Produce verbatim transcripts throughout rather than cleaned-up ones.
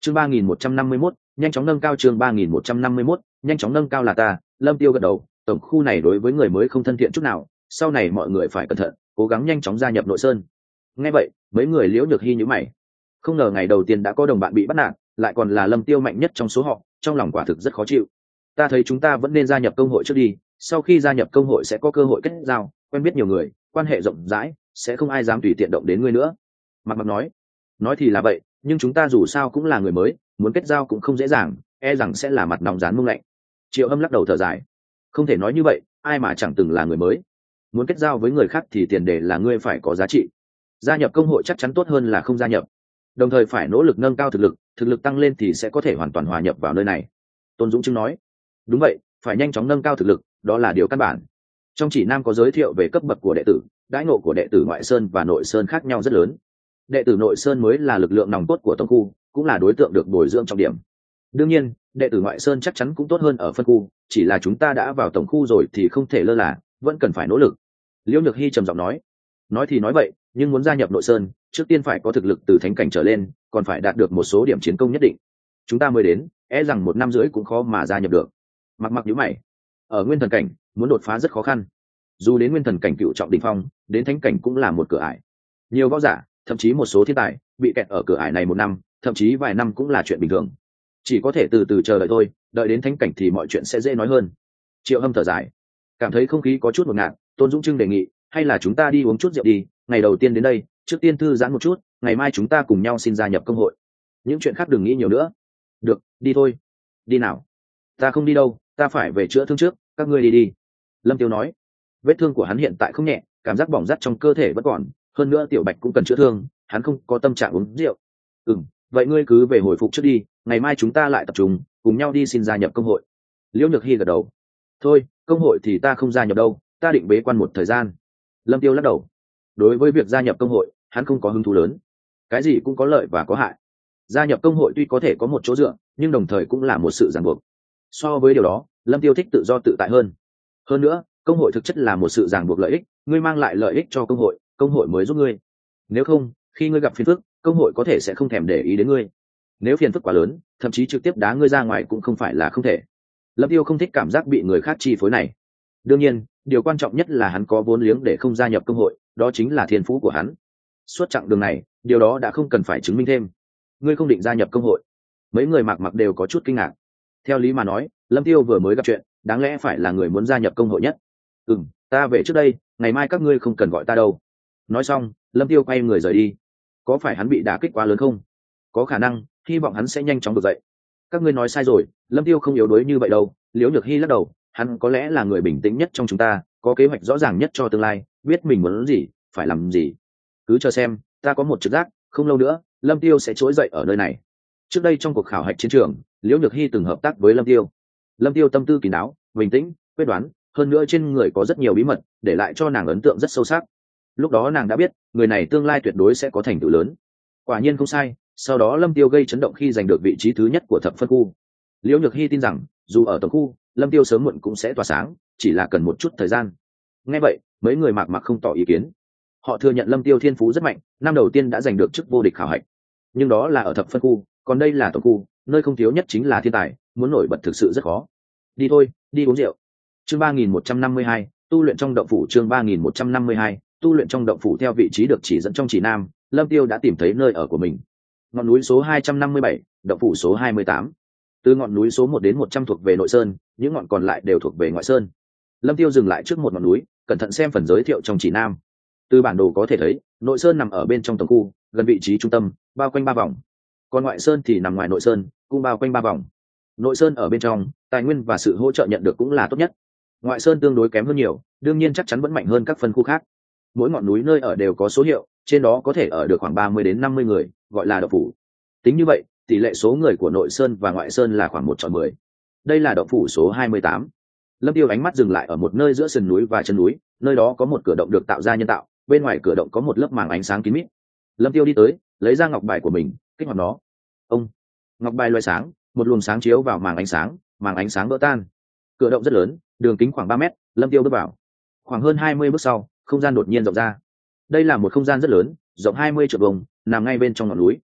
chương ba nghìn một trăm năm mươi mốt nhanh chóng nâng cao. chương ba nghìn một trăm năm mươi mốt nhanh chóng nâng cao là ta. Lâm Tiêu gật đầu, tổng khu này đối với người mới không thân thiện chút nào, sau này mọi người phải cẩn thận, cố gắng nhanh chóng gia nhập nội sơn. Nghe vậy, mấy người Liễu Nhược Hi nhíu mày, không ngờ ngày đầu tiên đã có đồng bạn bị bắt nạt, lại còn là Lâm Tiêu mạnh nhất trong số họ, trong lòng quả thực rất khó chịu. Ta thấy chúng ta vẫn nên gia nhập công hội trước đi, sau khi gia nhập công hội sẽ có cơ hội kết giao, quen biết nhiều người, quan hệ rộng rãi, sẽ không ai dám tùy tiện động đến ngươi nữa. Mặc Mặc nói, nói thì là vậy, nhưng chúng ta dù sao cũng là người mới, muốn kết giao cũng không dễ dàng, e rằng sẽ là mặt nóng rán mông lạnh. Triệu Âm lắc đầu thở dài, không thể nói như vậy, ai mà chẳng từng là người mới. Muốn kết giao với người khác thì tiền đề là ngươi phải có giá trị. Gia nhập công hội chắc chắn tốt hơn là không gia nhập, đồng thời phải nỗ lực nâng cao thực lực, thực lực tăng lên thì sẽ có thể hoàn toàn hòa nhập vào nơi này. Tôn Dũng Trưng nói, đúng vậy, phải nhanh chóng nâng cao thực lực, đó là điều căn bản. Trong chỉ nam có giới thiệu về cấp bậc của đệ tử, đãi ngộ của đệ tử ngoại sơn và nội sơn khác nhau rất lớn. Đệ tử nội sơn mới là lực lượng nòng cốt của tông khu, cũng là đối tượng được bồi dưỡng trọng điểm. Đương nhiên, đệ tử ngoại sơn chắc chắn cũng tốt hơn ở phân khu, chỉ là chúng ta đã vào tổng khu rồi thì không thể lơ là, vẫn cần phải nỗ lực. Liễu Nhược Hi trầm giọng nói, nói thì nói vậy, nhưng muốn gia nhập nội sơn, trước tiên phải có thực lực từ thánh cảnh trở lên, còn phải đạt được một số điểm chiến công nhất định. Chúng ta mới đến, e rằng một năm rưỡi cũng khó mà gia nhập được. Mặc Mặc nhíu mày, ở nguyên thần cảnh muốn đột phá rất khó khăn, dù đến nguyên thần cảnh cựu trọng đỉnh phong, đến thánh cảnh cũng là một cửa ải. Nhiều võ giả, thậm chí một số thiên tài bị kẹt ở cửa ải này một năm, thậm chí vài năm cũng là chuyện bình thường. Chỉ có thể từ từ chờ đợi thôi, đợi đến thánh cảnh thì mọi chuyện sẽ dễ nói hơn. Triệu Hâm thở dài, cảm thấy không khí có chút ngột ngạt. Tôn Dũng Trưng đề nghị, hay là chúng ta đi uống chút rượu đi, ngày đầu tiên đến đây, trước tiên thư giãn một chút, ngày mai chúng ta cùng nhau xin gia nhập công hội. Những chuyện khác đừng nghĩ nhiều nữa. Được, đi thôi. Đi nào? Ta không đi đâu, ta phải về chữa thương trước, các ngươi đi đi. Lâm Tiêu nói, vết thương của hắn hiện tại không nhẹ, cảm giác bỏng rát trong cơ thể vẫn còn, hơn nữa Tiểu Bạch cũng cần chữa thương, hắn không có tâm trạng uống rượu. Ừm, vậy ngươi cứ về hồi phục trước đi, ngày mai chúng ta lại tập trung, cùng nhau đi xin gia nhập công hội. Liễu Nhược Hi gật đầu, thôi, công hội thì ta không gia nhập đâu, ta định bế quan một thời gian. Lâm Tiêu lắc đầu, đối với việc gia nhập công hội, hắn không có hứng thú lớn. Cái gì cũng có lợi và có hại. Gia nhập công hội tuy có thể có một chỗ dựa, nhưng đồng thời cũng là một sự ràng buộc. So với điều đó, Lâm Tiêu thích tự do tự tại hơn. Hơn nữa, công hội thực chất là một sự ràng buộc lợi ích, ngươi mang lại lợi ích cho công hội, công hội mới giúp ngươi. Nếu không, khi ngươi gặp phiền phức, công hội có thể sẽ không thèm để ý đến ngươi. Nếu phiền phức quá lớn, thậm chí trực tiếp đá ngươi ra ngoài cũng không phải là không thể. Lâm Tiêu không thích cảm giác bị người khác chi phối này. Đương nhiên, điều quan trọng nhất là hắn có vốn liếng để không gia nhập công hội, đó chính là thiên phú của hắn. Suốt chặng đường này, điều đó đã không cần phải chứng minh thêm. Ngươi không định gia nhập công hội? Mấy người Mạc Mặc đều có chút kinh ngạc. Theo lý mà nói, Lâm Tiêu vừa mới gặp chuyện, đáng lẽ phải là người muốn gia nhập công hội nhất. Ừm, ta về trước đây, ngày mai các ngươi không cần gọi ta đâu. Nói xong, Lâm Tiêu quay người rời đi. Có phải hắn bị đả kích quá lớn không? Có khả năng, hy vọng hắn sẽ nhanh chóng vực dậy. Các ngươi nói sai rồi, Lâm Tiêu không yếu đuối như vậy đâu. Liễu Nhược Hi lắc đầu, hắn có lẽ là người bình tĩnh nhất trong chúng ta, có kế hoạch rõ ràng nhất cho tương lai, biết mình muốn gì, phải làm gì. Cứ chờ xem, ta có một trực giác, không lâu nữa, Lâm Tiêu sẽ trỗi dậy ở nơi này. Trước đây trong cuộc khảo hạch chiến trường, Liễu Nhược Hi từng hợp tác với Lâm Tiêu. Lâm Tiêu tâm tư kín đáo, bình tĩnh, quyết đoán, hơn nữa trên người có rất nhiều bí mật, để lại cho nàng ấn tượng rất sâu sắc. Lúc đó nàng đã biết, người này tương lai tuyệt đối sẽ có thành tựu lớn. Quả nhiên không sai, sau đó Lâm Tiêu gây chấn động khi giành được vị trí thứ nhất của thập phân khu. Liễu Nhược Hi tin rằng, dù ở tổng khu, Lâm Tiêu sớm muộn cũng sẽ tỏa sáng, chỉ là cần một chút thời gian. Nghe vậy, mấy người Mạc Mặc không tỏ ý kiến. Họ thừa nhận Lâm Tiêu thiên phú rất mạnh, năm đầu tiên đã giành được chức vô địch khảo hạch. Nhưng đó là ở thập phân khu, còn đây là tổng khu, nơi không thiếu nhất chính là thiên tài, muốn nổi bật thực sự rất khó. Đi thôi, đi uống rượu. Chương ba nghìn một trăm năm mươi hai, tu luyện trong động phủ. Chương ba nghìn một trăm năm mươi hai, tu luyện trong động phủ. Theo vị trí được chỉ dẫn trong chỉ nam, Lâm Tiêu đã tìm thấy nơi ở của mình. Ngọn núi số hai trăm năm mươi bảy, động phủ số hai mươi tám. Từ ngọn núi số một đến một trăm thuộc về nội sơn, những ngọn còn lại đều thuộc về ngoại sơn. Lâm Tiêu dừng lại trước một ngọn núi, cẩn thận xem phần giới thiệu trong chỉ nam. Từ bản đồ có thể thấy, nội sơn nằm ở bên trong tổng khu, gần vị trí trung tâm, bao quanh ba vòng. Còn ngoại sơn thì nằm ngoài nội sơn, cũng bao quanh ba vòng. Nội sơn ở bên trong, tài nguyên và sự hỗ trợ nhận được cũng là tốt nhất. Ngoại sơn tương đối kém hơn nhiều, đương nhiên chắc chắn vẫn mạnh hơn các phân khu khác. Mỗi ngọn núi nơi ở đều có số hiệu, trên đó có thể ở được khoảng ba mươi đến năm mươi người, gọi là động phủ. Tính như vậy, tỷ lệ số người của nội sơn và ngoại sơn là khoảng một chọn mười. Đây là động phủ số hai mươi tám. Lâm Tiêu ánh mắt dừng lại ở một nơi giữa sườn núi và chân núi, nơi đó có một cửa động được tạo ra nhân tạo, bên ngoài cửa động có một lớp màng ánh sáng kín mít. Lâm Tiêu đi tới, lấy ra ngọc bài của mình, kích hoạt nó. Ông, ngọc bài loé sáng, một luồng sáng chiếu vào màng ánh sáng, màng ánh sáng vỡ tan. Cửa động rất lớn, đường kính khoảng ba mét, Lâm Tiêu bước vào. Khoảng hơn hai mươi bước sau, không gian đột nhiên rộng ra. Đây là một không gian rất lớn, rộng hai mươi trượng vuông, nằm ngay bên trong ngọn núi.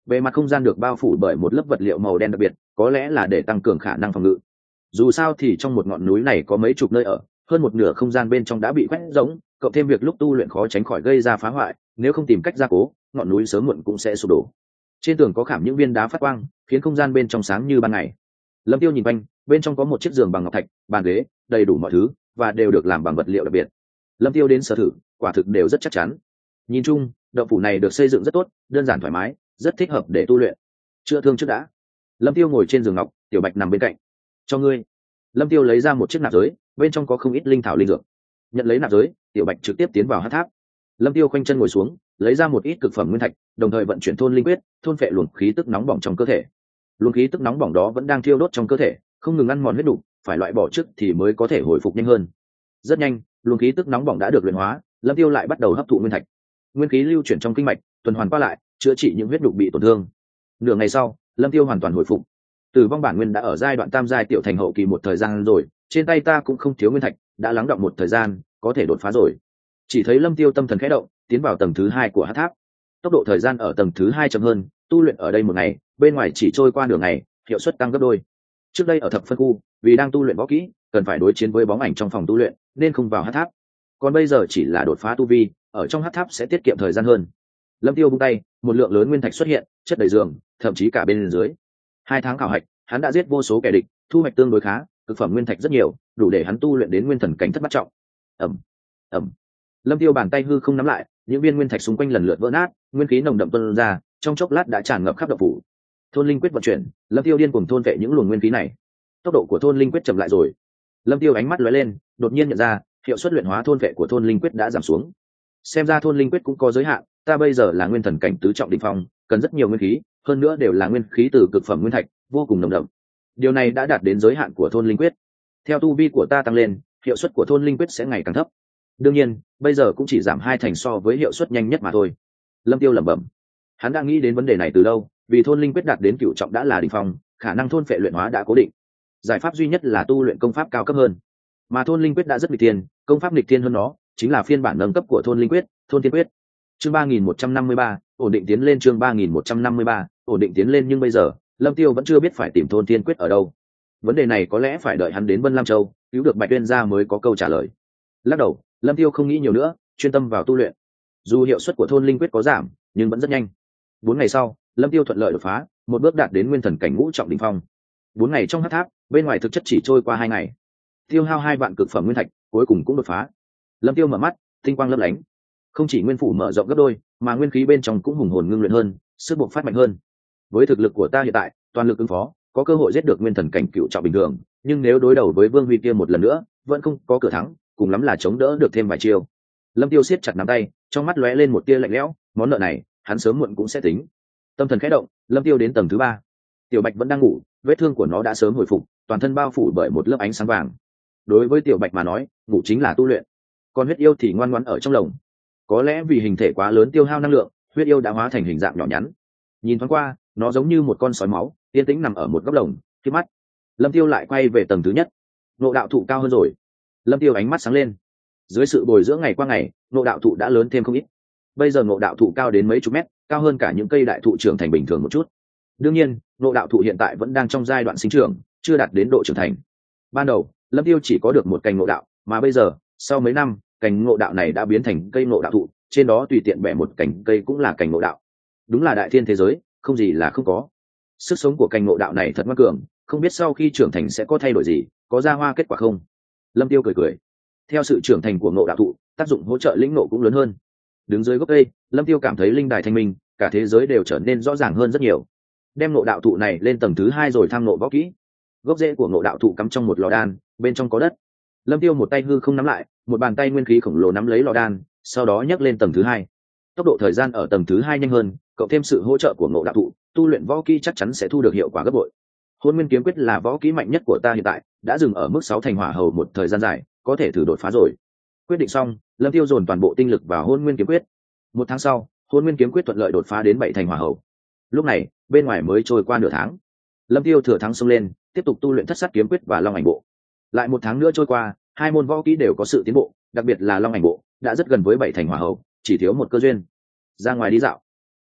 bề mặt không gian được bao phủ bởi một lớp vật liệu màu đen đặc biệt, có lẽ là để tăng cường khả năng phòng ngự. Dù sao thì trong một ngọn núi này có mấy chục nơi ở, hơn một nửa không gian bên trong đã bị quét rỗng, cộng thêm việc lúc tu luyện khó tránh khỏi gây ra phá hoại, nếu không tìm cách gia cố, ngọn núi sớm muộn cũng sẽ sụp đổ. Trên tường có khảm những viên đá phát quang, khiến không gian bên trong sáng như ban ngày. Lâm Tiêu nhìn quanh, bên trong có một chiếc giường bằng ngọc thạch, bàn ghế, đầy đủ mọi thứ, và đều được làm bằng vật liệu đặc biệt. Lâm Tiêu đến sở thử, quả thực đều rất chắc chắn. Nhìn chung, động phủ này được xây dựng rất tốt, đơn giản thoải mái, rất thích hợp để tu luyện. Chữa thương trước đã. Lâm Tiêu ngồi trên giường ngọc, Tiểu Bạch nằm bên cạnh. Cho ngươi. Lâm Tiêu lấy ra một chiếc nạp giới, bên trong có không ít linh thảo linh dược. Nhận lấy nạp giới, Tiểu Bạch trực tiếp tiến vào hắc tháp. Lâm Tiêu khoanh chân ngồi xuống, lấy ra một ít cực phẩm nguyên thạch, đồng thời vận chuyển thôn linh quyết, thôn phệ luồng khí tức nóng bỏng trong cơ thể. Luồng khí tức nóng bỏng đó vẫn đang thiêu đốt trong cơ thể, không ngừng ăn mòn huyết đủ, phải loại bỏ trước thì mới có thể hồi phục nhanh hơn. Rất nhanh, luồng khí tức nóng bỏng đã được luyện hóa, Lâm Tiêu lại bắt đầu hấp thụ nguyên thạch. Nguyên khí lưu chuyển trong kinh mạch, tuần hoàn qua lại, chữa trị những huyết đục bị tổn thương. Nửa ngày sau, Lâm Tiêu hoàn toàn hồi phục. Tử vong bản nguyên đã ở giai đoạn tam giai tiểu thành hậu kỳ một thời gian rồi, trên tay ta cũng không thiếu nguyên thạch, đã lắng đọng một thời gian, có thể đột phá rồi. Chỉ thấy Lâm Tiêu tâm thần khẽ động, tiến vào tầng thứ hai của hắc tháp. Tốc độ thời gian ở tầng thứ hai chậm hơn, tu luyện ở đây một ngày, bên ngoài chỉ trôi qua nửa ngày, hiệu suất tăng gấp đôi. Trước đây ở thập phân khu, vì đang tu luyện võ kỹ, cần phải đối chiến với bóng ảnh trong phòng tu luyện, nên không vào hắc tháp. Còn bây giờ chỉ là đột phá tu vi, ở trong hắc tháp sẽ tiết kiệm thời gian hơn. Lâm Tiêu buông tay, một lượng lớn nguyên thạch xuất hiện, chất đầy giường, thậm chí cả bên dưới. Hai tháng khảo hạch, hắn đã giết vô số kẻ địch, thu hoạch tương đối khá, thực phẩm nguyên thạch rất nhiều, đủ để hắn tu luyện đến nguyên thần cảnh thất bát trọng. Ầm, ầm. Lâm Tiêu bàn tay hư không nắm lại, những viên nguyên thạch xung quanh lần lượt vỡ nát, nguyên khí nồng đậm tuôn ra, trong chốc lát đã tràn ngập khắp động phủ. Thôn linh quyết vận chuyển, Lâm Tiêu điên cuồng thôn vệ những luồng nguyên khí này. Tốc độ của thôn linh quyết chậm lại rồi. Lâm Tiêu ánh mắt lóe lên, đột nhiên nhận ra, hiệu suất luyện hóa thôn vệ của thôn linh quyết đã giảm xuống. Xem ra thôn linh quyết cũng có giới hạn, ta bây giờ là nguyên thần cảnh tứ trọng đỉnh phong, cần rất nhiều nguyên khí, hơn nữa đều là nguyên khí từ cực phẩm nguyên thạch, vô cùng nồng đậm. Điều này đã đạt đến giới hạn của thôn linh quyết. Theo tu vi của ta tăng lên, hiệu suất của thôn linh quyết sẽ ngày càng thấp. Đương nhiên, bây giờ cũng chỉ giảm hai thành so với hiệu suất nhanh nhất mà thôi. Lâm Tiêu lẩm bẩm. Hắn đã nghĩ đến vấn đề này từ lâu, vì thôn linh quyết đạt đến cửu trọng đã là đỉnh phong, khả năng thôn phệ luyện hóa đã cố định. Giải pháp duy nhất là tu luyện công pháp cao cấp hơn. Mà thôn linh quyết đã rất nghịch thiên, công pháp nghịch thiên hơn nó, chính là phiên bản nâng cấp của thôn linh quyết, thôn thiên quyết. Chương ba nghìn một trăm năm mươi ba, ổn định tiến lên. Chương ba nghìn một trăm năm mươi ba, ổn định tiến lên. Nhưng bây giờ, Lâm Tiêu vẫn chưa biết phải tìm thôn thiên quyết ở đâu. Vấn đề này có lẽ phải đợi hắn đến Vân Lam Châu, cứu được Bạch Uyên gia mới có câu trả lời. Lắc đầu, Lâm Tiêu không nghĩ nhiều nữa, chuyên tâm vào tu luyện. Dù hiệu suất của thôn linh quyết có giảm, nhưng vẫn rất nhanh. Bốn ngày sau, Lâm Tiêu thuận lợi đột phá, một bước đạt đến nguyên thần cảnh ngũ trọng đỉnh phong. Bốn ngày trong hắc tháp, bên ngoài thực chất chỉ trôi qua hai ngày. Tiêu hao hai vạn cực phẩm nguyên thạch, cuối cùng cũng đột phá. Lâm Tiêu mở mắt, tinh quang lấp lánh. Không chỉ nguyên phủ mở rộng gấp đôi, mà nguyên khí bên trong cũng hùng hồn ngưng luyện hơn, sức bộc phát mạnh hơn. Với thực lực của ta hiện tại, toàn lực ứng phó, có cơ hội giết được nguyên thần cảnh cựu trọng bình thường, nhưng nếu đối đầu với Vương Huy kia một lần nữa, vẫn không có cửa thắng, cùng lắm là chống đỡ được thêm vài chiêu. Lâm Tiêu siết chặt nắm tay, trong mắt lóe lên một tia lạnh lẽo, món nợ này, hắn sớm muộn cũng sẽ tính. Tâm thần khẽ động, Lâm Tiêu đến tầng thứ ba. Tiểu Bạch vẫn đang ngủ, vết thương của nó đã sớm hồi phục, toàn thân bao phủ bởi một lớp ánh sáng vàng. Đối với Tiểu Bạch mà nói, ngủ chính là tu luyện, còn huyết yêu thì ngoan ngoãn ở trong lồng. Có lẽ vì hình thể quá lớn tiêu hao năng lượng, huyết yêu đã hóa thành hình dạng nhỏ nhắn. Nhìn thoáng qua, nó giống như một con sói máu, yên tĩnh nằm ở một góc lồng, khi mắt. Lâm Tiêu lại quay về tầng thứ nhất. Ngộ đạo thụ cao hơn rồi. Lâm Tiêu ánh mắt sáng lên. Dưới sự bồi dưỡng ngày qua ngày, ngộ đạo thụ đã lớn thêm không ít. Bây giờ ngộ đạo thụ cao đến mấy chục mét, cao hơn cả những cây đại thụ trưởng thành bình thường một chút. Đương nhiên, ngộ đạo thụ hiện tại vẫn đang trong giai đoạn sinh trưởng, chưa đạt đến độ trưởng thành. Ban đầu, Lâm Tiêu chỉ có được một cành ngộ đạo, mà bây giờ, sau mấy năm, cành ngộ đạo này đã biến thành cây ngộ đạo thụ, trên đó tùy tiện bẻ một cành cây cũng là cành ngộ đạo. Đúng là đại thiên thế giới, không gì là không có. Sức sống của cành ngộ đạo này thật ngoan cường, không biết sau khi trưởng thành sẽ có thay đổi gì, có ra hoa kết quả không? Lâm Tiêu cười cười. Theo sự trưởng thành của ngộ đạo thụ, tác dụng hỗ trợ lĩnh ngộ cũng lớn hơn. Đứng dưới gốc cây, Lâm Tiêu cảm thấy linh đài thanh minh, cả thế giới đều trở nên rõ ràng hơn rất nhiều. Đem ngộ đạo thụ này lên tầng thứ hai rồi tham ngộ võ kỹ. Gốc rễ của ngộ đạo thụ cắm trong một lò đan, bên trong có đất. Lâm Tiêu một tay hư không nắm lại, một bàn tay nguyên khí khổng lồ nắm lấy lò đan, sau đó nhấc lên tầng thứ hai. Tốc độ thời gian ở tầng thứ hai nhanh hơn, cộng thêm sự hỗ trợ của ngộ đạo thụ, tu luyện võ kỹ chắc chắn sẽ thu được hiệu quả gấp bội. Hôn Nguyên kiếm quyết là võ kỹ mạnh nhất của ta hiện tại, đã dừng ở mức sáu thành hỏa hầu một thời gian dài, có thể thử đột phá rồi. Quyết định xong, Lâm Tiêu dồn toàn bộ tinh lực vào Hôn Nguyên kiếm quyết. Một tháng sau, Hôn Nguyên kiếm quyết thuận lợi đột phá đến bảy thành hỏa hầu. Lúc này, bên ngoài mới trôi qua nửa tháng. Lâm Tiêu thừa thắng xông lên, tiếp tục tu luyện Thất Sát kiếm quyết và Long ảnh bộ. Lại một tháng nữa trôi qua, hai môn võ kỹ đều có sự tiến bộ, đặc biệt là Long ảnh bộ đã rất gần với bảy thành hỏa hầu, chỉ thiếu một cơ duyên. Ra ngoài đi dạo.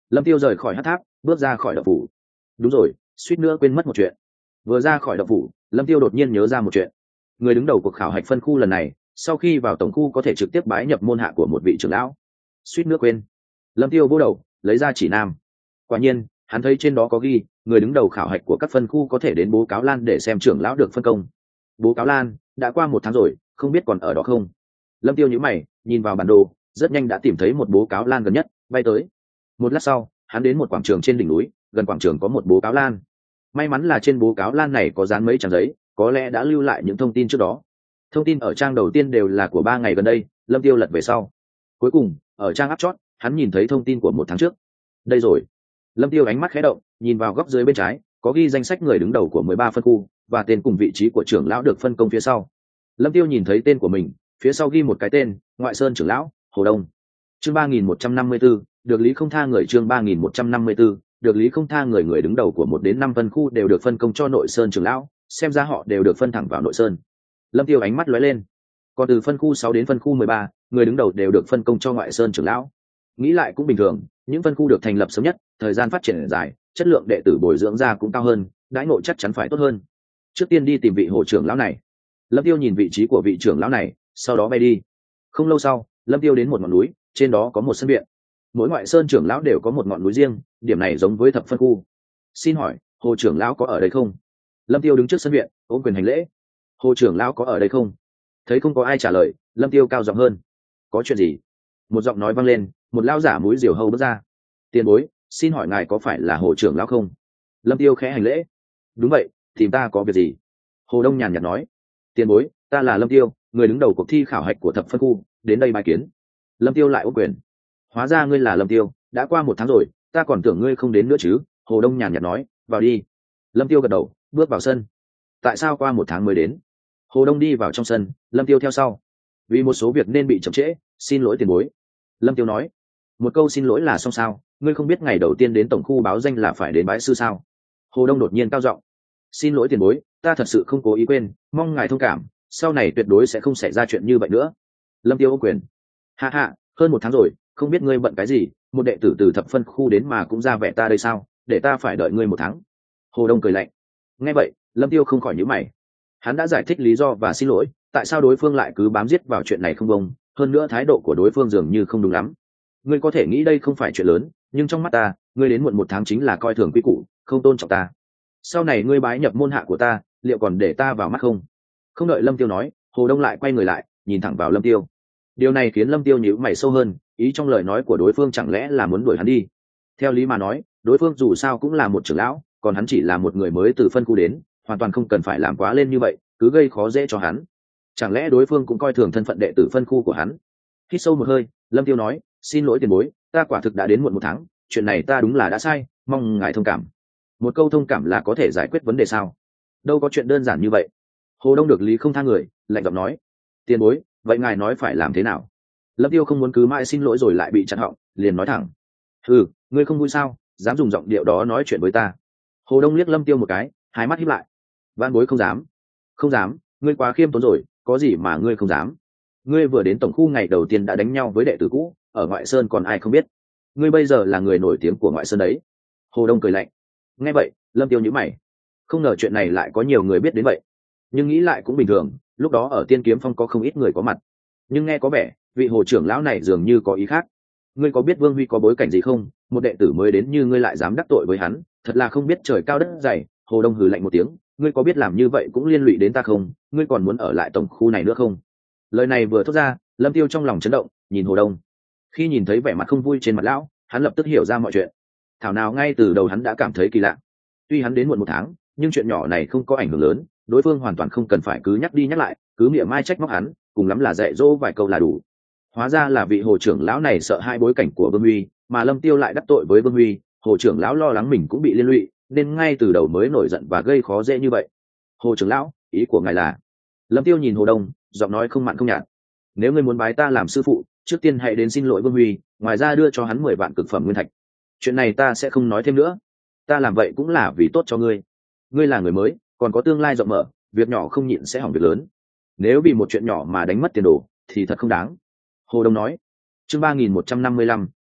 Lâm Tiêu rời khỏi hát tháp, bước ra khỏi động phủ. Đúng rồi, suýt nữa quên mất một chuyện. Vừa ra khỏi động phủ, Lâm Tiêu đột nhiên nhớ ra một chuyện. Người đứng đầu cuộc khảo hạch phân khu lần này, sau khi vào tổng khu có thể trực tiếp bái nhập môn hạ của một vị trưởng lão. Suýt nữa quên. Lâm Tiêu vô đầu, lấy ra chỉ nam. Quả nhiên, hắn thấy trên đó có ghi, người đứng đầu khảo hạch của các phân khu có thể đến Bố Cáo Lan để xem trưởng lão được phân công. Bố Cáo Lan, đã qua một tháng rồi, không biết còn ở đó không? Lâm Tiêu nhíu mày, nhìn vào bản đồ, rất nhanh đã tìm thấy một Bố Cáo Lan gần nhất, bay tới. Một lát sau, hắn đến một quảng trường trên đỉnh núi, gần quảng trường có một Bố Cáo Lan. May mắn là trên Bố Cáo Lan này có dán mấy trang giấy, có lẽ đã lưu lại những thông tin trước đó. Thông tin ở trang đầu tiên đều là của ba ngày gần đây. Lâm Tiêu lật về sau, cuối cùng ở trang áp chót, hắn nhìn thấy thông tin của một tháng trước. Đây rồi. Lâm Tiêu ánh mắt khẽ động, nhìn vào góc dưới bên trái, có ghi danh sách người đứng đầu của mười ba phân khu và tên cùng vị trí của trưởng lão được phân công phía sau. Lâm Tiêu nhìn thấy tên của mình, phía sau ghi một cái tên, Ngoại Sơn trưởng lão, Hồ Đông. Chương ba nghìn một trăm năm mươi tư, được lý không tha người. Chương ba nghìn một trăm năm mươi tư, được lý không tha người. Người đứng đầu của một đến năm phân khu đều được phân công cho Nội Sơn trưởng lão, xem ra họ đều được phân thẳng vào Nội Sơn. Lâm Tiêu ánh mắt lóe lên. Còn từ phân khu sáu đến phân khu mười ba, người đứng đầu đều được phân công cho Ngoại Sơn trưởng lão. Nghĩ lại cũng bình thường, những phân khu được thành lập sớm nhất, thời gian phát triển dài, chất lượng đệ tử bồi dưỡng ra cũng cao hơn, đãi ngộ chắc chắn phải tốt hơn. Trước tiên đi tìm vị Hồ trưởng lão này. Lâm Tiêu nhìn vị trí của vị trưởng lão này, sau đó bay đi. Không lâu sau, Lâm Tiêu đến một ngọn núi, trên đó có một sân viện. Mỗi Ngoại Sơn trưởng lão đều có một ngọn núi riêng, điểm này giống với thập phân khu. Xin hỏi, Hồ trưởng lão có ở đây không? Lâm Tiêu đứng trước sân viện, ôm quyền hành lễ. Hồ trưởng lão có ở đây không? Thấy không có ai trả lời, Lâm Tiêu cao giọng hơn. Có chuyện gì? Một giọng nói vang lên, một lão giả mũi diều hâu bước ra. Tiền bối, xin hỏi ngài có phải là Hồ trưởng lão không? Lâm Tiêu khẽ hành lễ. Đúng vậy, tìm ta có việc gì? Hồ Đông nhàn nhạt nói. Tiền bối, ta là Lâm Tiêu, người đứng đầu cuộc thi khảo hạch của thập phân khu, đến đây bài kiến. Lâm Tiêu lại ôm quyền. Hóa ra ngươi là Lâm Tiêu, đã qua một tháng rồi, ta còn tưởng ngươi không đến nữa chứ? Hồ Đông nhàn nhạt nói. Vào đi. Lâm Tiêu gật đầu, bước vào sân. Tại sao qua một tháng mới đến? Hồ Đông đi vào trong sân, Lâm Tiêu theo sau. Vì một số việc nên bị chậm trễ, xin lỗi tiền bối. Lâm Tiêu nói. Một câu xin lỗi là xong sao? Ngươi không biết ngày đầu tiên đến tổng khu báo danh là phải đến bái sư sao? Hồ Đông đột nhiên cao giọng. Xin lỗi tiền bối, ta thật sự không cố ý quên, mong ngài thông cảm, sau này tuyệt đối sẽ không xảy ra chuyện như vậy nữa. Lâm Tiêu ô quyền. Hạ hạ, hơn một tháng rồi, không biết ngươi bận cái gì, một đệ tử từ thập phân khu đến mà cũng ra vẻ ta đây sao? Để ta phải đợi ngươi một tháng. Hồ Đông cười lạnh. Nghe vậy, Lâm Tiêu không khỏi nhíu mày. Hắn đã giải thích lý do và xin lỗi, tại sao đối phương lại cứ bám giết vào chuyện này không bông, hơn nữa thái độ của đối phương dường như không đúng lắm. Ngươi có thể nghĩ đây không phải chuyện lớn, nhưng trong mắt ta, ngươi đến muộn một tháng chính là coi thường quy củ, không tôn trọng ta. Sau này ngươi bái nhập môn hạ của ta, liệu còn để ta vào mắt không? Không đợi Lâm Tiêu nói, Hồ Đông lại quay người lại, nhìn thẳng vào Lâm Tiêu. Điều này khiến Lâm Tiêu nhíu mày sâu hơn, ý trong lời nói của đối phương chẳng lẽ là muốn đuổi hắn đi? Theo lý mà nói, đối phương dù sao cũng là một trưởng lão, còn hắn chỉ là một người mới từ phân khu đến, hoàn toàn không cần phải làm quá lên như vậy, cứ gây khó dễ cho hắn. Chẳng lẽ đối phương cũng coi thường thân phận đệ tử phân khu của hắn? Hít sâu một hơi, Lâm Tiêu nói, xin lỗi tiền bối, ta quả thực đã đến muộn một tháng, chuyện này ta đúng là đã sai, mong ngài thông cảm. Một câu thông cảm là có thể giải quyết vấn đề sao? Đâu có chuyện đơn giản như vậy. Hồ Đông được lý không tha người, lạnh giọng nói. Tiền bối, vậy ngài nói phải làm thế nào? Lâm Tiêu không muốn cứ mãi xin lỗi rồi lại bị chặn họng, liền nói thẳng. Ừ, ngươi không vui sao? Dám dùng giọng điệu đó nói chuyện với ta? Hồ Đông liếc Lâm Tiêu một cái, hai mắt híp lại. Vạn bối không dám. Không dám, ngươi quá khiêm tốn rồi, có gì mà ngươi không dám? Ngươi vừa đến tổng khu ngày đầu tiên đã đánh nhau với đệ tử cũ, ở Ngoại Sơn còn ai không biết? Ngươi bây giờ là người nổi tiếng của Ngoại Sơn đấy. Hồ Đông cười lạnh. Nghe vậy, Lâm Tiêu nhíu mày. Không ngờ chuyện này lại có nhiều người biết đến vậy. Nhưng nghĩ lại cũng bình thường, lúc đó ở Tiên Kiếm Phong có không ít người có mặt. Nhưng nghe có vẻ, vị Hồ trưởng lão này dường như có ý khác. Ngươi có biết Vương Huy có bối cảnh gì không? Một đệ tử mới đến như ngươi lại dám đắc tội với hắn, thật là không biết trời cao đất dày. Hồ Đông hừ lạnh một tiếng, ngươi có biết làm như vậy cũng liên lụy đến ta không? Ngươi còn muốn ở lại tổng khu này nữa không? Lời này vừa thốt ra, Lâm Tiêu trong lòng chấn động, nhìn Hồ Đông. Khi nhìn thấy vẻ mặt không vui trên mặt lão, hắn lập tức hiểu ra mọi chuyện. Thảo nào ngay từ đầu hắn đã cảm thấy kỳ lạ. Tuy hắn đến muộn một tháng, nhưng chuyện nhỏ này không có ảnh hưởng lớn, đối phương hoàn toàn không cần phải cứ nhắc đi nhắc lại, cứ miệng mai trách móc hắn, cùng lắm là dạy dỗ vài câu là đủ. Hóa ra là vị Hồ trưởng lão này sợ hai bối cảnh của Vương Huy, mà Lâm Tiêu lại đắc tội với Vương Huy, Hồ trưởng lão lo lắng mình cũng bị liên lụy, nên ngay từ đầu mới nổi giận và gây khó dễ như vậy. Hồ trưởng lão, ý của ngài là? Lâm Tiêu nhìn Hồ Đông, giọng nói không mặn không nhạt. Nếu ngươi muốn bái ta làm sư phụ, trước tiên hãy đến xin lỗi Vương Huy, ngoài ra đưa cho hắn mười vạn cực phẩm nguyên thạch. Chuyện này ta sẽ không nói thêm nữa, ta làm vậy cũng là vì tốt cho ngươi. Ngươi là người mới, còn có tương lai rộng mở, việc nhỏ không nhịn sẽ hỏng việc lớn. Nếu vì một chuyện nhỏ mà đánh mất tiền đồ, thì thật không đáng. Hồ Đông nói. Chương ba nghìn một trăm năm mươi lăm,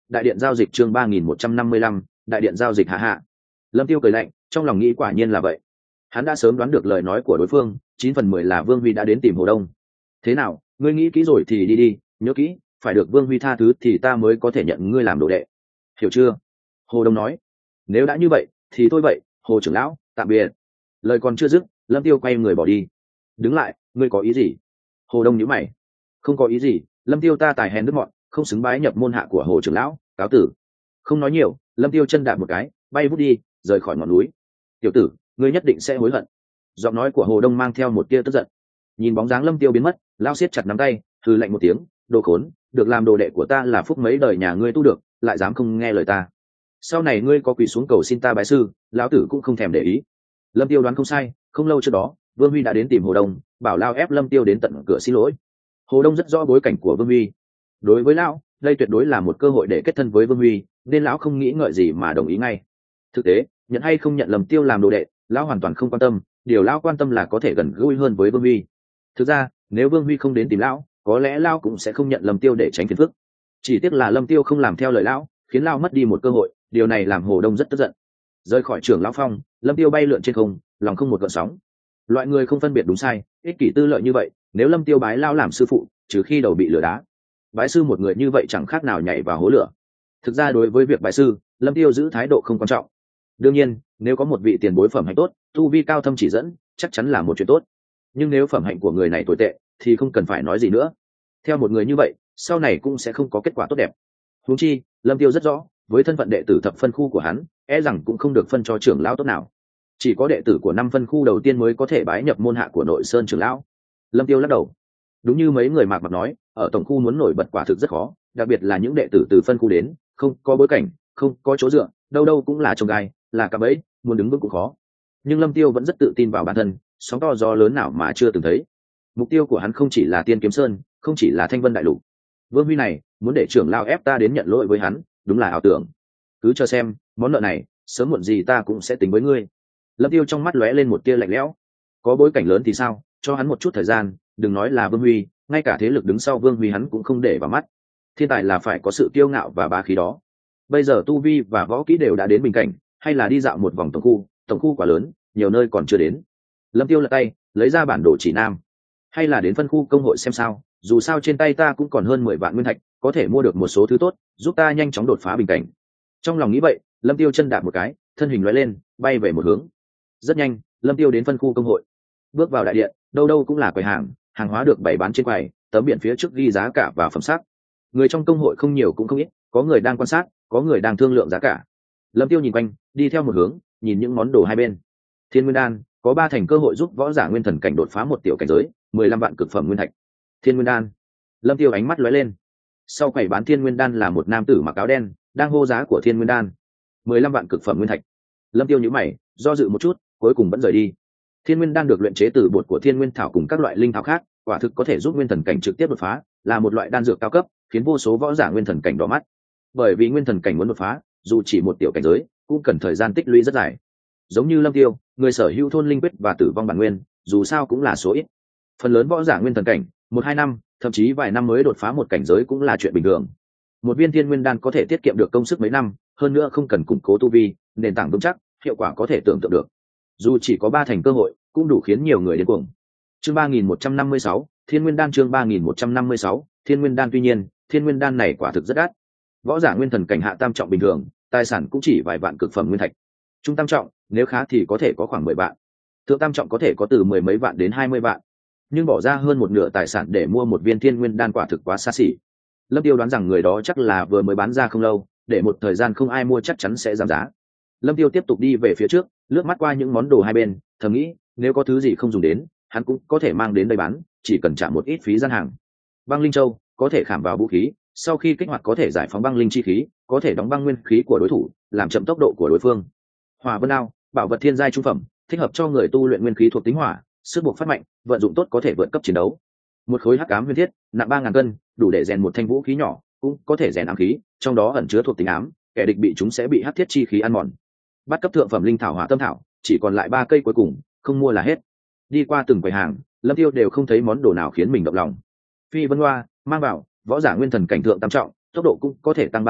đại điện giao dịch chương ba nghìn một trăm năm mươi lăm, đại điện giao dịch hạ hạ. Lâm Tiêu cười lạnh, trong lòng nghĩ quả nhiên là vậy. Hắn đã sớm đoán được lời nói của đối phương, chín phần mười là Vương Huy đã đến tìm Hồ Đông. Thế nào, ngươi nghĩ kỹ rồi thì đi đi, nhớ kỹ, phải được Vương Huy tha thứ thì ta mới có thể nhận ngươi làm đồ đệ. Hiểu chưa? Hồ Đông nói. Nếu đã như vậy, thì thôi vậy, Hồ trưởng lão, tạm biệt. Lời còn chưa dứt, Lâm Tiêu quay người bỏ đi. Đứng lại, ngươi có ý gì? Hồ Đông nhíu mày. Không có ý gì, Lâm Tiêu ta tài hèn đức mọn, không xứng bái nhập môn hạ của Hồ trưởng lão, cáo tử. Không nói nhiều, Lâm Tiêu chân đạp một cái, bay vút đi, rời khỏi ngọn núi. Tiểu tử, ngươi nhất định sẽ hối hận. Giọng nói của Hồ Đông mang theo một tia tức giận. Nhìn bóng dáng Lâm Tiêu biến mất, lao siết chặt nắm tay, hừ lạnh một tiếng, đồ khốn, được làm đồ đệ của ta là phúc mấy đời nhà ngươi tu được, lại dám không nghe lời ta. Sau này ngươi có quỳ xuống cầu xin ta bái sư, lão tử cũng không thèm để ý. Lâm Tiêu đoán không sai, không lâu trước đó, Vương Huy đã đến tìm Hồ Đông, bảo lao ép Lâm Tiêu đến tận cửa xin lỗi. Hồ Đông rất rõ bối cảnh của Vương Huy. Đối với lão, đây tuyệt đối là một cơ hội để kết thân với Vương Huy, nên lão không nghĩ ngợi gì mà đồng ý ngay. Thực tế, nhận hay không nhận Lâm Tiêu làm đồ đệ, lão hoàn toàn không quan tâm, điều lão quan tâm là có thể gần gũi hơn với Vương Huy. Thực ra, nếu Vương Huy không đến tìm lão, có lẽ lão cũng sẽ không nhận Lâm Tiêu để tránh phiền phức. Chỉ tiếc là Lâm Tiêu không làm theo lời lão, khiến lão mất đi một cơ hội, điều này làm Hồ Đông rất tức giận. Rời khỏi trưởng lão phong, Lâm Tiêu bay lượn trên không, lòng không một gợn sóng. Loại người không phân biệt đúng sai, ích kỷ tư lợi như vậy, nếu Lâm Tiêu bái lão làm sư phụ, trừ khi đầu bị lửa đá, bái sư một người như vậy chẳng khác nào nhảy vào hố lửa. Thực ra đối với việc bái sư, Lâm Tiêu giữ thái độ không quan trọng. Đương nhiên, nếu có một vị tiền bối phẩm hạnh tốt, tu vi cao thâm chỉ dẫn, chắc chắn là một chuyện tốt. Nhưng nếu phẩm hạnh của người này tồi tệ, thì không cần phải nói gì nữa. Theo một người như vậy, sau này cũng sẽ không có kết quả tốt đẹp. Huống chi, Lâm Tiêu rất rõ, với thân phận đệ tử thập phân khu của hắn, e rằng cũng không được phân cho trưởng lão tốt nào. Chỉ có đệ tử của năm phân khu đầu tiên mới có thể bái nhập môn hạ của nội sơn trưởng lão. Lâm Tiêu lắc đầu. Đúng như mấy người mạc mặt nói, ở tổng khu muốn nổi bật quả thực rất khó, đặc biệt là những đệ tử từ phân khu đến, không có bối cảnh, không có chỗ dựa, đâu đâu cũng là trông gai, là cạm bẫy, muốn đứng vững cũng khó. Nhưng Lâm Tiêu vẫn rất tự tin vào bản thân, sóng to gió lớn nào mà chưa từng thấy. Mục tiêu của hắn không chỉ là Tiên Kiếm Sơn, không chỉ là Thanh Vân Đại Lục. Vương Huy này muốn để trưởng lão ép ta đến nhận lỗi với hắn, đúng là ảo tưởng. Cứ cho xem, món nợ này sớm muộn gì ta cũng sẽ tính với ngươi. Lâm Tiêu trong mắt lóe lên một tia lạnh lẽo. Có bối cảnh lớn thì sao, cho hắn một chút thời gian, đừng nói là Vương Huy, ngay cả thế lực đứng sau Vương Huy hắn cũng không để vào mắt. Thiên tài là phải có sự kiêu ngạo và bá khí đó. Bây giờ tu vi và võ kỹ đều đã đến bình cảnh, hay là đi dạo một vòng tổng khu, tổng khu quá lớn, nhiều nơi còn chưa đến. Lâm Tiêu lật tay, lấy ra bản đồ chỉ nam. Hay là đến phân khu công hội xem sao, dù sao trên tay ta cũng còn hơn mười vạn nguyên thạch, có thể mua được một số thứ tốt, giúp ta nhanh chóng đột phá bình cảnh. Trong lòng nghĩ vậy, Lâm Tiêu chân đạp một cái, thân hình lóe lên, bay về một hướng. Rất nhanh, Lâm Tiêu đến phân khu công hội. Bước vào đại điện, đâu đâu cũng là quầy hàng, hàng hóa được bày bán trên quầy, tấm biển phía trước ghi giá cả và phẩm sắc. Người trong công hội không nhiều cũng không ít, có người đang quan sát, có người đang thương lượng giá cả. Lâm Tiêu nhìn quanh, đi theo một hướng, nhìn những món đồ hai bên. Thiên Nguyên Đan có ba thành cơ hội giúp võ giả nguyên thần cảnh đột phá một tiểu cảnh giới, mười lăm vạn cực phẩm nguyên thạch. Thiên Nguyên Đan. Lâm Tiêu ánh mắt lóe lên. Sau quầy bán Thiên Nguyên Đan là một nam tử mặc áo đen, đang hô giá của Thiên Nguyên Đan. mười lăm vạn cực phẩm nguyên thạch. Lâm Tiêu nhíu mày, do dự một chút, cuối cùng vẫn rời đi. Thiên Nguyên Đan được luyện chế từ bột của Thiên Nguyên thảo cùng các loại linh thảo khác, quả thực có thể giúp nguyên thần cảnh trực tiếp đột phá, là một loại đan dược cao cấp, khiến vô số võ giả nguyên thần cảnh đỏ mắt. Bởi vì nguyên thần cảnh muốn đột phá, dù chỉ một tiểu cảnh giới, cũng cần thời gian tích lũy rất dài. Giống như Lâm Tiêu, người sở hữu thôn linh quyết và tử vong bản nguyên, dù sao cũng là số ít. Phần lớn võ giả nguyên thần cảnh, một hai năm, thậm chí vài năm mới đột phá một cảnh giới cũng là chuyện bình thường. Một viên Thiên Nguyên Đan có thể tiết kiệm được công sức mấy năm, hơn nữa không cần củng cố tu vi, nền tảng vững chắc, hiệu quả có thể tưởng tượng được. Dù chỉ có ba thành cơ hội, cũng đủ khiến nhiều người điên cuồng. Chương ba nghìn một trăm năm mươi sáu, Thiên Nguyên Đan chương ba nghìn một trăm năm mươi sáu, Thiên Nguyên Đan tuy nhiên, Thiên Nguyên Đan này quả thực rất đắt. Võ giả nguyên thần cảnh hạ tam trọng bình thường, tài sản cũng chỉ vài vạn cực phẩm nguyên thạch. Trung tam trọng, nếu khá thì có thể có khoảng mười vạn. Thượng tam trọng có thể có từ mười mấy vạn đến hai mươi vạn. Nhưng bỏ ra hơn một nửa tài sản để mua một viên Thiên Nguyên Đan quả thực quá xa xỉ. Lâm Tiêu đoán rằng người đó chắc là vừa mới bán ra không lâu, để một thời gian không ai mua chắc chắn sẽ giảm giá. Lâm Tiêu tiếp tục đi về phía trước, lướt mắt qua những món đồ hai bên, thầm nghĩ, nếu có thứ gì không dùng đến, hắn cũng có thể mang đến đây bán, chỉ cần trả một ít phí gian hàng. Băng linh châu có thể khảm vào vũ khí, sau khi kích hoạt có thể giải phóng băng linh chi khí, có thể đóng băng nguyên khí của đối thủ, làm chậm tốc độ của đối phương. Hỏa vân đao, bảo vật thiên giai trung phẩm, thích hợp cho người tu luyện nguyên khí thuộc tính hỏa, sức buộc phát mạnh, vận dụng tốt có thể vượt cấp chiến đấu. Một khối hắc ám huyền thiết, nặng ba ngàn cân, đủ để rèn một thanh vũ khí nhỏ, cũng có thể rèn ám khí, trong đó ẩn chứa thuộc tính ám, kẻ địch bị chúng sẽ bị hắc thiết chi khí ăn mòn. Bắt cấp thượng phẩm linh thảo hỏa tâm thảo, chỉ còn lại ba cây cuối cùng, không mua là hết. Đi qua từng quầy hàng, Lâm Tiêu đều không thấy món đồ nào khiến mình động lòng. Phi vân hoa mang vào, võ giả nguyên thần cảnh thượng tam trọng, tốc độ cũng có thể tăng ba thành,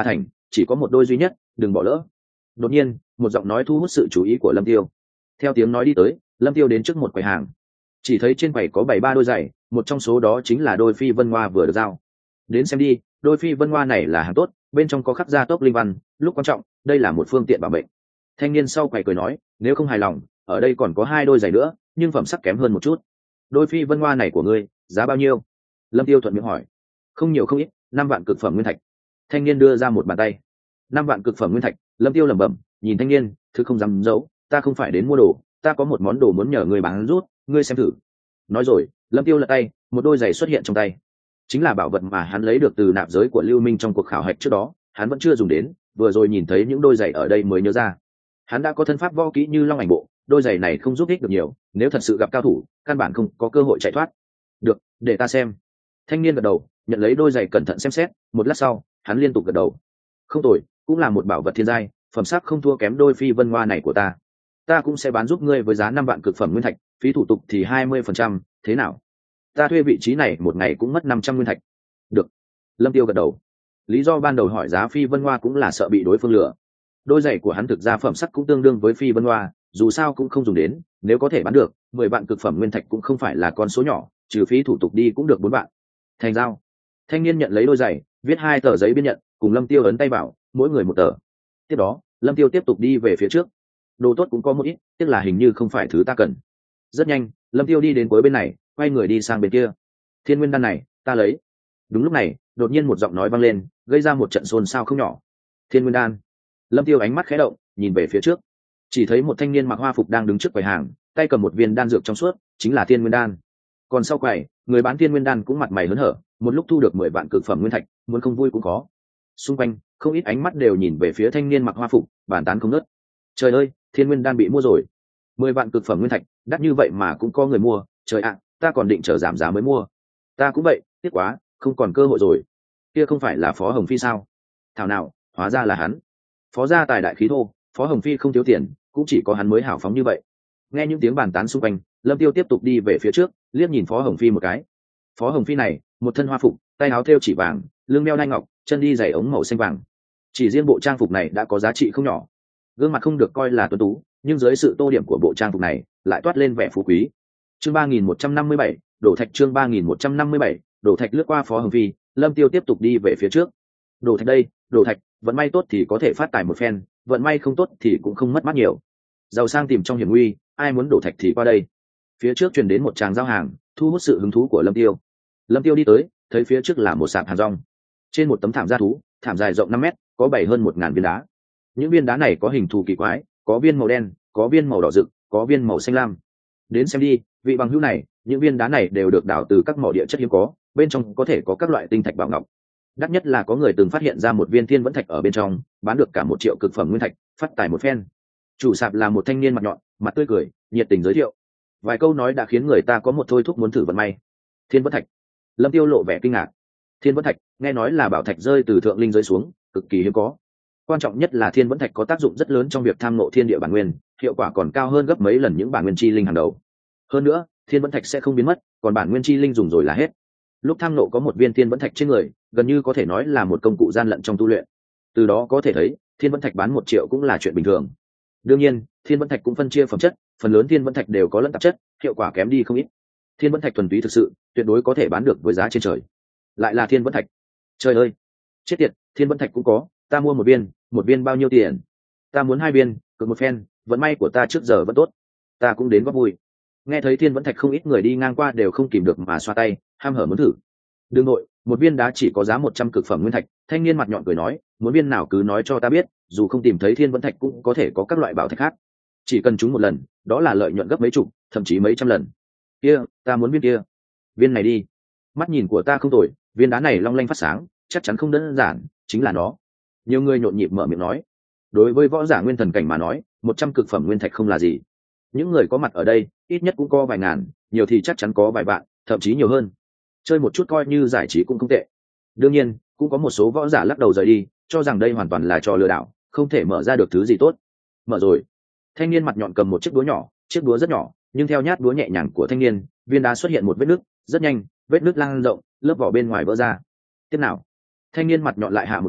chỉ có một đôi duy nhất, đừng bỏ lỡ. Đột nhiên một giọng nói thu hút sự chú ý của Lâm Tiêu. Theo tiếng nói đi tới, Lâm Tiêu đến trước một quầy hàng, chỉ thấy trên quầy có bảy ba đôi giày, một trong số đó chính là đôi phi vân hoa vừa được giao. Đến xem đi, đôi phi vân hoa này là hàng tốt, bên trong có khắc gia tốc linh văn, lúc quan trọng đây là một phương tiện bảo mệnh. Thanh niên sau quầy cười nói, nếu không hài lòng, ở đây còn có hai đôi giày nữa, nhưng phẩm sắc kém hơn một chút. Đôi phi vân hoa này của ngươi giá bao nhiêu? Lâm Tiêu thuận miệng hỏi. Không nhiều không ít, năm vạn cực phẩm nguyên thạch. Thanh niên đưa ra một bàn tay. Năm vạn cực phẩm nguyên thạch. Lâm Tiêu lẩm bẩm, nhìn thanh niên, thứ không dám giấu, ta không phải đến mua đồ, ta có một món đồ muốn nhờ ngươi bán rút, ngươi xem thử. Nói rồi, Lâm Tiêu lật tay, một đôi giày xuất hiện trong tay. Chính là bảo vật mà hắn lấy được từ nạp giới của Lưu Minh trong cuộc khảo hạch trước đó, hắn vẫn chưa dùng đến, vừa rồi nhìn thấy những đôi giày ở đây mới nhớ ra. Hắn đã có thân pháp võ kỹ như Long Ảnh Bộ, đôi giày này không giúp ích được nhiều, nếu thật sự gặp cao thủ, căn bản không có cơ hội chạy thoát. Được, để ta xem. Thanh niên gật đầu, nhận lấy đôi giày cẩn thận xem xét, một lát sau, hắn liên tục gật đầu. Không tồi, cũng là một bảo vật thiên giai, phẩm sắc không thua kém đôi phi vân hoa này của ta. Ta cũng sẽ bán giúp ngươi với giá năm vạn cực phẩm nguyên thạch, phí thủ tục thì hai mươi phần trăm, thế nào? Ta thuê vị trí này một ngày cũng mất năm trăm nguyên thạch. Được. Lâm Tiêu gật đầu. Lý do ban đầu hỏi giá phi vân hoa cũng là sợ bị đối phương lừa. Đôi giày của hắn thực ra phẩm sắc cũng tương đương với phi vân hoa, dù sao cũng không dùng đến, nếu có thể bán được, mười vạn cực phẩm nguyên thạch cũng không phải là con số nhỏ, trừ phí thủ tục đi cũng được bốn vạn. Thành giao. Thanh niên nhận lấy đôi giày, viết hai tờ giấy biên nhận, cùng Lâm Tiêu ấn tay vào, mỗi người một tờ. Tiếp đó, Lâm Tiêu tiếp tục đi về phía trước. Đồ tốt cũng có một ít, tiếc là hình như không phải thứ ta cần. Rất nhanh, Lâm Tiêu đi đến cuối bên này, quay người đi sang bên kia. Thiên nguyên đan này, ta lấy. Đúng lúc này, đột nhiên một giọng nói vang lên, gây ra một trận xôn xao không nhỏ. Thiên nguyên đan. Lâm Tiêu ánh mắt khẽ động, nhìn về phía trước, chỉ thấy một thanh niên mặc hoa phục đang đứng trước quầy hàng, tay cầm một viên đan dược trong suốt, chính là thiên nguyên đan. Còn sau quầy, người bán thiên nguyên đan cũng mặt mày hớn hở, một lúc thu được mười vạn cực phẩm nguyên thạch, muốn không vui cũng có. Xung quanh, không ít ánh mắt đều nhìn về phía thanh niên mặc hoa phục, bàn tán không ngớt. Trời ơi, thiên nguyên đan bị mua rồi. Mười vạn cực phẩm nguyên thạch, đắt như vậy mà cũng có người mua, trời ạ, ta còn định chờ giảm giá mới mua. Ta cũng vậy, tiếc quá, không còn cơ hội rồi. Kia không phải là Phó Hồng Phi sao? Thảo nào, hóa ra là hắn. Phó gia tài đại khí thô, Phó Hồng Phi không thiếu tiền, cũng chỉ có hắn mới hào phóng như vậy. Nghe những tiếng bàn tán xung quanh, Lâm Tiêu tiếp tục đi về phía trước, liếc nhìn Phó Hồng Phi một cái. Phó Hồng Phi này, một thân hoa phục, tay áo thêu chỉ vàng, lưng đeo đai ngọc, chân đi giày ống màu xanh vàng. Chỉ riêng bộ trang phục này đã có giá trị không nhỏ. Gương mặt không được coi là tuấn tú, nhưng dưới sự tô điểm của bộ trang phục này, lại toát lên vẻ phú quý. Chương ba nghìn một trăm năm mươi bảy, đổ thạch chương ba nghìn một trăm năm mươi bảy, đổ thạch lướt qua Phó Hồng Phi, Lâm Tiêu tiếp tục đi về phía trước. Đổ thạch đây, đổ thạch, vận may tốt thì có thể phát tài một phen, vận may không tốt thì cũng không mất mát nhiều. Giàu sang tìm trong hiểm nguy, ai muốn đổ thạch thì qua đây. Phía trước truyền đến một tràng giao hàng, thu hút sự hứng thú của Lâm Tiêu. Lâm Tiêu đi tới, thấy phía trước là một sạp hàng rong. Trên một tấm thảm gia thú, thảm dài rộng năm mét, có bảy hơn một ngàn viên đá. Những viên đá này có hình thù kỳ quái, có viên màu đen, có viên màu đỏ rực, có viên màu xanh lam. Đến xem đi, vị bằng hữu này, những viên đá này đều được đào từ các mỏ địa chất hiếm có, bên trong có thể có các loại tinh thạch bảo ngọc. Đắt nhất là có người từng phát hiện ra một viên thiên vẫn thạch ở bên trong, bán được cả một triệu cực phẩm nguyên thạch, phát tài một phen. Chủ sạp là một thanh niên mặt nhọn, mặt tươi cười, nhiệt tình giới thiệu. Vài câu nói đã khiến người ta có một thôi thúc muốn thử vận may. Thiên vẫn thạch. Lâm Tiêu lộ vẻ kinh ngạc. Thiên vẫn thạch, nghe nói là bảo thạch rơi từ thượng linh rơi xuống, cực kỳ hiếm có. Quan trọng nhất là thiên vẫn thạch có tác dụng rất lớn trong việc tham ngộ thiên địa bản nguyên, hiệu quả còn cao hơn gấp mấy lần những bản nguyên chi linh hàng đầu. Hơn nữa, thiên vẫn thạch sẽ không biến mất, còn bản nguyên chi linh dùng rồi là hết. Lúc tham ngộ có một viên thiên vẫn thạch trên người, gần như có thể nói là một công cụ gian lận trong tu luyện. Từ đó có thể thấy, thiên vẫn thạch bán một triệu cũng là chuyện bình thường. Đương nhiên, thiên vẫn thạch cũng phân chia phẩm chất, phần lớn thiên vẫn thạch đều có lẫn tạp chất, hiệu quả kém đi không ít. Thiên vẫn thạch thuần túy thực sự, tuyệt đối có thể bán được với giá trên trời. Lại là thiên vẫn thạch. Trời ơi, chết tiệt, thiên vẫn thạch cũng có, ta mua một viên, một viên bao nhiêu tiền? Ta muốn hai viên, cực một phen, vận may của ta trước giờ vẫn tốt. Ta cũng đến góp vui. Nghe thấy thiên vẫn thạch, không ít người đi ngang qua đều không kìm được mà xoa tay, ham hở muốn thử. Đương nội, một viên đá chỉ có giá một trăm cực phẩm nguyên thạch, thanh niên mặt nhọn cười nói, muốn viên nào cứ nói cho ta biết, dù không tìm thấy thiên vẫn thạch cũng có thể có các loại bảo thạch khác. Chỉ cần trúng một lần, đó là lợi nhuận gấp mấy chục, thậm chí mấy trăm lần. Kia, ta muốn viên kia. Viên này đi. Mắt nhìn của ta không tồi, viên đá này long lanh phát sáng, chắc chắn không đơn giản, chính là nó. Nhiều người nhộn nhịp mở miệng nói. Đối với võ giả nguyên thần cảnh mà nói, một trăm cực phẩm nguyên thạch không là gì. Những người có mặt ở đây, ít nhất cũng có vài ngàn, nhiều thì chắc chắn có vài vạn, thậm chí nhiều hơn. Chơi một chút coi như giải trí cũng không tệ. Đương nhiên, cũng có một số võ giả lắc đầu rời đi, cho rằng đây hoàn toàn là trò lừa đảo, không thể mở ra được thứ gì tốt. Mở rồi. Thanh niên mặt nhọn cầm một chiếc đũa nhỏ, chiếc đũa rất nhỏ, nhưng theo nhát đũa nhẹ nhàng của thanh niên, viên đá xuất hiện một vết nứt, rất nhanh, vết nứt lan rộng, lớp vỏ bên ngoài vỡ ra. Tiếp nào? Thanh niên mặt nhọn lại hạ một đũa,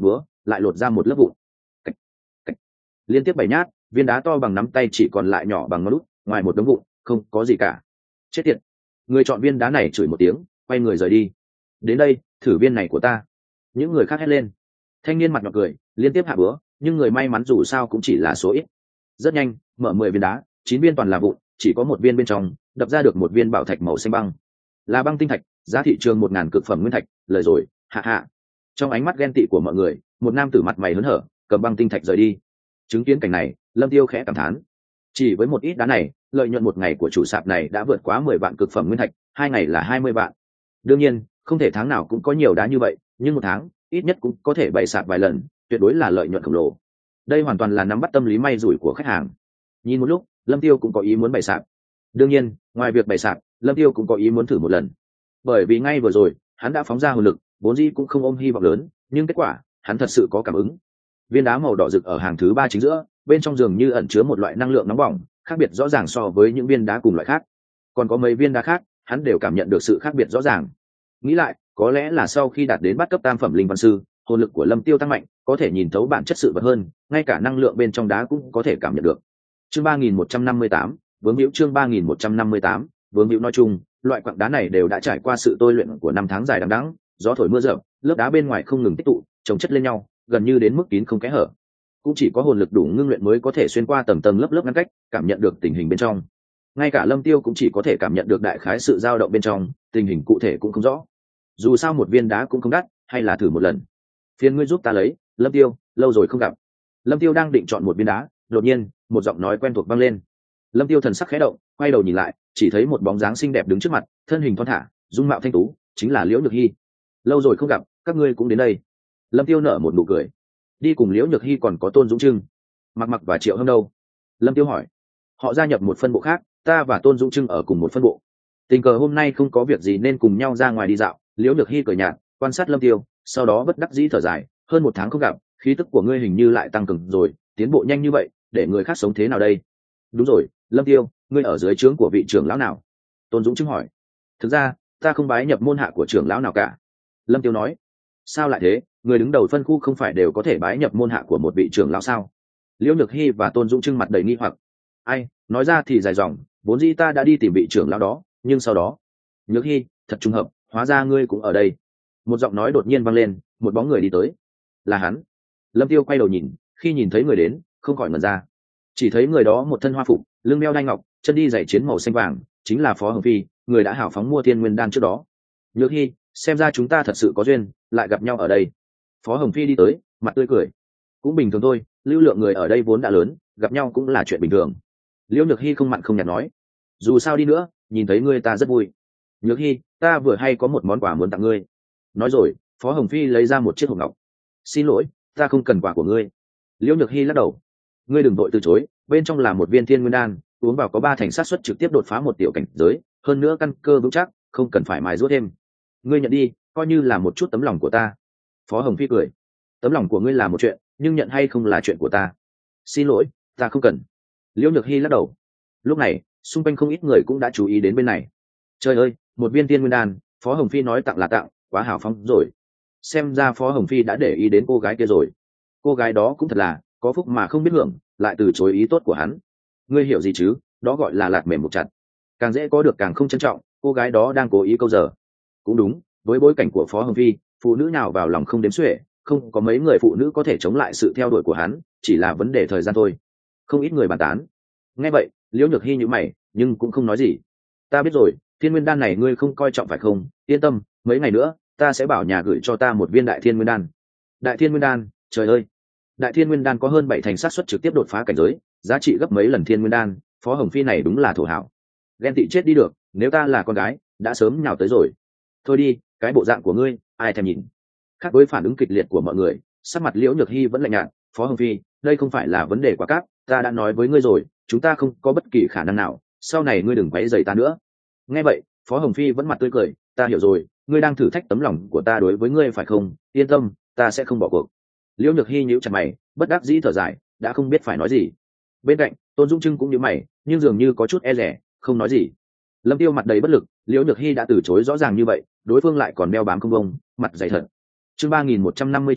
lại lột ra một lớp vụn. Cách, cách. Liên tiếp bảy nhát, viên đá to bằng nắm tay chỉ còn lại nhỏ bằng ngón út, ngoài một đống vụn không có gì cả. Chết tiệt. Người chọn viên đá này chửi một tiếng, quay người rời đi. Đến đây, thử viên này của ta. Những người khác hét lên. Thanh niên mặt nhọn cười, liên tiếp hạ bữa, nhưng người may mắn dù sao cũng chỉ là số ít. Rất nhanh, mở mười viên đá, chín viên toàn là vụn, chỉ có một viên bên trong đập ra được một viên bảo thạch màu xanh băng, là băng tinh thạch, giá thị trường một ngàn cực phẩm nguyên thạch. Lời rồi, hạ hạ. Trong ánh mắt ghen tị của mọi người, một nam tử mặt mày hớn hở cầm băng tinh thạch rời đi. Chứng kiến cảnh này, Lâm Tiêu khẽ cảm thán. Chỉ với một ít đá này, lợi nhuận một ngày của chủ sạp này đã vượt quá mười vạn cực phẩm nguyên thạch, hai ngày là hai mươi vạn. Đương nhiên, không thể tháng nào cũng có nhiều đá như vậy, nhưng một tháng ít nhất cũng có thể bày sạp vài lần, tuyệt đối là lợi nhuận khổng lồ. Đây hoàn toàn là nắm bắt tâm lý may rủi của khách hàng. Nhìn một lúc, Lâm Tiêu cũng có ý muốn bày sạp. Đương nhiên, ngoài việc bày sạp, Lâm Tiêu cũng có ý muốn thử một lần. Bởi vì ngay vừa rồi, hắn đã phóng ra hồn lực, vốn dĩ cũng không ôm hy vọng lớn, nhưng kết quả, hắn thật sự có cảm ứng. Viên đá màu đỏ rực ở hàng thứ ba chính giữa, bên trong dường như ẩn chứa một loại năng lượng nóng bỏng, khác biệt rõ ràng so với những viên đá cùng loại khác. Còn có mấy viên đá khác, hắn đều cảm nhận được sự khác biệt rõ ràng. Nghĩ lại, có lẽ là sau khi đạt đến bát cấp tam phẩm linh văn sư, hồn lực của Lâm Tiêu tăng mạnh, có thể nhìn thấu bản chất sự vật hơn, ngay cả năng lượng bên trong đá cũng có thể cảm nhận được. Chương ba nghìn một trăm năm mươi tám, vướng hữu chương ba nghìn một trăm năm mươi tám, vướng hữu nói chung, loại quặng đá này đều đã trải qua sự tôi luyện của năm tháng dài đằng đẵng, gió thổi mưa rợp, lớp đá bên ngoài không ngừng tích tụ, chồng chất lên nhau, gần như đến mức kín không kẽ hở. Cũng chỉ có hồn lực đủ ngưng luyện mới có thể xuyên qua tầng tầng lớp lớp ngăn cách, cảm nhận được tình hình bên trong. Ngay cả Lâm Tiêu cũng chỉ có thể cảm nhận được đại khái sự dao động bên trong, tình hình cụ thể cũng không rõ. Dù sao một viên đá cũng không đắt, hay là thử một lần. Phiền ngươi giúp ta lấy, Lâm Tiêu, lâu rồi không gặp. Lâm Tiêu đang định chọn một viên đá, đột nhiên, một giọng nói quen thuộc vang lên. Lâm Tiêu thần sắc khẽ động, quay đầu nhìn lại, chỉ thấy một bóng dáng xinh đẹp đứng trước mặt, thân hình thon thả, dung mạo thanh tú, chính là Liễu Nhược Hi. Lâu rồi không gặp, các ngươi cũng đến đây. Lâm Tiêu nở một nụ cười. Đi cùng Liễu Nhược Hi còn có Tôn Dũng Trưng, Mặc Mặc và Triệu Hâm đâu? Lâm Tiêu hỏi. Họ gia nhập một phân bộ khác, ta và Tôn Dũng Trưng ở cùng một phân bộ. Tình cờ hôm nay không có việc gì nên cùng nhau ra ngoài đi dạo. Liễu Nhược Hi cười nhạt, quan sát Lâm Tiêu, sau đó bất đắc dĩ thở dài, hơn một tháng không gặp, khí tức của ngươi hình như lại tăng cường rồi, tiến bộ nhanh như vậy, để người khác sống thế nào đây? Đúng rồi, Lâm Tiêu, ngươi ở dưới trướng của vị trưởng lão nào? Tôn Dũng Trưng hỏi. Thực ra, ta không bái nhập môn hạ của trưởng lão nào cả. Lâm Tiêu nói. Sao lại thế? Người đứng đầu phân khu không phải đều có thể bái nhập môn hạ của một vị trưởng lão sao? Liễu Nhược Hi và Tôn Dũng Trưng mặt đầy nghi hoặc. Ai, nói ra thì dài dòng, vốn dĩ ta đã đi tìm vị trưởng lão đó, nhưng sau đó, Nhược Hi, thật trùng hợp, hóa ra ngươi cũng ở đây. Một giọng nói đột nhiên vang lên, một bóng người đi tới. Là hắn. Lâm Tiêu quay đầu nhìn, khi nhìn thấy người đến, không khỏi ngẩn ra. Chỉ thấy người đó một thân hoa phục, lưng đeo đai ngọc, chân đi giày chiến màu xanh vàng, chính là Phó Hồng Phi, người đã hào phóng mua Thiên Nguyên đan trước đó. Nhược Hi, xem ra chúng ta thật sự có duyên, lại gặp nhau ở đây. Phó Hồng Phi đi tới, mặt tươi cười. Cũng bình thường thôi, lưu lượng người ở đây vốn đã lớn, gặp nhau cũng là chuyện bình thường. Liễu Nhược Hi không mặn không nhạt nói. Dù sao đi nữa, nhìn thấy ngươi ta rất vui. Nhược Hi, ta vừa hay có một món quà muốn tặng ngươi. Nói rồi, Phó Hồng Phi lấy ra một chiếc hộp ngọc. Xin lỗi, ta không cần quà của ngươi. Liễu Nhược Hi lắc đầu. Ngươi đừng vội từ chối, bên trong là một viên Thiên Nguyên đan, uống vào có ba thành sát suất trực tiếp đột phá một tiểu cảnh giới, hơn nữa căn cơ vững chắc, không cần phải mài giũa thêm. Ngươi nhận đi, coi như là một chút tấm lòng của ta. Phó Hồng Phi cười. Tấm lòng của ngươi là một chuyện, nhưng nhận hay không là chuyện của ta. Xin lỗi, ta không cần. Liễu Nhược Hi lắc đầu. Lúc này, xung quanh không ít người cũng đã chú ý đến bên này. Trời ơi, một viên Thiên Nguyên đan, Phó Hồng Phi nói tặng là tặng, quá hào phóng rồi. Xem ra Phó Hồng Phi đã để ý đến cô gái kia rồi. Cô gái đó cũng thật là có phúc mà không biết hưởng, lại từ chối ý tốt của hắn. Ngươi hiểu gì chứ, đó gọi là lạt mềm một chặt. Càng dễ có được càng không trân trọng, cô gái đó đang cố ý câu giờ. Cũng đúng, với bối cảnh của Phó Hồng Phi, phụ nữ nào vào lòng không đếm xuể, không có mấy người phụ nữ có thể chống lại sự theo đuổi của hắn, chỉ là vấn đề thời gian thôi. Không ít người bàn tán. Nghe vậy, Liễu Nhược Hi nhíu mày, nhưng cũng không nói gì. Ta biết rồi, Thiên Nguyên đan này ngươi không coi trọng phải không? Yên tâm, mấy ngày nữa, ta sẽ bảo nhà gửi cho ta một viên Đại Thiên Nguyên đan. Đại Thiên Nguyên đan, trời ơi! Đại Thiên Nguyên đan có hơn bảy thành xác suất trực tiếp đột phá cảnh giới, giá trị gấp mấy lần Thiên Nguyên đan, Phó Hồng Phi này đúng là thổ hảo. Ghen tị chết đi được, nếu ta là con gái, đã sớm nhào tới rồi. Thôi đi, cái bộ dạng của ngươi, ai thèm nhìn. Khác với phản ứng kịch liệt của mọi người, sắc mặt Liễu Nhược Hi vẫn lạnh nhạt. Phó Hồng Phi, đây không phải là vấn đề quá cáp, ta đã nói với ngươi rồi, chúng ta không có bất kỳ khả năng nào, sau này ngươi đừng quấy rầy ta nữa. Nghe vậy, Phó Hồng Phi vẫn mặt tươi cười, ta hiểu rồi, ngươi đang thử thách tấm lòng của ta đối với ngươi phải không? Yên tâm, ta sẽ không bỏ cuộc. Liễu Nhược Hi nhíu chặt mày, bất đắc dĩ thở dài, đã không biết phải nói gì. Bên cạnh, Tôn Dũng Trưng cũng nhíu mày, nhưng dường như có chút e dè, không nói gì. Lâm Tiêu mặt đầy bất lực, Liễu Nhược Hi đã từ chối rõ ràng như vậy, đối phương lại còn đeo bám không bông, mặt dày thật. Chương ba nghìn một trăm năm mươi chín,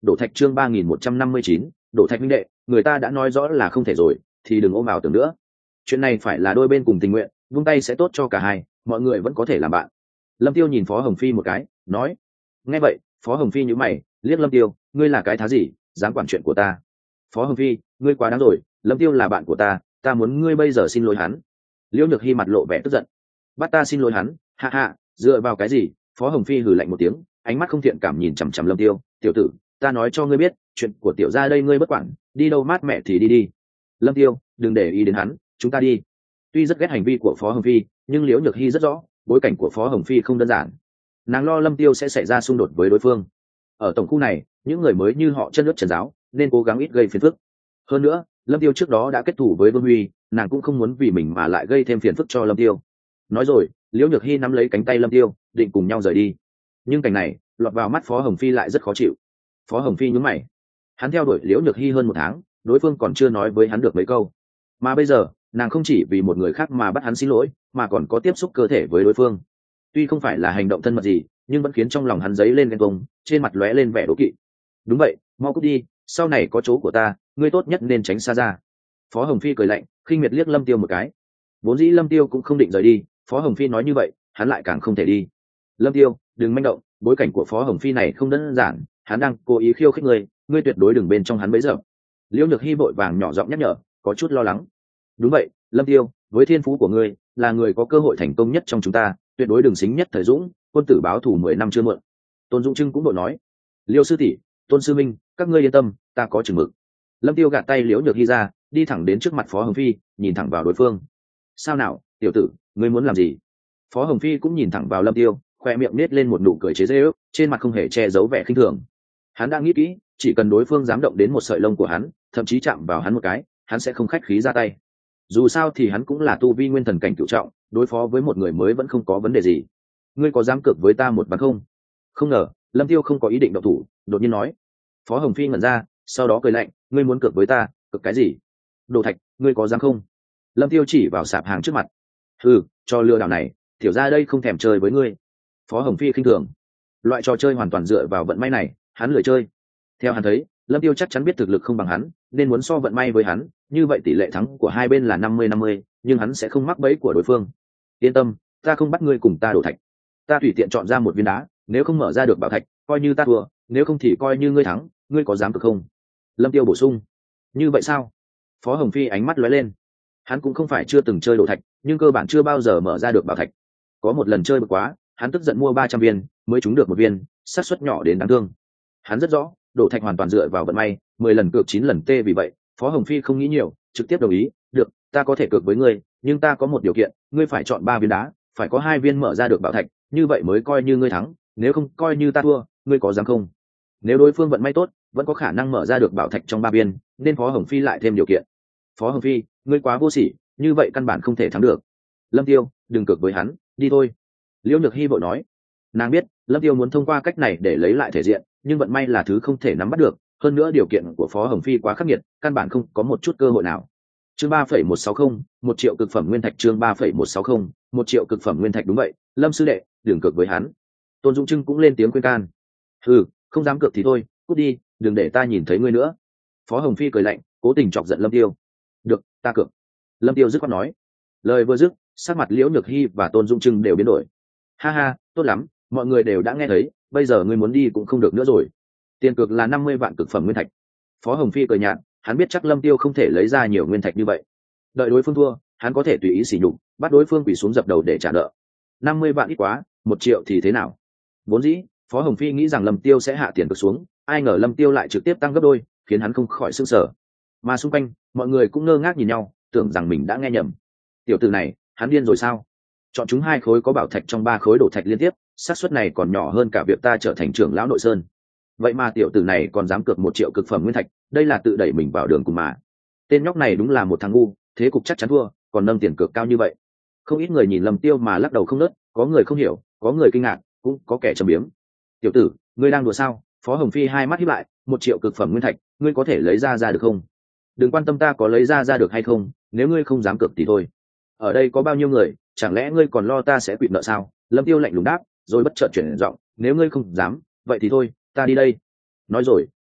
đổ thạch chương ba nghìn một trăm năm mươi chín, đổ thạch huynh đệ, người ta đã nói rõ là không thể rồi thì đừng ôm vào tưởng nữa. Chuyện này phải là đôi bên cùng tình nguyện, vung tay sẽ tốt cho cả hai, mọi người vẫn có thể làm bạn. Lâm Tiêu nhìn Phó Hồng Phi một cái, nói. Nghe vậy, Phó Hồng Phi nhíu mày, liếc Lâm Tiêu, ngươi là cái thá gì, dám quản chuyện của ta? Phó Hồng Phi, ngươi quá đáng rồi, Lâm Tiêu là bạn của ta, ta muốn ngươi bây giờ xin lỗi hắn. Liễu Nhược Hi mặt lộ vẻ tức giận. Bắt ta xin lỗi hắn? Ha ha, dựa vào cái gì? Phó Hồng Phi hừ lạnh một tiếng, ánh mắt không thiện cảm nhìn chằm chằm Lâm Tiêu, tiểu tử, ta nói cho ngươi biết, chuyện của tiểu gia đây ngươi bất quản, đi đâu mát mẹ thì đi đi. Lâm Tiêu, đừng để ý đến hắn, chúng ta đi. Tuy rất ghét hành vi của Phó Hồng Phi, nhưng Liễu Nhược Hi rất rõ, bối cảnh của Phó Hồng Phi không đơn giản. Nàng lo Lâm Tiêu sẽ xảy ra xung đột với đối phương. Ở tổng khu này, những người mới như họ chân nước trần giáo, nên cố gắng ít gây phiền phức. Hơn nữa, Lâm Tiêu trước đó đã kết thủ với Vương Huy, nàng cũng không muốn vì mình mà lại gây thêm phiền phức cho Lâm Tiêu. Nói rồi, Liễu Nhược Hi nắm lấy cánh tay Lâm Tiêu, định cùng nhau rời đi. Nhưng cảnh này, lọt vào mắt Phó Hồng Phi lại rất khó chịu. Phó Hồng Phi nhướng mày. Hắn theo đuổi Liễu Nhược Hi hơn một tháng, đối phương còn chưa nói với hắn được mấy câu. Mà bây giờ, nàng không chỉ vì một người khác mà bắt hắn xin lỗi, mà còn có tiếp xúc cơ thể với đối phương. Tuy không phải là hành động thân mật gì, nhưng vẫn khiến trong lòng hắn dấy lên ghen tuông, trên mặt lóe lên vẻ đố kỵ. Đúng vậy, mau cút đi, sau này có chỗ của ta, ngươi tốt nhất nên tránh xa ra. Phó Hồng Phi cười lạnh, khinh miệt liếc Lâm Tiêu một cái. Vốn dĩ Lâm Tiêu cũng không định rời đi, Phó Hồng Phi nói như vậy, hắn lại càng không thể đi. Lâm Tiêu, đừng manh động, bối cảnh của Phó Hồng Phi này không đơn giản, hắn đang cố ý khiêu khích ngươi, ngươi tuyệt đối đừng bên trong hắn bấy giờ. Liễu Nhược Hi vội vàng nhỏ giọng nhắc nhở, có chút lo lắng. Đúng vậy, Lâm Tiêu, với thiên phú của ngươi, là người có cơ hội thành công nhất trong chúng ta, tuyệt đối đừng xính nhất thời dũng, quân tử báo thù mười năm chưa muộn. Tôn Dũng Trưng cũng đội nói. Liêu sư tỷ, Tôn sư minh, các ngươi yên tâm, ta có chừng mực. Lâm Tiêu gạt tay Liễu Nhược Hi ra, đi thẳng đến trước mặt Phó Hồng Phi, nhìn thẳng vào đối phương. Sao nào, tiểu tử, ngươi muốn làm gì? Phó Hồng Phi cũng nhìn thẳng vào Lâm Tiêu, khoe miệng nết lên một nụ cười chế giễu, trên mặt không hề che giấu vẻ khinh thường. Hắn đã nghĩ kỹ, chỉ cần đối phương dám động đến một sợi lông của hắn, thậm chí chạm vào hắn một cái, hắn sẽ không khách khí ra tay. Dù sao thì hắn cũng là tu vi nguyên thần cảnh cửu trọng, đối phó với một người mới vẫn không có vấn đề gì. Ngươi có dám cược với ta một ván không? Không ngờ, Lâm Tiêu không có ý định động thủ, đột nhiên nói. Phó Hồng Phi ngẩn ra, sau đó cười lạnh, ngươi muốn cược với ta, cược cái gì? Đồ thạch, ngươi có dám không? Lâm Tiêu chỉ vào sạp hàng trước mặt. Ừ, cho lừa đảo này, tiểu ra đây không thèm chơi với ngươi. Phó Hồng Phi khinh thường. Loại trò chơi hoàn toàn dựa vào vận may này, hắn lười chơi. Theo hắn thấy, Lâm Tiêu chắc chắn biết thực lực không bằng hắn, nên muốn so vận may với hắn, như vậy tỷ lệ thắng của hai bên là năm mươi năm mươi, nhưng hắn sẽ không mắc bẫy của đối phương. Yên tâm, ta không bắt ngươi cùng ta đổ thạch. Ta tùy tiện chọn ra một viên đá, nếu không mở ra được bảo thạch, coi như ta thua, nếu không thì coi như ngươi thắng, ngươi có dám cực không? Lâm Tiêu bổ sung. Như vậy sao? Phó Hồng Phi ánh mắt lóe lên. Hắn cũng không phải chưa từng chơi đổ thạch, nhưng cơ bản chưa bao giờ mở ra được bảo thạch. Có một lần chơi bực quá, hắn tức giận mua ba trăm viên, mới trúng được một viên, xác suất nhỏ đến đáng thương. Hắn rất rõ, đổ thạch hoàn toàn dựa vào vận may, mười lần cược chín lần tê, vì vậy, Phó Hồng Phi không nghĩ nhiều, trực tiếp đồng ý, "Được, ta có thể cược với ngươi, nhưng ta có một điều kiện, ngươi phải chọn ba viên đá, phải có hai viên mở ra được bảo thạch, như vậy mới coi như ngươi thắng, nếu không coi như ta thua, ngươi có dám không?" Nếu đối phương vận may tốt, vẫn có khả năng mở ra được bảo thạch trong ba viên, nên Phó Hồng Phi lại thêm điều kiện. "Phó Hồng Phi, ngươi quá vô sỉ, như vậy căn bản không thể thắng được." Lâm Tiêu, đừng cược với hắn, đi thôi. Liễu Nhược Hi vội nói. Nàng biết, Lâm Tiêu muốn thông qua cách này để lấy lại thể diện, nhưng vận may là thứ không thể nắm bắt được, hơn nữa điều kiện của Phó Hồng Phi quá khắc nghiệt, căn bản không có một chút cơ hội nào. Chương ba phẩy một sáu không, một triệu cực phẩm nguyên thạch, chương ba phẩy một sáu không, một triệu cực phẩm nguyên thạch, đúng vậy, Lâm sư đệ, đừng cược với hắn. Tôn Dũng Trưng cũng lên tiếng khuyên can. "Ừ, không dám cược thì thôi, cút đi, đừng để ta nhìn thấy ngươi nữa." Phó Hồng Phi cười lạnh, cố tình chọc giận Lâm Tiêu. "Được, ta cược." Lâm Tiêu dứt khoát nói. Lời vừa dứt, sắc mặt Liễu Nhược Hi và Tôn Dũng Trưng đều biến đổi. "Ha ha, tốt lắm, mọi người đều đã nghe thấy, bây giờ ngươi muốn đi cũng không được nữa rồi. Tiền cược là năm mươi vạn cực phẩm nguyên thạch." Phó Hồng Phi cười nhạt, hắn biết chắc Lâm Tiêu không thể lấy ra nhiều nguyên thạch như vậy. Đợi đối phương thua, hắn có thể tùy ý sỉ nhục, bắt đối phương quỳ xuống dập đầu để trả nợ. năm mươi vạn ít quá, một triệu thì thế nào? Vốn dĩ, Phó Hồng Phi nghĩ rằng Lâm Tiêu sẽ hạ tiền cược xuống, ai ngờ Lâm Tiêu lại trực tiếp tăng gấp đôi, khiến hắn không khỏi sửng sở. Mà xung quanh, mọi người cũng ngơ ngác nhìn nhau, tưởng rằng mình đã nghe nhầm. Tiểu tử này, hắn điên rồi sao? Chọn chúng hai khối có bảo thạch trong ba khối đổ thạch liên tiếp, xác suất này còn nhỏ hơn cả việc ta trở thành trưởng lão nội sơn. Vậy mà tiểu tử này còn dám cược một triệu cực phẩm nguyên thạch, đây là tự đẩy mình vào đường cùng mà. Tên nhóc này đúng là một thằng ngu, thế cục chắc chắn thua, còn nâng tiền cược cao như vậy. Không ít người nhìn Lâm Tiêu mà lắc đầu không nớt, có người không hiểu, có người kinh ngạc, cũng có kẻ trầm biếm. "Tiểu tử, ngươi đang đùa sao?" Phó Hồng Phi hai mắt híp lại, "Một triệu cực phẩm nguyên thạch, ngươi có thể lấy ra ra được không?" "Đừng quan tâm ta có lấy ra ra được hay không, nếu ngươi không dám cược thì thôi. Ở đây có bao nhiêu người, chẳng lẽ ngươi còn lo ta sẽ quỵt nợ sao?" Lâm Tiêu lạnh lùng đáp, rồi bất chợt chuyển giọng, "Nếu ngươi không dám, vậy thì thôi, ta đi đây." Nói rồi,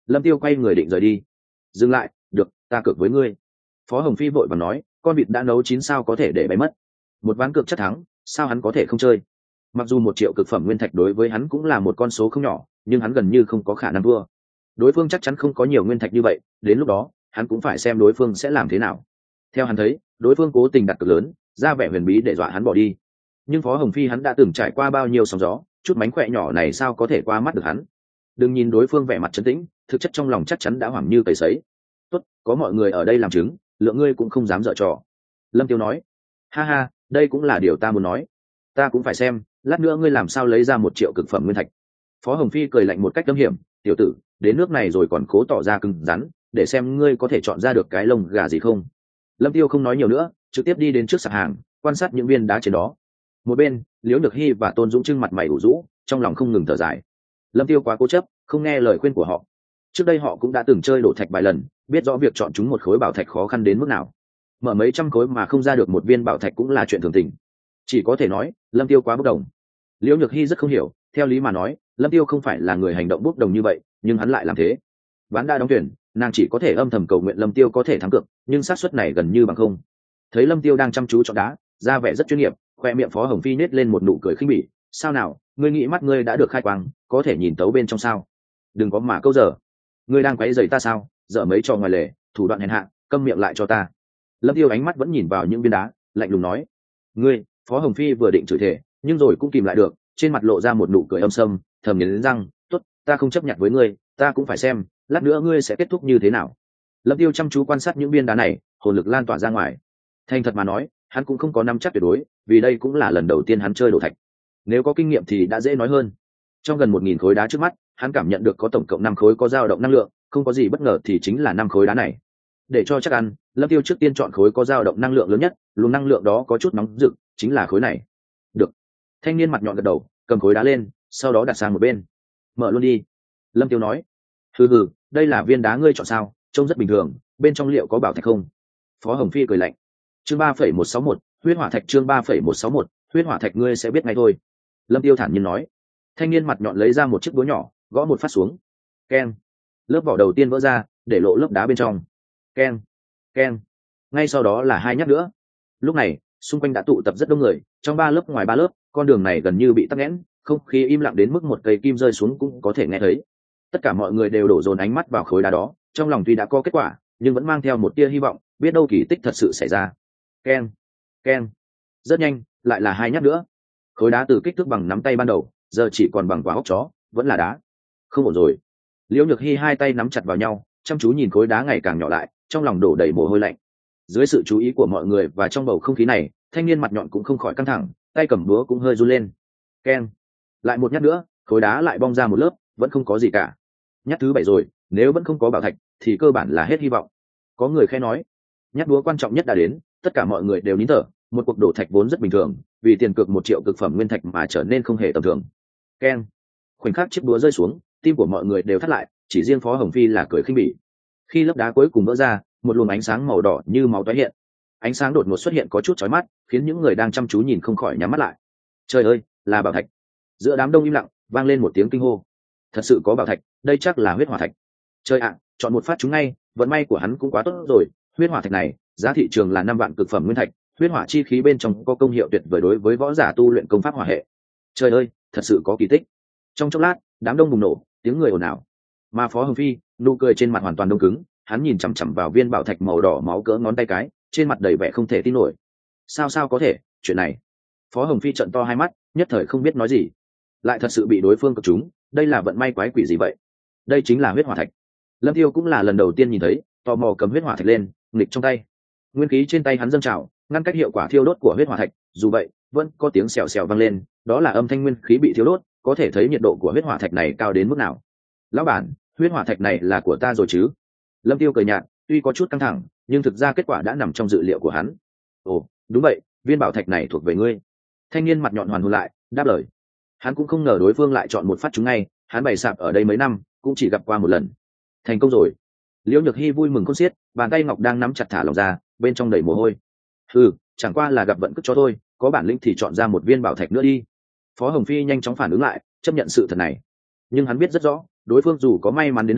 Lâm Tiêu quay người định rời đi. Dừng lại, được, ta cược với ngươi. Phó Hồng Phi vội vàng nói, con vịt đã nấu chín sao có thể để bay mất. Một ván cược chắc thắng, sao hắn có thể không chơi? Mặc dù một triệu cực phẩm nguyên thạch đối với hắn cũng là một con số không nhỏ, nhưng hắn gần như không có khả năng thua. Đối phương chắc chắn không có nhiều nguyên thạch như vậy, đến lúc đó hắn cũng phải xem đối phương sẽ làm thế nào. Theo hắn thấy, đối phương cố tình đặt cược lớn, ra vẻ huyền bí để dọa hắn bỏ đi. Nhưng Phó Hồng Phi hắn đã từng trải qua bao nhiêu sóng gió, chút mánh khỏe nhỏ này sao có thể qua mắt được hắn. Đừng nhìn đối phương vẻ mặt trấn tĩnh, thực chất trong lòng chắc chắn đã hoảng như cầy sấy. Tốt, có mọi người ở đây làm chứng, lượng ngươi cũng không dám dở trò. Lâm Tiêu nói, ha ha, đây cũng là điều ta muốn nói. Ta cũng phải xem, lát nữa ngươi làm sao lấy ra một triệu cực phẩm nguyên thạch. Phó Hồng Phi cười lạnh một cách âm hiểm, tiểu tử, đến nước này rồi còn cố tỏ ra cứng rắn, để xem ngươi có thể chọn ra được cái lông gà gì không. Lâm Tiêu không nói nhiều nữa, trực tiếp đi đến trước sạp hàng, quan sát những viên đá trên đó. Một bên, Liễu Nhược Hy và Tôn Dũng trưng mặt mày ủ rũ, trong lòng không ngừng thở dài. Lâm Tiêu quá cố chấp, không nghe lời khuyên của họ. Trước đây họ cũng đã từng chơi đổ thạch vài lần, biết rõ việc chọn chúng một khối bảo thạch khó khăn đến mức nào. Mở mấy trăm khối mà không ra được một viên bảo thạch cũng là chuyện thường tình. Chỉ có thể nói, Lâm Tiêu quá bốc đồng. Liễu Nhược Hy rất không hiểu, theo lý mà nói, Lâm Tiêu không phải là người hành động bốc đồng như vậy, nhưng hắn lại làm thế. Ván đã đóng tuyển, nàng chỉ có thể âm thầm cầu nguyện Lâm Tiêu có thể thắng cược, nhưng xác suất này gần như bằng không. Thấy Lâm Tiêu đang chăm chú chọn đá, ra vẻ rất chuyên nghiệp, khoe miệng Phó Hồng Phi nết lên một nụ cười khinh bỉ. Sao nào, ngươi nghĩ mắt ngươi đã được khai quang, có thể nhìn tấu bên trong sao? Đừng có mà câu giờ, ngươi đang quấy rầy ta sao? Dở mấy trò ngoài lề, thủ đoạn hèn hạ, câm miệng lại cho ta. Lâm Tiêu ánh mắt vẫn nhìn vào những viên đá, lạnh lùng nói, ngươi. Phó Hồng Phi vừa định chửi thề, nhưng rồi cũng kìm lại được, trên mặt lộ ra một nụ cười âm sâm, thầm nghiến răng, tốt, ta không chấp nhận với ngươi, ta cũng phải xem, lát nữa ngươi sẽ kết thúc như thế nào. Lâm Tiêu chăm chú quan sát những viên đá này, hồn lực lan tỏa ra ngoài. Thành thật mà nói, hắn cũng không có nắm chắc tuyệt đối, vì đây cũng là lần đầu tiên hắn chơi đồ thạch. Nếu có kinh nghiệm thì đã dễ nói hơn. Trong gần một nghìn khối đá trước mắt, hắn cảm nhận được có tổng cộng năm khối có dao động năng lượng, không có gì bất ngờ thì chính là năm khối đá này. Để cho chắc ăn, Lâm Tiêu trước tiên chọn khối có dao động năng lượng lớn nhất, luồng năng lượng đó có chút nóng rực, chính là khối này. Được. Thanh niên mặt nhọn gật đầu, cầm khối đá lên, sau đó đặt sang một bên. Mở luôn đi. Lâm Tiêu nói. Hừ hừ, đây là viên đá ngươi chọn sao? Trông rất bình thường, bên trong liệu có bảo thạch không? Phó Hồng Phi cười lạnh. Chương ba phẩy một sáu một, huyết hỏa thạch. Chương ba phẩy một sáu một, huyết hỏa thạch. Ngươi sẽ biết ngay thôi. Lâm Tiêu thản nhiên nói. Thanh niên mặt nhọn lấy ra một chiếc búa nhỏ, gõ một phát xuống. Keng. Lớp vỏ đầu tiên vỡ ra, để lộ lớp đá bên trong. Keng, keng. Ngay sau đó là hai nhát nữa. Lúc này, xung quanh đã tụ tập rất đông người, trong ba lớp ngoài ba lớp, con đường này gần như bị tắc nghẽn, không khí im lặng đến mức một cây kim rơi xuống cũng có thể nghe thấy. Tất cả mọi người đều đổ dồn ánh mắt vào khối đá đó, trong lòng tuy đã có kết quả, nhưng vẫn mang theo một tia hy vọng, biết đâu kỳ tích thật sự xảy ra. Keng, keng. Rất nhanh, lại là hai nhát nữa. Khối đá từ kích thước bằng nắm tay ban đầu, giờ chỉ còn bằng quả óc chó, vẫn là đá. Không ổn rồi. Liễu Nhược Hy hai tay nắm chặt vào nhau, chăm chú nhìn khối đá ngày càng nhỏ lại, trong lòng đổ đầy mồ hôi lạnh. Dưới sự chú ý của mọi người và trong bầu không khí này, thanh niên mặt nhọn cũng không khỏi căng thẳng, tay cầm búa cũng hơi run lên. Keng. Lại một nhát nữa, khối đá lại bong ra một lớp, vẫn không có gì cả. Nhát thứ bảy rồi, nếu vẫn không có bảo thạch thì cơ bản là hết hy vọng. Có người khẽ nói, nhát búa quan trọng nhất đã đến, tất cả mọi người đều nín thở, một cuộc đổ thạch vốn rất bình thường, vì tiền cược một triệu cực phẩm nguyên thạch mà trở nên không hề tầm thường. Keng. Khoảnh khắc chiếc búa rơi xuống, tim của mọi người đều thắt lại, chỉ riêng Phó Hồng Phi là cười khinh bỉ. Khi lớp đá cuối cùng vỡ ra, một luồng ánh sáng màu đỏ như máu tái hiện. Ánh sáng đột ngột xuất hiện có chút chói mắt, khiến những người đang chăm chú nhìn không khỏi nhắm mắt lại. Trời ơi, là bảo thạch! Giữa đám đông im lặng, vang lên một tiếng kinh hô. Thật sự có bảo thạch, đây chắc là huyết hỏa thạch. Trời ạ, chọn một phát trúng ngay, vận may của hắn cũng quá tốt rồi. Huyết hỏa thạch này, giá thị trường là năm vạn cực phẩm nguyên thạch, huyết hỏa chi khí bên trong có công hiệu tuyệt vời đối với võ giả tu luyện công pháp hỏa hệ. Trời ơi, thật sự có kỳ tích! Trong chốc lát, đám đông bùng nổ, tiếng người ồn ào. Mà Phó Hồng Phi, nụ cười trên mặt hoàn toàn đông cứng, hắn nhìn chằm chằm vào viên bảo thạch màu đỏ máu cỡ ngón tay cái, trên mặt đầy vẻ không thể tin nổi. Sao sao có thể, chuyện này? Phó Hồng Phi trợn to hai mắt, nhất thời không biết nói gì. Lại thật sự bị đối phương cực trúng, đây là vận may quái quỷ gì vậy? Đây chính là huyết hỏa thạch. Lâm Tiêu cũng là lần đầu tiên nhìn thấy, tò mò cầm huyết hỏa thạch lên, nghịch trong tay. Nguyên khí trên tay hắn dâng trào, ngăn cách hiệu quả thiêu đốt của huyết hỏa thạch, dù vậy, vẫn có tiếng xèo xèo vang lên, đó là âm thanh nguyên khí bị thiêu đốt, có thể thấy nhiệt độ của huyết hỏa thạch này cao đến mức nào. Lão bản, huyết hỏa thạch này là của ta rồi chứ? Lâm Tiêu cười nhạt, tuy có chút căng thẳng, nhưng thực ra kết quả đã nằm trong dự liệu của hắn. Ồ, đúng vậy, viên bảo thạch này thuộc về ngươi. Thanh niên mặt nhọn hoàn hồn lại, đáp lời. Hắn cũng không ngờ đối phương lại chọn một phát trúng ngay, hắn bày sạp ở đây mấy năm, cũng chỉ gặp qua một lần. Thành công rồi. Liễu Nhược Hy vui mừng khôn xiết, bàn tay ngọc đang nắm chặt thả lỏng ra, bên trong đầy mồ hôi. Ừ, chẳng qua là gặp vận cất cho thôi, có bản lĩnh thì chọn ra một viên bảo thạch nữa đi. Phó Hồng Phi nhanh chóng phản ứng lại, chấp nhận sự thật này. Nhưng hắn biết rất rõ, đối phương dù có may mắn đến đâu,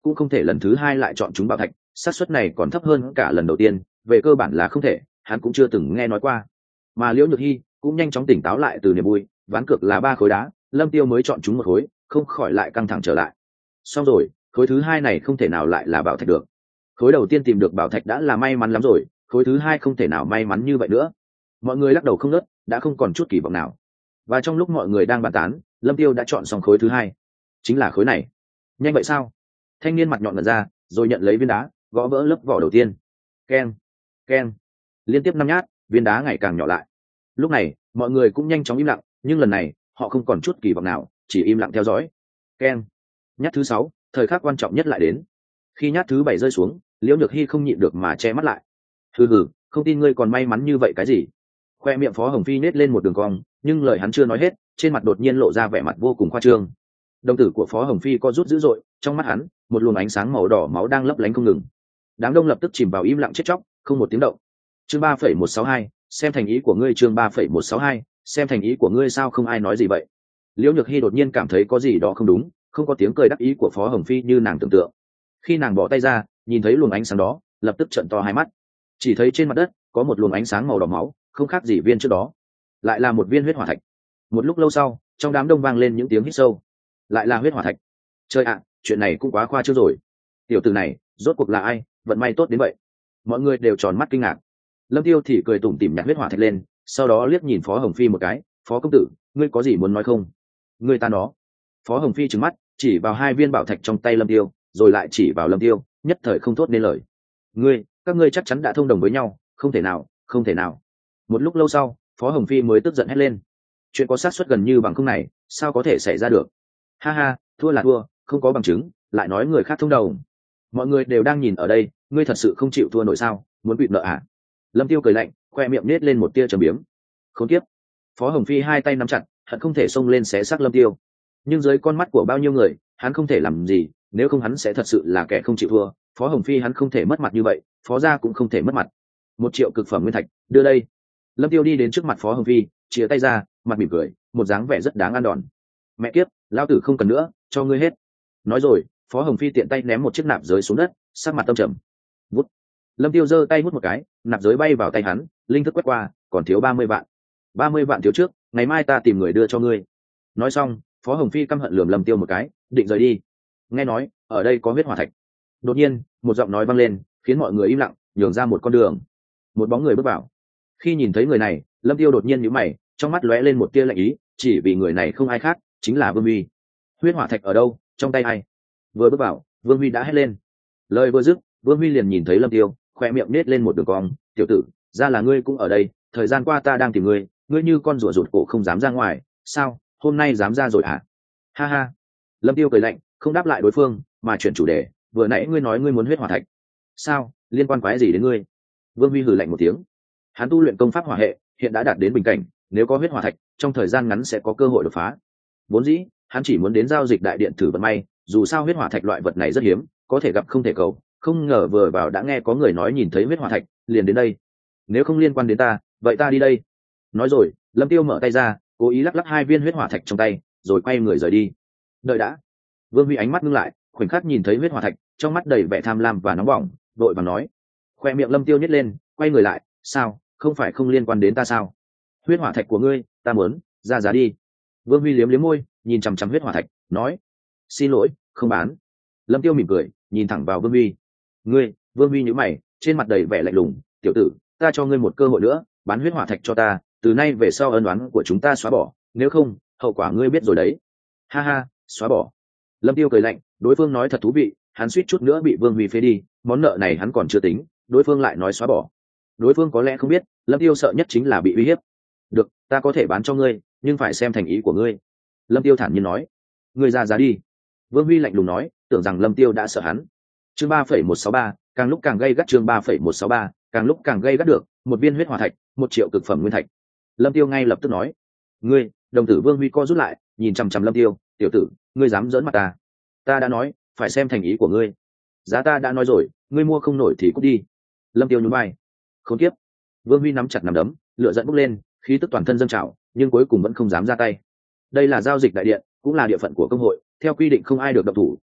cũng không thể lần thứ hai lại chọn chúng bảo thạch, xác suất này còn thấp hơn cả lần đầu tiên, về cơ bản là không thể, hắn cũng chưa từng nghe nói qua. Mà Liễu Nhược Hi cũng nhanh chóng tỉnh táo lại từ niềm vui, ván cược là ba khối đá, Lâm Tiêu mới chọn chúng một khối, không khỏi lại căng thẳng trở lại. Xong rồi, khối thứ hai này không thể nào lại là bảo thạch được. Khối đầu tiên tìm được bảo thạch đã là may mắn lắm rồi, khối thứ hai không thể nào may mắn như vậy nữa. Mọi người lắc đầu không ngớt, đã không còn chút kỳ vọng nào. Và trong lúc mọi người đang bàn tán, Lâm Tiêu đã chọn xong khối thứ hai, chính là khối này. Nhanh vậy sao? Thanh niên mặt nhọn ngẩn ra, rồi nhận lấy viên đá, gõ vỡ lớp vỏ đầu tiên. Keng, keng, liên tiếp năm nhát, viên đá ngày càng nhỏ lại. Lúc này, mọi người cũng nhanh chóng im lặng, nhưng lần này, họ không còn chút kỳ vọng nào, chỉ im lặng theo dõi. Keng, nhát thứ sáu, thời khắc quan trọng nhất lại đến. Khi nhát thứ bảy rơi xuống, Liễu Nhược Hi không nhịn được mà che mắt lại. Hừ hừ, không tin ngươi còn may mắn như vậy cái gì? Khoe miệng Phó Hồng Phi nết lên một đường cong, nhưng lời hắn chưa nói hết, trên mặt đột nhiên lộ ra vẻ mặt vô cùng khoa trương. Đồng tử của Phó Hồng Phi co rút dữ dội, trong mắt hắn, một luồng ánh sáng màu đỏ máu đang lấp lánh không ngừng. Đám đông lập tức chìm vào im lặng chết chóc, không một tiếng động. Chương ba phẩy một sáu hai, xem thành ý của ngươi. Chương ba phẩy một sáu hai, xem thành ý của ngươi. Sao không ai nói gì vậy? Liễu Nhược Hi đột nhiên cảm thấy có gì đó không đúng, không có tiếng cười đắc ý của Phó Hồng Phi như nàng tưởng tượng. Khi nàng bỏ tay ra, nhìn thấy luồng ánh sáng đó, lập tức trợn to hai mắt. Chỉ thấy trên mặt đất có một luồng ánh sáng màu đỏ máu, không khác gì viên trước đó, lại là một viên huyết hỏa thạch. Một lúc lâu sau, trong đám đông vang lên những tiếng hít sâu. Lại là huyết hỏa thạch. Trời ạ, chuyện này cũng quá khoa trương rồi. Tiểu tử này, rốt cuộc là ai, vận may tốt đến vậy? Mọi người đều tròn mắt kinh ngạc. Lâm Tiêu thì cười tủm tỉm nhặt huyết hỏa thạch lên, sau đó liếc nhìn Phó Hồng Phi một cái. Phó công tử, ngươi có gì muốn nói không? Ngươi ta nó. Phó Hồng Phi trừng mắt, chỉ vào hai viên bảo thạch trong tay Lâm Tiêu, rồi lại chỉ vào Lâm Tiêu, nhất thời không thốt nên lời. Ngươi, các ngươi chắc chắn đã thông đồng với nhau, không thể nào, không thể nào. Một lúc lâu sau, Phó Hồng Phi mới tức giận hét lên. Chuyện có xác suất gần như bằng không này, sao có thể xảy ra được? Ha ha, thua là thua, không có bằng chứng, lại nói người khác thông đồng. Mọi người đều đang nhìn ở đây, ngươi thật sự không chịu thua nổi sao, muốn bị nợ à? Lâm Tiêu cười lạnh, khoe miệng nết lên một tia trầm biếm. Khốn kiếp. Phó Hồng Phi hai tay nắm chặt, hận không thể xông lên xé xác Lâm Tiêu. Nhưng dưới con mắt của bao nhiêu người, hắn không thể làm gì, nếu không hắn sẽ thật sự là kẻ không chịu thua. Phó Hồng Phi hắn không thể mất mặt như vậy, Phó gia cũng không thể mất mặt. Một triệu cực phẩm nguyên thạch, đưa đây. Lâm Tiêu đi đến trước mặt Phó Hồng Phi, chia tay ra, mặt mỉm cười, một dáng vẻ rất đáng ăn đòn. Mẹ kiếp, lão tử không cần nữa, cho ngươi hết. Nói rồi, Phó Hồng Phi tiện tay ném một chiếc nạp giới xuống đất, sắc mặt tâm trầm. Vút. Lâm Tiêu giơ tay hút một cái, nạp giới bay vào tay hắn, linh thức quét qua, còn thiếu ba mươi vạn. ba mươi vạn thiếu trước, ngày mai ta tìm người đưa cho ngươi. Nói xong, Phó Hồng Phi căm hận lườm Lâm Tiêu một cái, định rời đi. Nghe nói, ở đây có huyết hỏa thạch. Đột nhiên, một giọng nói vang lên, khiến mọi người im lặng, nhường ra một con đường. Một bóng người bước vào. Khi nhìn thấy người này, Lâm Tiêu đột nhiên nhíu mày, trong mắt lóe lên một tia lạnh ý, chỉ vì người này không ai khác, chính là Vương Huy. Huyết hỏa thạch ở đâu, trong tay ai? Vừa bước vào, Vương Huy đã hét lên. Lời vừa dứt, Vương Huy liền nhìn thấy Lâm Tiêu, khóe miệng nết lên một đường cong, "Tiểu tử, ra là ngươi cũng ở đây, thời gian qua ta đang tìm ngươi, ngươi như con rùa rụt cổ không dám ra ngoài, sao, hôm nay dám ra rồi hả?" Ha ha. Lâm Tiêu cười lạnh, không đáp lại đối phương, mà chuyển chủ đề, "Vừa nãy ngươi nói ngươi muốn huyết hỏa thạch. Sao, liên quan quái gì đến ngươi?" Vương Huy hừ lạnh một tiếng. Hắn tu luyện công pháp hỏa hệ, hiện đã đạt đến bình cảnh, nếu có huyết hỏa thạch, trong thời gian ngắn sẽ có cơ hội đột phá. Vốn dĩ, hắn chỉ muốn đến giao dịch đại điện thử vận may, dù sao huyết hỏa thạch loại vật này rất hiếm, có thể gặp không thể cầu, không ngờ vừa vào đã nghe có người nói nhìn thấy huyết hỏa thạch, liền đến đây. Nếu không liên quan đến ta, vậy ta đi đây. Nói rồi, Lâm Tiêu mở tay ra, cố ý lắc lắc hai viên huyết hỏa thạch trong tay, rồi quay người rời đi. Đợi đã. Vương Huy ánh mắt ngưng lại, khoảnh khắc nhìn thấy huyết hỏa thạch, trong mắt đầy vẻ tham lam và nóng bỏng, vội vàng nói. Khoe miệng Lâm Tiêu nhếch lên, quay người lại, "Sao, không phải không liên quan đến ta sao? Huyết hỏa thạch của ngươi, ta muốn, ra giá đi." Vương Huy liếm liếm môi, nhìn chằm chằm huyết hỏa thạch, nói. "Xin lỗi, không bán." Lâm Tiêu mỉm cười, nhìn thẳng vào Vương Huy. "Ngươi?" Vương Huy nhíu mày, trên mặt đầy vẻ lạnh lùng, "Tiểu tử, ta cho ngươi một cơ hội nữa, bán huyết hỏa thạch cho ta, từ nay về sau ân oán của chúng ta xóa bỏ, nếu không, hậu quả ngươi biết rồi đấy." Ha ha, xóa bỏ. Lâm Tiêu cười lạnh, đối phương nói thật thú vị, hắn suýt chút nữa bị Vương Huy phế đi, món nợ này hắn còn chưa tính, đối phương lại nói xóa bỏ. Đối phương có lẽ không biết, Lâm Tiêu sợ nhất chính là bị uy hiếp. "Được, ta có thể bán cho ngươi, nhưng phải xem thành ý của ngươi." Lâm Tiêu thản nhiên nói. "Ngươi ra giá đi." Vương Huy lạnh lùng nói, tưởng rằng Lâm Tiêu đã sợ hắn. Chương ba phẩy một sáu ba, càng lúc càng gây gắt. Chương ba phẩy một sáu ba, càng lúc càng gây gắt. Được, một viên huyết hỏa thạch, một triệu cực phẩm nguyên thạch. Lâm Tiêu ngay lập tức nói. "Ngươi?" Đồng tử Vương Huy co rút lại, nhìn chằm chằm Lâm Tiêu, "Tiểu tử, ngươi dám giỡn mặt ta? Ta đã nói, phải xem thành ý của ngươi. Giá ta đã nói rồi, ngươi mua không nổi thì cút đi." Lâm Tiêu nhún vai. "Khốn kiếp." Vương Huy nắm chặt nắm đấm, lửa giận bốc lên, khí tức toàn thân dâng trào, nhưng cuối cùng vẫn không dám ra tay. Đây là giao dịch đại điện, cũng là địa phận của công hội, theo quy định không ai được động thủ,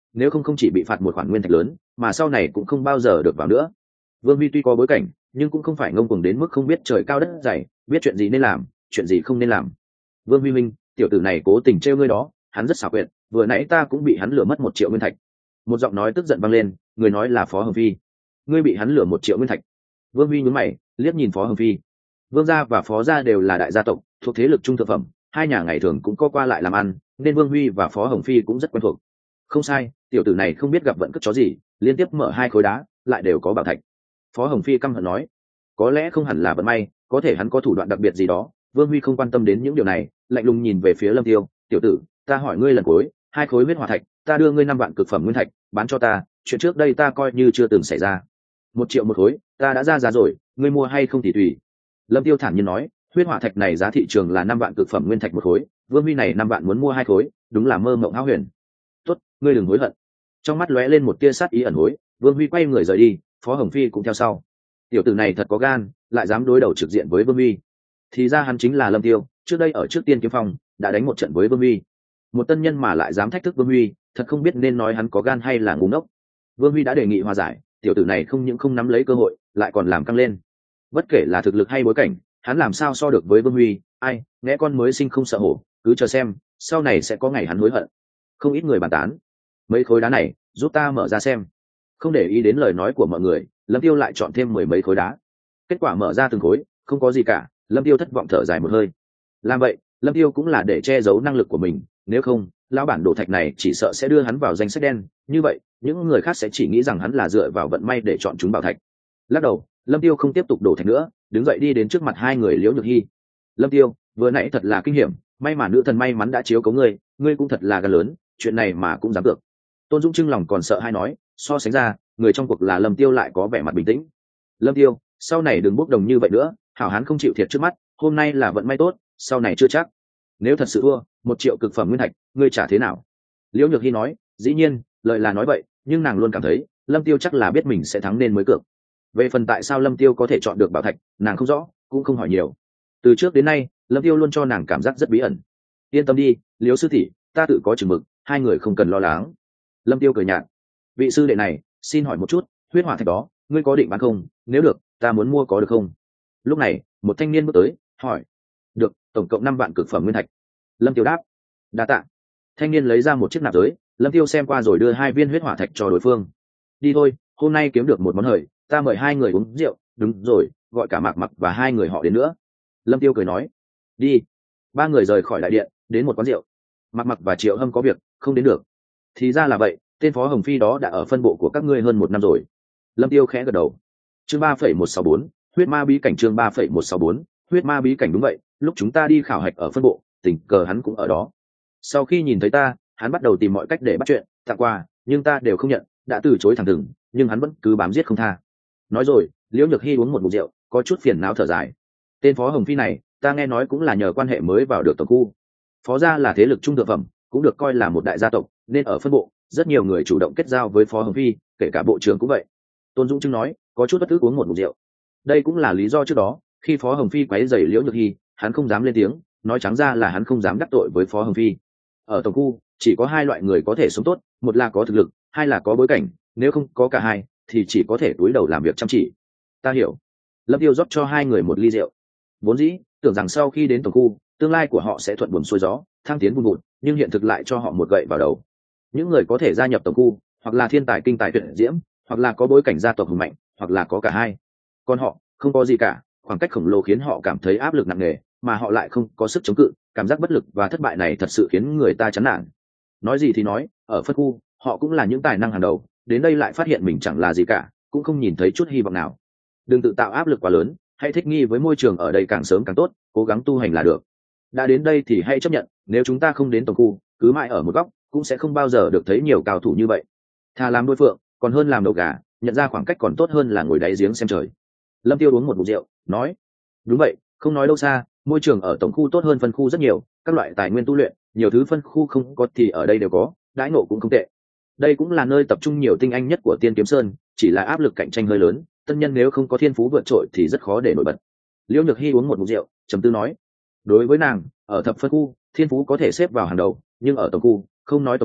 nếu không không chỉ bị phạt một khoản nguyên thạch lớn, mà sau này cũng không bao giờ được vào nữa. Vương Huy tuy có bối cảnh, nhưng cũng không phải ngông cuồng đến mức không biết trời cao đất dày, biết chuyện gì nên làm, chuyện gì không nên làm. Vương Huy minh, tiểu tử này cố tình trêu ngươi đó, hắn rất xảo quyệt, vừa nãy ta cũng bị hắn lừa mất một triệu nguyên thạch. Một giọng nói tức giận vang lên, người nói là Phó Hồng Phi. Ngươi bị hắn lừa một triệu nguyên thạch? Vương Huy nhướng mày, liếc nhìn Phó Hồng Phi. Vương gia và Phó gia đều là đại gia tộc, thuộc thế lực trung thượng phẩm, hai nhà ngày thường cũng có qua lại làm ăn, nên Vương Huy và Phó Hồng Phi cũng rất quen thuộc. Không sai, tiểu tử này không biết gặp vận cất chó gì, liên tiếp mở hai khối đá, lại đều có bảo thạch. Phó Hồng Phi căm hận nói, có lẽ không hẳn là vận may, có thể hắn có thủ đoạn đặc biệt gì đó. Vương Huy không quan tâm đến những điều này, lạnh lùng nhìn về phía Lâm Tiêu, tiểu tử, ta hỏi ngươi lần cuối, hai khối huyết hỏa thạch, ta đưa ngươi năm vạn cực phẩm nguyên thạch, bán cho ta, chuyện trước đây ta coi như chưa từng xảy ra. Một triệu một khối, ta đã ra giá rồi, ngươi mua hay không thì tùy. Lâm Tiêu thản nhiên nói, huyết hỏa thạch này giá thị trường là năm vạn cực phẩm nguyên thạch một khối, Vương Huy này năm vạn muốn mua hai khối, đúng là mơ mộng hão huyền. Tốt, ngươi đừng hối hận. Trong mắt lóe lên một tia sát ý ẩn hối, Vương Huy quay người rời đi, Phó Hồng Phi cũng theo sau. Tiểu tử này thật có gan, lại dám đối đầu trực diện với Vương Huy. Thì ra hắn chính là Lâm Tiêu, trước đây ở trước Tiên Kiếm Phong đã đánh một trận với Vương Huy. Một tân nhân mà lại dám thách thức Vương Huy, thật không biết nên nói hắn có gan hay là ngu ngốc. Vương Huy đã đề nghị hòa giải, tiểu tử này không những không nắm lấy cơ hội, lại còn làm căng lên. Bất kể là thực lực hay bối cảnh, hắn làm sao so được với Vương Huy, ai, nghe con mới sinh không sợ hổ, cứ chờ xem, sau này sẽ có ngày hắn hối hận. Không ít người bàn tán, mấy khối đá này, giúp ta mở ra xem. Không để ý đến lời nói của mọi người, Lâm Tiêu lại chọn thêm mười mấy khối đá. Kết quả mở ra từng khối, không có gì cả, Lâm Tiêu thất vọng thở dài một hơi. Làm vậy, Lâm Tiêu cũng là để che giấu năng lực của mình, nếu không, lão bản đổ thạch này chỉ sợ sẽ đưa hắn vào danh sách đen, như vậy, những người khác sẽ chỉ nghĩ rằng hắn là dựa vào vận may để chọn chúng bảo thạch. Lắc đầu, Lâm Tiêu không tiếp tục đổ thạch nữa, đứng dậy đi đến trước mặt hai người Liễu Nhược Hi. Lâm Tiêu, vừa nãy thật là kinh hiểm, may mà nữ thần may mắn đã chiếu cố ngươi, ngươi cũng thật là gan lớn, chuyện này mà cũng dám được. Tôn Dũng Trưng lòng còn sợ hay nói, so sánh ra, người trong cuộc là Lâm Tiêu lại có vẻ mặt bình tĩnh. Lâm Tiêu, sau này đừng bốc đồng như vậy nữa, hảo hán không chịu thiệt trước mắt, hôm nay là vận may tốt, sau này chưa chắc. Nếu thật sự thua, một triệu cực phẩm nguyên thạch, ngươi trả thế nào? Liễu Nhược Hi nói, dĩ nhiên, lời là nói vậy, nhưng nàng luôn cảm thấy, Lâm Tiêu chắc là biết mình sẽ thắng nên mới cược. Về phần tại sao Lâm Tiêu có thể chọn được bảo thạch, nàng không rõ, cũng không hỏi nhiều. Từ trước đến nay, Lâm Tiêu luôn cho nàng cảm giác rất bí ẩn. Yên tâm đi, Liễu sư tỷ, ta tự có chừng mực, hai người không cần lo lắng. Lâm Tiêu cười nhạt, vị sư đệ này, xin hỏi một chút, huyết hỏa thạch đó, ngươi có định bán không? Nếu được, ta muốn mua có được không? Lúc này, một thanh niên bước tới, hỏi. Được, tổng cộng năm vạn cực phẩm nguyên thạch. Lâm Tiêu đáp. Đa tạ. Thanh niên lấy ra một chiếc nạp giới, Lâm Tiêu xem qua rồi đưa hai viên huyết hỏa thạch cho đối phương. Đi thôi, hôm nay kiếm được một món hời, ta mời hai người uống rượu, đúng rồi, gọi cả Mạc Mặc và hai người họ đến nữa. Lâm Tiêu cười nói. Đi. Ba người rời khỏi đại điện, đến một quán rượu. Mạc Mặc và Triệu Hâm có việc, không đến được. Thì ra là vậy, tên Phó Hồng Phi đó đã ở phân bộ của các ngươi hơn một năm rồi. Lâm Tiêu khẽ gật đầu. Chương ba phẩy một sáu bốn, huyết ma bí cảnh. Chương ba phẩy một sáu bốn, huyết ma bí cảnh. Đúng vậy, lúc chúng ta đi khảo hạch ở phân bộ, tình cờ hắn cũng ở đó. Sau khi nhìn thấy ta, hắn bắt đầu tìm mọi cách để bắt chuyện, tặng quà, nhưng ta đều không nhận, đã từ chối thẳng thừng, nhưng hắn vẫn cứ bám giết không tha. Nói rồi, Liễu Nhược Hi uống một ngụm rượu, có chút phiền não thở dài. Tên Phó Hồng Phi này, ta nghe nói cũng là nhờ quan hệ mới vào được tổng khu. Phó gia là thế lực trung thượng phẩm, cũng được coi là một đại gia tộc, nên ở phân bộ, rất nhiều người chủ động kết giao với Phó Hồng Phi, kể cả bộ trưởng cũng vậy. Tôn Dũng Trưng nói, có chút bất ức uống một ngụm rượu. Đây cũng là lý do trước đó, khi Phó Hồng Phi quấy rầy Liễu Nhược Hi, hắn không dám lên tiếng, nói trắng ra là hắn không dám đắc tội với Phó Hồng Phi. Ở tổng khu, chỉ có hai loại người có thể sống tốt, một là có thực lực, hai là có bối cảnh, nếu không có cả hai, thì chỉ có thể cúi đầu làm việc chăm chỉ. Ta hiểu. Lâm Tiêu rót cho hai người một ly rượu. Vốn dĩ, tưởng rằng sau khi đến tổng khu, tương lai của họ sẽ thuận buồm xuôi gió, thăng tiến vun vụt, nhưng hiện thực lại cho họ một gậy vào đầu. Những người có thể gia nhập tổng khu, hoặc là thiên tài kinh tài tuyệt diễm, hoặc là có bối cảnh gia tộc hùng mạnh, hoặc là có cả hai. Còn họ, không có gì cả, khoảng cách khổng lồ khiến họ cảm thấy áp lực nặng nề, mà họ lại không có sức chống cự, cảm giác bất lực và thất bại này thật sự khiến người ta chán nản. Nói gì thì nói, ở phân khu, họ cũng là những tài năng hàng đầu, đến đây lại phát hiện mình chẳng là gì cả, cũng không nhìn thấy chút hy vọng nào. Đừng tự tạo áp lực quá lớn, hãy thích nghi với môi trường ở đây càng sớm càng tốt, cố gắng tu hành là được. Đã đến đây thì hãy chấp nhận, nếu chúng ta không đến tổng khu, cứ mãi ở một góc, cũng sẽ không bao giờ được thấy nhiều cao thủ như vậy. Thà làm đuôi phượng, còn hơn làm đầu gà, nhận ra khoảng cách còn tốt hơn là ngồi đáy giếng xem trời. Lâm Tiêu uống một ngụm rượu, nói: đúng vậy, không nói đâu xa, môi trường ở tổng khu tốt hơn phân khu rất nhiều, các loại tài nguyên tu luyện, nhiều thứ phân khu không có thì ở đây đều có, đãi ngộ cũng không tệ. Đây cũng là nơi tập trung nhiều tinh anh nhất của Tiên Kiếm Sơn, chỉ là áp lực cạnh tranh hơi lớn, tân nhân nếu không có thiên phú vượt trội thì rất khó để nổi bật. Liễu Nhược Hi uống một ngụm rượu, trầm tư nói: đối với nàng, ở thập phân khu, thiên phú có thể xếp vào hàng đầu, nhưng ở tổng khu, không nói tổng khu,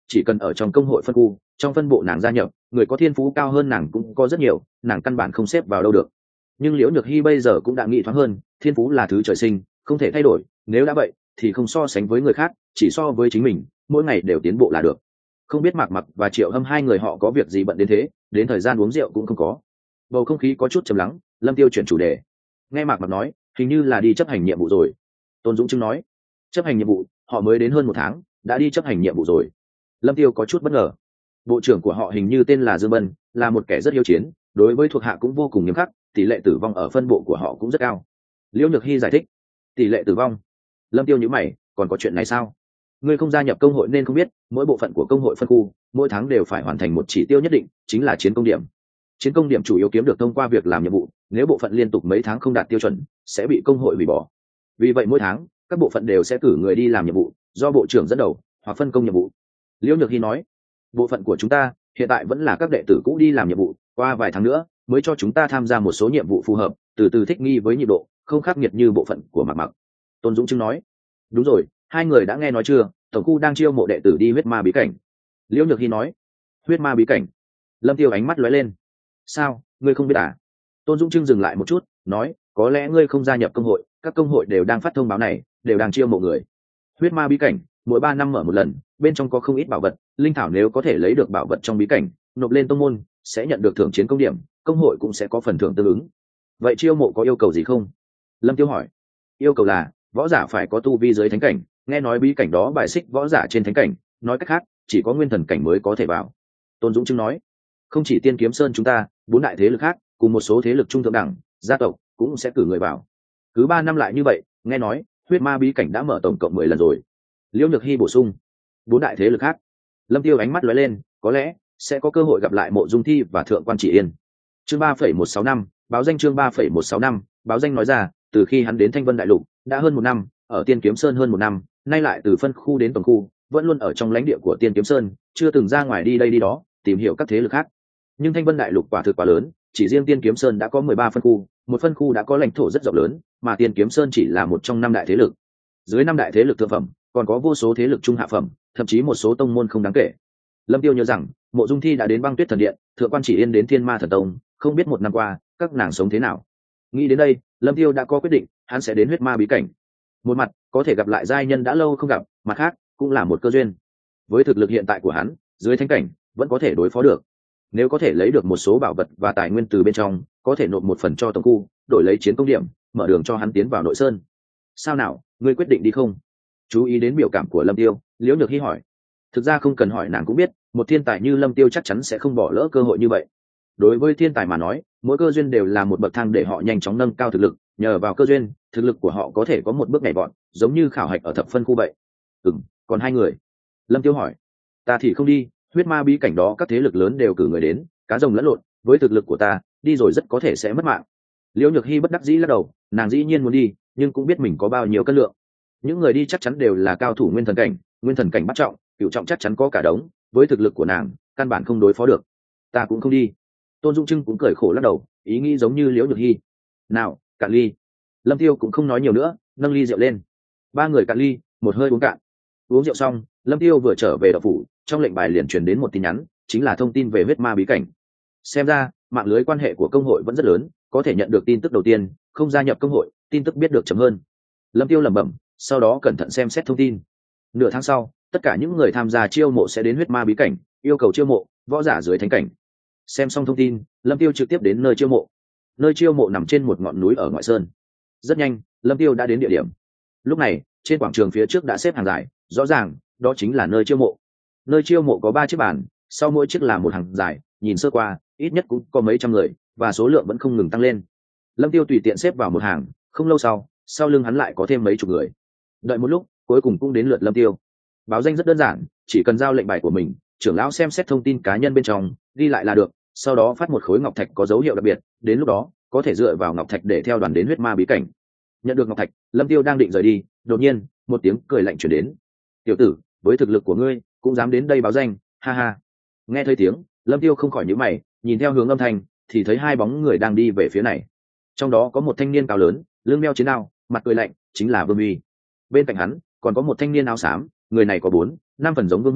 chỉ cần ở trong công hội phân khu, trong phân bộ nàng gia nhập, người có thiên phú cao hơn nàng cũng có rất nhiều, nàng căn bản không xếp vào đâu được. Nhưng Liễu Nhược Hy bây giờ cũng đã nghĩ thoáng hơn, thiên phú là thứ trời sinh, không thể thay đổi, nếu đã vậy thì không so sánh với người khác, chỉ so với chính mình, mỗi ngày đều tiến bộ là được. Không biết Mạc Mặc và Triệu Hâm hai người họ có việc gì bận đến thế, đến thời gian uống rượu cũng không có. Bầu không khí có chút trầm lắng, Lâm Tiêu chuyển chủ đề. Nghe Mạc Mặc nói, hình như là đi chấp hành nhiệm vụ rồi. Tôn Dũng Trưng nói, chấp hành nhiệm vụ, họ mới đến hơn một tháng, đã đi chấp hành nhiệm vụ rồi. Lâm Tiêu có chút bất ngờ. Bộ trưởng của họ hình như tên là Dương Bân, là một kẻ rất hiếu chiến, đối với thuộc hạ cũng vô cùng nghiêm khắc, tỷ lệ tử vong ở phân bộ của họ cũng rất cao. Liễu Nhược Hy giải thích, tỷ lệ tử vong. Lâm Tiêu nhíu mày, còn có chuyện này sao? Ngươi không gia nhập công hội nên không biết, mỗi bộ phận của công hội phân khu, mỗi tháng đều phải hoàn thành một chỉ tiêu nhất định, chính là chiến công điểm. Chiến công điểm chủ yếu kiếm được thông qua việc làm nhiệm vụ, nếu bộ phận liên tục mấy tháng không đạt tiêu chuẩn, sẽ bị công hội hủy bỏ. Vì vậy mỗi tháng, các bộ phận đều sẽ cử người đi làm nhiệm vụ, do bộ trưởng dẫn đầu, hoặc phân công nhiệm vụ. Liễu Nhược Hy nói, bộ phận của chúng ta hiện tại vẫn là các đệ tử cũ đi làm nhiệm vụ, qua vài tháng nữa mới cho chúng ta tham gia một số nhiệm vụ phù hợp, từ từ thích nghi với nhịp độ, không khắc nghiệt như bộ phận của Mạc Mặc. Tôn Dũng Trưng nói, đúng rồi, hai người đã nghe nói chưa, tổng khu đang chiêu mộ đệ tử đi huyết ma bí cảnh. Liễu Nhược Hy nói, huyết ma bí cảnh. Lâm Tiêu ánh mắt lóe lên, sao, ngươi không biết à? Tôn Dũng Trưng dừng lại một chút, nói, có lẽ ngươi không gia nhập công hội, các công hội đều đang phát thông báo này, đều đang chiêu mộ người. Huyết ma bí cảnh mỗi ba năm mở một lần, bên trong có không ít bảo vật, linh thảo, nếu có thể lấy được bảo vật trong bí cảnh, nộp lên tông môn sẽ nhận được thưởng chiến công điểm, công hội cũng sẽ có phần thưởng tương ứng. Vậy chiêu mộ có yêu cầu gì không? Lâm Tiêu hỏi. Yêu cầu là võ giả phải có tu vi dưới thánh cảnh, nghe nói bí cảnh đó bài xích võ giả trên thánh cảnh, nói cách khác chỉ có nguyên thần cảnh mới có thể vào. Tôn Dũng Trưng nói, không chỉ Tiên Kiếm Sơn chúng ta, bốn đại thế lực khác cùng một số thế lực trung thượng đẳng, gia tộc cũng sẽ cử người vào. Cứ ba năm lại như vậy, nghe nói huyết ma bí cảnh đã mở tổng cộng mười lần rồi. Liễu Nhược Hy bổ sung, bốn đại thế lực khác. Lâm Tiêu ánh mắt lóe lên, có lẽ sẽ có cơ hội gặp lại Mộ Dung Thi và Thượng quan Chỉ Yên. Chương ba phẩy một sáu năm, báo danh chương ba phẩy một sáu năm, báo danh nói ra, từ khi hắn đến Thanh Vân Đại Lục đã hơn một năm, ở Tiên Kiếm Sơn hơn một năm, nay lại từ phân khu đến tổng khu, vẫn luôn ở trong lãnh địa của Tiên Kiếm Sơn, chưa từng ra ngoài đi đây đi đó, tìm hiểu các thế lực khác. Nhưng Thanh Vân Đại Lục quả thực quá lớn, chỉ riêng Tiên Kiếm Sơn đã có mười ba phân khu, một phân khu đã có lãnh thổ rất rộng lớn, mà Tiên Kiếm Sơn chỉ là một trong năm đại thế lực. Dưới năm đại thế lực thượng phẩm, còn có vô số thế lực trung hạ phẩm, thậm chí một số tông môn không đáng kể. Lâm Tiêu nhớ rằng, Mộ Dung Thi đã đến Băng Tuyết Thần Điện, Thượng quan Chỉ Yên đến Thiên Ma Thần Tông, không biết một năm qua các nàng sống thế nào. Nghĩ đến đây, Lâm Tiêu đã có quyết định, hắn sẽ đến huyết ma bí cảnh. Một mặt có thể gặp lại giai nhân đã lâu không gặp, mặt khác cũng là một cơ duyên. Với thực lực hiện tại của hắn, dưới thánh cảnh vẫn có thể đối phó được. Nếu có thể lấy được một số bảo vật và tài nguyên từ bên trong, có thể nộp một phần cho tổng khu, đổi lấy chiến công điểm, mở đường cho hắn tiến vào nội sơn. Sao nào, ngươi quyết định đi không? Chú ý đến biểu cảm của Lâm Tiêu, Liễu Nhược Hy hỏi. Thực ra không cần hỏi, nàng cũng biết, một thiên tài như Lâm Tiêu chắc chắn sẽ không bỏ lỡ cơ hội như vậy. Đối với thiên tài mà nói, mỗi cơ duyên đều là một bậc thang để họ nhanh chóng nâng cao thực lực, nhờ vào cơ duyên, thực lực của họ có thể có một bước nhảy vọt, giống như khảo hạch ở thập phân khu vậy. Ừm, còn hai người? Lâm Tiêu hỏi. Ta thì không đi, huyết ma bí cảnh đó các thế lực lớn đều cử người đến, cá rồng lẫn lộn, với thực lực của ta, đi rồi rất có thể sẽ mất mạng. Liễu Nhược Hy bất đắc dĩ lắc đầu, nàng dĩ nhiên muốn đi, nhưng cũng biết mình có bao nhiêu cân lượng. Những người đi chắc chắn đều là cao thủ nguyên thần cảnh, nguyên thần cảnh bắt trọng, cửu trọng chắc chắn có cả đống, với thực lực của nàng, căn bản không đối phó được. Ta cũng không đi. Tôn Dung Trưng cũng cười khổ lắc đầu, ý nghĩ giống như Liễu Nhược Hy. Nào, cạn ly. Lâm Tiêu cũng không nói nhiều nữa, nâng ly rượu lên. Ba người cạn ly, một hơi uống cạn. Uống rượu xong, Lâm Tiêu vừa trở về đậu phủ, trong lệnh bài liền truyền đến một tin nhắn, chính là thông tin về huyết ma bí cảnh. Xem ra, mạng lưới quan hệ của công hội vẫn rất lớn, có thể nhận được tin tức đầu tiên, không gia nhập công hội, tin tức biết được chậm hơn. Lâm Tiêu lẩm bẩm, sau đó cẩn thận xem xét thông tin. Nửa tháng sau, tất cả những người tham gia chiêu mộ sẽ đến huyết ma bí cảnh, yêu cầu chiêu mộ võ giả dưới thánh cảnh. Xem xong thông tin, Lâm Tiêu trực tiếp đến nơi chiêu mộ. Nơi chiêu mộ nằm trên một ngọn núi ở ngoại sơn. Rất nhanh, Lâm Tiêu đã đến địa điểm. Lúc này, trên quảng trường phía trước đã xếp hàng dài, rõ ràng đó chính là nơi chiêu mộ. Nơi chiêu mộ có ba chiếc bàn, sau mỗi chiếc là một hàng dài, nhìn sơ qua, ít nhất cũng có mấy trăm người, và số lượng vẫn không ngừng tăng lên. Lâm Tiêu tùy tiện xếp vào một hàng, không lâu sau, sau lưng hắn lại có thêm mấy chục người. Đợi một lúc, cuối cùng cũng đến lượt Lâm Tiêu. Báo danh rất đơn giản, chỉ cần giao lệnh bài của mình, trưởng lão xem xét thông tin cá nhân bên trong, ghi lại là được, sau đó phát một khối ngọc thạch có dấu hiệu đặc biệt, đến lúc đó có thể dựa vào ngọc thạch để theo đoàn đến huyết ma bí cảnh. Nhận được ngọc thạch, Lâm Tiêu đang định rời đi, đột nhiên một tiếng cười lạnh truyền đến. Tiểu tử, với thực lực của ngươi cũng dám đến đây báo danh, ha ha. Nghe thấy tiếng, Lâm Tiêu không khỏi nhíu mày, nhìn theo hướng âm thanh thì thấy hai bóng người đang đi về phía này. Trong đó có một thanh niên cao lớn, lưng đeo chiến đao, mặt cười lạnh, chính là Vương Huy. Bên cạnh hắn còn có một thanh niên áo xám, người này có bốn năm phần giống Vương Huy,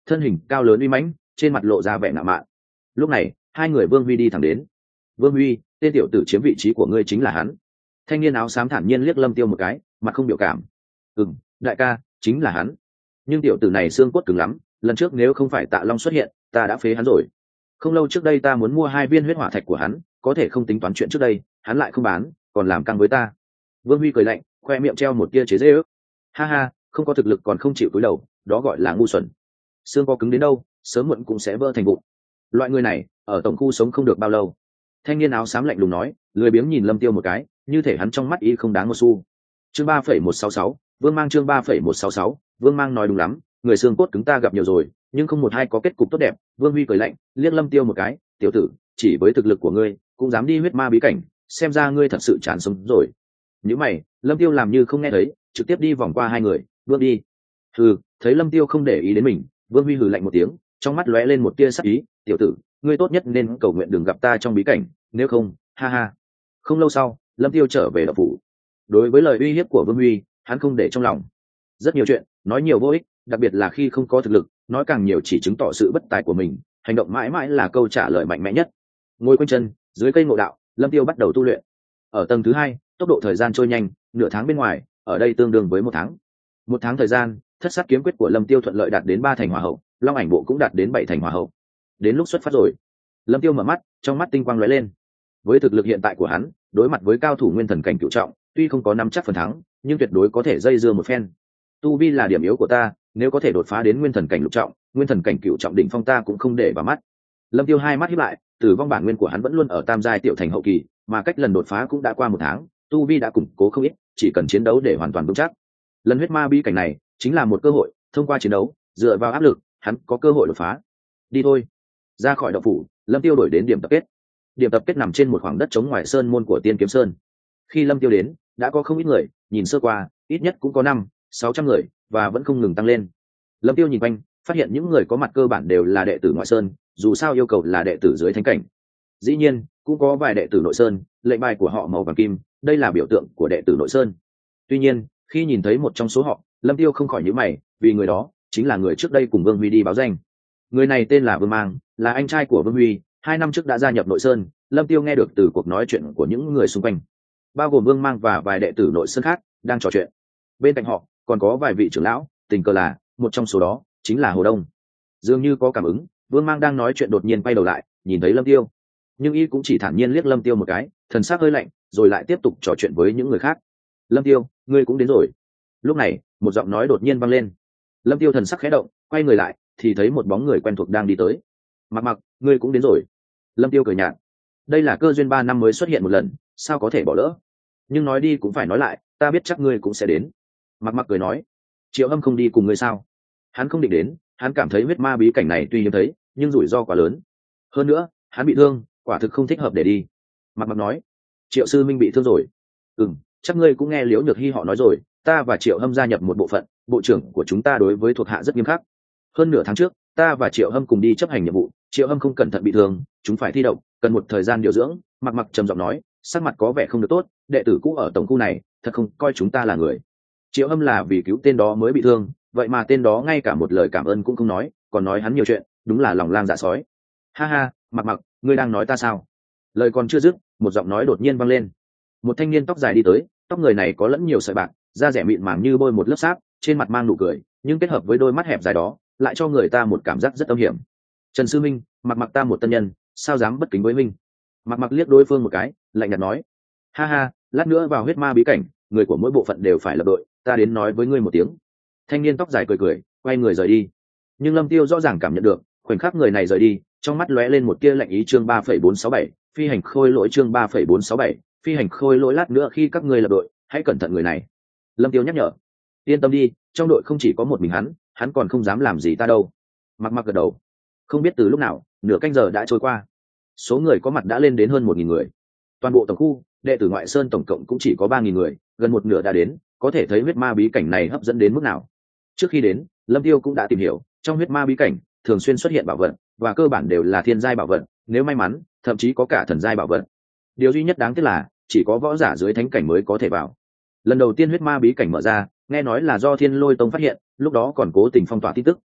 thân hình cao lớn uy mãnh, trên mặt lộ ra vẻ ngạo mạn. Lúc này hai người Vương Huy đi thẳng đến. Vương Huy, tên tiểu tử chiếm vị trí của ngươi chính là hắn. Thanh niên áo xám thản nhiên liếc Lâm Tiêu một cái, mặt không biểu cảm. Ừm, đại ca, chính là hắn. Nhưng tiểu tử này xương cốt cứng lắm, lần trước nếu không phải Tạ Long xuất hiện, ta đã phế hắn rồi. Không lâu trước đây ta muốn mua hai viên huyết hỏa thạch của hắn, có thể không tính toán chuyện trước đây, hắn lại không bán, còn làm căng với ta. Vương Huy cười lạnh, khoe miệng treo một tia chế giễu. Ha ha, không có thực lực còn không chịu cúi đầu, đó gọi là ngu xuẩn. Xương có cứng đến đâu, sớm muộn cũng sẽ vỡ thành vụn. Loại người này, ở tổng khu sống không được bao lâu. Thanh niên áo xám lạnh lùng nói, lười biếng nhìn Lâm Tiêu một cái, như thể hắn trong mắt y không đáng một xu. Chương ba phẩy một sáu sáu, Vương Mang chương ba phẩy một sáu sáu, Vương Mang nói đúng lắm, người xương cốt cứng ta gặp nhiều rồi, nhưng không một hai có kết cục tốt đẹp. Vương Huy cười lạnh, liếc Lâm Tiêu một cái, tiểu tử, chỉ với thực lực của ngươi, cũng dám đi huyết ma bí cảnh, xem ra ngươi thật sự chán sống rồi. Nếu mày, Lâm Tiêu làm như không nghe thấy, trực tiếp đi vòng qua hai người, bước đi. Hừ, thấy Lâm Tiêu không để ý đến mình, Vương Huy hừ lạnh một tiếng, trong mắt lóe lên một tia sắc ý, tiểu tử, ngươi tốt nhất nên cầu nguyện đừng gặp ta trong bí cảnh, nếu không, ha ha. Không lâu sau, Lâm Tiêu trở về đậu phủ. Đối với lời uy hiếp của Vương Huy, hắn không để trong lòng. Rất nhiều chuyện, nói nhiều vô ích, đặc biệt là khi không có thực lực, nói càng nhiều chỉ chứng tỏ sự bất tài của mình, hành động mãi mãi là câu trả lời mạnh mẽ nhất. Ngồi quanh chân, dưới cây ngộ đạo, Lâm Tiêu bắt đầu tu luyện. Ở tầng thứ hai, tốc độ thời gian trôi nhanh, nửa tháng bên ngoài, ở đây tương đương với một tháng. Một tháng thời gian, thất sát kiếm quyết của Lâm Tiêu thuận lợi đạt đến ba thành hỏa hậu, long ảnh bộ cũng đạt đến bảy thành hỏa hậu. Đến lúc xuất phát rồi. Lâm Tiêu mở mắt, trong mắt tinh quang lóe lên. Với thực lực hiện tại của hắn, đối mặt với cao thủ nguyên thần cảnh cửu trọng, tuy không có nắm chắc phần thắng, nhưng tuyệt đối có thể dây dưa một phen. Tu vi là điểm yếu của ta, nếu có thể đột phá đến nguyên thần cảnh lục trọng, nguyên thần cảnh cửu trọng đỉnh phong ta cũng không để vào mắt. Lâm Tiêu hai mắt híp lại, tử vong bản nguyên của hắn vẫn luôn ở tam giai tiểu thành hậu kỳ, mà cách lần đột phá cũng đã qua một tháng, tu vi đã củng cố không ít, chỉ cần chiến đấu để hoàn toàn vững chắc. Lần huyết ma bí cảnh này chính là một cơ hội, thông qua chiến đấu, dựa vào áp lực, hắn có cơ hội đột phá. Đi thôi. Ra khỏi động phủ, Lâm Tiêu đổi đến điểm tập kết. Điểm tập kết nằm trên một khoảng đất trống ngoài sơn môn của Tiên Kiếm Sơn. Khi Lâm Tiêu đến, đã có không ít người, nhìn sơ qua, ít nhất cũng có năm, sáu trăm người, và vẫn không ngừng tăng lên. Lâm Tiêu nhìn quanh, phát hiện những người có mặt cơ bản đều là đệ tử ngoại sơn, dù sao yêu cầu là đệ tử dưới thánh cảnh. Dĩ nhiên, cũng có vài đệ tử nội sơn, lệnh bài của họ màu vàng kim, đây là biểu tượng của đệ tử nội sơn. Tuy nhiên, khi nhìn thấy một trong số họ, Lâm Tiêu không khỏi nhíu mày, vì người đó chính là người trước đây cùng Vương Huy đi báo danh. Người này tên là Vương Mang, là anh trai của Vương Huy, hai năm trước đã gia nhập nội sơn. Lâm Tiêu nghe được từ cuộc nói chuyện của những người xung quanh, bao gồm Vương Mang và vài đệ tử nội sơn khác đang trò chuyện. Bên cạnh họ còn có vài vị trưởng lão, tình cờ là một trong số đó chính là Hồ Đông. Dường như có cảm ứng, Vương Mang đang nói chuyện đột nhiên quay đầu lại, nhìn thấy Lâm Tiêu, nhưng y cũng chỉ thản nhiên liếc Lâm Tiêu một cái, thần sắc hơi lạnh, rồi lại tiếp tục trò chuyện với những người khác. Lâm Tiêu, ngươi cũng đến rồi. Lúc này, một giọng nói đột nhiên vang lên. Lâm Tiêu thần sắc khẽ động, quay người lại, thì thấy một bóng người quen thuộc đang đi tới. Mặc Mặc, ngươi cũng đến rồi. Lâm Tiêu cười nhạt. Đây là cơ duyên ba năm mới xuất hiện một lần, sao có thể bỏ lỡ? Nhưng nói đi cũng phải nói lại, ta biết chắc ngươi cũng sẽ đến. Mặc Mặc cười nói. Triệu Hâm không đi cùng ngươi sao? Hắn không định đến, hắn cảm thấy huyết ma bí cảnh này tuy hiếm thấy, nhưng rủi ro quá lớn. Hơn nữa, hắn bị thương, quả thực không thích hợp để đi. Mặc Mặc nói. Triệu sư minh bị thương rồi. Ừm, chắc ngươi cũng nghe Liễu Nhược Hi họ nói rồi, ta và Triệu Hâm gia nhập một bộ phận, bộ trưởng của chúng ta đối với thuộc hạ rất nghiêm khắc. Hơn nửa tháng trước, ta và Triệu Hâm cùng đi chấp hành nhiệm vụ, Triệu Hâm không cẩn thận bị thương, chúng phải thi động, cần một thời gian điều dưỡng. Mặc Mặc trầm giọng nói, sắc mặt có vẻ không được tốt, đệ tử cũ ở tổng khu này, thật không coi chúng ta là người. Triệu Hâm là vì cứu tên đó mới bị thương, vậy mà tên đó ngay cả một lời cảm ơn cũng không nói, còn nói hắn nhiều chuyện, đúng là lòng lang dạ sói. Ha ha, Mặc Mặc, ngươi đang nói ta sao? Lời còn chưa dứt, một giọng nói đột nhiên vang lên. Một thanh niên tóc dài đi tới, tóc người này có lẫn nhiều sợi bạc, da rẻ mịn màng như bôi một lớp sáp, trên mặt mang nụ cười, nhưng kết hợp với đôi mắt hẹp dài đó, lại cho người ta một cảm giác rất âm hiểm. Trần sư minh, Mặc Mặc ta một tân nhân, sao dám bất kính với minh? Mặc Mặc liếc đối phương một cái, lạnh nhạt nói. Ha ha, lát nữa vào huyết ma bí cảnh, người của mỗi bộ phận đều phải lập đội, ta đến nói với ngươi một tiếng. Thanh niên tóc dài cười cười, quay người rời đi. Nhưng Lâm Tiêu rõ ràng cảm nhận được, khoảnh khắc người này rời đi, trong mắt lóe lên một tia lạnh ý. Chương ba phẩy bốn sáu bảy, phi hành khôi lỗi. Chương ba phẩy bốn sáu bảy, phi hành khôi lỗi. Lát nữa khi các ngươi lập đội, hãy cẩn thận người này. Lâm Tiêu nhắc nhở. Yên tâm đi, trong đội không chỉ có một mình hắn, hắn còn không dám làm gì ta đâu. Mặc Mặc gật đầu. Không biết từ lúc nào, nửa canh giờ đã trôi qua, số người có mặt đã lên đến hơn một nghìn người. Toàn bộ tổng khu, đệ tử ngoại sơn tổng cộng cũng chỉ có ba nghìn người, gần một nửa đã đến, có thể thấy huyết ma bí cảnh này hấp dẫn đến mức nào. Trước khi đến, Lâm Tiêu cũng đã tìm hiểu, trong huyết ma bí cảnh thường xuyên xuất hiện bảo vật, và cơ bản đều là thiên giai bảo vật, nếu may mắn, thậm chí có cả thần giai bảo vật. Điều duy nhất đáng tiếc là chỉ có võ giả dưới thánh cảnh mới có thể vào. Lần đầu tiên huyết ma bí cảnh mở ra, nghe nói là do Thiên Lôi Tông phát hiện, lúc đó còn cố tình phong tỏa tin tức,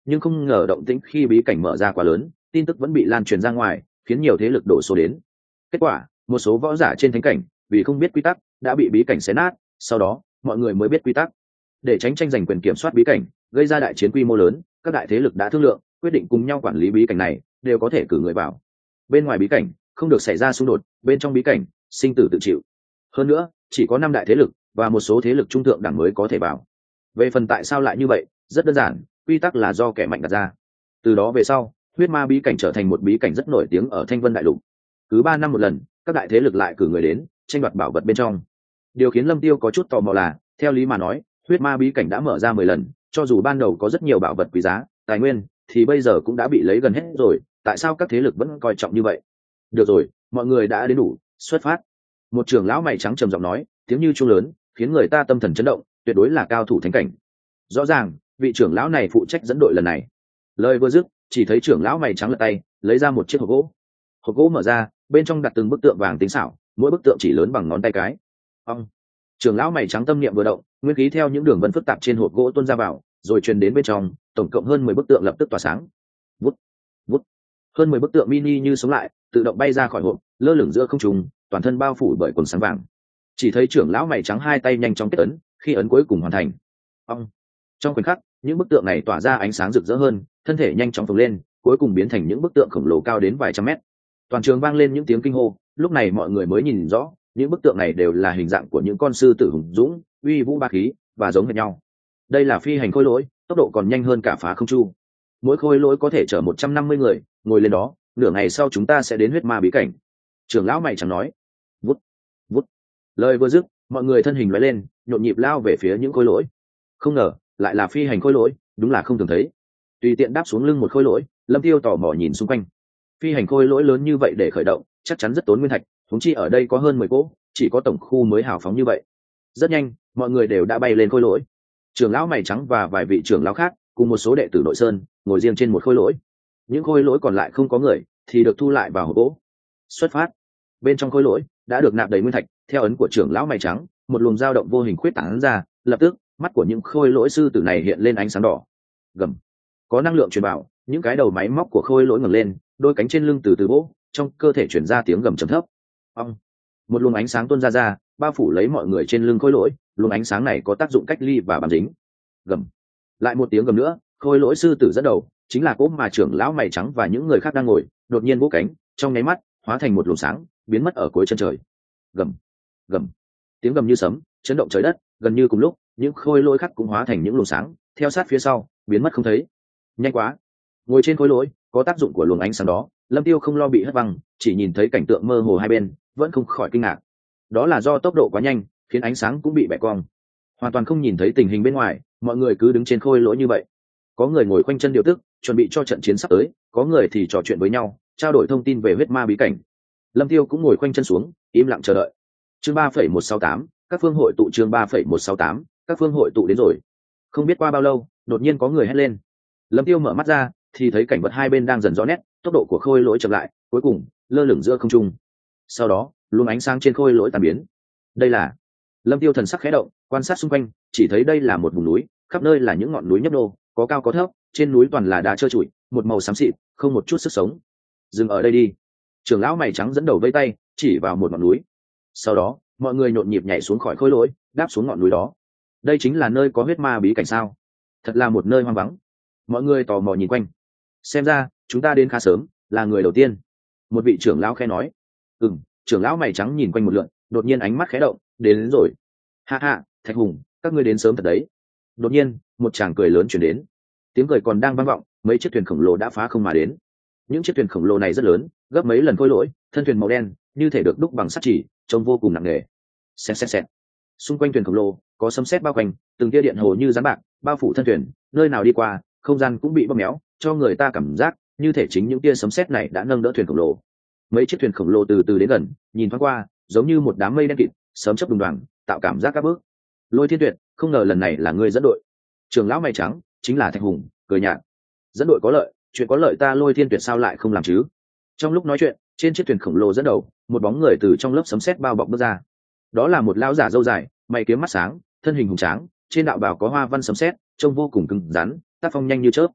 nhưng không ngờ động tĩnh khi bí cảnh mở ra quá lớn, tin tức vẫn bị lan truyền ra ngoài, khiến nhiều thế lực đổ số đến. Kết quả, một số võ giả trên thánh cảnh vì không biết quy tắc đã bị bí cảnh xé nát, sau đó mọi người mới biết quy tắc. Để tránh tranh giành quyền kiểm soát bí cảnh, gây ra đại chiến quy mô lớn, các đại thế lực đã thương lượng, quyết định cùng nhau quản lý bí cảnh này, đều có thể cử người vào. Bên ngoài bí cảnh không được xảy ra xung đột, bên trong bí cảnh sinh tử tự chịu. Hơn nữa, chỉ có năm đại thế lực và một số thế lực trung thượng đẳng mới có thể vào. Về phần tại sao lại như vậy, rất đơn giản, quy tắc là do kẻ mạnh đặt ra. Từ đó về sau, huyết ma bí cảnh trở thành một bí cảnh rất nổi tiếng ở Thanh Vân Đại Lục. Cứ ba năm một lần, các đại thế lực lại cử người đến tranh đoạt bảo vật bên trong. Điều khiến Lâm Tiêu có chút tò mò là, theo lý mà nói, huyết ma bí cảnh đã mở ra mười lần, cho dù ban đầu có rất nhiều bảo vật quý giá, tài nguyên, thì bây giờ cũng đã bị lấy gần hết rồi, tại sao các thế lực vẫn coi trọng như vậy? Được rồi, mọi người đã đến đủ, xuất phát. Một trưởng lão mày trắng trầm giọng nói, tiếng như chuông lớn, khiến người ta tâm thần chấn động, tuyệt đối là cao thủ thánh cảnh. Rõ ràng, vị trưởng lão này phụ trách dẫn đội lần này. Lời vừa dứt, chỉ thấy trưởng lão mày trắng lật tay, lấy ra một chiếc hộp gỗ. Hộp gỗ mở ra, bên trong đặt từng bức tượng vàng tinh xảo, mỗi bức tượng chỉ lớn bằng ngón tay cái. Ông, trưởng lão mày trắng tâm niệm vừa động, nguyên khí theo những đường vân phức tạp trên hộp gỗ tuôn ra vào, rồi truyền đến bên trong, tổng cộng hơn mười bức tượng lập tức tỏa sáng. Vút, vút. Hơn mười bức tượng mini như sống lại, tự động bay ra khỏi hộp, lơ lửng giữa không trung, toàn thân bao phủ bởi quần sáng vàng. Chỉ thấy trưởng lão mày trắng hai tay nhanh chóng kết ấn, khi ấn cuối cùng hoàn thành. Ông. Trong khoảnh khắc, những bức tượng này tỏa ra ánh sáng rực rỡ hơn, thân thể nhanh chóng phồng lên, cuối cùng biến thành những bức tượng khổng lồ cao đến vài trăm mét. Toàn trường vang lên những tiếng kinh hô, lúc này mọi người mới nhìn rõ, những bức tượng này đều là hình dạng của những con sư tử hùng dũng, uy vũ ba khí và giống hệt nhau. Đây là phi hành khôi lỗi, tốc độ còn nhanh hơn cả phá không chu. Mỗi khôi lỗi có thể chở một trăm năm mươi người, ngồi lên đó, nửa ngày sau chúng ta sẽ đến huyết ma bí cảnh. Trưởng lão mày chẳng nói. Vút, vút. Lời vừa dứt, mọi người thân hình lóe lên, nhộn nhịp lao về phía những khôi lỗi. Không ngờ, lại là phi hành khôi lỗi, đúng là không thường thấy. Tùy tiện đáp xuống lưng một khôi lỗi, Lâm Tiêu tò mò nhìn xung quanh. Phi hành khôi lỗi lớn như vậy để khởi động, chắc chắn rất tốn nguyên thạch, huống chi ở đây có hơn mười cỗ, chỉ có tổng khu mới hào phóng như vậy. Rất nhanh, mọi người đều đã bay lên khôi lỗi. Trưởng lão mày trắng và vài vị trưởng lão khác, cùng một số đệ tử nội sơn, ngồi riêng trên một khôi lỗi. Những khôi lỗi còn lại không có người, thì được thu lại vào hộp gỗ. Xuất phát. Bên trong khôi lỗi đã được nạp đầy nguyên thạch, theo ấn của trưởng lão mày trắng, một luồng dao động vô hình khuyết tán ra, lập tức, mắt của những khôi lỗi sư tử này hiện lên ánh sáng đỏ. Gầm. Có năng lượng truyền vào, những cái đầu máy móc của khôi lỗi ngẩng lên, đôi cánh trên lưng từ từ vỗ, trong cơ thể truyền ra tiếng gầm trầm thấp. Ong. Một luồng ánh sáng tuôn ra ra, bao phủ lấy mọi người trên lưng khôi lỗi, luồng ánh sáng này có tác dụng cách ly và bám dính. Gầm. Lại một tiếng gầm nữa, khôi lỗi sư tử dẫn đầu, chính là cỗ mà trưởng lão mày trắng và những người khác đang ngồi, đột nhiên vỗ cánh, trong nháy mắt, hóa thành một luồng sáng, biến mất ở cuối chân trời. Gầm. Gầm. Tiếng gầm như sấm, chấn động trời đất, gần như cùng lúc, những khôi lỗi khác cũng hóa thành những luồng sáng, theo sát phía sau, biến mất không thấy. Nhanh quá. Ngồi trên khối lỗi, có tác dụng của luồng ánh sáng đó, Lâm Tiêu không lo bị hất văng, chỉ nhìn thấy cảnh tượng mơ hồ hai bên, vẫn không khỏi kinh ngạc. Đó là do tốc độ quá nhanh, khiến ánh sáng cũng bị bẻ cong, hoàn toàn không nhìn thấy tình hình bên ngoài, mọi người cứ đứng trên khôi lỗi như vậy. Có người ngồi quanh chân điều tức, chuẩn bị cho trận chiến sắp tới, có người thì trò chuyện với nhau, trao đổi thông tin về huyết ma bí cảnh. Lâm Tiêu cũng ngồi quanh chân xuống, im lặng chờ đợi. Chương ba phẩy một sáu tám, các phương hội tụ chương ba phẩy một sáu tám, các phương hội tụ đến rồi. Không biết qua bao lâu, đột nhiên có người hét lên. Lâm Tiêu mở mắt ra, thì thấy cảnh vật hai bên đang dần rõ nét, tốc độ của khôi lỗi chậm lại, cuối cùng lơ lửng giữa không trung. Sau đó, luồng ánh sáng trên khôi lỗi tan biến. Đây là... Lâm Tiêu thần sắc khẽ động, quan sát xung quanh, chỉ thấy đây là một vùng núi, khắp nơi là những ngọn núi nhấp nhô, có cao có thấp, trên núi toàn là đá trơ trụi, một màu xám xịt, không một chút sức sống. Dừng ở đây đi. Trưởng lão mày trắng dẫn đầu vây tay, chỉ vào một ngọn núi. Sau đó, mọi người nhộn nhịp nhảy xuống khỏi khôi lỗi, đáp xuống ngọn núi đó. Đây chính là nơi có huyết ma bí cảnh sao? Thật là một nơi hoang vắng. Mọi người tò mò nhìn quanh. Xem ra, chúng ta đến khá sớm, là người đầu tiên. Một vị trưởng lão khẽ nói. Ừm, trưởng lão mày trắng nhìn quanh một lượt, đột nhiên ánh mắt khẽ động, đến, đến rồi. Ha ha, Thạch Hùng, các ngươi đến sớm thật đấy. Đột nhiên, một tràng cười lớn truyền đến. Tiếng cười còn đang vang vọng, mấy chiếc thuyền khổng lồ đã phá không mà đến. Những chiếc thuyền khổng lồ này rất lớn, gấp mấy lần khôi lỗi, thân thuyền màu đen, như thể được đúc bằng sắt chỉ, trông vô cùng nặng nề. Xẹt xẹt xẹt. Xung quanh thuyền khổng lồ có sấm sét bao quanh, từng tia điện hồ như rắn bạc bao phủ thân thuyền, nơi nào đi qua, không gian cũng bị bóp méo, cho người ta cảm giác như thể chính những tia sấm sét này đã nâng đỡ thuyền khổng lồ. Mấy chiếc thuyền khổng lồ từ từ đến gần, nhìn thoáng qua, giống như một đám mây đen kịt, sấm chớp đùng đoàng, tạo cảm giác các bước. Lôi Thiên Tuyệt, không ngờ lần này là ngươi dẫn đội. Trưởng lão mày trắng, chính là Thạch Hùng, cười nhạt. Dẫn đội có lợi, chuyện có lợi ta Lôi Thiên Tuyệt sao lại không làm chứ? Trong lúc nói chuyện, trên chiếc thuyền khổng lồ dẫn đầu, một bóng người từ trong lớp sấm sét bao bọc bước ra. Đó là một lão giả râu dài, mày kiếm mắt sáng, thân hình hùng tráng, trên đạo bào có hoa văn sấm sét, trông vô cùng cứng rắn, tác phong nhanh như chớp.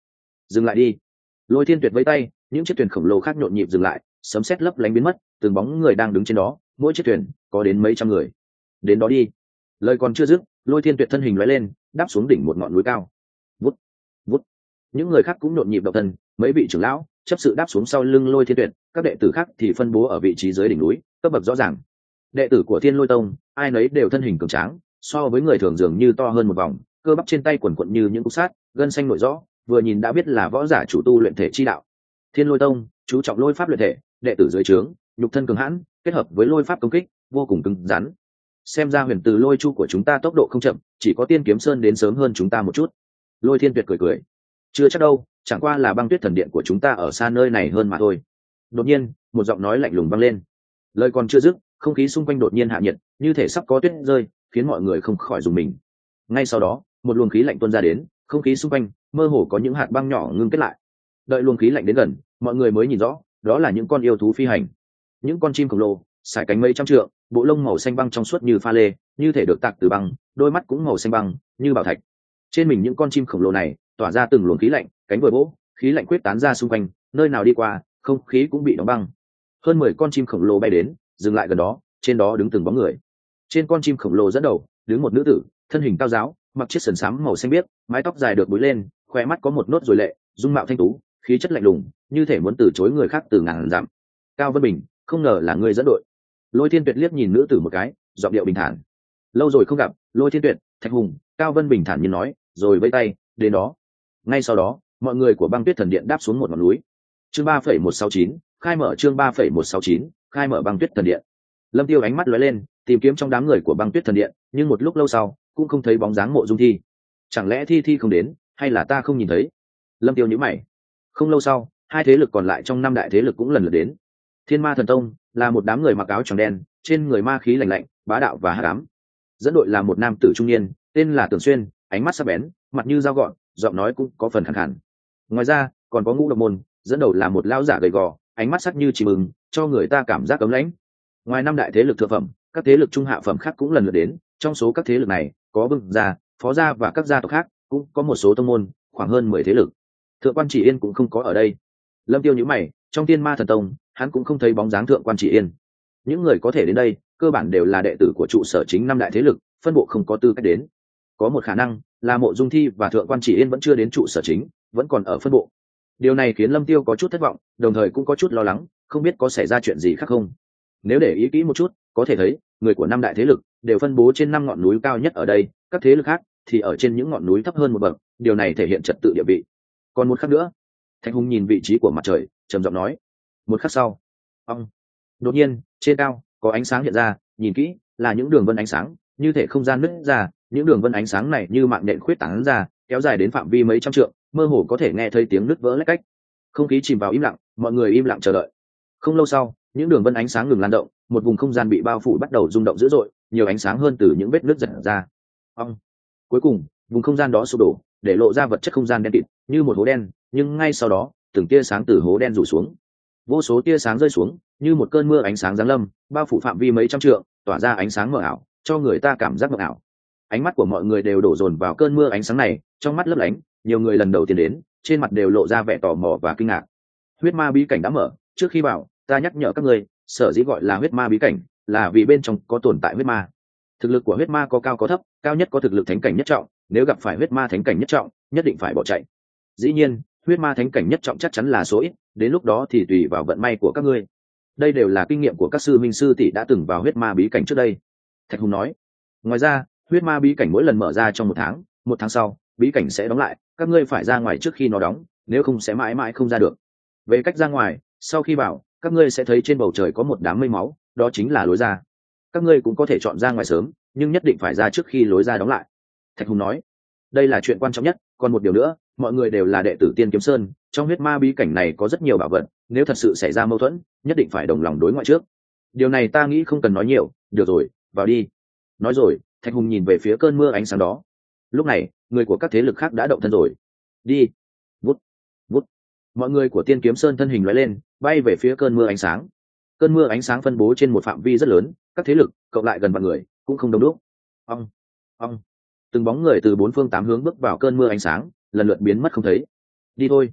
dừng lại đi. Lôi Thiên Tuyệt vẫy tay, những chiếc thuyền khổng lồ khác nhộn nhịp dừng lại, sấm sét lấp lánh biến mất, từng bóng người đang đứng trên đó, mỗi chiếc thuyền có đến mấy trăm người. Đến đó đi. Lời còn chưa dứt, Lôi Thiên Tuyệt thân hình lóe lên, đáp xuống đỉnh một ngọn núi cao. Vút, vút. Những người khác cũng nhộn nhịp động thân, mấy vị trưởng lão chấp sự đáp xuống sau lưng Lôi Thiên Tuyệt, các đệ tử khác thì phân bố ở vị trí dưới đỉnh núi, cấp bậc rõ ràng. Đệ tử của Thiên Lôi Tông, ai nấy đều thân hình cường tráng, so với người thường dường như to hơn một vòng, cơ bắp trên tay quần quật như những cục sát, gân xanh nổi rõ, vừa nhìn đã biết là võ giả chủ tu luyện thể chi đạo. Thiên Lôi Tông chú trọng lôi pháp luyện thể, đệ tử dưới trướng nhục thân cường hãn, kết hợp với lôi pháp công kích vô cùng cứng rắn. Xem ra huyền từ lôi chu của chúng ta tốc độ không chậm, chỉ có Tiên Kiếm Sơn đến sớm hơn chúng ta một chút. Lôi Thiên Tuyệt cười cười, chưa chắc đâu, chẳng qua là băng tuyết thần điện của chúng ta ở xa nơi này hơn mà thôi. Đột nhiên một giọng nói lạnh lùng vang lên, lời còn chưa dứt, không khí xung quanh đột nhiên hạ nhiệt, như thể sắp có tuyết rơi, khiến mọi người không khỏi rùng mình. Ngay sau đó một luồng khí lạnh tuôn ra đến, không khí xung quanh mơ hồ có những hạt băng nhỏ ngưng kết lại. Đợi luồng khí lạnh đến gần, mọi người mới nhìn rõ, đó là những con yêu thú phi hành, những con chim khổng lồ sải cánh mấy trăm trượng, bộ lông màu xanh băng trong suốt như pha lê, như thể được tạc từ băng, đôi mắt cũng màu xanh băng như bảo thạch. Trên mình những con chim khổng lồ này tỏa ra từng luồng khí lạnh, cánh vừa vỗ, khí lạnh quyết tán ra xung quanh, nơi nào đi qua không khí cũng bị đóng băng. Hơn mười con chim khổng lồ bay đến, dừng lại gần đó, trên đó đứng từng bóng người. Trên con chim khổng lồ dẫn đầu đứng một nữ tử, thân hình cao giáo, mặc chiếc sườn xám màu xanh biếc, mái tóc dài được búi lên, khóe mắt có một nốt ruồi lệ, dung mạo thanh tú, khí chất lạnh lùng, như thể muốn từ chối người khác từ ngàn dặm. Cao Vân Bình, không ngờ là ngươi dẫn đội. Lôi Thiên Tuyệt liếc nhìn nữ tử một cái, giọng điệu bình thản. Lâu rồi không gặp, Lôi Thiên Tuyệt, Thạch Hùng. Cao Vân Bình thản nhiên nói, rồi vẫy tay, đến đó. Ngay sau đó, mọi người của băng tuyết thần điện đáp xuống một ngọn núi. Chương ba phẩy một sáu chín, khai mở chương ba phẩy một sáu chín, khai mở băng tuyết thần điện. Lâm Tiêu ánh mắt lóe lên, tìm kiếm trong đám người của băng tuyết thần điện, nhưng một lúc lâu sau cũng không thấy bóng dáng Mộ Dung Thi. Chẳng lẽ Thi Thi không đến, hay là ta không nhìn thấy? Lâm Tiêu nhíu mày. Không lâu sau, hai thế lực còn lại trong năm đại thế lực cũng lần lượt đến. Thiên Ma Thần Tông là một đám người mặc áo trắng đen, trên người ma khí lạnh lạnh, bá đạo và hắc ám. Dẫn đội là một nam tử trung niên, tên là Tưởng Xuyên, ánh mắt sắc bén, mặt như dao gọn, giọng nói cũng có phần khàn khàn. Ngoài ra, còn có Ngũ Độc Môn, dẫn đầu là một lão giả gầy gò, ánh mắt sắc như chim ưng, cho người ta cảm giác cấm lãnh. Ngoài năm đại thế lực thượng phẩm, các thế lực trung hạ phẩm khác cũng lần lượt đến. Trong số các thế lực này, có Vương gia, Phó gia và các gia tộc khác, cũng có một số tông môn, khoảng hơn mười thế lực. Thượng quan Chỉ Yên cũng không có ở đây. Lâm Tiêu nhíu mày, trong Thiên Ma Thần Tông, hắn cũng không thấy bóng dáng Thượng quan Chỉ Yên. Những người có thể đến đây, cơ bản đều là đệ tử của trụ sở chính năm đại thế lực, phân bộ không có tư cách đến. Có một khả năng là Mộ Dung Thi và Thượng quan Chỉ Yên vẫn chưa đến trụ sở chính, vẫn còn ở phân bộ. Điều này khiến Lâm Tiêu có chút thất vọng, đồng thời cũng có chút lo lắng, không biết có xảy ra chuyện gì khác không. Nếu để ý kỹ một chút, có thể thấy người của năm đại thế lực đều phân bố trên năm ngọn núi cao nhất ở đây, các thế lực khác thì ở trên những ngọn núi thấp hơn một bậc. Điều này thể hiện trật tự địa vị. Còn một khắc nữa, Thạch Hùng nhìn vị trí của mặt trời, trầm giọng nói. Một khắc sau, ông đột nhiên trên cao có ánh sáng hiện ra, nhìn kỹ là những đường vân ánh sáng, như thể không gian nứt ra. Những đường vân ánh sáng này như mạng nhện khuyết tán ra, kéo dài đến phạm vi mấy trăm trượng, mơ hồ có thể nghe thấy tiếng nứt vỡ lách cách. Không khí chìm vào im lặng, mọi người im lặng chờ đợi. Không lâu sau, những đường vân ánh sáng ngừng lan động, một vùng không gian bị bao phủ bắt đầu rung động dữ dội, nhiều ánh sáng hơn từ những vết nứt giật ra. Ông cuối cùng, vùng không gian đó sụp đổ, để lộ ra vật chất không gian đen kịt, như một hố đen. Nhưng ngay sau đó, từng tia sáng từ hố đen rủ xuống, vô số tia sáng rơi xuống, như một cơn mưa ánh sáng giáng lâm, bao phủ phạm vi mấy trăm trượng, tỏa ra ánh sáng mờ ảo, cho người ta cảm giác mờ ảo. Ánh mắt của mọi người đều đổ dồn vào cơn mưa ánh sáng này, trong mắt lấp lánh. Nhiều người lần đầu tiên đến, trên mặt đều lộ ra vẻ tò mò và kinh ngạc. Huyết ma bí cảnh đã mở, trước khi vào, ta nhắc nhở các ngươi, sở dĩ gọi là huyết ma bí cảnh, là vì bên trong có tồn tại huyết ma. Thực lực của huyết ma có cao có thấp, cao nhất có thực lực thánh cảnh nhất trọng, nếu gặp phải huyết ma thánh cảnh nhất trọng, nhất định phải bỏ chạy. Dĩ nhiên, huyết ma thánh cảnh nhất trọng chắc chắn là số ít, đến lúc đó thì tùy vào vận may của các ngươi. Đây đều là kinh nghiệm của các sư minh sư tỷ đã từng vào huyết ma bí cảnh trước đây. Thạch Hùng nói. Ngoài ra, huyết ma bí cảnh mỗi lần mở ra trong một tháng, một tháng sau bí cảnh sẽ đóng lại, các ngươi phải ra ngoài trước khi nó đóng, nếu không sẽ mãi mãi không ra được. Về cách ra ngoài, sau khi vào, các ngươi sẽ thấy trên bầu trời có một đám mây máu, đó chính là lối ra. Các ngươi cũng có thể chọn ra ngoài sớm, nhưng nhất định phải ra trước khi lối ra đóng lại. Thạch Hùng nói. Đây là chuyện quan trọng nhất, còn một điều nữa, mọi người đều là đệ tử Tiên Kiếm Sơn, trong huyết ma bí cảnh này có rất nhiều bảo vật, nếu thật sự xảy ra mâu thuẫn, nhất định phải đồng lòng đối ngoại trước. Điều này ta nghĩ không cần nói nhiều, được rồi, vào đi. Nói rồi, Thạch Hùng nhìn về phía cơn mưa ánh sáng đó. Lúc này, người của các thế lực khác đã động thân rồi. Đi. Vút, vút. Mọi người của Tiên Kiếm Sơn thân hình lóe lên, bay về phía cơn mưa ánh sáng. Cơn mưa ánh sáng phân bố trên một phạm vi rất lớn, các thế lực cộng lại gần vạn người, cũng không đông đúc. Ong, ong. Từng bóng người từ bốn phương tám hướng bước vào cơn mưa ánh sáng, lần lượt biến mất không thấy. Đi thôi,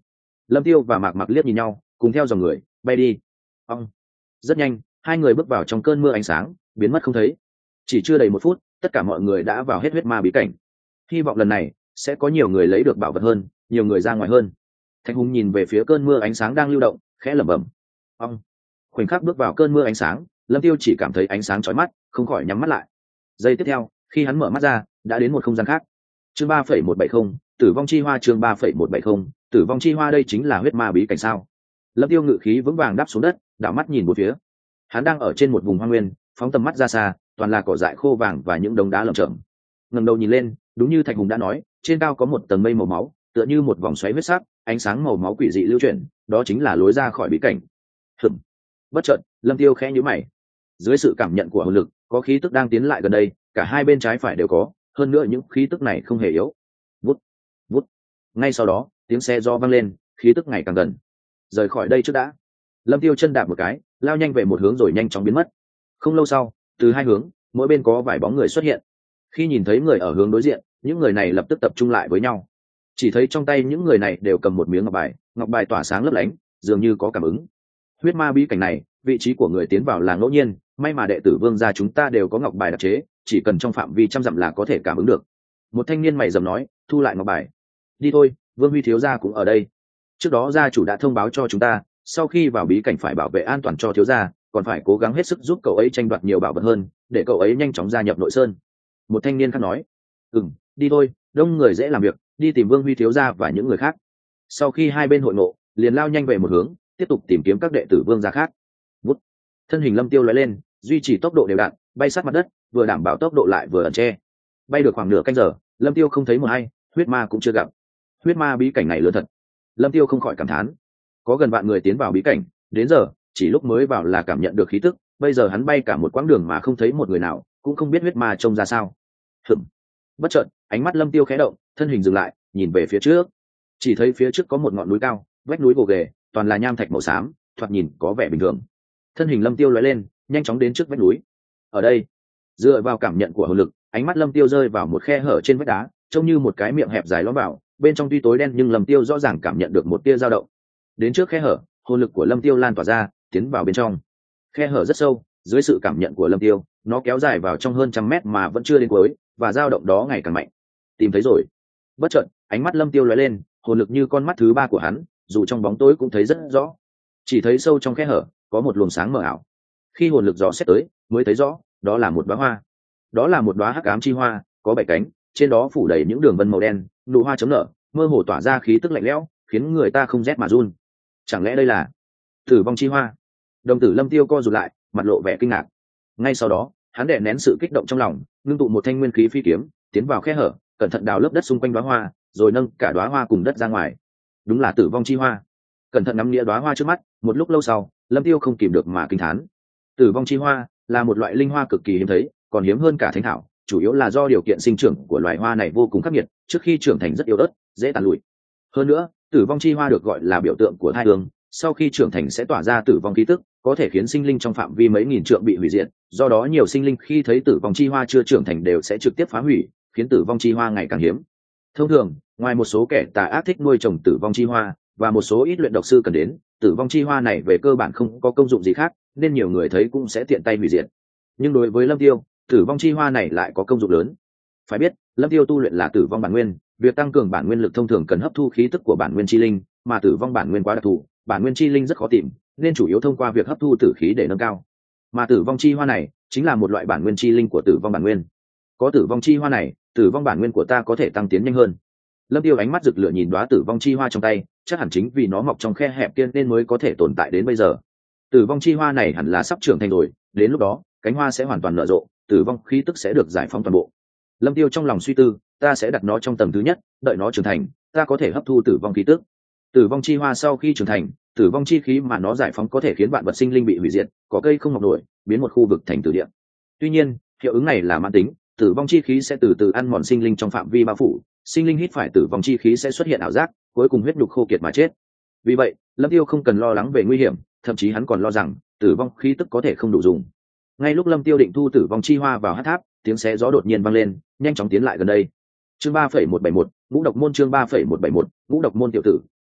Lâm Tiêu và Mạc Mặc liếc nhìn nhau, cùng theo dòng người bay đi. Ông. Rất nhanh, hai người bước vào trong cơn mưa ánh sáng, biến mất không thấy. Chỉ chưa đầy một phút, tất cả mọi người đã vào hết huyết ma bí cảnh. Hy vọng lần này sẽ có nhiều người lấy được bảo vật hơn, nhiều người ra ngoài hơn. Thanh Hùng nhìn về phía cơn mưa ánh sáng đang lưu động, khẽ lẩm bẩm. Ông. Khoảnh khắc bước vào cơn mưa ánh sáng, Lâm Tiêu chỉ cảm thấy ánh sáng chói mắt, không khỏi nhắm mắt lại. Giây tiếp theo, khi hắn mở mắt ra, đã đến một không gian khác. Chương ba phẩy một bảy không, Tử vong chi hoa. Chương ba phẩy một bảy không, Tử vong chi hoa. Đây chính là huyết ma bí cảnh sao? Lâm Tiêu ngự khí vững vàng đáp xuống đất, đảo mắt nhìn bốn phía. Hắn đang ở trên một vùng hoang nguyên, phóng tầm mắt ra xa, toàn là cỏ dại khô vàng và những đống đá lởm chởm. Ngẩng đầu nhìn lên, đúng như Thạch Hùng đã nói, trên cao có một tầng mây màu máu, tựa như một vòng xoáy huyết sắc, ánh sáng màu máu quỷ dị lưu chuyển, đó chính là lối ra khỏi bí cảnh. Hừm. Bất chợt, Lâm Tiêu khẽ nhíu mày. Dưới sự cảm nhận của hồn lực, có khí tức đang tiến lại gần đây, cả hai bên trái phải đều có, hơn nữa những khí tức này không hề yếu. Vút, vút. Ngay sau đó, tiếng xe do vang lên, khí tức ngày càng gần. Rời khỏi đây trước đã. Lâm Tiêu chân đạp một cái, lao nhanh về một hướng rồi nhanh chóng biến mất. Không lâu sau, từ hai hướng, mỗi bên có vài bóng người xuất hiện. Khi nhìn thấy người ở hướng đối diện, những người này lập tức tập trung lại với nhau. Chỉ thấy trong tay những người này đều cầm một miếng ngọc bài, ngọc bài tỏa sáng lấp lánh, dường như có cảm ứng. Huyết ma bí cảnh này, vị trí của người tiến vào là ngẫu nhiên, may mà đệ tử Vương gia chúng ta đều có ngọc bài đặc chế, chỉ cần trong phạm vi trăm dặm là có thể cảm ứng được. Một thanh niên mày rậm nói, thu lại ngọc bài. Đi thôi, Vương Huy thiếu gia cũng ở đây. Trước đó gia chủ đã thông báo cho chúng ta, sau khi vào bí cảnh phải bảo vệ an toàn cho thiếu gia, còn phải cố gắng hết sức giúp cậu ấy tranh đoạt nhiều bảo vật hơn, để cậu ấy nhanh chóng gia nhập nội sơn. Một thanh niên khác nói, ừm, đi thôi, đông người dễ làm việc, đi tìm Vương Huy thiếu gia và những người khác. Sau khi hai bên hội ngộ, liền lao nhanh về một hướng, tiếp tục tìm kiếm các đệ tử Vương gia khác. Bút. Thân hình Lâm Tiêu lóe lên, duy trì tốc độ đều đặn, bay sát mặt đất, vừa đảm bảo tốc độ lại vừa ẩn che. Bay được khoảng nửa canh giờ, Lâm Tiêu không thấy một ai, huyết ma cũng chưa gặp. Huyết ma bí cảnh này lớn thật. Lâm Tiêu không khỏi cảm thán. Có gần vạn người tiến vào bí cảnh, đến giờ chỉ lúc mới vào là cảm nhận được khí tức, bây giờ hắn bay cả một quãng đường mà không thấy một người nào, cũng không biết huyết ma trông ra sao. Hừm. Bất chợt, ánh mắt Lâm Tiêu khẽ động, thân hình dừng lại, nhìn về phía trước. Chỉ thấy phía trước có một ngọn núi cao, vách núi gồ ghề, toàn là nham thạch màu xám, thoạt nhìn có vẻ bình thường. Thân hình Lâm Tiêu lóe lên, nhanh chóng đến trước vách núi. Ở đây, dựa vào cảm nhận của hồn lực, ánh mắt Lâm Tiêu rơi vào một khe hở trên vách đá, trông như một cái miệng hẹp dài lõm vào, bên trong tuy tối đen nhưng Lâm Tiêu rõ ràng cảm nhận được một tia dao động. Đến trước khe hở, hồn lực của Lâm Tiêu lan tỏa ra, tiến vào bên trong. Khe hở rất sâu, dưới sự cảm nhận của Lâm Tiêu, nó kéo dài vào trong hơn trăm mét mà vẫn chưa đến cuối, và dao động đó ngày càng mạnh. Tìm thấy rồi. Bất chợt, ánh mắt Lâm Tiêu lóe lên, hồn lực như con mắt thứ ba của hắn, dù trong bóng tối cũng thấy rất rõ. Chỉ thấy sâu trong khe hở có một luồng sáng mờ ảo. Khi hồn lực dò xét tới, mới thấy rõ, đó là một đóa hoa. Đó là một đóa hắc ám chi hoa, có bảy cánh, trên đó phủ đầy những đường vân màu đen, nụ hoa chấm nở, mơ hồ tỏa ra khí tức lạnh lẽo, khiến người ta không rét mà run. Chẳng lẽ đây là Tử vong chi hoa? Đồng tử Lâm Tiêu co rụt lại, mặt lộ vẻ kinh ngạc. Ngay sau đó, hắn đè nén sự kích động trong lòng, ngưng tụ một thanh nguyên khí phi kiếm, tiến vào khe hở, cẩn thận đào lớp đất xung quanh đóa hoa, rồi nâng cả đóa hoa cùng đất ra ngoài. Đúng là Tử vong chi hoa. Cẩn thận ngắm nghĩa đóa hoa trước mắt, một lúc lâu sau, Lâm Tiêu không kìm được mà kinh thán. Tử vong chi hoa là một loại linh hoa cực kỳ hiếm thấy, còn hiếm hơn cả thánh thảo, chủ yếu là do điều kiện sinh trưởng của loài hoa này vô cùng khắc nghiệt, trước khi trưởng thành rất yếu ớt, dễ tàn lụi. Hơn nữa, tử vong chi hoa được gọi là biểu tượng của thai hương, sau khi trưởng thành sẽ tỏa ra tử vong khí tức, có thể khiến sinh linh trong phạm vi mấy nghìn trượng bị hủy diệt, do đó nhiều sinh linh khi thấy tử vong chi hoa chưa trưởng thành đều sẽ trực tiếp phá hủy, khiến tử vong chi hoa ngày càng hiếm. Thông thường, ngoài một số kẻ tà ác thích nuôi trồng tử vong chi hoa, và một số ít luyện độc sư cần đến, tử vong chi hoa này về cơ bản không có công dụng gì khác, nên nhiều người thấy cũng sẽ tiện tay hủy diệt. Nhưng đối với Lâm Tiêu, tử vong chi hoa này lại có công dụng lớn. Phải biết, Lâm Tiêu tu luyện là tử vong bản nguyên, việc tăng cường bản nguyên lực thông thường cần hấp thu khí tức của bản nguyên chi linh, mà tử vong bản nguyên quá đặc thù, bản nguyên chi linh rất khó tìm, nên chủ yếu thông qua việc hấp thu tử khí để nâng cao. Mà tử vong chi hoa này chính là một loại bản nguyên chi linh của tử vong bản nguyên. Có tử vong chi hoa này, tử vong bản nguyên của ta có thể tăng tiến nhanh hơn. Lâm Tiêu ánh mắt rực lửa nhìn đóa tử vong chi hoa trong tay, chắc hẳn chính vì nó mọc trong khe hẹp kia nên mới có thể tồn tại đến bây giờ. Tử vong chi hoa này hẳn là sắp trưởng thành rồi, đến lúc đó, cánh hoa sẽ hoàn toàn nở rộ, tử vong khí tức sẽ được giải phóng toàn bộ. Lâm Tiêu trong lòng suy tư, ta sẽ đặt nó trong tầng thứ nhất, đợi nó trưởng thành, ta có thể hấp thu tử vong khí tức. Tử vong chi hoa sau khi trưởng thành, tử vong chi khí mà nó giải phóng có thể khiến vạn vật sinh linh bị hủy diệt, có cây không mọc nổi, biến một khu vực thành tử địa. Tuy nhiên, hiệu ứng này là mãn tính, tử vong chi khí sẽ từ từ ăn mòn sinh linh trong phạm vi bao phủ, sinh linh hít phải tử vong chi khí sẽ xuất hiện ảo giác, cuối cùng huyết nhục khô kiệt mà chết. Vì vậy, Lâm Tiêu không cần lo lắng về nguy hiểm, thậm chí hắn còn lo rằng tử vong khí tức có thể không đủ dùng. Ngay lúc Lâm Tiêu định thu tử vong chi hoa vào hắc tháp, tiếng xé gió đột nhiên vang lên, nhanh chóng tiến lại gần đây. Chương ba phẩy một bảy mốt, Ngũ độc môn. Chương ba phẩy một bảy mốt, Ngũ độc môn. Tiểu tử,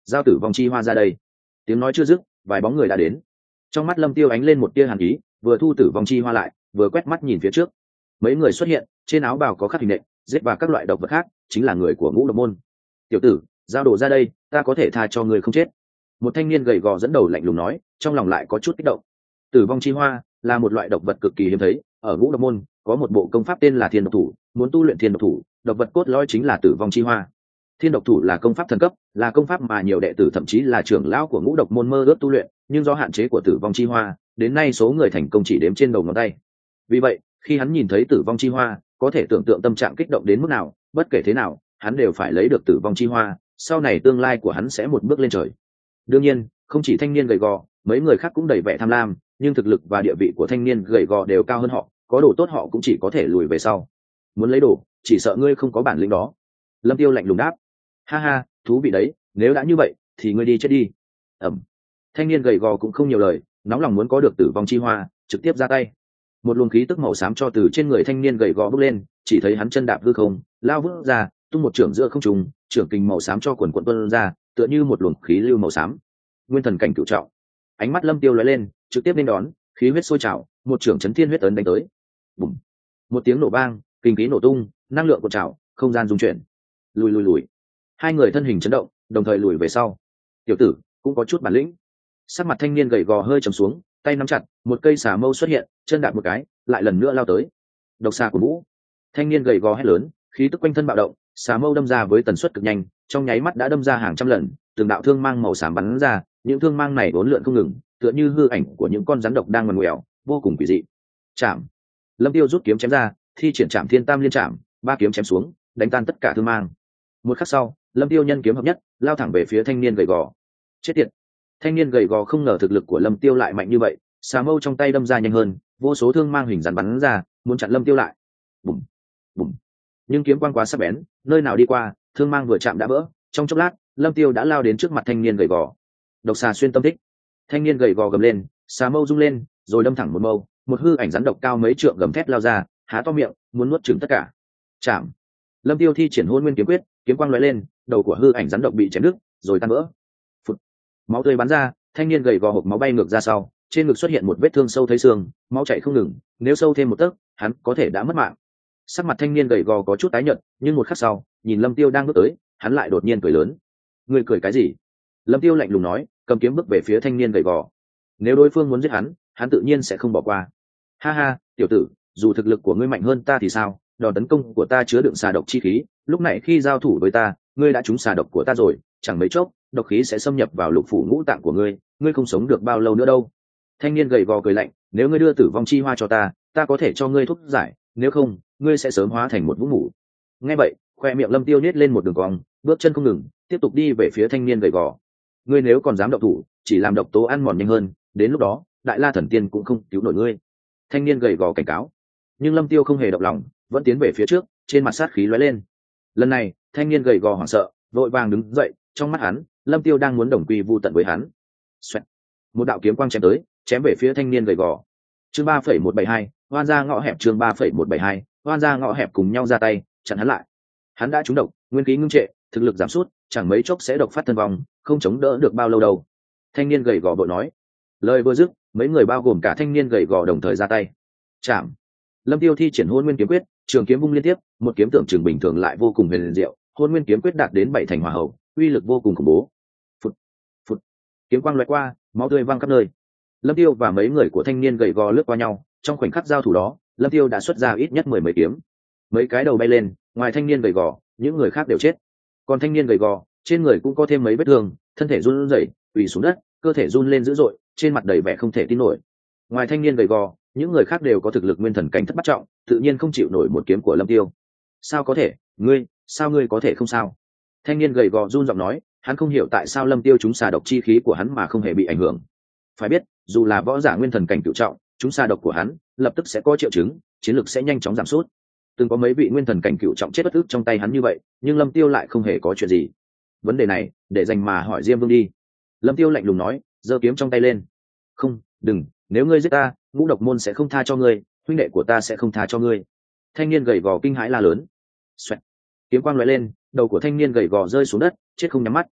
giao tử vong chi hoa ra đây. Tiếng nói chưa dứt, vài bóng người đã đến. Trong mắt Lâm Tiêu ánh lên một tia hàn ý, vừa thu tử vong chi hoa lại, vừa quét mắt nhìn phía trước. Mấy người xuất hiện, trên áo bào có khắc hình nện, giết và các loại độc vật khác, chính là người của Ngũ Độc môn. Tiểu tử, giao đồ ra đây, ta có thể tha cho người không chết. Một thanh niên gầy gò dẫn đầu lạnh lùng nói, trong lòng lại có chút kích động. Tử vong chi hoa là một loại độc vật cực kỳ hiếm thấy, ở Ngũ Độc môn có một bộ công pháp tên là Thiên Độc Thủ, muốn tu luyện Thiên Độc Thủ, độc vật cốt lõi chính là tử vong chi hoa. Thiên Độc Thủ là công pháp thần cấp, là công pháp mà nhiều đệ tử thậm chí là trưởng lão của Ngũ Độc môn mơ ước tu luyện, nhưng do hạn chế của tử vong chi hoa, đến nay số người thành công chỉ đếm trên đầu ngón tay. Vì vậy, khi hắn nhìn thấy tử vong chi hoa, có thể tưởng tượng tâm trạng kích động đến mức nào, bất kể thế nào, hắn đều phải lấy được tử vong chi hoa, sau này tương lai của hắn sẽ một bước lên trời. Đương nhiên, không chỉ thanh niên gầy gò, mấy người khác cũng đầy vẻ tham lam, nhưng thực lực và địa vị của thanh niên gầy gò đều cao hơn họ, có đồ tốt họ cũng chỉ có thể lùi về sau. Muốn lấy đồ, chỉ sợ ngươi không có bản lĩnh đó. Lâm Tiêu lạnh lùng đáp. Ha ha, thú vị đấy, nếu đã như vậy, thì ngươi đi chết đi. Ẩm. Thanh niên gầy gò cũng không nhiều lời, nóng lòng muốn có được tử vong chi hoa, trực tiếp ra tay. Một luồng khí tức màu xám cho từ trên người thanh niên gầy gò bốc lên, chỉ thấy hắn chân đạp hư không, lao vút ra, tung một trưởng giữa không trung, trưởng kình màu xám cho quần quần tuôn ra, tựa như một luồng khí lưu màu xám. Nguyên thần cảnh cửu trọng. Ánh mắt Lâm Tiêu lóe lên, trực tiếp nên đón, khí huyết sôi trào, một trưởng chấn thiên huyết ấn đánh tới. Bùm. Một tiếng nổ vang, kinh khí nổ tung, năng lượng cuộn trào, không gian rung chuyển. Lùi lùi lùi. Hai người thân hình chấn động, đồng thời lùi về sau. Tiểu tử cũng có chút bản lĩnh. Sắc mặt thanh niên gầy gò hơi trầm xuống, tay nắm chặt, một cây xà mâu xuất hiện, chân đạp một cái, lại lần nữa lao tới. Độc xà của vũ. Thanh niên gầy gò hét lớn, khí tức quanh thân bạo động, xà mâu đâm ra với tần suất cực nhanh, trong nháy mắt đã đâm ra hàng trăm lần, từng đạo thương mang màu xám bắn ra, những thương mang này uốn lượn không ngừng, tựa như hư ảnh của những con rắn độc đang ngoằn ngoèo, vô cùng quỷ dị. Chạm. Lâm Tiêu rút kiếm chém ra, thi triển Trảm Thiên Tam Liên Trảm, ba kiếm chém xuống, đánh tan tất cả thương mang. Một khắc sau, Lâm Tiêu nhân kiếm hợp nhất, lao thẳng về phía thanh niên gầy gò. Chết tiệt! Thanh niên gầy gò không ngờ thực lực của Lâm Tiêu lại mạnh như vậy, xà mâu trong tay đâm ra nhanh hơn, vô số thương mang hình rắn bắn ra, muốn chặn Lâm Tiêu lại. Bùm, bùm. Nhưng kiếm quang quá sắc bén, nơi nào đi qua, thương mang vừa chạm đã vỡ, trong chốc lát, Lâm Tiêu đã lao đến trước mặt thanh niên gầy gò. Độc xà xuyên tâm thích. Thanh niên gầy gò gầm lên, xà mâu rung lên, rồi đâm thẳng một mâu, một hư ảnh rắn độc cao mấy trượng gầm thét lao ra, há to miệng, muốn nuốt chửng tất cả. Chạm. Lâm Tiêu thi triển Hôn Nguyên kiếm quyết, kiếm quang lóe lên, đầu của hư ảnh rắn độc bị chém đứt, rồi tan vỡ. Phụt. Máu tươi bắn ra, thanh niên gầy gò hộc máu bay ngược ra sau, trên ngực xuất hiện một vết thương sâu thấy xương, máu chảy không ngừng, nếu sâu thêm một tấc, hắn có thể đã mất mạng. Sắc mặt thanh niên gầy gò có chút tái nhợt, nhưng một khắc sau, nhìn Lâm Tiêu đang bước tới, hắn lại đột nhiên cười lớn. Ngươi cười cái gì? Lâm Tiêu lạnh lùng nói, cầm kiếm bước về phía thanh niên gầy gò. Nếu đối phương muốn giết hắn, hắn tự nhiên sẽ không bỏ qua. Ha ha, tiểu tử, dù thực lực của ngươi mạnh hơn ta thì sao? Đòn tấn công của ta chứa đựng xà độc chi khí, lúc này khi giao thủ với ta, ngươi đã trúng xà độc của ta rồi, chẳng mấy chốc, độc khí sẽ xâm nhập vào lục phủ ngũ tạng của ngươi, ngươi không sống được bao lâu nữa đâu. Thanh niên gầy gò cười lạnh, nếu ngươi đưa tử vong chi hoa cho ta, ta có thể cho ngươi thuốc giải, nếu không, ngươi sẽ sớm hóa thành một vũng mủ. Nghe vậy, khoe miệng Lâm Tiêu nhếch lên một đường cong, bước chân không ngừng, tiếp tục đi về phía thanh niên gầy gò. Ngươi nếu còn dám động thủ, chỉ làm độc tố ăn mòn nhanh hơn, đến lúc đó, Đại La thần tiên cũng không cứu nổi ngươi. Thanh niên gầy gò cảnh cáo. Nhưng Lâm Tiêu không hề động lòng, vẫn tiến về phía trước, trên mặt sát khí lóe lên. Lần này, thanh niên gầy gò hoảng sợ, vội vàng đứng dậy, trong mắt hắn, Lâm Tiêu đang muốn đồng quy vu tận với hắn. Xoẹt. Một đạo kiếm quang chém tới, chém về phía thanh niên gầy gò. Chương ba phẩy một bảy hai, hoan ra ngõ hẹp. Chương ba phẩy một bảy hai, hoan ra ngõ hẹp cùng nhau ra tay, chặn hắn lại. Hắn đã trúng độc, nguyên khí ngưng trệ, thực lực giảm sút, chẳng mấy chốc sẽ độc phát thân vong, không chống đỡ được bao lâu đâu. Thanh niên gầy gò vội nói. Lời vừa dứt, mấy người bao gồm cả thanh niên gầy gò đồng thời ra tay. Chạm. Lâm Tiêu thi triển Hôn Nguyên kiếm quyết, trường kiếm vung liên tiếp, một kiếm tưởng chừng bình thường lại vô cùng huyền diệu, Hôn Nguyên kiếm quyết đạt đến bảy thành hỏa hậu, uy lực vô cùng khủng bố. Phụt, phụt. Kiếm quang lóe qua, máu tươi văng khắp nơi. Lâm Tiêu và mấy người của thanh niên gầy gò lướt qua nhau, trong khoảnh khắc giao thủ đó, Lâm Tiêu đã xuất ra ít nhất mười mấy kiếm. Mấy cái đầu bay lên, ngoài thanh niên gầy gò, những người khác đều chết. Còn thanh niên gầy gò, trên người cũng có thêm mấy vết thương, thân thể run rẩy, quỳ xuống đất, cơ thể run lên dữ dội, trên mặt đầy vẻ không thể tin nổi. Ngoài thanh niên gầy gò, những người khác đều có thực lực nguyên thần cảnh thất bát trọng, tự nhiên không chịu nổi một kiếm của Lâm Tiêu. Sao có thể? Ngươi, sao ngươi có thể không sao? Thanh niên gầy gò run giọng nói, hắn không hiểu tại sao Lâm Tiêu chúng xà độc chi khí của hắn mà không hề bị ảnh hưởng. Phải biết, dù là võ giả nguyên thần cảnh cửu trọng, chúng xà độc của hắn, lập tức sẽ có triệu chứng, chiến lực sẽ nhanh chóng giảm sút. Từng có mấy vị nguyên thần cảnh cửu trọng chết bất ức trong tay hắn như vậy, nhưng Lâm Tiêu lại không hề có chuyện gì. Vấn đề này, để dành mà hỏi Diêm Vương đi. Lâm Tiêu lạnh lùng nói, giơ kiếm trong tay lên. Không, đừng, nếu ngươi giết ta, Ngũ Độc môn sẽ không tha cho ngươi, huynh đệ của ta sẽ không tha cho ngươi. Thanh niên gầy gò kinh hãi la lớn. Xoẹt. Kiếm quang lóe lên, đầu của thanh niên gầy gò rơi xuống đất, chết không nhắm mắt.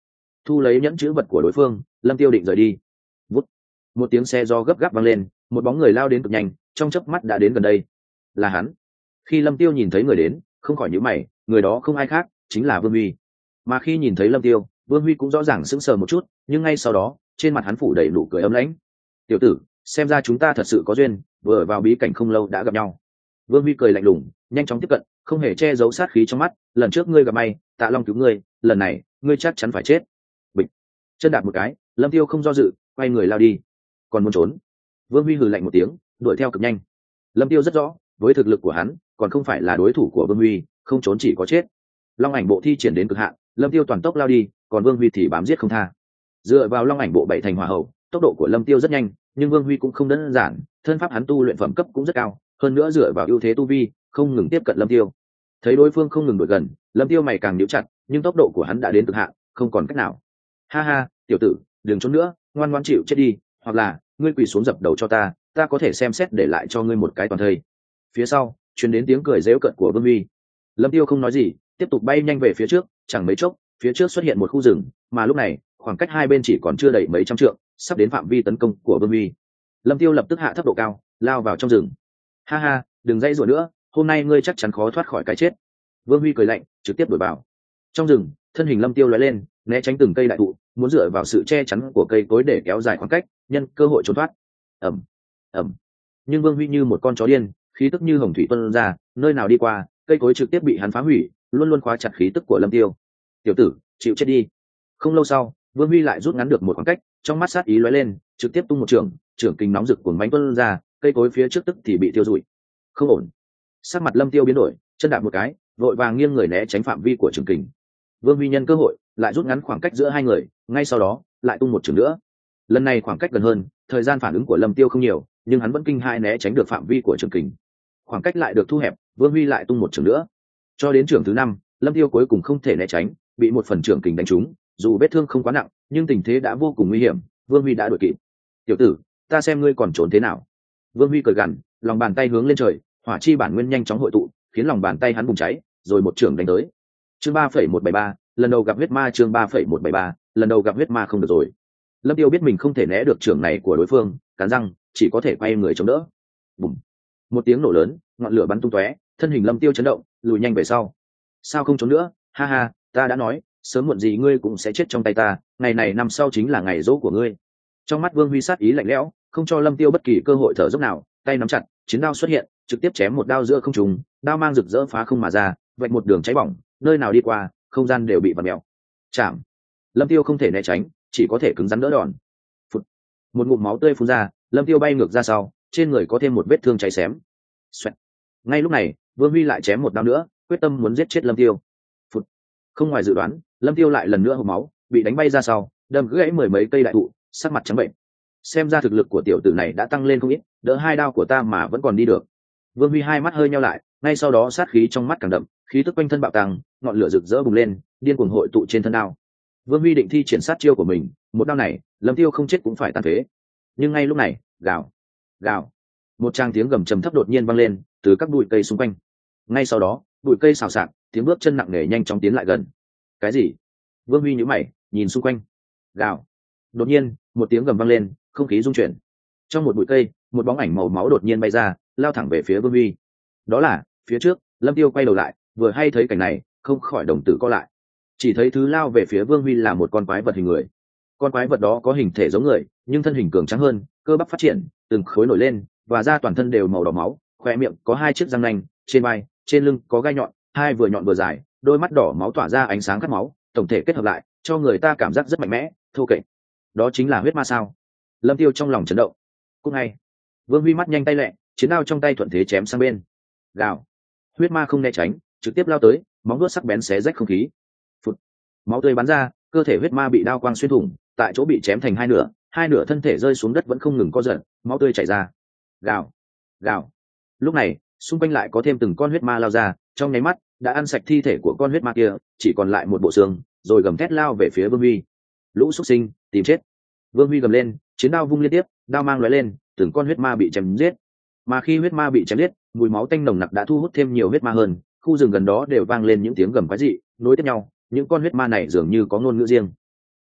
thu lấy nhẫn chữ vật của đối phương, lâm tiêu định rời đi. Vút, một tiếng xe do gấp gáp vang lên, một bóng người lao đến cực nhanh, trong chớp mắt đã đến gần đây. Là hắn. Khi lâm tiêu nhìn thấy người đến, không khỏi nhíu mày, người đó không ai khác, chính là Vương Huy. Mà khi nhìn thấy lâm tiêu, Vương Huy cũng rõ ràng sững sờ một chút, nhưng ngay sau đó trên mặt hắn phủ đầy nụ cười ấm lãnh. Tiểu tử, xem ra chúng ta thật sự có duyên, vừa vào bí cảnh không lâu đã gặp nhau. Vương Huy cười lạnh lùng, nhanh chóng tiếp cận, không hề che giấu sát khí trong mắt. Lần trước ngươi gặp may, Tạ Long cứu ngươi, lần này ngươi chắc chắn phải chết. Bịch, chân đạp một cái, lâm tiêu không do dự, quay người lao đi. Còn muốn trốn? Vương Huy hừ lạnh một tiếng, đuổi theo cực nhanh. Lâm tiêu rất rõ, với thực lực của hắn, còn không phải là đối thủ của Vương Huy, không trốn chỉ có chết. Long ảnh bộ thi triển đến cực hạn, lâm tiêu toàn tốc lao đi, còn Vương Huy thì bám giết không tha. Dựa vào long ảnh bộ bảy thành hỏa hậu, tốc độ của lâm tiêu rất nhanh, nhưng Vương Huy cũng không đơn giản, thân pháp hắn tu luyện phẩm cấp cũng rất cao, hơn nữa dựa vào ưu thế tu vi, không ngừng tiếp cận lâm tiêu. Thấy đối phương không ngừng đuổi gần, lâm tiêu mày càng nhíu chặt, nhưng tốc độ của hắn đã đến cực hạn, không còn cách nào. Ha ha, tiểu tử, đừng trốn nữa, ngoan ngoãn chịu chết đi, hoặc là ngươi quỳ xuống dập đầu cho ta, ta có thể xem xét để lại cho ngươi một cái toàn thây. Phía sau truyền đến tiếng cười giễu cợt của Vương Huy. Lâm tiêu không nói gì, tiếp tục bay nhanh về phía trước, chẳng mấy chốc phía trước xuất hiện một khu rừng, mà lúc này khoảng cách hai bên chỉ còn chưa đầy mấy trăm trượng, sắp đến phạm vi tấn công của Vương Huy. Lâm tiêu lập tức hạ thấp độ cao, lao vào trong rừng. Ha ha, đừng dãy rủa nữa, hôm nay ngươi chắc chắn khó thoát khỏi cái chết. Vương Huy cười lạnh, trực tiếp đuổi vào. Trong rừng, thân hình lâm tiêu lóe lên, né tránh từng cây đại thụ, muốn dựa vào sự che chắn của cây cối để kéo dài khoảng cách, nhân cơ hội trốn thoát. Ầm, ầm. Nhưng Vương Huy như một con chó điên, khí tức như hồng thủy tuôn ra, nơi nào đi qua, cây cối trực tiếp bị hắn phá hủy, luôn luôn khóa chặt khí tức của lâm tiêu. Tiểu tử, chịu chết đi. Không lâu sau, Vương Huy lại rút ngắn được một khoảng cách, trong mắt sát ý lóe lên, trực tiếp tung một trường, trường kình nóng rực cuồng mãnh tuôn ra, cây cối phía trước tức thì bị tiêu rụi. Không ổn. Sắc mặt lâm tiêu biến đổi, chân đạp một cái, vội vàng nghiêng người né tránh phạm vi của trường kình. Vương Huy nhân cơ hội lại rút ngắn khoảng cách giữa hai người, ngay sau đó lại tung một trường nữa. Lần này khoảng cách gần hơn, thời gian phản ứng của lâm tiêu không nhiều, nhưng hắn vẫn kinh hãi né tránh được phạm vi của trường kình. Khoảng cách lại được thu hẹp, Vương Huy lại tung một trường nữa. Cho đến trường thứ năm, lâm tiêu cuối cùng không thể né tránh, bị một phần trường kình đánh trúng, dù vết thương không quá nặng, nhưng tình thế đã vô cùng nguy hiểm, Vương Huy đã đuổi kịp. Tiểu tử, ta xem ngươi còn trốn thế nào. Vương Huy cười gằn, lòng bàn tay hướng lên trời, hỏa chi bản nguyên nhanh chóng hội tụ, khiến lòng bàn tay hắn bùng cháy, rồi một trường đánh tới. Chương ba phẩy một bảy ba, lần đầu gặp huyết ma. Chương ba phẩy một bảy ba, lần đầu gặp huyết ma. Không được rồi. Lâm Tiêu biết mình không thể né được trường này của đối phương, cắn răng, chỉ có thể quay người chống đỡ. Bùng. Một tiếng nổ lớn, ngọn lửa bắn tung tóe, thân hình Lâm Tiêu chấn động, lùi nhanh về sau. Sao không trốn nữa? Ha ha, ta đã nói, sớm muộn gì ngươi cũng sẽ chết trong tay ta, ngày này năm sau chính là ngày dỗ của ngươi. Trong mắt Vương Huy sát ý lạnh lẽo, không cho Lâm Tiêu bất kỳ cơ hội thở dốc nào, tay nắm chặt, chiến đao xuất hiện, trực tiếp chém một đao giữa không trung, đao mang rực rỡ phá không mà ra, vạch một đường cháy bỏng, nơi nào đi qua, không gian đều bị vặn mèo. Chạm. Lâm Tiêu không thể né tránh, chỉ có thể cứng rắn đỡ đòn. Phụt. Một ngụm máu tươi phun ra, Lâm Tiêu bay ngược ra sau, trên người có thêm một vết thương cháy xém. Xoẹt. Ngay lúc này, Vương Huy lại chém một đao nữa, quyết tâm muốn giết chết Lâm Tiêu. Phụt. Không ngoài dự đoán, Lâm Tiêu lại lần nữa hộc máu, bị đánh bay ra sau, đâm gãy mười mấy cây đại thụ, sắc mặt trắng bệnh. Xem ra thực lực của tiểu tử này đã tăng lên không ít, đỡ hai đao của ta mà vẫn còn đi được. Vương Huy hai mắt hơi nheo lại, ngay sau đó sát khí trong mắt càng đậm, khí tức quanh thân bạo tăng, ngọn lửa rực rỡ bùng lên, điên cuồng hội tụ trên thân đao. Vương Huy định thi triển sát chiêu của mình, một đao này, Lâm Tiêu không chết cũng phải tàn phế. Nhưng ngay lúc này, gào, gào, một tràng tiếng gầm trầm thấp đột nhiên vang lên từ các bụi cây xung quanh. Ngay sau đó, bụi cây xào xạc, tiếng bước chân nặng nề nhanh chóng tiến lại gần. Cái gì? Vương Huy nhíu mày, nhìn xung quanh. Gào. Đột nhiên, một tiếng gầm vang lên, không khí rung chuyển. Trong một bụi cây, một bóng ảnh màu máu đột nhiên bay ra, lao thẳng về phía Vương Huy. Đó là, phía trước, Lâm Tiêu quay đầu lại, vừa hay thấy cảnh này, không khỏi đồng tử co lại. Chỉ thấy thứ lao về phía Vương Huy là một con quái vật hình người. Con quái vật đó có hình thể giống người, nhưng thân hình cường tráng hơn, cơ bắp phát triển, từng khối nổi lên, và da toàn thân đều màu đỏ máu, khóe miệng có hai chiếc răng nanh, trên vai, trên lưng có gai nhọn, hai vừa nhọn vừa dài, đôi mắt đỏ máu tỏa ra ánh sáng khát máu, tổng thể kết hợp lại, cho người ta cảm giác rất mạnh mẽ, thô kệch. Đó chính là huyết ma sao? Lâm Tiêu trong lòng chấn động. Cũng ngay, Vương Huy mắt nhanh tay lẹ, chiến đao trong tay thuận thế chém sang bên. Gào. Huyết ma không né tránh, trực tiếp lao tới, móng vuốt sắc bén xé rách không khí. Phụt. Máu tươi bắn ra, cơ thể huyết ma bị đao quang xuyên thủng, tại chỗ bị chém thành hai nửa, hai nửa thân thể rơi xuống đất vẫn không ngừng co giật, máu tươi chảy ra. Gào. Gào. Lúc này, xung quanh lại có thêm từng con huyết ma lao ra, trong nháy mắt đã ăn sạch thi thể của con huyết ma kia, chỉ còn lại một bộ xương, rồi gầm thét lao về phía Vương Huy. Lũ xuất sinh, tìm chết! Vương Huy gầm lên, chiến đao vung liên tiếp, đao mang lóe lên, từng con huyết ma bị chém giết. Mà khi huyết ma bị chém giết, mùi máu tanh nồng nặc đã thu hút thêm nhiều huyết ma hơn, khu rừng gần đó đều vang lên những tiếng gầm quái dị, nối tiếp nhau, những con huyết ma này dường như có ngôn ngữ riêng.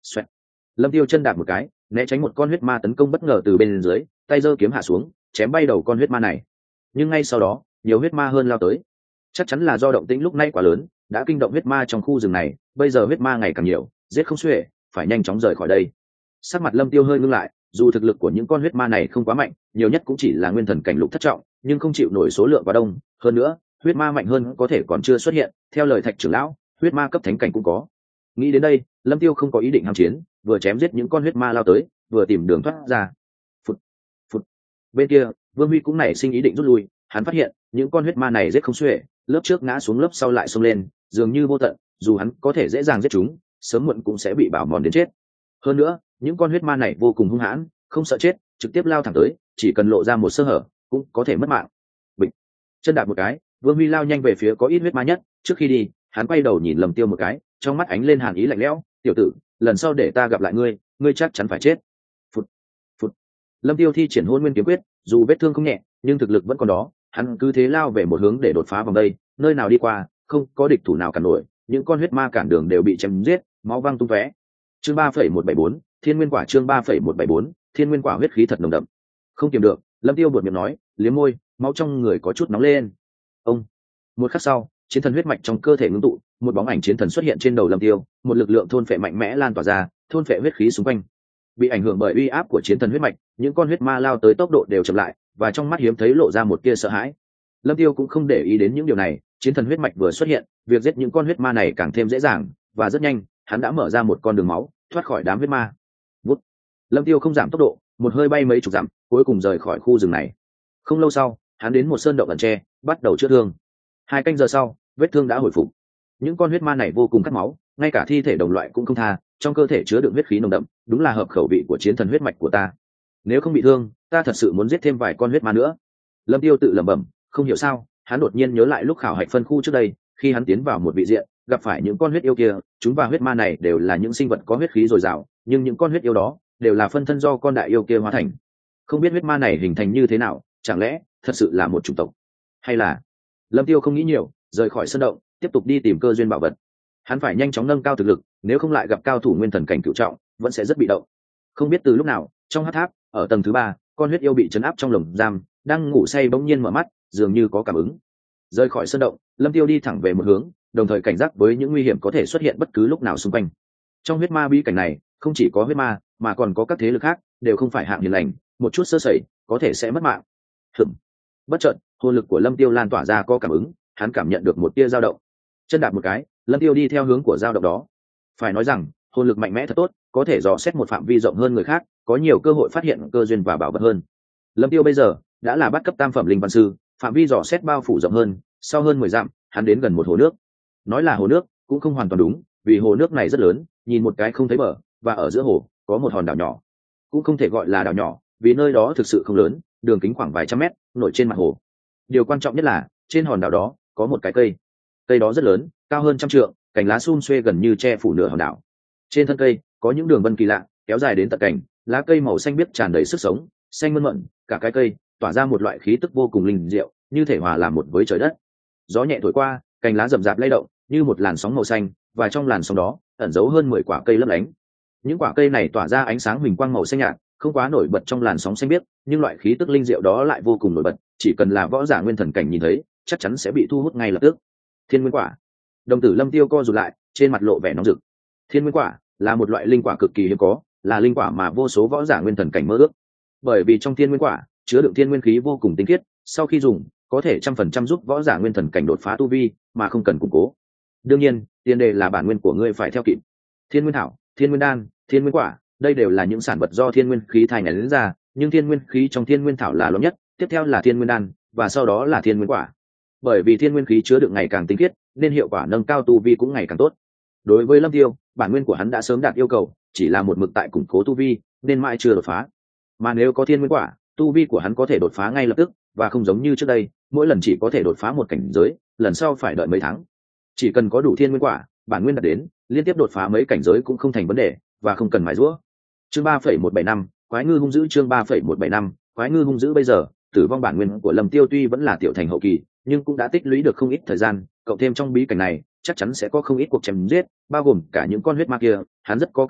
Xoẹt. Lâm Tiêu chân đạp một cái, né tránh một con huyết ma tấn công bất ngờ từ bên dưới, tay giơ kiếm hạ xuống, chém bay đầu con huyết ma này. Nhưng ngay sau đó, nhiều huyết ma hơn lao tới. Chắc chắn là do động tĩnh lúc nay quá lớn, đã kinh động huyết ma trong khu rừng này, bây giờ huyết ma ngày càng nhiều, giết không xuể, phải nhanh chóng rời khỏi đây. Sắc mặt Lâm Tiêu hơi ngưng lại, dù thực lực của những con huyết ma này không quá mạnh, nhiều nhất cũng chỉ là nguyên thần cảnh lục thất trọng, nhưng không chịu nổi số lượng quá đông, hơn nữa, huyết ma mạnh hơn có thể còn chưa xuất hiện, theo lời Thạch trưởng lão, huyết ma cấp thánh cảnh cũng có. Nghĩ đến đây, Lâm Tiêu không có ý định ham chiến, vừa chém giết những con huyết ma lao tới, vừa tìm đường thoát ra. Phụt, phụt. Bên kia, Vương Huy cũng nảy sinh ý định rút lui, hắn phát hiện, những con huyết ma này giết không xuể, lớp trước ngã xuống lớp sau lại xông lên, dường như vô tận, dù hắn có thể dễ dàng giết chúng, sớm muộn cũng sẽ bị bảo mòn đến chết. Hơn nữa, những con huyết ma này vô cùng hung hãn, không sợ chết, trực tiếp lao thẳng tới, chỉ cần lộ ra một sơ hở, cũng có thể mất mạng. Bịch. Chân đạp một cái, Vương Huy lao nhanh về phía có ít huyết ma nhất, trước khi đi, hắn quay đầu nhìn Lâm Tiêu một cái, trong mắt ánh lên hàn ý lạnh lẽo, "Tiểu tử, lần sau để ta gặp lại ngươi, ngươi chắc chắn phải chết." Phụt, phụt. Lâm Tiêu thi triển Hôn Nguyên kiếm quyết, dù vết thương không nhẹ, nhưng thực lực vẫn còn đó, hắn cứ thế lao về một hướng để đột phá vòng đây, nơi nào đi qua, không có địch thủ nào cản nổi, những con huyết ma cản đường đều bị chém giết, máu văng tung tóe. Chương ba phẩy một bảy bốn, Thiên Nguyên Quả chương ba phẩy một bảy bốn, Thiên Nguyên Quả huyết khí thật nồng đậm. Không kiềm được, Lâm Tiêu buột miệng nói, liếm môi, máu trong người có chút nóng lên. Ông. Một khắc sau, chiến thần huyết mạch trong cơ thể ngưng tụ, một bóng ảnh chiến thần xuất hiện trên đầu Lâm Tiêu, một lực lượng thôn phệ mạnh mẽ lan tỏa ra, thôn phệ huyết khí xung quanh. Bị ảnh hưởng bởi uy áp của chiến thần huyết mạch, những con huyết ma lao tới tốc độ đều chậm lại, và trong mắt hiếm thấy lộ ra một tia sợ hãi. Lâm Tiêu cũng không để ý đến những điều này, chiến thần huyết mạch vừa xuất hiện, việc giết những con huyết ma này càng thêm dễ dàng, và rất nhanh, hắn đã mở ra một con đường máu, thoát khỏi đám huyết ma. Vút. Lâm Tiêu không giảm tốc độ, một hơi bay mấy chục dặm, cuối cùng rời khỏi khu rừng này. Không lâu sau, hắn đến một sơn động ẩn tre, bắt đầu chữa thương. Hai canh giờ sau, vết thương đã hồi phục. Những con huyết ma này vô cùng cắt máu, ngay cả thi thể đồng loại cũng không tha, trong cơ thể chứa đựng huyết khí nồng đậm, đúng là hợp khẩu vị của chiến thần huyết mạch của ta. Nếu không bị thương, ta thật sự muốn giết thêm vài con huyết ma nữa. Lâm Tiêu tự lẩm bẩm, không hiểu sao, hắn đột nhiên nhớ lại lúc khảo hạch phân khu trước đây, khi hắn tiến vào một vị diện, gặp phải những con huyết yêu kia, chúng và huyết ma này đều là những sinh vật có huyết khí dồi dào, nhưng những con huyết yêu đó đều là phân thân do con đại yêu kia hóa thành. Không biết huyết ma này hình thành như thế nào, chẳng lẽ thật sự là một chủng tộc, hay là... Lâm Tiêu không nghĩ nhiều, rời khỏi sân động, tiếp tục đi tìm cơ duyên bảo vật. Hắn phải nhanh chóng nâng cao thực lực, nếu không lại gặp cao thủ nguyên thần cảnh cửu trọng, vẫn sẽ rất bị động. Không biết từ lúc nào, trong hắc tháp, ở tầng thứ ba, con huyết yêu bị trấn áp trong lồng giam, đang ngủ say bỗng nhiên mở mắt, dường như có cảm ứng. Rời khỏi sân động, Lâm Tiêu đi thẳng về một hướng, đồng thời cảnh giác với những nguy hiểm có thể xuất hiện bất cứ lúc nào xung quanh. Trong huyết ma bí cảnh này, không chỉ có huyết ma, mà còn có các thế lực khác, đều không phải hạng hiền lành, một chút sơ sẩy, có thể sẽ mất mạng. Hửm. Bất chợt, hồn lực của Lâm Tiêu lan tỏa ra có cảm ứng, hắn cảm nhận được một tia dao động. Chân đạp một cái, Lâm Tiêu đi theo hướng của dao động đó. Phải nói rằng, hồn lực mạnh mẽ thật tốt, có thể dò xét một phạm vi rộng hơn người khác, có nhiều cơ hội phát hiện cơ duyên và bảo vật hơn. Lâm Tiêu bây giờ đã là bát cấp tam phẩm linh văn sư, phạm vi dò xét bao phủ rộng hơn, sau hơn mười dặm, hắn đến gần một hồ nước. Nói là hồ nước, cũng không hoàn toàn đúng, vì hồ nước này rất lớn, nhìn một cái không thấy bờ, và ở giữa hồ có một hòn đảo nhỏ. Cũng không thể gọi là đảo nhỏ, vì nơi đó thực sự không lớn, đường kính khoảng vài trăm mét, nổi trên mặt hồ. Điều quan trọng nhất là, trên hòn đảo đó có một cái cây. Cây đó rất lớn, cao hơn trăm trượng, cành lá sum xuê gần như che phủ nửa hòn đảo. Trên thân cây có những đường vân kỳ lạ, kéo dài đến tận cành, lá cây màu xanh biếc tràn đầy sức sống, xanh mơn mởn, cả cái cây tỏa ra một loại khí tức vô cùng linh diệu, như thể hòa làm một với trời đất. Gió nhẹ thổi qua, cành lá rậm rạp lay động, như một làn sóng màu xanh, và trong làn sóng đó ẩn giấu hơn mười quả cây lấp lánh. Những quả cây này tỏa ra ánh sáng huỳnh quang màu xanh nhạt, không quá nổi bật trong làn sóng xanh biếc, nhưng loại khí tức linh diệu đó lại vô cùng nổi bật, chỉ cần là võ giả nguyên thần cảnh nhìn thấy, chắc chắn sẽ bị thu hút ngay lập tức. Thiên Nguyên Quả. Đồng tử Lâm Tiêu co rụt lại, trên mặt lộ vẻ nóng rực. Thiên Nguyên Quả là một loại linh quả cực kỳ hiếm có, là linh quả mà vô số võ giả nguyên thần cảnh mơ ước. Bởi vì trong Thiên Nguyên Quả chứa đựng thiên nguyên khí vô cùng tinh khiết, sau khi dùng, có thể trăm phần trăm giúp võ giả nguyên thần cảnh đột phá tu vi, mà không cần củng cố. Đương nhiên, tiền đề là bản nguyên của ngươi phải theo kịp. Thiên Nguyên Thảo, Thiên Nguyên Đan, Thiên Nguyên Quả, đây đều là những sản vật do thiên nguyên khí thành đến ra, nhưng thiên nguyên khí trong Thiên Nguyên Thảo là lớn nhất, tiếp theo là Thiên Nguyên Đan, và sau đó là Thiên Nguyên Quả. Bởi vì thiên nguyên khí chứa đựng ngày càng tinh khiết, nên hiệu quả nâng cao tu vi cũng ngày càng tốt. Đối với Lâm Tiêu, bản nguyên của hắn đã sớm đạt yêu cầu, chỉ là một mực tại củng cố tu vi, nên mãi chưa đột phá. Mà nếu có Thiên Nguyên Quả, tu vi của hắn có thể đột phá ngay lập tức, và không giống như trước đây, mỗi lần chỉ có thể đột phá một cảnh giới, lần sau phải đợi mấy tháng. Chỉ cần có đủ Thiên Nguyên Quả, bản nguyên đạt đến, liên tiếp đột phá mấy cảnh giới cũng không thành vấn đề, và không cần mài giũa. Chương ba phẩy một bảy năm, Quái Ngư hung dữ chương ba phẩy một bảy năm, Quái Ngư hung dữ bây giờ, tử vong bản nguyên của Lâm Tiêu tuy vẫn là tiểu thành hậu kỳ, nhưng cũng đã tích lũy được không ít thời gian, cộng thêm trong bí cảnh này, chắc chắn sẽ có không ít cuộc chém giết, bao gồm cả những con huyết ma kia, hắn rất có cơ hội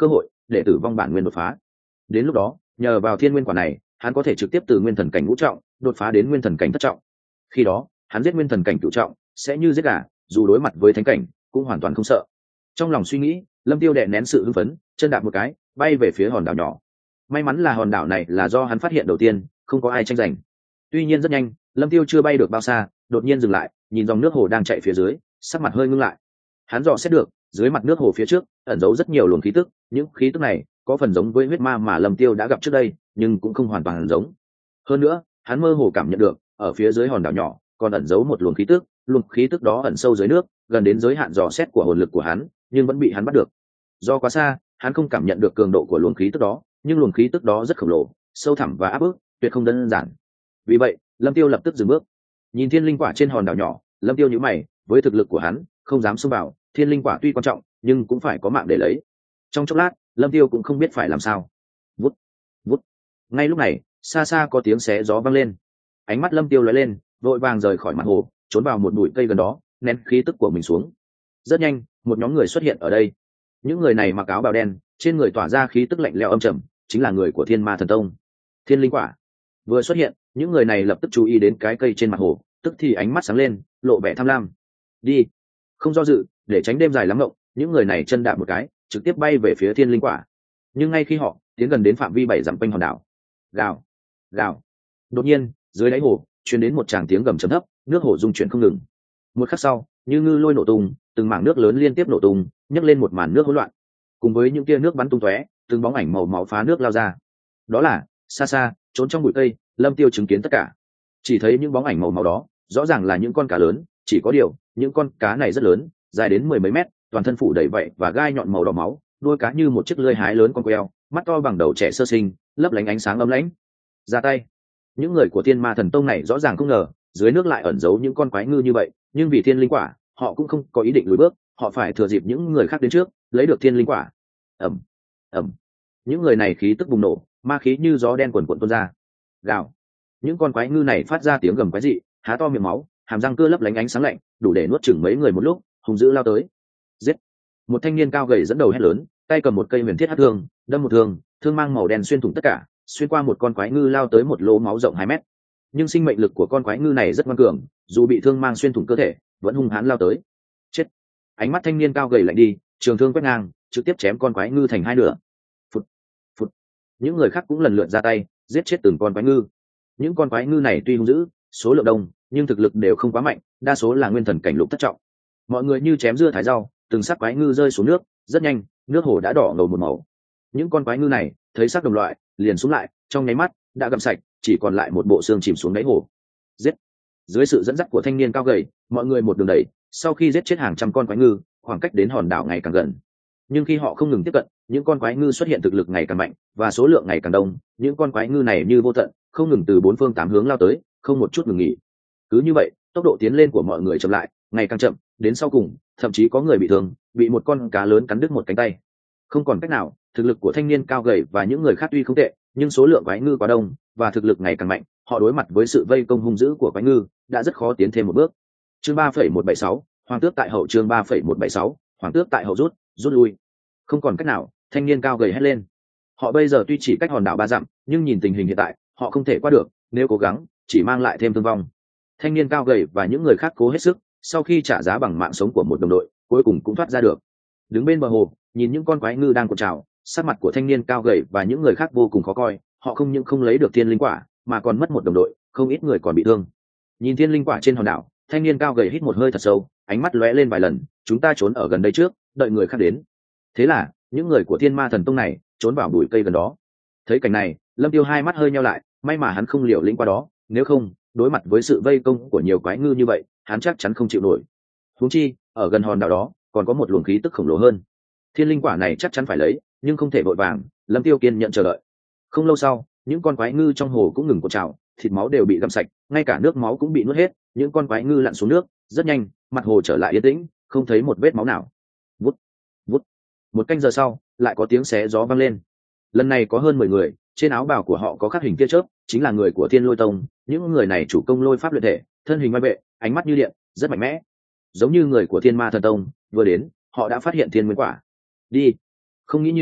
để tử vong bản nguyên đột phá. Đến lúc đó nhờ vào thiên nguyên quả này, hắn có thể trực tiếp từ nguyên thần cảnh ngũ trọng đột phá đến nguyên thần cảnh thất trọng. Khi đó hắn giết nguyên thần cảnh cửu trọng sẽ như giết gà, dù đối mặt với thánh cảnh cũng hoàn toàn không sợ. Trong lòng suy nghĩ, Lâm Tiêu đè nén sự hưng phấn, chân đạp một cái bay về phía hòn đảo nhỏ. May mắn là hòn đảo này là do hắn phát hiện đầu tiên, không có ai tranh giành. Tuy nhiên rất nhanh, Lâm Tiêu chưa bay được bao xa, đột nhiên dừng lại, nhìn dòng nước hồ đang chạy phía dưới, sắc mặt hơi ngưng lại. Hắn dò xét được, dưới mặt nước hồ phía trước ẩn giấu rất nhiều luồng khí tức, những khí tức này có phần giống với huyết ma mà Lâm Tiêu đã gặp trước đây, nhưng cũng không hoàn toàn giống. Hơn nữa, hắn mơ hồ cảm nhận được, ở phía dưới hòn đảo nhỏ còn ẩn giấu một luồng khí tức, luồng khí tức đó ẩn sâu dưới nước, gần đến giới hạn dò xét của hồn lực của hắn, nhưng vẫn bị hắn bắt được. Do quá xa, hắn không cảm nhận được cường độ của luồng khí tức đó, nhưng luồng khí tức đó rất khổng lồ, sâu thẳm và áp bức, tuyệt không đơn giản. Vì vậy, Lâm Tiêu lập tức dừng bước. Nhìn thiên linh quả trên hòn đảo nhỏ, Lâm Tiêu nhíu mày, với thực lực của hắn, không dám xông vào, thiên linh quả tuy quan trọng, nhưng cũng phải có mạng để lấy. Trong chốc lát, Lâm Tiêu cũng không biết phải làm sao. Vút, vút. Ngay lúc này, xa xa có tiếng xé gió vang lên. Ánh mắt Lâm Tiêu lóe lên, vội vàng rời khỏi mặt hồ, trốn vào một bụi cây gần đó, nén khí tức của mình xuống. Rất nhanh, một nhóm người xuất hiện ở đây. Những người này mặc áo bào đen, trên người tỏa ra khí tức lạnh lẽo âm trầm, chính là người của Thiên Ma Thần Tông. Thiên linh quả vừa xuất hiện, những người này lập tức chú ý đến cái cây trên mặt hồ, tức thì ánh mắt sáng lên, lộ vẻ tham lam. Đi, không do dự, để tránh đêm dài lắm ngộng, những người này chân đạp một cái, trực tiếp bay về phía thiên linh quả. Nhưng ngay khi họ tiến gần đến phạm vi bảy dặm quanh hòn đảo, gào, gào, đột nhiên dưới đáy hồ truyền đến một tràng tiếng gầm trầm thấp, nước hồ rung chuyển không ngừng. Một khắc sau, như ngư lôi nổ tung, từng mảng nước lớn liên tiếp nổ tung, nhấc lên một màn nước hỗn loạn. Cùng với những tia nước bắn tung tóe, từng bóng ảnh màu máu phá nước lao ra. Đó là xa xa, trốn trong bụi cây, Lâm Tiêu chứng kiến tất cả. Chỉ thấy những bóng ảnh màu máu đó, rõ ràng là những con cá lớn, chỉ có điều, những con cá này rất lớn, dài đến mười mấy mét, toàn thân phủ đầy vảy và gai nhọn màu đỏ máu, đuôi cá như một chiếc lưỡi hái lớn con queo, mắt to bằng đầu trẻ sơ sinh, lấp lánh ánh sáng ấm lãnh. Ra tay. Những người của Thiên Ma Thần Tông này rõ ràng không ngờ, dưới nước lại ẩn giấu những con quái ngư như vậy, nhưng vì thiên linh quả, họ cũng không có ý định lùi bước, họ phải thừa dịp những người khác đến trước, lấy được thiên linh quả. Ầm, ầm. Những người này khí tức bùng nổ, ma khí như gió đen quần quần tuôn ra. Gào. Những con quái ngư này phát ra tiếng gầm quái dị, há to miệng máu, hàm răng cưa lấp lánh ánh sáng lạnh, đủ để nuốt chửng mấy người một lúc, hung dữ lao tới. Giết. Một thanh niên cao gầy dẫn đầu hét lớn, tay cầm một cây huyền thiết hắc thương, đâm một thương, thương mang màu đen xuyên thủng tất cả, xuyên qua một con quái ngư lao tới một lỗ máu rộng hai mét. Nhưng sinh mệnh lực của con quái ngư này rất ngoan cường, dù bị thương mang xuyên thủng cơ thể, vẫn hung hãn lao tới. Chết. Ánh mắt thanh niên cao gầy lạnh đi, trường thương quét ngang, trực tiếp chém con quái ngư thành hai nửa. Phụt, phụt. Những người khác cũng lần lượt ra tay, giết chết từng con quái ngư. Những con quái ngư này tuy hung dữ, số lượng đông, nhưng thực lực đều không quá mạnh, đa số là nguyên thần cảnh lục thất trọng. Mọi người như chém dưa thái rau, từng xác quái ngư rơi xuống nước, rất nhanh, nước hồ đã đỏ ngầu một màu. Những con quái ngư này thấy xác đồng loại, liền xuống lại, trong nháy mắt đã gặm sạch, chỉ còn lại một bộ xương chìm xuống đáy hồ. Giết. Dưới sự dẫn dắt của thanh niên cao gầy, mọi người một đường đẩy, sau khi giết chết hàng trăm con quái ngư, khoảng cách đến hòn đảo ngày càng gần. Nhưng khi họ không ngừng tiếp cận, những con quái ngư xuất hiện thực lực ngày càng mạnh và số lượng ngày càng đông, những con quái ngư này như vô tận, không ngừng từ bốn phương tám hướng lao tới, không một chút ngừng nghỉ. Cứ như vậy, tốc độ tiến lên của mọi người chậm lại, ngày càng chậm, đến sau cùng, thậm chí có người bị thương, bị một con cá lớn cắn đứt một cánh tay. Không còn cách nào, thực lực của thanh niên cao gầy và những người khác tuy không tệ, nhưng số lượng quái ngư quá đông và thực lực ngày càng mạnh, họ đối mặt với sự vây công hung dữ của quái ngư, đã rất khó tiến thêm một bước. Chương ba phẩy một bảy sáu, Hoàng tước tại hậu. Chương ba phẩy một bảy sáu, Hoàng tước tại hậu rút, rút lui. Không còn cách nào, thanh niên cao gầy hét lên. Họ bây giờ tuy chỉ cách hòn đảo ba dặm, nhưng nhìn tình hình hiện tại, họ không thể qua được, nếu cố gắng, chỉ mang lại thêm thương vong. Thanh niên cao gầy và những người khác cố hết sức, sau khi trả giá bằng mạng sống của một đồng đội, cuối cùng cũng thoát ra được. Đứng bên bờ hồ, nhìn những con quái ngư đang cuộn trào, sắc mặt của thanh niên cao gầy và những người khác vô cùng khó coi, họ không những không lấy được thiên linh quả, mà còn mất một đồng đội, không ít người còn bị thương. Nhìn thiên linh quả trên hòn đảo, thanh niên cao gầy hít một hơi thật sâu, ánh mắt lóe lên vài lần, chúng ta trốn ở gần đây trước, đợi người khác đến. Thế là, những người của Thiên Ma Thần Tông này trốn vào bụi cây gần đó. Thấy cảnh này, Lâm Tiêu hai mắt hơi nheo lại, may mà hắn không liều lĩnh qua đó, nếu không, đối mặt với sự vây công của nhiều quái ngư như vậy, hắn chắc chắn không chịu nổi. Huống chi, ở gần hòn đảo đó, còn có một luồng khí tức khổng lồ hơn. Thiên linh quả này chắc chắn phải lấy, nhưng không thể vội vàng, Lâm Tiêu kiên nhẫn chờ đợi. Không lâu sau, những con quái ngư trong hồ cũng ngừng cuộn trào, thịt máu đều bị gặm sạch, ngay cả nước máu cũng bị nuốt hết, những con quái ngư lặn xuống nước, rất nhanh, mặt hồ trở lại yên tĩnh, không thấy một vết máu nào. Vút, vút. Một canh giờ sau, lại có tiếng xé gió vang lên. Lần này có hơn mười người, trên áo bào của họ có khắc hình tia chớp, chính là người của Thiên Lôi Tông. Những người này chủ công lôi pháp luyện thể, thân hình oai vệ, ánh mắt như điện, rất mạnh mẽ, giống như người của Thiên Ma Thần Tông. Vừa đến, họ đã phát hiện thiên nguyên quả. Đi. Không nghĩ nhiều,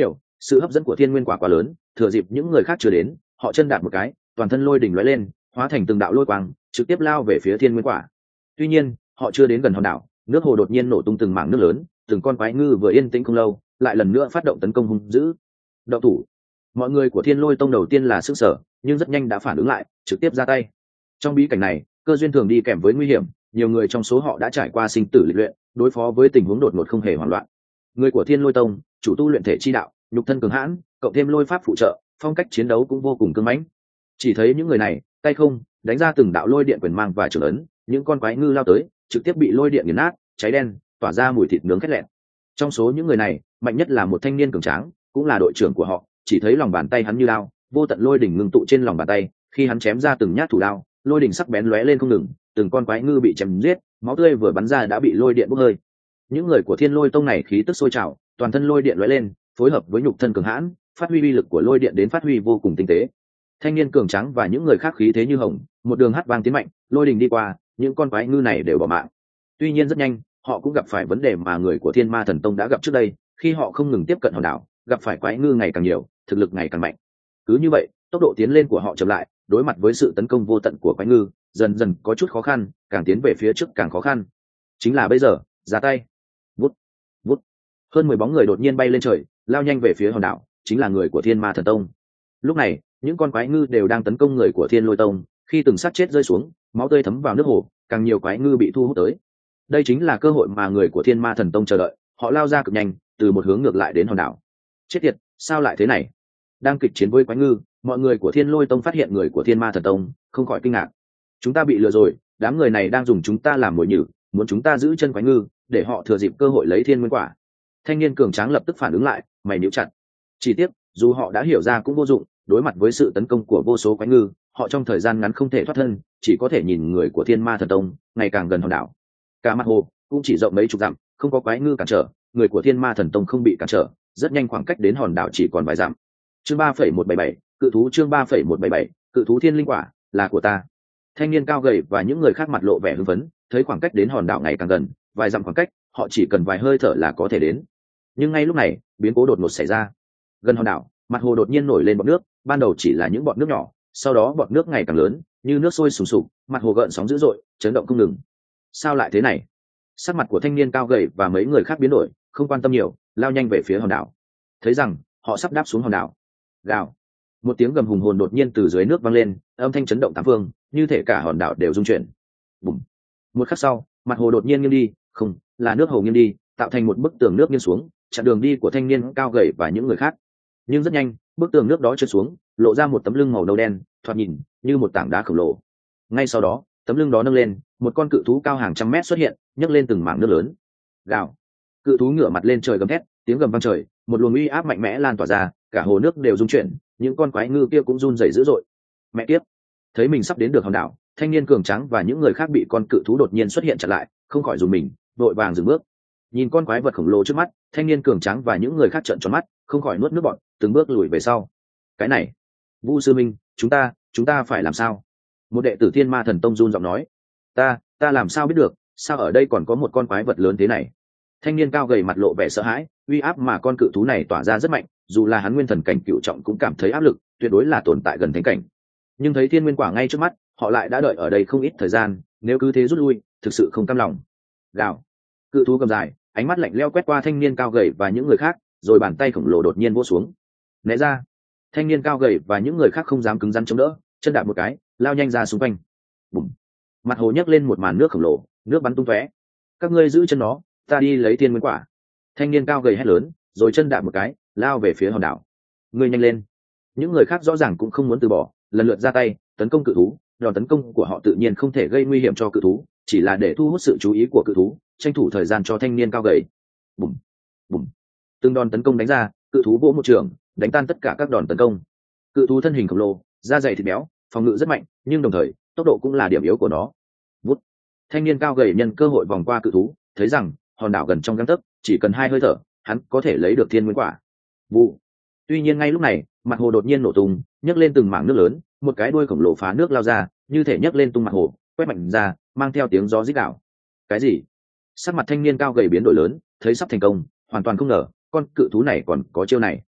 sự hấp dẫn của thiên nguyên quả quá lớn, thừa dịp những người khác chưa đến, họ chân đạp một cái, toàn thân lôi đỉnh lóe lên, hóa thành từng đạo lôi quang, trực tiếp lao về phía thiên nguyên quả. Tuy nhiên, họ chưa đến gần hòn đảo, nước hồ đột nhiên nổ tung từng mảng nước lớn, từng con quái ngư vừa yên tĩnh không lâu, lại lần nữa phát động tấn công hung dữ. Động thủ! Mọi người của Thiên Lôi Tông đầu tiên là sức sở, nhưng rất nhanh đã phản ứng lại, trực tiếp ra tay. Trong bí cảnh này, cơ duyên thường đi kèm với nguy hiểm, nhiều người trong số họ đã trải qua sinh tử lịch luyện, đối phó với tình huống đột ngột không hề hoảng loạn. Người của Thiên Lôi Tông, chủ tu luyện thể chi đạo, nhục thân cường hãn, cộng thêm lôi pháp phụ trợ, phong cách chiến đấu cũng vô cùng cứng mãnh. Chỉ thấy những người này, tay không, đánh ra từng đạo lôi điện quyền mang và trường ấn, những con quái ngư lao tới, trực tiếp bị lôi điện nghiền nát, cháy đen, tỏa ra mùi thịt nướng khét lẹt. Trong số những người này, mạnh nhất là một thanh niên cường tráng, cũng là đội trưởng của họ, chỉ thấy lòng bàn tay hắn như lao, vô tận lôi đỉnh ngưng tụ trên lòng bàn tay, khi hắn chém ra từng nhát thủ đao, lôi đỉnh sắc bén lóe lên không ngừng, từng con quái ngư bị chém giết, máu tươi vừa bắn ra đã bị lôi điện bốc hơi. Những người của Thiên Lôi Tông này khí tức sôi trào, toàn thân lôi điện lóe lên, phối hợp với nhục thân cường hãn, phát huy uy lực của lôi điện đến phát huy vô cùng tinh tế. Thanh niên cường tráng và những người khác khí thế như hồng, một đường hắt vang tiến mạnh, lôi đỉnh đi qua, những con quái ngư này đều bỏ mạng. Tuy nhiên rất nhanh, họ cũng gặp phải vấn đề mà người của Thiên Ma Thần Tông đã gặp trước đây, khi họ không ngừng tiếp cận hòn đảo, gặp phải quái ngư ngày càng nhiều, thực lực ngày càng mạnh. Cứ như vậy, tốc độ tiến lên của họ chậm lại, đối mặt với sự tấn công vô tận của quái ngư, dần dần có chút khó khăn, càng tiến về phía trước càng khó khăn. Chính là bây giờ, ra tay. Vút, vút. Hơn mười bóng người đột nhiên bay lên trời, lao nhanh về phía hòn đảo, chính là người của Thiên Ma Thần Tông. Lúc này, những con quái ngư đều đang tấn công người của Thiên Lôi Tông, khi từng xác chết rơi xuống, máu tươi thấm vào nước hồ, càng nhiều quái ngư bị thu hút tới. Đây chính là cơ hội mà người của Thiên Ma Thần Tông chờ đợi, họ lao ra cực nhanh, từ một hướng ngược lại đến hòn đảo. Chết tiệt, sao lại thế này? Đang kịch chiến với quái ngư, mọi người của Thiên Lôi Tông phát hiện người của Thiên Ma Thần Tông, không khỏi kinh ngạc. Chúng ta bị lừa rồi, đám người này đang dùng chúng ta làm mồi nhử, muốn chúng ta giữ chân quái ngư, để họ thừa dịp cơ hội lấy thiên nguyên quả. Thanh niên cường tráng lập tức phản ứng lại, mày níu chặt. Chỉ tiếc, dù họ đã hiểu ra cũng vô dụng, đối mặt với sự tấn công của vô số quái ngư, họ trong thời gian ngắn không thể thoát thân, chỉ có thể nhìn người của Thiên Ma Thần Tông ngày càng gần hòn đảo. Cả mặt hồ cũng chỉ rộng mấy chục dặm, không có quái ngư cản trở, người của Thiên Ma Thần Tông không bị cản trở, rất nhanh khoảng cách đến hòn đảo chỉ còn vài dặm. Chương ba phẩy một bảy bảy, cự thú chương ba phẩy một bảy bảy, cự thú thiên linh quả, là của ta. Thanh niên cao gầy và những người khác mặt lộ vẻ hưng phấn, thấy khoảng cách đến hòn đảo ngày càng gần, vài dặm khoảng cách, họ chỉ cần vài hơi thở là có thể đến. Nhưng ngay lúc này, biến cố đột ngột xảy ra. Gần hòn đảo, mặt hồ đột nhiên nổi lên bọt nước, ban đầu chỉ là những bọt nước nhỏ, sau đó bọt nước ngày càng lớn, như nước sôi sùng sục, mặt hồ gợn sóng dữ dội, chấn động không ngừng. Sao lại thế này? Sắc mặt của thanh niên cao gầy và mấy người khác biến đổi, không quan tâm nhiều, lao nhanh về phía hòn đảo. Thấy rằng họ sắp đáp xuống hòn đảo. Gào! Một tiếng gầm hùng hồn đột nhiên từ dưới nước vang lên, âm thanh chấn động tám phương, như thể cả hòn đảo đều rung chuyển. Bùm! Một khắc sau, mặt hồ đột nhiên nghiêng đi, không, là nước hồ nghiêng đi, tạo thành một bức tường nước nghiêng xuống, chặn đường đi của thanh niên cao gầy và những người khác. Nhưng rất nhanh, bức tường nước đó trượt xuống, lộ ra một tấm lưng màu nâu đen, thoạt nhìn như một tảng đá khổng lồ. Ngay sau đó, tấm lưng đó nâng lên, một con cự thú cao hàng trăm mét xuất hiện, nhấc lên từng mảng nước lớn. Gào! Cự thú ngửa mặt lên trời gầm thét, tiếng gầm vang trời, một luồng uy áp mạnh mẽ lan tỏa ra, cả hồ nước đều rung chuyển, những con quái ngư kia cũng run rẩy dữ dội. Mẹ kiếp! Thấy mình sắp đến được hòn đảo, thanh niên cường tráng và những người khác bị con cự thú đột nhiên xuất hiện chặn lại, không khỏi dùng mình, vội vàng dừng bước. Nhìn con quái vật khổng lồ trước mắt, thanh niên cường tráng và những người khác trợn tròn mắt, không khỏi nuốt nước bọt, từng bước lùi về sau. Cái này, Vu sư minh, chúng ta, chúng ta phải làm sao? Một đệ tử Thiên Ma Thần Tông run giọng nói. Ta, ta làm sao biết được, sao ở đây còn có một con quái vật lớn thế này? Thanh niên cao gầy mặt lộ vẻ sợ hãi, uy áp mà con cự thú này tỏa ra rất mạnh, dù là hắn nguyên thần cảnh cựu trọng cũng cảm thấy áp lực, tuyệt đối là tồn tại gần thánh cảnh. Nhưng thấy thiên nguyên quả ngay trước mắt, họ lại đã đợi ở đây không ít thời gian, nếu cứ thế rút lui, thực sự không cam lòng. Gào! Cự thú cầm dài, ánh mắt lạnh lẽo quét qua thanh niên cao gầy và những người khác, rồi bàn tay khổng lồ đột nhiên vỗ xuống. Né ra! Thanh niên cao gầy và những người khác không dám cứng rắn chống đỡ, chân đạp một cái, lao nhanh ra xung quanh. Bùm! Mặt hồ nhấc lên một màn nước khổng lồ, nước bắn tung tóe. Các ngươi giữ chân nó, ta đi lấy thiên nguyên quả. Thanh niên cao gầy hét lớn, rồi chân đạp một cái, lao về phía hòn đảo. Ngươi nhanh lên! Những người khác rõ ràng cũng không muốn từ bỏ, lần lượt ra tay tấn công cự thú. Đòn tấn công của họ tự nhiên không thể gây nguy hiểm cho cự thú, chỉ là để thu hút sự chú ý của cự thú, tranh thủ thời gian cho thanh niên cao gầy. Bùm! Bùm! Từng đòn tấn công đánh ra, cự thú vỗ một trường, đánh tan tất cả các đòn tấn công. Cự thú thân hình khổng lồ, da dày thịt béo, phòng ngự rất mạnh, nhưng đồng thời tốc độ cũng là điểm yếu của nó. Vút! Thanh niên cao gầy nhân cơ hội vòng qua cự thú, thấy rằng hòn đảo gần trong gang tấc, chỉ cần hai hơi thở, hắn có thể lấy được thiên nguyên quả. Vụ! Tuy nhiên ngay lúc này, mặt hồ đột nhiên nổ tung, nhấc lên từng mảng nước lớn, một cái đuôi khổng lồ phá nước lao ra, như thể nhấc lên tung mặt hồ, quét mạnh ra, mang theo tiếng gió rít đảo. Cái gì? Sắc mặt thanh niên cao gầy biến đổi lớn, thấy sắp thành công, hoàn toàn không ngờ con cự thú này còn có chiêu này.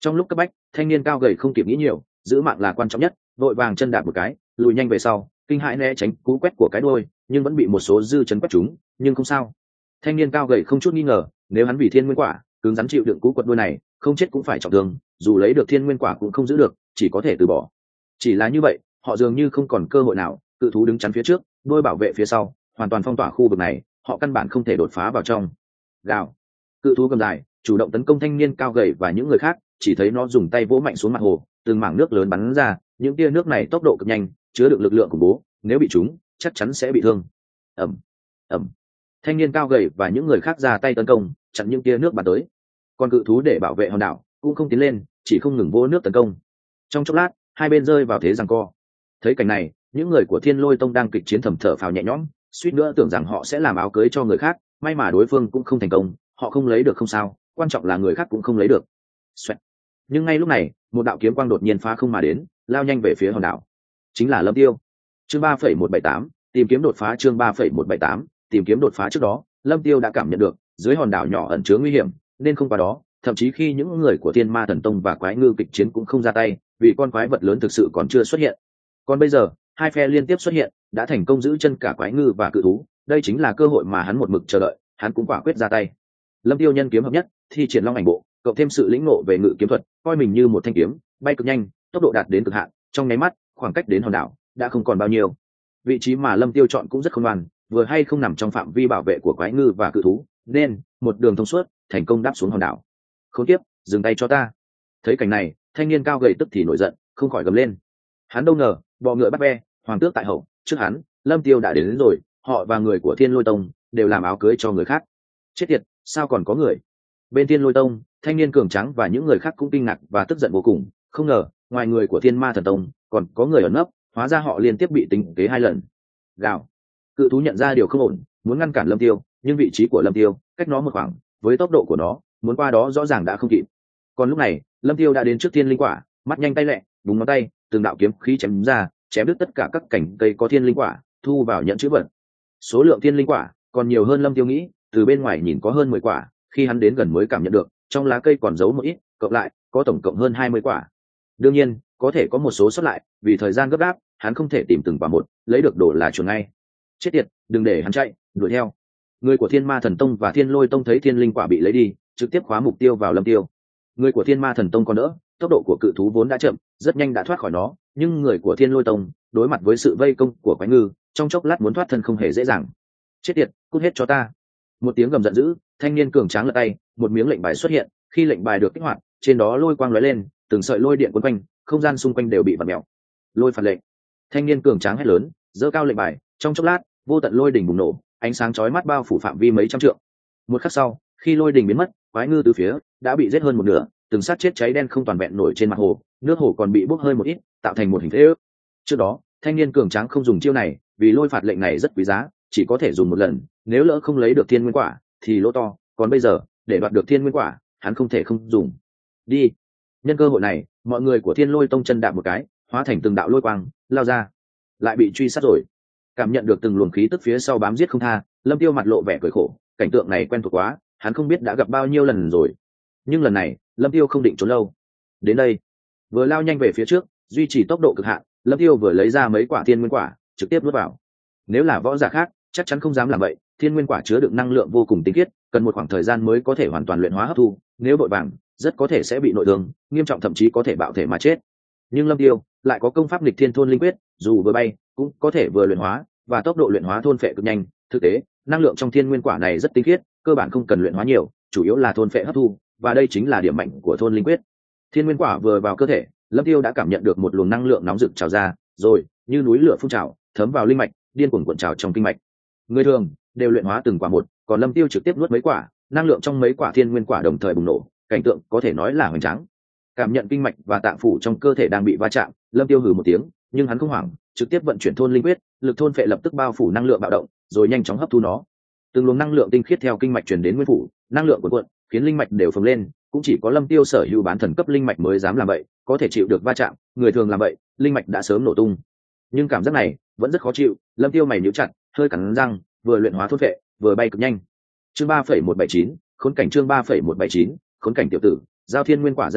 Trong lúc cấp bách, thanh niên cao gầy không kịp nghĩ nhiều, giữ mạng là quan trọng nhất, vội vàng chân đạp một cái, lùi nhanh về sau, kinh hãi né tránh cú quét của cái đuôi, nhưng vẫn bị một số dư chấn quét trúng, nhưng không sao. Thanh niên cao gầy không chút nghi ngờ, nếu hắn vì thiên nguyên quả, cứng rắn chịu đựng cú quật đuôi này, không chết cũng phải trọng thương, dù lấy được thiên nguyên quả cũng không giữ được, chỉ có thể từ bỏ. Chỉ là như vậy, họ dường như không còn cơ hội nào, cự thú đứng chắn phía trước, đôi bảo vệ phía sau, hoàn toàn phong tỏa khu vực này, họ căn bản không thể đột phá vào trong. Gào. Cự thú gầm dài, chủ động tấn công thanh niên cao gầy và những người khác, chỉ thấy nó dùng tay vỗ mạnh xuống mặt hồ, từng mảng nước lớn bắn ra, những tia nước này tốc độ cực nhanh, chứa đựng lực lượng khủng bố, nếu bị trúng, chắc chắn sẽ bị thương. Ầm, ầm. Thanh niên cao gầy và những người khác ra tay tấn công, chặn những tia nước bắn tới. Còn cự thú để bảo vệ hòn đảo cũng không tiến lên, chỉ không ngừng vỗ nước tấn công. Trong chốc lát, hai bên rơi vào thế giằng co. Thấy cảnh này, những người của Thiên Lôi Tông đang kịch chiến thầm thở phào nhẹ nhõm, suýt nữa tưởng rằng họ sẽ làm áo cưới cho người khác, may mà đối phương cũng không thành công, họ không lấy được không sao, quan trọng là người khác cũng không lấy được. Xoẹt. Nhưng ngay lúc này, một đạo kiếm quang đột nhiên phá không mà đến, lao nhanh về phía hòn đảo. Chính là Lâm Tiêu. Chương ba phẩy một bảy tám, tìm kiếm đột phá. Chương ba phẩy một bảy tám, tìm kiếm đột phá. Trước đó, Lâm Tiêu đã cảm nhận được dưới hòn đảo nhỏ ẩn chứa nguy hiểm, nên không qua đó, thậm chí khi những người của Thiên Ma Thần Tông và Quái Ngư kịch chiến cũng không ra tay, vì con quái vật lớn thực sự còn chưa xuất hiện. Còn bây giờ, hai phe liên tiếp xuất hiện, đã thành công giữ chân cả Quái Ngư và cự thú, đây chính là cơ hội mà hắn một mực chờ đợi, hắn cũng quả quyết ra tay. Lâm Tiêu nhân kiếm hợp nhất, thi triển Long Ảnh Bộ, cộng thêm sự lĩnh ngộ về ngự kiếm thuật, coi mình như một thanh kiếm, bay cực nhanh, tốc độ đạt đến cực hạn, trong nháy mắt, khoảng cách đến hòn đảo đã không còn bao nhiêu. Vị trí mà Lâm Tiêu chọn cũng rất khôn ngoan, vừa hay không nằm trong phạm vi bảo vệ của Quái Ngư và cự thú, nên một đường thông suốt, thành công đáp xuống hòn đảo. Khốn kiếp, dừng tay cho ta. Thấy cảnh này, thanh niên cao gầy tức thì nổi giận, không khỏi gầm lên. Hắn đâu ngờ, bọ ngựa bắt ve, hoàng tước tại hậu, trước hắn, Lâm Tiêu đã đến, đến rồi, họ và người của Thiên Lôi Tông đều làm áo cưới cho người khác. Chết tiệt, sao còn có người? Bên Thiên Lôi Tông, thanh niên cường tráng và những người khác cũng kinh ngạc và tức giận vô cùng, không ngờ, ngoài người của Thiên Ma Thần Tông, còn có người ẩn nấp, hóa ra họ liên tiếp bị tính kế hai lần. Gào. Cự thú nhận ra điều không ổn, muốn ngăn cản Lâm Tiêu, nhưng vị trí của Lâm Tiêu cách nó một khoảng, với tốc độ của nó, muốn qua đó rõ ràng đã không kịp. Còn lúc này, Lâm Tiêu đã đến trước thiên linh quả, mắt nhanh tay lẹ, búng ngón tay, từng đạo kiếm khí chém ra, chém đứt tất cả các cành cây có thiên linh quả, thu vào nhận chữ vật. Số lượng thiên linh quả còn nhiều hơn Lâm Tiêu nghĩ, từ bên ngoài nhìn có hơn mười quả, khi hắn đến gần mới cảm nhận được, trong lá cây còn giấu một ít, cộng lại có tổng cộng hơn hai mươi quả. Đương nhiên, có thể có một số sót lại, vì thời gian gấp gáp, hắn không thể tìm từng quả một, lấy được đồ là chuồn ngay. Chết tiệt, đừng để hắn chạy, đuổi theo. Người của Thiên Ma Thần Tông và Thiên Lôi Tông thấy thiên linh quả bị lấy đi, trực tiếp khóa mục tiêu vào Lâm Tiêu. Người của Thiên Ma Thần Tông còn đỡ, tốc độ của cự thú vốn đã chậm, rất nhanh đã thoát khỏi nó, nhưng người của Thiên Lôi Tông đối mặt với sự vây công của Quái Ngư, trong chốc lát muốn thoát thân không hề dễ dàng. Chết tiệt, cút hết cho ta. Một tiếng gầm giận dữ, thanh niên cường tráng lật tay, một miếng lệnh bài xuất hiện, khi lệnh bài được kích hoạt, trên đó lôi quang lóe lên, từng sợi lôi điện quấn quanh, không gian xung quanh đều bị vặn mèo. Lôi phạt lệnh. Thanh niên cường tráng hét lớn, giơ cao lệnh bài, trong chốc lát, vô tận lôi đỉnh bùng nổ, ánh sáng chói mắt bao phủ phạm vi mấy trăm trượng. Một khắc sau, khi lôi đỉnh biến mất, Quái Ngư từ phía đã bị giết hơn một nửa, từng xác chết cháy đen không toàn vẹn nổi trên mặt hồ, nước hồ còn bị bốc hơi một ít, tạo thành một hình thế ước. Trước đó, thanh niên cường tráng không dùng chiêu này, vì lôi phạt lệnh này rất quý giá, chỉ có thể dùng một lần, nếu lỡ không lấy được thiên nguyên quả thì lỗ to, còn bây giờ, để đoạt được thiên nguyên quả, hắn không thể không dùng. Đi. Nhân cơ hội này, mọi người của Thiên Lôi Tông chân đạp một cái, hóa thành từng đạo lôi quang, lao ra. Lại bị truy sát rồi. Cảm nhận được từng luồng khí tức phía sau bám giết không tha, Lâm Tiêu mặt lộ vẻ cười khổ, cảnh tượng này quen thuộc quá, hắn không biết đã gặp bao nhiêu lần rồi. Nhưng lần này, Lâm Tiêu không định trốn lâu. Đến đây, vừa lao nhanh về phía trước, duy trì tốc độ cực hạn, Lâm Tiêu vừa lấy ra mấy quả thiên nguyên quả, trực tiếp nuốt vào. Nếu là võ giả khác, chắc chắn không dám làm vậy, thiên nguyên quả chứa đựng năng lượng vô cùng tinh khiết, cần một khoảng thời gian mới có thể hoàn toàn luyện hóa hấp thu, nếu vội vàng, rất có thể sẽ bị nội thương, nghiêm trọng thậm chí có thể bạo thể mà chết. Nhưng Lâm Tiêu lại có công pháp nghịch thiên thôn linh quyết, dù vừa bay, cũng có thể vừa luyện hóa, và tốc độ luyện hóa thôn phệ cực nhanh. Thực tế, năng lượng trong thiên nguyên quả này rất tinh khiết, cơ bản không cần luyện hóa nhiều, chủ yếu là thôn phệ hấp thu, và đây chính là điểm mạnh của thôn linh quyết. Thiên nguyên quả vừa vào cơ thể, Lâm Tiêu đã cảm nhận được một luồng năng lượng nóng rực trào ra, rồi như núi lửa phun trào, thấm vào linh mạch, điên cuồng cuộn trào trong kinh mạch. Người thường đều luyện hóa từng quả một, còn Lâm Tiêu trực tiếp nuốt mấy quả, năng lượng trong mấy quả thiên nguyên quả đồng thời bùng nổ, cảnh tượng có thể nói là hoành tráng. Cảm nhận kinh mạch và tạng phủ trong cơ thể đang bị va chạm, Lâm Tiêu hừ một tiếng, nhưng hắn không hoảng, trực tiếp vận chuyển thôn linh quyết, lực thôn phệ lập tức bao phủ năng lượng bạo động, rồi nhanh chóng hấp thu nó. Từng luồng năng lượng tinh khiết theo kinh mạch truyền đến nguyên phủ, năng lượng cuộn cuộn, khiến linh mạch đều phồng lên, cũng chỉ có Lâm Tiêu sở hữu bán thần cấp linh mạch mới dám làm vậy, có thể chịu được va chạm, người thường làm vậy, linh mạch đã sớm nổ tung. Nhưng cảm giác này vẫn rất khó chịu, Lâm Tiêu mày nhíu chặt, hơi cắn răng, vừa luyện hóa thôn phệ, vừa bay cực nhanh. Chương ba phẩy một bảy chín, khốn cảnh. Chương ba phẩy một bảy chín, khốn cảnh. Tiểu tử, giao thiên nguyên quả ra đây,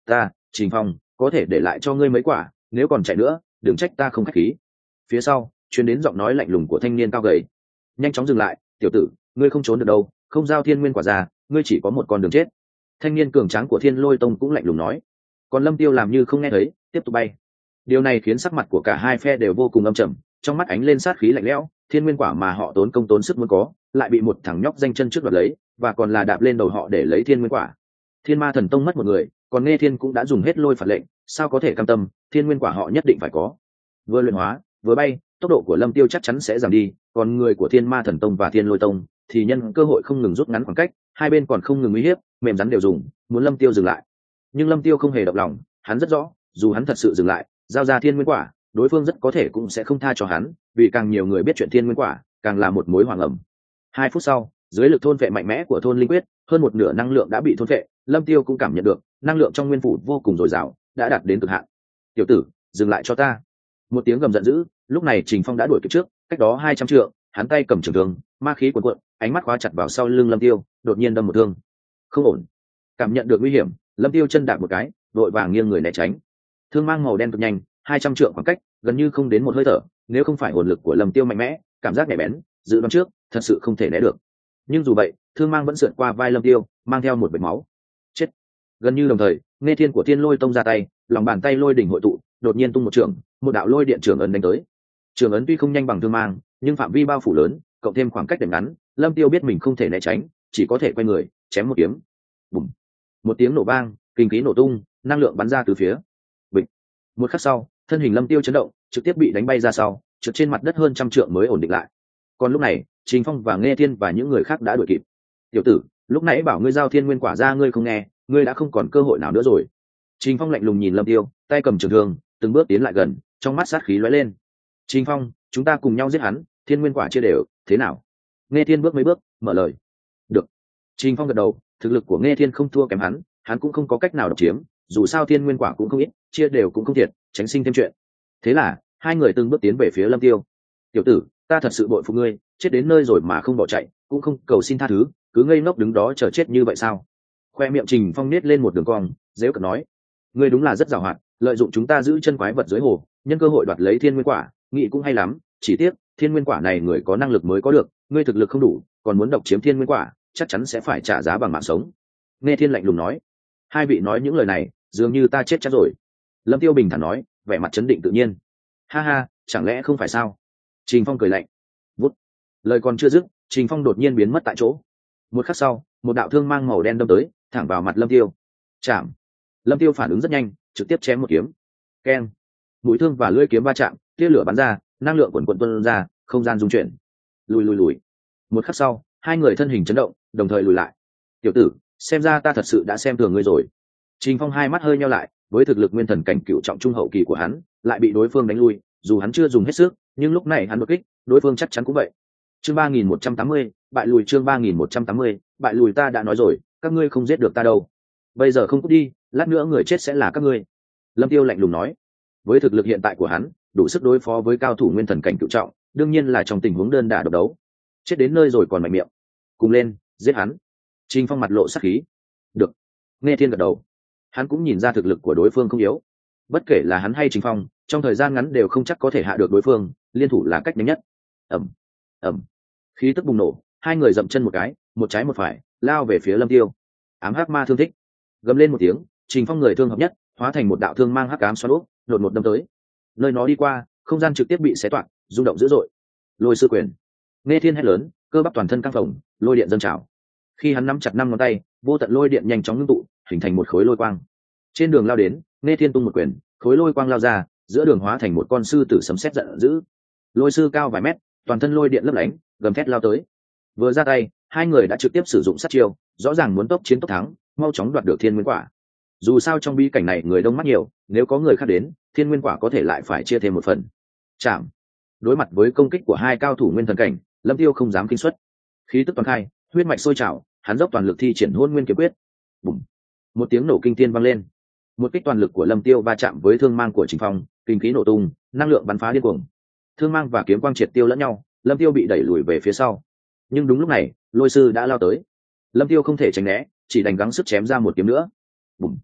ta Trình Phong có thể để lại cho ngươi mấy quả, nếu còn chạy nữa đừng trách ta không khách khí. Phía sau truyền đến giọng nói lạnh lùng của thanh niên cao gầy. Nhanh chóng dừng lại, tiểu tử, ngươi không trốn được đâu, không giao thiên nguyên quả ra ngươi chỉ có một con đường chết. Thanh niên cường tráng của Thiên Lôi Tông cũng lạnh lùng nói. Còn Lâm Tiêu làm như không nghe thấy, tiếp tục bay. Điều này khiến sắc mặt của cả hai phe đều vô cùng âm trầm, trong mắt ánh lên sát khí lạnh lẽo. Thiên nguyên quả mà họ tốn công tốn sức muốn có, lại bị một thằng nhóc danh chân trước đoạt lấy, và còn là đạp lên đầu họ để lấy thiên nguyên quả. Thiên Ma Thần Tông mất một người, còn Nghe Thiên cũng đã dùng hết lôi phạt lệnh, sao có thể cam tâm? Thiên nguyên quả họ nhất định phải có. Vừa luyện hóa, vừa bay, tốc độ của Lâm Tiêu chắc chắn sẽ giảm đi, còn người của Thiên Ma Thần Tông và Thiên Lôi Tông thì nhân cơ hội không ngừng rút ngắn khoảng cách, hai bên còn không ngừng uy hiếp, mềm rắn đều dùng, muốn Lâm Tiêu dừng lại. Nhưng Lâm Tiêu không hề động lòng, hắn rất rõ, dù hắn thật sự dừng lại, giao ra thiên nguyên quả, đối phương rất có thể cũng sẽ không tha cho hắn, vì càng nhiều người biết chuyện thiên nguyên quả, càng là một mối hoàng ẩm. Hai phút sau, dưới lực thôn vệ mạnh mẽ của thôn linh quyết, hơn một nửa năng lượng đã bị thôn vệ, Lâm Tiêu cũng cảm nhận được, năng lượng trong nguyên phủ vô cùng dồi dào, đã đạt đến cực hạn. Tiểu tử, dừng lại cho ta! Một tiếng gầm giận dữ, lúc này Trình Phong đã đuổi kịp trước, cách đó hai trăm trượng, hắn tay cầm trường thương, ma khí cuồn cuộn, ánh mắt khóa chặt vào sau lưng Lâm Tiêu, đột nhiên đâm một thương. Không ổn. Cảm nhận được nguy hiểm, Lâm Tiêu chân đạp một cái, vội vàng nghiêng người né tránh. Thương mang màu đen cực nhanh, hai trăm trượng khoảng cách, gần như không đến một hơi thở, nếu không phải hồn lực của Lâm Tiêu mạnh mẽ, cảm giác nhạy bén, dự đoán trước, thật sự không thể né được. Nhưng dù vậy, thương mang vẫn sượt qua vai Lâm Tiêu, mang theo một vệt máu. Chết. Gần như đồng thời, Nghe Thiên của Thiên Lôi Tông ra tay, lòng bàn tay lôi đỉnh hội tụ, đột nhiên tung một trường, một đạo lôi điện trường ấn đánh tới. Trường ấn tuy không nhanh bằng thương mang, nhưng phạm vi bao phủ lớn, cộng thêm khoảng cách điểm ngắn, Lâm Tiêu biết mình không thể né tránh, chỉ có thể quay người, chém một kiếm. Bùm. Một tiếng nổ vang, kinh khí nổ tung, năng lượng bắn ra từ phía. Bịch. Một khắc sau, thân hình Lâm Tiêu chấn động, trực tiếp bị đánh bay ra sau, trượt trên mặt đất hơn trăm trượng mới ổn định lại. Còn lúc này, Trình Phong và Nghe Thiên và những người khác đã đuổi kịp. Tiểu tử, lúc nãy bảo ngươi giao thiên nguyên quả ra ngươi không nghe, ngươi đã không còn cơ hội nào nữa rồi. Trình Phong lạnh lùng nhìn Lâm Tiêu, tay cầm trường thương, từng bước tiến lại gần, trong mắt sát khí lóe lên. Trình Phong, chúng ta cùng nhau giết hắn, thiên nguyên quả chia đều, thế nào? Nghe Thiên bước mấy bước, mở lời. Được. Trình Phong gật đầu, thực lực của Nghe Thiên không thua kém hắn, hắn cũng không có cách nào độc chiếm, dù sao thiên nguyên quả cũng không ít, chia đều cũng không thiệt, tránh sinh thêm chuyện. Thế là hai người từng bước tiến về phía Lâm Tiêu. Tiểu tử, ta thật sự bội phục ngươi, chết đến nơi rồi mà không bỏ chạy, cũng không cầu xin tha thứ, cứ ngây ngốc đứng đó chờ chết như vậy sao? Khoe miệng Trình Phong nết lên một đường cong, dễu cợt nói: ngươi đúng là rất giàu hoạt, lợi dụng chúng ta giữ chân quái vật dưới hồ, nhân cơ hội đoạt lấy thiên nguyên quả, nghĩ cũng hay lắm, chỉ tiếc thiên nguyên quả này người có năng lực mới có được, ngươi thực lực không đủ, còn muốn độc chiếm thiên nguyên quả, chắc chắn sẽ phải trả giá bằng mạng sống. Nghe Thiên lạnh lùng nói. Hai vị nói những lời này, dường như ta chết chắc rồi. Lâm Tiêu bình thản nói, vẻ mặt chấn định tự nhiên. Ha ha, chẳng lẽ không phải sao? Trình Phong cười lạnh. Vút. Lời còn chưa dứt, Trình Phong đột nhiên biến mất tại chỗ. Một khắc sau, một đạo thương mang màu đen đâm tới, thẳng vào mặt Lâm Tiêu. Chạm. Lâm Tiêu phản ứng rất nhanh, trực tiếp chém một kiếm. Keng. Mũi thương và lưỡi kiếm va chạm, tia lửa bắn ra, năng lượng quần quần tuôn ra, không gian rung chuyển. Lùi lùi lùi. Một khắc sau, hai người thân hình chấn động, đồng thời lùi lại. Tiểu tử, xem ra ta thật sự đã xem thường ngươi rồi. Trình Phong hai mắt hơi nheo lại, với thực lực nguyên thần cảnh cựu trọng trung hậu kỳ của hắn, lại bị đối phương đánh lui, dù hắn chưa dùng hết sức, nhưng lúc này hắn đột kích, đối phương chắc chắn cũng vậy. Chương ba nghìn một trăm tám mươi, bại lùi chương ba nghìn một trăm tám mươi, bại lùi ta đã nói rồi, các ngươi không giết được ta đâu. Bây giờ không cút đi, lát nữa người chết sẽ là các ngươi. Lâm Tiêu lạnh lùng nói. Với thực lực hiện tại của hắn, đủ sức đối phó với cao thủ nguyên thần cảnh cựu trọng, đương nhiên là trong tình huống đơn đả độc đấu. Chết đến nơi rồi còn mạnh miệng. Cùng lên, giết hắn. Trình Phong mặt lộ sắc khí. Được. Nghe Thiên gật đầu. Hắn cũng nhìn ra thực lực của đối phương không yếu. Bất kể là hắn hay Trình Phong, trong thời gian ngắn đều không chắc có thể hạ được đối phương, liên thủ là cách nhanh nhất. Ẩm, ẩm. Khí tức bùng nổ, hai người dậm chân một cái, một trái một phải, lao về phía Lâm Tiêu. Ám hắc ma thương thích. Gầm lên một tiếng, Trình Phong người thương hợp nhất, hóa thành một đạo thương mang hắc ám xoắn úp, đột ngột đâm tới. Nơi nó đi qua, không gian trực tiếp bị xé toạc, rung động dữ dội. Lôi sư quyền. Nghe Thiên hét lớn, cơ bắp toàn thân căng phồng, lôi điện dâng trào. Khi hắn nắm chặt năm ngón tay, vô tận lôi điện nhanh chóng ngưng tụ, hình thành một khối lôi quang. Trên đường lao đến, Nghe Thiên tung một quyền, khối lôi quang lao ra, giữa đường hóa thành một con sư tử sấm sét giận dữ. Lôi sư cao vài mét, toàn thân lôi điện lấp lánh, gầm thét lao tới. Vừa ra tay, hai người đã trực tiếp sử dụng sát chiêu, rõ ràng muốn tốc chiến tốc thắng, mau chóng đoạt được thiên nguyên quả. Dù sao trong bi cảnh này người đông mắt nhiều, nếu có người khác đến, thiên nguyên quả có thể lại phải chia thêm một phần. Chạm. Đối mặt với công kích của hai cao thủ nguyên thần cảnh, Lâm Tiêu không dám kinh suất. Khí tức toàn khai, huyết mạch sôi trào, hắn dốc toàn lực thi triển Hôn Nguyên Kiếm Quyết. Bùm. Một tiếng nổ kinh thiên vang lên. Một kích toàn lực của Lâm Tiêu va chạm với thương mang của Trình Phong, kinh khí nổ tung, năng lượng bắn phá điên cuồng. Thương mang và kiếm quang triệt tiêu lẫn nhau, Lâm Tiêu bị đẩy lùi về phía sau. Nhưng đúng lúc này, Lôi sư đã lao tới. Lâm Tiêu không thể tránh né, chỉ đành gắng sức chém ra một kiếm nữa. Bùm.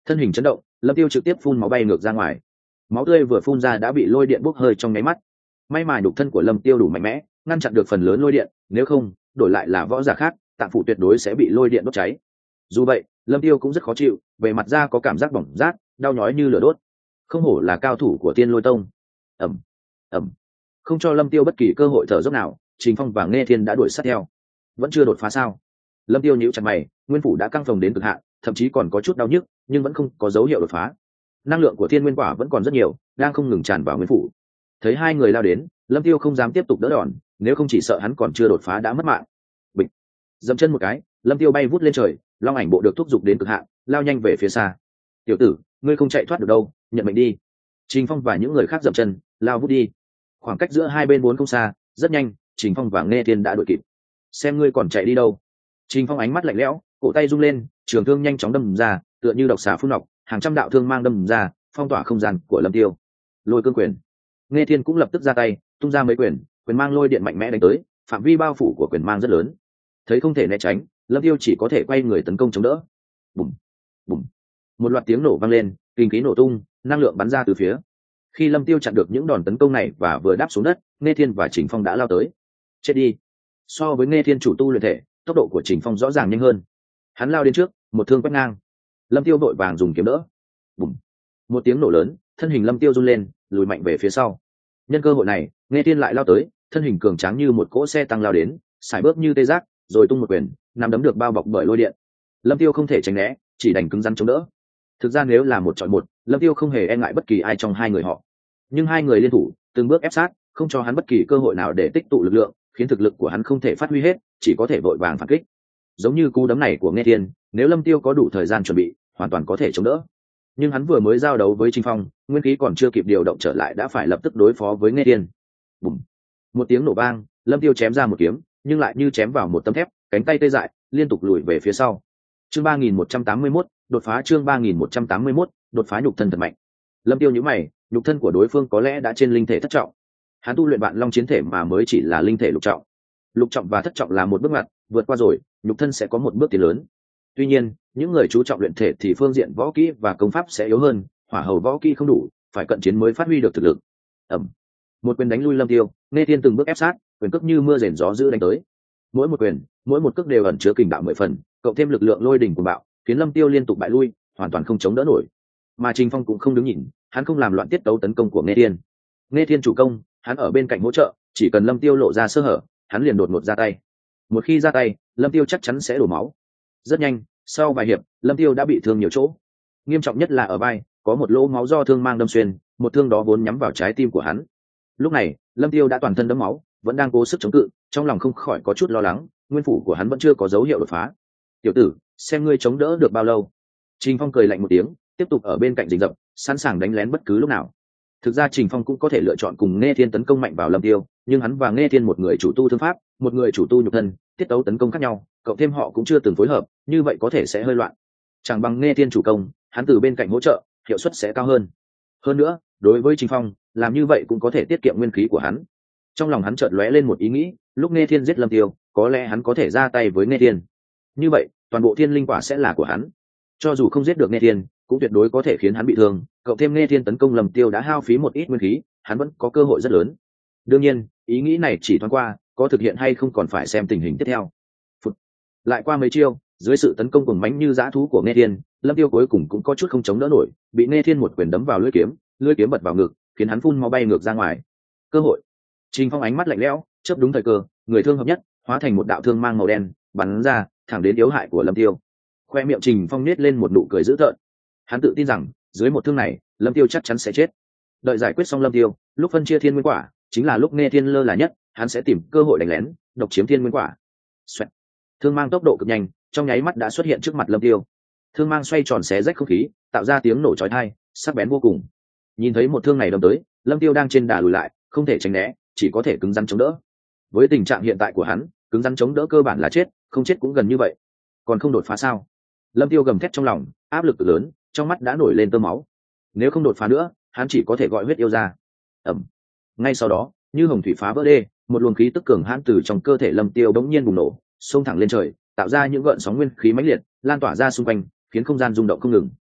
thân hình chấn động, lâm tiêu trực tiếp phun máu bay ngược ra ngoài. Máu tươi vừa phun ra đã bị lôi điện bốc hơi trong nháy mắt. May mà nhục thân của lâm tiêu đủ mạnh mẽ, ngăn chặn được phần lớn lôi điện, nếu không đổi lại là võ giả khác, tạng phủ tuyệt đối sẽ bị lôi điện đốt cháy. Dù vậy lâm tiêu cũng rất khó chịu, về mặt da có cảm giác bỏng rát, đau nhói như lửa đốt. Không hổ là cao thủ của Tiên Lôi Tông. Ầm ầm, không cho lâm tiêu bất kỳ cơ hội thở dốc nào, Trình Phong và Nghe Thiên đã đuổi sát theo. Vẫn chưa đột phá sao? Lâm tiêu nhíu chặt mày, nguyên phủ đã căng phồng đến cực hạn, thậm chí còn có chút đau nhức, nhưng vẫn không có dấu hiệu đột phá. Năng lượng của thiên nguyên quả vẫn còn rất nhiều, đang không ngừng tràn vào nguyên phủ. Thấy hai người lao đến, lâm tiêu không dám tiếp tục đỡ đòn, nếu không chỉ sợ hắn còn chưa đột phá đã mất mạng. Bịch, dậm chân một cái, lâm tiêu bay vút lên trời, long ảnh bộ được thúc giục đến cực hạn, lao nhanh về phía xa. Tiểu tử, ngươi không chạy thoát được đâu, nhận mệnh đi. Trình Phong và những người khác dậm chân, lao vút đi. Khoảng cách giữa hai bên vốn không xa, rất nhanh, Trình Phong và Nghe Thiên đã đuổi kịp. Xem ngươi còn chạy đi đâu. Trình Phong ánh mắt lạnh lẽo, cổ tay rung lên, trường thương nhanh chóng đâm ra, tựa như độc xà phun nọc, hàng trăm đạo thương mang đâm ra, phong tỏa không gian của lâm tiêu. Lôi cương quyền. Nghe Thiên cũng lập tức ra tay, tung ra mấy quyền, quyền mang lôi điện mạnh mẽ đánh tới, phạm vi bao phủ của quyền mang rất lớn. Thấy không thể né tránh, lâm tiêu chỉ có thể quay người tấn công chống đỡ. Bùm, bùm, một loạt tiếng nổ vang lên, kinh khí nổ tung, năng lượng bắn ra từ phía. Khi lâm tiêu chặn được những đòn tấn công này và vừa đáp xuống đất, Nghe Thiên và Trình Phong đã lao tới. Chết đi. So với Nghe Thiên chủ tu luyện thể, tốc độ của Trình Phong rõ ràng nhanh hơn. Hắn lao đến trước, một thương quét ngang. Lâm tiêu vội vàng dùng kiếm đỡ. Bùm, một tiếng nổ lớn, thân hình lâm tiêu run lên, lùi mạnh về phía sau. Nhân cơ hội này, Nghe Thiên lại lao tới, thân hình cường tráng như một cỗ xe tăng lao đến, sải bước như tê giác, rồi tung một quyền, nắm đấm được bao bọc bởi lôi điện. Lâm tiêu không thể tránh né, chỉ đành cứng rắn chống đỡ. Thực ra nếu là một chọi một, lâm tiêu không hề e ngại bất kỳ ai trong hai người họ. Nhưng hai người liên thủ, từng bước ép sát, không cho hắn bất kỳ cơ hội nào để tích tụ lực lượng, khiến thực lực của hắn không thể phát huy hết, chỉ có thể vội vàng phản kích. Giống như cú đấm này của Nghe Thiên, nếu lâm tiêu có đủ thời gian chuẩn bị, hoàn toàn có thể chống đỡ. Nhưng hắn vừa mới giao đấu với Trình Phong, nguyên khí còn chưa kịp điều động trở lại đã phải lập tức đối phó với Nghe Thiên. Bùm, một tiếng nổ vang, lâm tiêu chém ra một kiếm, nhưng lại như chém vào một tấm thép, cánh tay tê dại, liên tục lùi về phía sau. Chương ba nghìn một trăm tám mươi mốt, đột phá. Chương ba nghìn một trăm tám mươi mốt, đột phá. Nhục thân thật mạnh. Lâm tiêu nhíu mày, nhục thân của đối phương có lẽ đã trên linh thể thất trọng. Hắn tu luyện vạn long chiến thể mà mới chỉ là linh thể lục trọng. Lục trọng và thất trọng là một bước ngoặt, vượt qua rồi, nhục thân sẽ có một bước tiến lớn. Tuy nhiên, những người chú trọng luyện thể thì phương diện võ kỹ và công pháp sẽ yếu hơn, hỏa hầu võ kỹ không đủ, phải cận chiến mới phát huy được thực lực. Ầm, một quyền đánh lui lâm tiêu, Nghe Thiên từng bước ép sát, quyền cước như mưa rền gió dữ đánh tới. Mỗi một quyền, mỗi một cước đều ẩn chứa kình đạo mười phần, cộng thêm lực lượng lôi đỉnh của bạo, khiến lâm tiêu liên tục bại lui, hoàn toàn không chống đỡ nổi. Mà Trình Phong cũng không đứng nhìn, hắn không làm loạn tiết tấu tấn công của Nghe Thiên. Nghe Thiên chủ công, hắn ở bên cạnh hỗ trợ, chỉ cần lâm tiêu lộ ra sơ hở, hắn liền đột ngột ra tay. Một khi ra tay, lâm tiêu chắc chắn sẽ đổ máu. Rất nhanh, sau vài hiệp, lâm tiêu đã bị thương nhiều chỗ. Nghiêm trọng nhất là ở vai, có một lỗ máu do thương mang đâm xuyên, một thương đó vốn nhắm vào trái tim của hắn. Lúc này, lâm tiêu đã toàn thân đẫm máu, vẫn đang cố sức chống cự, trong lòng không khỏi có chút lo lắng, nguyên phủ của hắn vẫn chưa có dấu hiệu đột phá. Tiểu tử, xem ngươi chống đỡ được bao lâu. Trình Phong cười lạnh một tiếng, tiếp tục ở bên cạnh rình rập, sẵn sàng đánh lén bất cứ lúc nào. Thực ra Trình Phong cũng có thể lựa chọn cùng Nghe Thiên tấn công mạnh vào lâm tiêu, nhưng hắn và Nghe Thiên một người chủ tu thương pháp, một người chủ tu nhục thân, tiết tấu tấn công khác nhau, cộng thêm họ cũng chưa từng phối hợp, như vậy có thể sẽ hơi loạn. Chẳng bằng Nghe Thiên chủ công, hắn từ bên cạnh hỗ trợ, hiệu suất sẽ cao hơn. Hơn nữa, đối với Trình Phong, làm như vậy cũng có thể tiết kiệm nguyên khí của hắn. Trong lòng hắn chợt lóe lên một ý nghĩ, lúc Nghe Thiên giết lâm tiêu, có lẽ hắn có thể ra tay với Nghe Thiên. Như vậy, toàn bộ thiên linh quả sẽ là của hắn. Cho dù không giết được Nghe Thiên, cũng tuyệt đối có thể khiến hắn bị thương, cộng thêm Nghe Thiên tấn công lâm tiêu đã hao phí một ít nguyên khí, hắn vẫn có cơ hội rất lớn. Đương nhiên, ý nghĩ này chỉ thoáng qua, có thực hiện hay không còn phải xem tình hình tiếp theo. Phụt. Lại qua mấy chiêu, dưới sự tấn công cuồng mãnh như dã thú của Nghe Thiên, lâm tiêu cuối cùng cũng có chút không chống đỡ nổi, bị Nghe Thiên một quyền đấm vào lưỡi kiếm, lưỡi kiếm bật vào ngực, khiến hắn phun máu bay ngược ra ngoài. Cơ hội. Trình Phong ánh mắt lạnh lẽo, chớp đúng thời cơ, người thương hợp nhất, hóa thành một đạo thương mang màu đen, bắn ra, thẳng đến yếu hại của lâm tiêu. Khoe miệng Trình Phong nết lên một nụ cười dữ tợn. Hắn tự tin rằng, dưới một thương này, lâm tiêu chắc chắn sẽ chết. Đợi giải quyết xong lâm tiêu, lúc phân chia thiên nguyên quả, chính là lúc Nghe Thiên lơ là nhất, hắn sẽ tìm cơ hội đánh lén, độc chiếm thiên nguyên quả. Xoẹt. Thương mang tốc độ cực nhanh, trong nháy mắt đã xuất hiện trước mặt lâm tiêu. Thương mang xoay tròn xé rách không khí, tạo ra tiếng nổ chói tai, sắc bén vô cùng. Nhìn thấy một thương này đâm tới, lâm tiêu đang trên đà lùi lại, không thể tránh né, chỉ có thể cứng rắn chống đỡ. Với tình trạng hiện tại của hắn, cứng rắn chống đỡ cơ bản là chết, không chết cũng gần như vậy. Còn không đột phá sao? Lâm tiêu gầm thét trong lòng, áp lực lớn, trong mắt đã nổi lên tơ máu. Nếu không đột phá nữa, hắn chỉ có thể gọi huyết yêu ra. Ẩm. Ngay sau đó, như hồng thủy phá vỡ đê, một luồng khí tức cường hãn từ trong cơ thể lâm tiêu bỗng nhiên bùng nổ, xông thẳng lên trời, tạo ra những gợn sóng nguyên khí mãnh liệt, lan tỏa ra xung quanh, khiến không gian rung động không ngừng.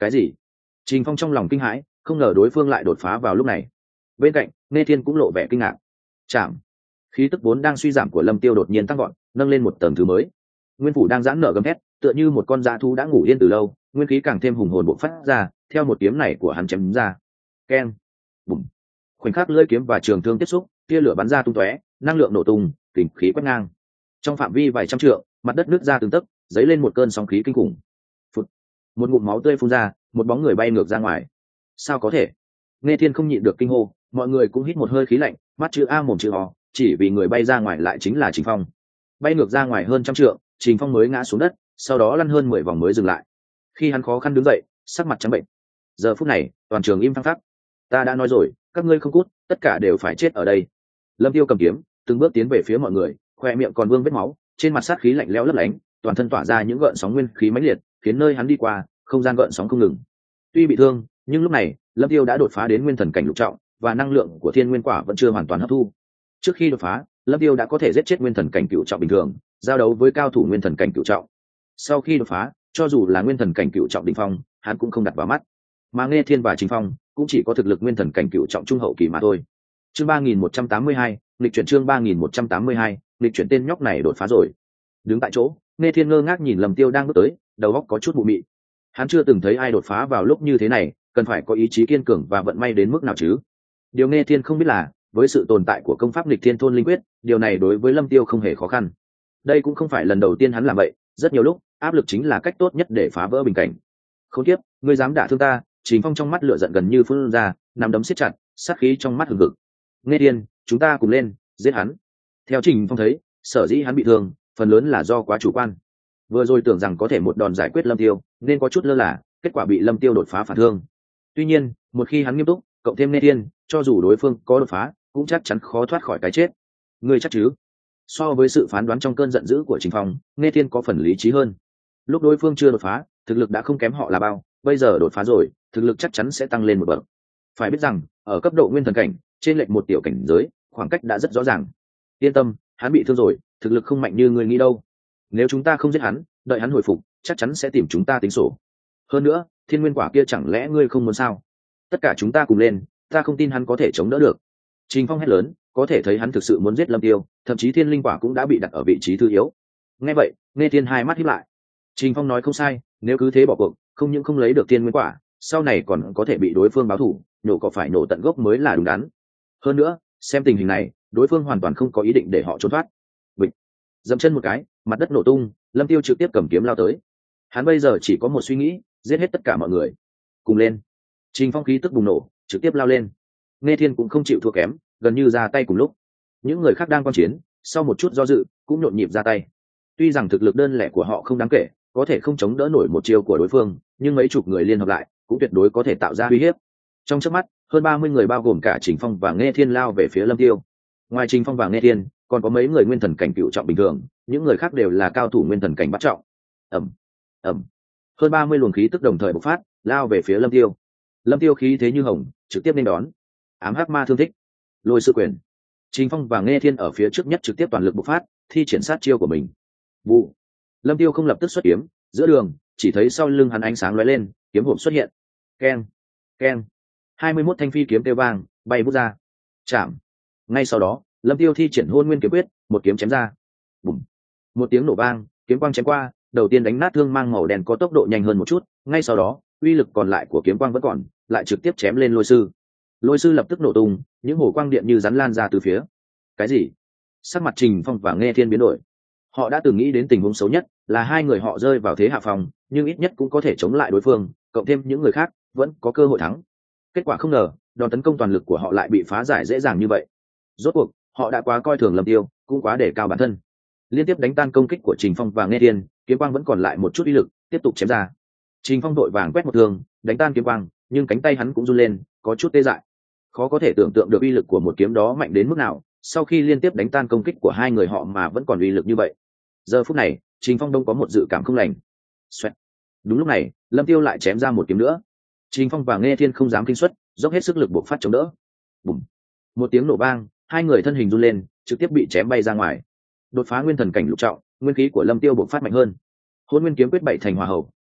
Cái gì? Trình Phong trong lòng kinh hãi, không ngờ đối phương lại đột phá vào lúc này. Bên cạnh Nghe Thiên cũng lộ vẻ kinh ngạc. Chạm. Khí tức vốn đang suy giảm của Lâm Tiêu đột nhiên tăng vọt, nâng lên một tầng thứ mới. Nguyên phủ đang giãn nở gầm thét, tựa như một con dã thú đã ngủ yên từ lâu, nguyên khí càng thêm hùng hồn bộc phát ra, theo một kiếm này của hắn chém ra. Keng. Bùm. Khoảnh khắc lưỡi kiếm và trường thương tiếp xúc, tia lửa bắn ra tung tóe, năng lượng nổ tung, kình khí quét ngang. Trong phạm vi vài trăm trượng, mặt đất nứt ra từng tấc, dấy lên một cơn sóng khí kinh khủng. Phụt. Một ngụm máu tươi phun ra, một bóng người bay ngược ra ngoài. Sao có thể? Nghe Thiên không nhịn được kinh hô, mọi người cũng hít một hơi khí lạnh, mắt chữ A mồm chữ O, chỉ vì người bay ra ngoài lại chính là Trình Phong. Bay ngược ra ngoài hơn trăm trượng, Trình Phong mới ngã xuống đất, sau đó lăn hơn mười vòng mới dừng lại. Khi hắn khó khăn đứng dậy, sắc mặt trắng bệnh. Giờ phút này, toàn trường im phăng phắc. Ta đã nói rồi, các ngươi không cút, tất cả đều phải chết ở đây. Lâm Tiêu cầm kiếm, từng bước tiến về phía mọi người, khoe miệng còn vương vết máu, trên mặt sát khí lạnh lẽo lấp lánh, toàn thân tỏa ra những gợn sóng nguyên khí mãnh liệt, khiến nơi hắn đi qua, không gian gợn sóng không ngừng. Tuy bị thương, nhưng lúc này, Lâm Tiêu đã đột phá đến nguyên thần cảnh lục trọng, và năng lượng của thiên nguyên quả vẫn chưa hoàn toàn hấp thu. Trước khi đột phá, Lâm Tiêu đã có thể giết chết nguyên thần cảnh cựu trọng bình thường, giao đấu với cao thủ nguyên thần cảnh cựu trọng. Sau khi đột phá, cho dù là nguyên thần cảnh cựu trọng đỉnh phong, hắn cũng không đặt vào mắt. Mà Nghe Thiên và Trình Phong cũng chỉ có thực lực nguyên thần cảnh cựu trọng trung hậu kỳ mà thôi. Chương ba nghìn một trăm tám mươi hai, lịch chuyển chương ba nghìn một trăm tám mươi hai, lịch chuyển tên nhóc này đột phá rồi. Đứng tại chỗ, Nghe Thiên ngơ ngác nhìn Lâm Tiêu đang bước tới, đầu óc có chút mụ mị. Hắn chưa từng thấy ai đột phá vào lúc như thế này, cần phải có ý chí kiên cường và vận may đến mức nào chứ? Điều Nghe Thiên không biết là, với sự tồn tại của công pháp nghịch thiên thôn linh quyết, điều này đối với Lâm Tiêu không hề khó khăn. Đây cũng không phải lần đầu tiên hắn làm vậy, rất nhiều lúc, áp lực chính là cách tốt nhất để phá vỡ bình cảnh. Khốn kiếp, ngươi dám đả thương ta? Trình Phong trong mắt lửa giận gần như phun ra, nắm đấm siết chặt, sát khí trong mắt hừng hực. Nghe Thiên, chúng ta cùng lên, giết hắn. Theo Trình Phong thấy, sở dĩ hắn bị thương, phần lớn là do quá chủ quan. Vừa rồi tưởng rằng có thể một đòn giải quyết Lâm Tiêu, nên có chút lơ là, kết quả bị Lâm Tiêu đột phá phản thương. Tuy nhiên, một khi hắn nghiêm túc, cộng thêm Nghe Thiên, cho dù đối phương có đột phá, cũng chắc chắn khó thoát khỏi cái chết. Ngươi chắc chứ? So với sự phán đoán trong cơn giận dữ của Trình Phong, Nghe Thiên có phần lý trí hơn. Lúc đối phương chưa đột phá, thực lực đã không kém họ là bao, bây giờ đột phá rồi, thực lực chắc chắn sẽ tăng lên một bậc. Phải biết rằng, ở cấp độ nguyên thần cảnh, trên lệch một tiểu cảnh giới, khoảng cách đã rất rõ ràng. Yên tâm, hắn bị thương rồi, thực lực không mạnh như người nghĩ đâu. Nếu chúng ta không giết hắn, đợi hắn hồi phục, chắc chắn sẽ tìm chúng ta tính sổ. Hơn nữa, thiên nguyên quả kia chẳng lẽ ngươi không muốn sao? Tất cả chúng ta cùng lên, ta không tin hắn có thể chống đỡ được. Trình Phong hét lớn, có thể thấy hắn thực sự muốn giết Lâm Tiêu, thậm chí thiên linh quả cũng đã bị đặt ở vị trí thứ yếu. Nghe vậy, Nghe Thiên hai mắt híp lại. Trình Phong nói không sai, nếu cứ thế bỏ cuộc, không những không lấy được thiên nguyên quả, sau này còn có thể bị đối phương báo thù, nhổ có phải nổ tận gốc mới là đúng đắn. Hơn nữa, xem tình hình này, đối phương hoàn toàn không có ý định để họ trốn thoát. Bịch, dậm chân một cái, mặt đất nổ tung, Lâm Tiêu trực tiếp cầm kiếm lao tới. Hắn bây giờ chỉ có một suy nghĩ, giết hết tất cả mọi người. Cùng lên. Trình Phong khí tức bùng nổ, trực tiếp lao lên. Nghe Thiên cũng không chịu thua kém, gần như ra tay cùng lúc. Những người khác đang quan chiến, sau một chút do dự, cũng nhộn nhịp ra tay. Tuy rằng thực lực đơn lẻ của họ không đáng kể, có thể không chống đỡ nổi một chiêu của đối phương, nhưng mấy chục người liên hợp lại, cũng tuyệt đối có thể tạo ra uy hiếp. Trong chớp mắt, hơn ba mươi người bao gồm cả Trình Phong và Nghe Thiên lao về phía Lâm Tiêu. Ngoài Trình Phong và Nghe Thiên, còn có mấy người nguyên thần cảnh cựu trọng bình thường, những người khác đều là cao thủ nguyên thần cảnh bắt trọng. Ầm, ầm. Hơn ba mươi luồng khí tức đồng thời bộc phát, lao về phía Lâm Tiêu. Lâm Tiêu khí thế như hồng, trực tiếp nên đón. Ám hắc ma thương thích, lôi sư quyền. Trình Phong và Nghe Thiên ở phía trước nhất trực tiếp toàn lực bộc phát, thi triển sát chiêu của mình. Vụ. Lâm Tiêu không lập tức xuất kiếm, giữa đường, chỉ thấy sau lưng hắn ánh sáng lóe lên, kiếm hộp xuất hiện. Keng, keng. hai mươi mốt thanh phi kiếm kêu vang, bay vút ra. Chạm. Ngay sau đó, Lâm Tiêu thi triển Hôn Nguyên kiếm quyết, một kiếm chém ra. Bùm. Một tiếng nổ vang, kiếm quang chém qua, đầu tiên đánh nát thương mang màu đen có tốc độ nhanh hơn một chút, ngay sau đó, uy lực còn lại của kiếm quang vẫn còn, lại trực tiếp chém lên lôi sư. Lôi sư lập tức nổ tung, những hồ quang điện như rắn lan ra từ phía. Cái gì? Sắc mặt Trình Phong và Nghe Thiên biến đổi. Họ đã từng nghĩ đến tình huống xấu nhất là hai người họ rơi vào thế hạ phòng, nhưng ít nhất cũng có thể chống lại đối phương, cộng thêm những người khác vẫn có cơ hội thắng. Kết quả không ngờ, đòn tấn công toàn lực của họ lại bị phá giải dễ dàng như vậy. Rốt cuộc, họ đã quá coi thường Lâm Tiêu, cũng quá đề cao bản thân. Liên tiếp đánh tan công kích của Trình Phong và Nghe Thiên, kiếm quang vẫn còn lại một chút uy lực, tiếp tục chém ra. Trình Phong đội vàng quét một thương, đánh tan kiếm quang, nhưng cánh tay hắn cũng run lên, có chút tê dại. Khó có thể tưởng tượng được uy lực của một kiếm đó mạnh đến mức nào, sau khi liên tiếp đánh tan công kích của hai người họ mà vẫn còn uy lực như vậy. Giờ phút này, Trình Phong đông có một dự cảm không lành. Xoẹt. Đúng lúc này, Lâm Tiêu lại chém ra một kiếm nữa. Trình Phong và Nghe Thiên không dám kinh suất, dốc hết sức lực buộc phát chống đỡ. Bùm. Một tiếng nổ vang, hai người thân hình run lên, trực tiếp bị chém bay ra ngoài. Đột phá nguyên thần cảnh lục trọng, nguyên khí của Lâm Tiêu buộc phát mạnh hơn. Hôn Nguyên kiếm quyết bảy thành hòa hậu,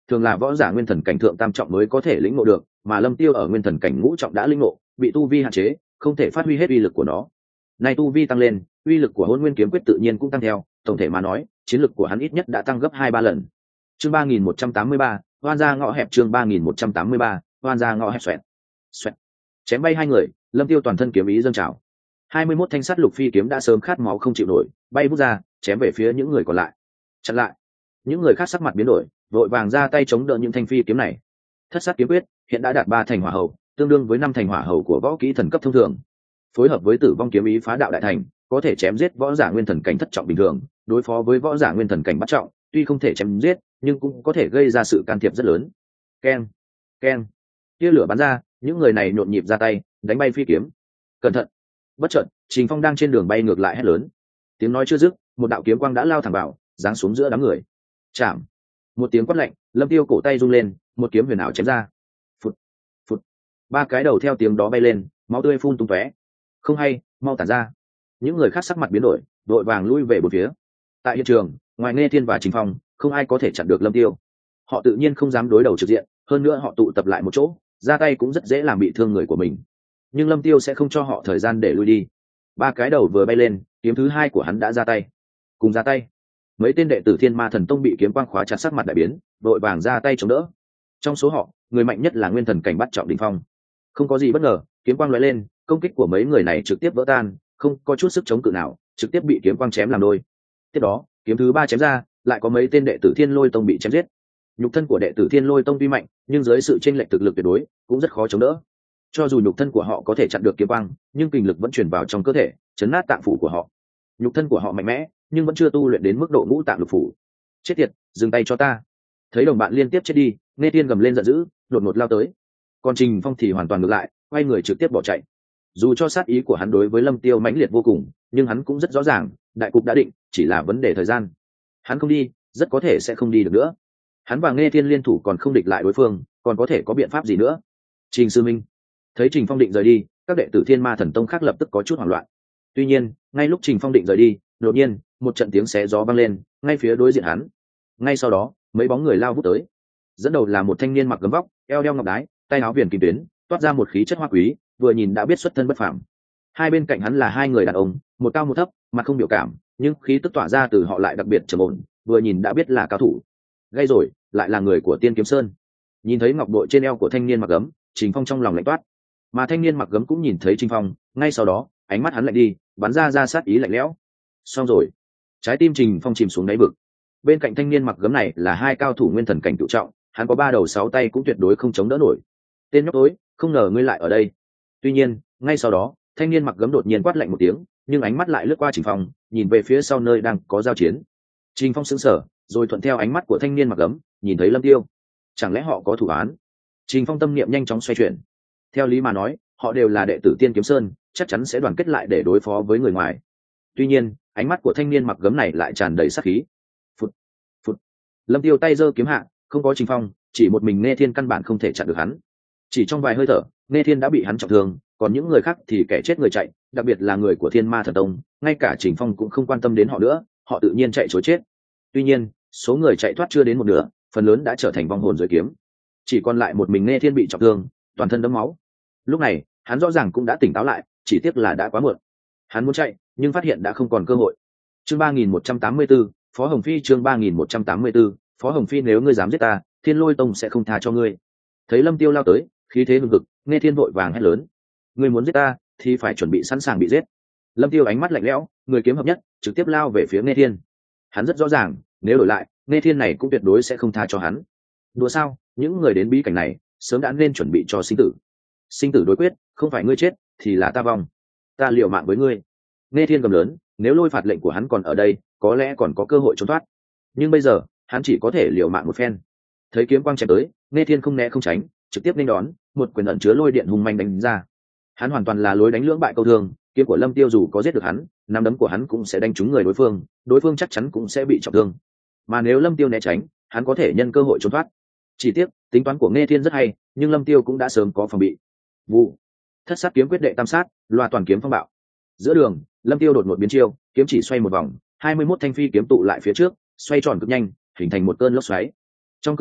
thường là võ giả nguyên thần cảnh thượng tam trọng mới có thể lĩnh ngộ được, mà lâm tiêu ở nguyên thần cảnh ngũ trọng đã lĩnh ngộ, bị tu vi hạn chế, không thể phát huy hết uy lực của nó. Nay tu vi tăng lên, uy lực của hôn nguyên kiếm quyết tự nhiên cũng tăng theo, tổng thể mà nói chiến lực của hắn ít nhất đã tăng gấp hai ba lần. Chương ba nghìn một trăm tám mươi ba, hoan ra ngõ hẹp. Chương ba nghìn một trăm tám mươi ba, hoan ra ngõ hẹp. Xoẹt xoẹt, chém bay hai người, lâm tiêu toàn thân kiếm ý dâng trào. hai mươi mốt thanh sắt lục phi kiếm đã sớm khát máu không chịu nổi, bay vút ra chém về phía những người còn lại. Chặn lại. Những người khác sắc mặt biến đổi, vội vàng ra tay chống đỡ những thanh phi kiếm này. Thất sát kiếm quyết hiện đã đạt ba thành hỏa hầu, tương đương với năm thành hỏa hầu của võ kỹ thần cấp thông thường, phối hợp với tử vong kiếm ý phá đạo đại thành, có thể chém giết võ giả nguyên thần cảnh thất trọng bình thường, đối phó với võ giả nguyên thần cảnh bắt trọng tuy không thể chém giết nhưng cũng có thể gây ra sự can thiệp rất lớn. Keng keng, tia lửa bắn ra, những người này nhộn nhịp ra tay đánh bay phi kiếm. Cẩn thận. Bất chợt Trình Phong đang trên đường bay ngược lại hét lớn. Tiếng nói chưa dứt, một đạo kiếm quang đã lao thẳng vào, giáng xuống giữa đám người. Chạm. Một tiếng quát lạnh, lâm tiêu cổ tay rung lên, một kiếm huyền ảo chém ra. Phụt phụt, ba cái đầu theo tiếng đó bay lên, máu tươi phun tung tóe. Không hay, mau tản ra. Những người khác sắc mặt biến đổi, đội vàng lui về một phía. Tại hiện trường, ngoài Nghe Thiên và Trình Phong, không ai có thể chặn được lâm tiêu. Họ tự nhiên không dám đối đầu trực diện, hơn nữa họ tụ tập lại một chỗ, ra tay cũng rất dễ làm bị thương người của mình. Nhưng lâm tiêu sẽ không cho họ thời gian để lui đi. Ba cái đầu vừa bay lên, kiếm thứ hai của hắn đã ra tay. Cùng ra tay, mấy tên đệ tử Thiên Ma Thần Tông bị kiếm quang khóa chặt, sắc mặt đại biến, đội vàng ra tay chống đỡ. Trong số họ, người mạnh nhất là nguyên thần cảnh bắt trọng đỉnh phong. Không có gì bất ngờ, kiếm quang lóe lên, công kích của mấy người này trực tiếp vỡ tan, không có chút sức chống cự nào, trực tiếp bị kiếm quang chém làm đôi. Tiếp đó, kiếm thứ ba chém ra, lại có mấy tên đệ tử Thiên Lôi Tông bị chém giết. Nhục thân của đệ tử Thiên Lôi Tông tuy mạnh, nhưng dưới sự chênh lệch thực lực tuyệt đối, cũng rất khó chống đỡ. Cho dù nhục thân của họ có thể chặn được kiếm quang, nhưng kình lực vẫn truyền vào trong cơ thể, chấn nát tạng phủ của họ. Nhục thân của họ mạnh mẽ, nhưng vẫn chưa tu luyện đến mức độ ngũ tạng lục phủ. Chết tiệt, dừng tay cho ta! Thấy đồng bạn liên tiếp chết đi, Nghe Thiên gầm lên giận dữ, đột ngột lao tới. Còn Trình Phong thì hoàn toàn ngược lại, quay người trực tiếp bỏ chạy. Dù cho sát ý của hắn đối với lâm tiêu mãnh liệt vô cùng, nhưng hắn cũng rất rõ ràng, đại cục đã định, chỉ là vấn đề thời gian. Hắn không đi, rất có thể sẽ không đi được nữa. Hắn và Nghe Thiên liên thủ còn không địch lại đối phương, còn có thể có biện pháp gì nữa? Trình sư minh. Thấy Trình Phong định rời đi, các đệ tử Thiên Ma Thần Tông khác lập tức có chút hoảng loạn. Tuy nhiên, ngay lúc Trình Phong định rời đi, đột nhiên một trận tiếng xé gió vang lên, ngay phía đối diện hắn. Ngay sau đó, mấy bóng người lao vút tới. Dẫn đầu là một thanh niên mặc gấm vóc, eo đeo ngọc đái, tay áo viền kim tuyến, toát ra một khí chất hoa quý, vừa nhìn đã biết xuất thân bất phàm. Hai bên cạnh hắn là hai người đàn ông, một cao một thấp, mặt không biểu cảm, nhưng khí tức tỏa ra từ họ lại đặc biệt trầm ổn, vừa nhìn đã biết là cao thủ. Gây rồi, lại là người của Tiên Kiếm Sơn. Nhìn thấy ngọc bội trên eo của thanh niên mặc gấm, Trình Phong trong lòng lạnh toát. Mà thanh niên mặc gấm cũng nhìn thấy Trình Phong, ngay sau đó, ánh mắt hắn lạnh đi, bắn ra ra sát ý lạnh lẽo. Xong rồi. Trái tim Trình Phong chìm xuống đáy vực. Bên cạnh thanh niên mặc gấm này là hai cao thủ nguyên thần cảnh cửu trọng, hắn có ba đầu sáu tay cũng tuyệt đối không chống đỡ nổi. Tên nhóc tối, không ngờ ngươi lại ở đây. Tuy nhiên, ngay sau đó, thanh niên mặc gấm đột nhiên quát lạnh một tiếng, nhưng ánh mắt lại lướt qua Trình Phong, nhìn về phía sau nơi đang có giao chiến. Trình Phong sững sờ, rồi thuận theo ánh mắt của thanh niên mặc gấm, nhìn thấy Lâm Tiêu. Chẳng lẽ họ có thủ án? Trình Phong tâm niệm nhanh chóng xoay chuyển. Theo lý mà nói, họ đều là đệ tử Tiên Kiếm Sơn, chắc chắn sẽ đoàn kết lại để đối phó với người ngoài. Tuy nhiên, ánh mắt của thanh niên mặc gấm này lại tràn đầy sát khí. Phụt, phụt. Lâm Tiêu tay giơ kiếm hạ, không có Trình Phong, chỉ một mình Nghe Thiên căn bản không thể chặn được hắn. Chỉ trong vài hơi thở, Nghe Thiên đã bị hắn trọng thương, còn những người khác thì kẻ chết người chạy, đặc biệt là người của Thiên Ma Thần Tông, ngay cả Trình Phong cũng không quan tâm đến họ nữa, họ tự nhiên chạy trối chết. Tuy nhiên, số người chạy thoát chưa đến một nửa, phần lớn đã trở thành vong hồn dưới kiếm. Chỉ còn lại một mình Nghe Thiên bị trọng thương, toàn thân đẫm máu. Lúc này, hắn rõ ràng cũng đã tỉnh táo lại, chỉ tiếc là đã quá muộn. Hắn muốn chạy, nhưng phát hiện đã không còn cơ hội. Chương ba nghìn một trăm tám mươi tư, Phó Hồng Phi. Chương ba nghìn một trăm tám mươi tư, Phó Hồng Phi. Nếu ngươi dám giết ta, Thiên Lôi Tông sẽ không tha cho ngươi. Thấy Lâm Tiêu lao tới, khí thế hừng hực, Nghe Thiên vội vàng hét lớn: ngươi muốn giết ta thì phải chuẩn bị sẵn sàng bị giết. Lâm Tiêu ánh mắt lạnh lẽo, người kiếm hợp nhất, trực tiếp lao về phía Nghe Thiên. Hắn rất rõ ràng, nếu đổi lại, Nghe Thiên này cũng tuyệt đối sẽ không tha cho hắn. Đùa sao? Những người đến bí cảnh này sớm đã nên chuẩn bị cho sinh tử. Sinh tử đối quyết, không phải ngươi chết thì là ta vong. Ta liều mạng với ngươi. Nghe Thiên gầm lớn, nếu lôi phạt lệnh của hắn còn ở đây, có lẽ còn có cơ hội trốn thoát. Nhưng bây giờ, hắn chỉ có thể liều mạng một phen. Thấy kiếm quang chém tới, Nghe Thiên không né không tránh, trực tiếp nên đón, một quyền ẩn chứa lôi điện hùng manh đánh ra. Hắn hoàn toàn là lối đánh lưỡng bại câu thương, kiếm của Lâm Tiêu dù có giết được hắn, nắm đấm của hắn cũng sẽ đánh trúng người đối phương, đối phương chắc chắn cũng sẽ bị trọng thương. Mà nếu Lâm Tiêu né tránh, hắn có thể nhân cơ hội trốn thoát. Chỉ tiếc, tính toán của Nghe Thiên rất hay, nhưng Lâm Tiêu cũng đã sớm có phòng bị. Vụ. Thất sát kiếm quyết đệ tam sát, loa toàn kiếm phong bạo. Giữa đường, Lâm Tiêu đột ngột biến chiêu, kiếm chỉ xoay một vòng, hai mươi mốt thanh phi kiếm tụ lại phía trước, xoay tròn cực nhanh, hình thành một cơn lốc xoáy. Trong cơn lốc,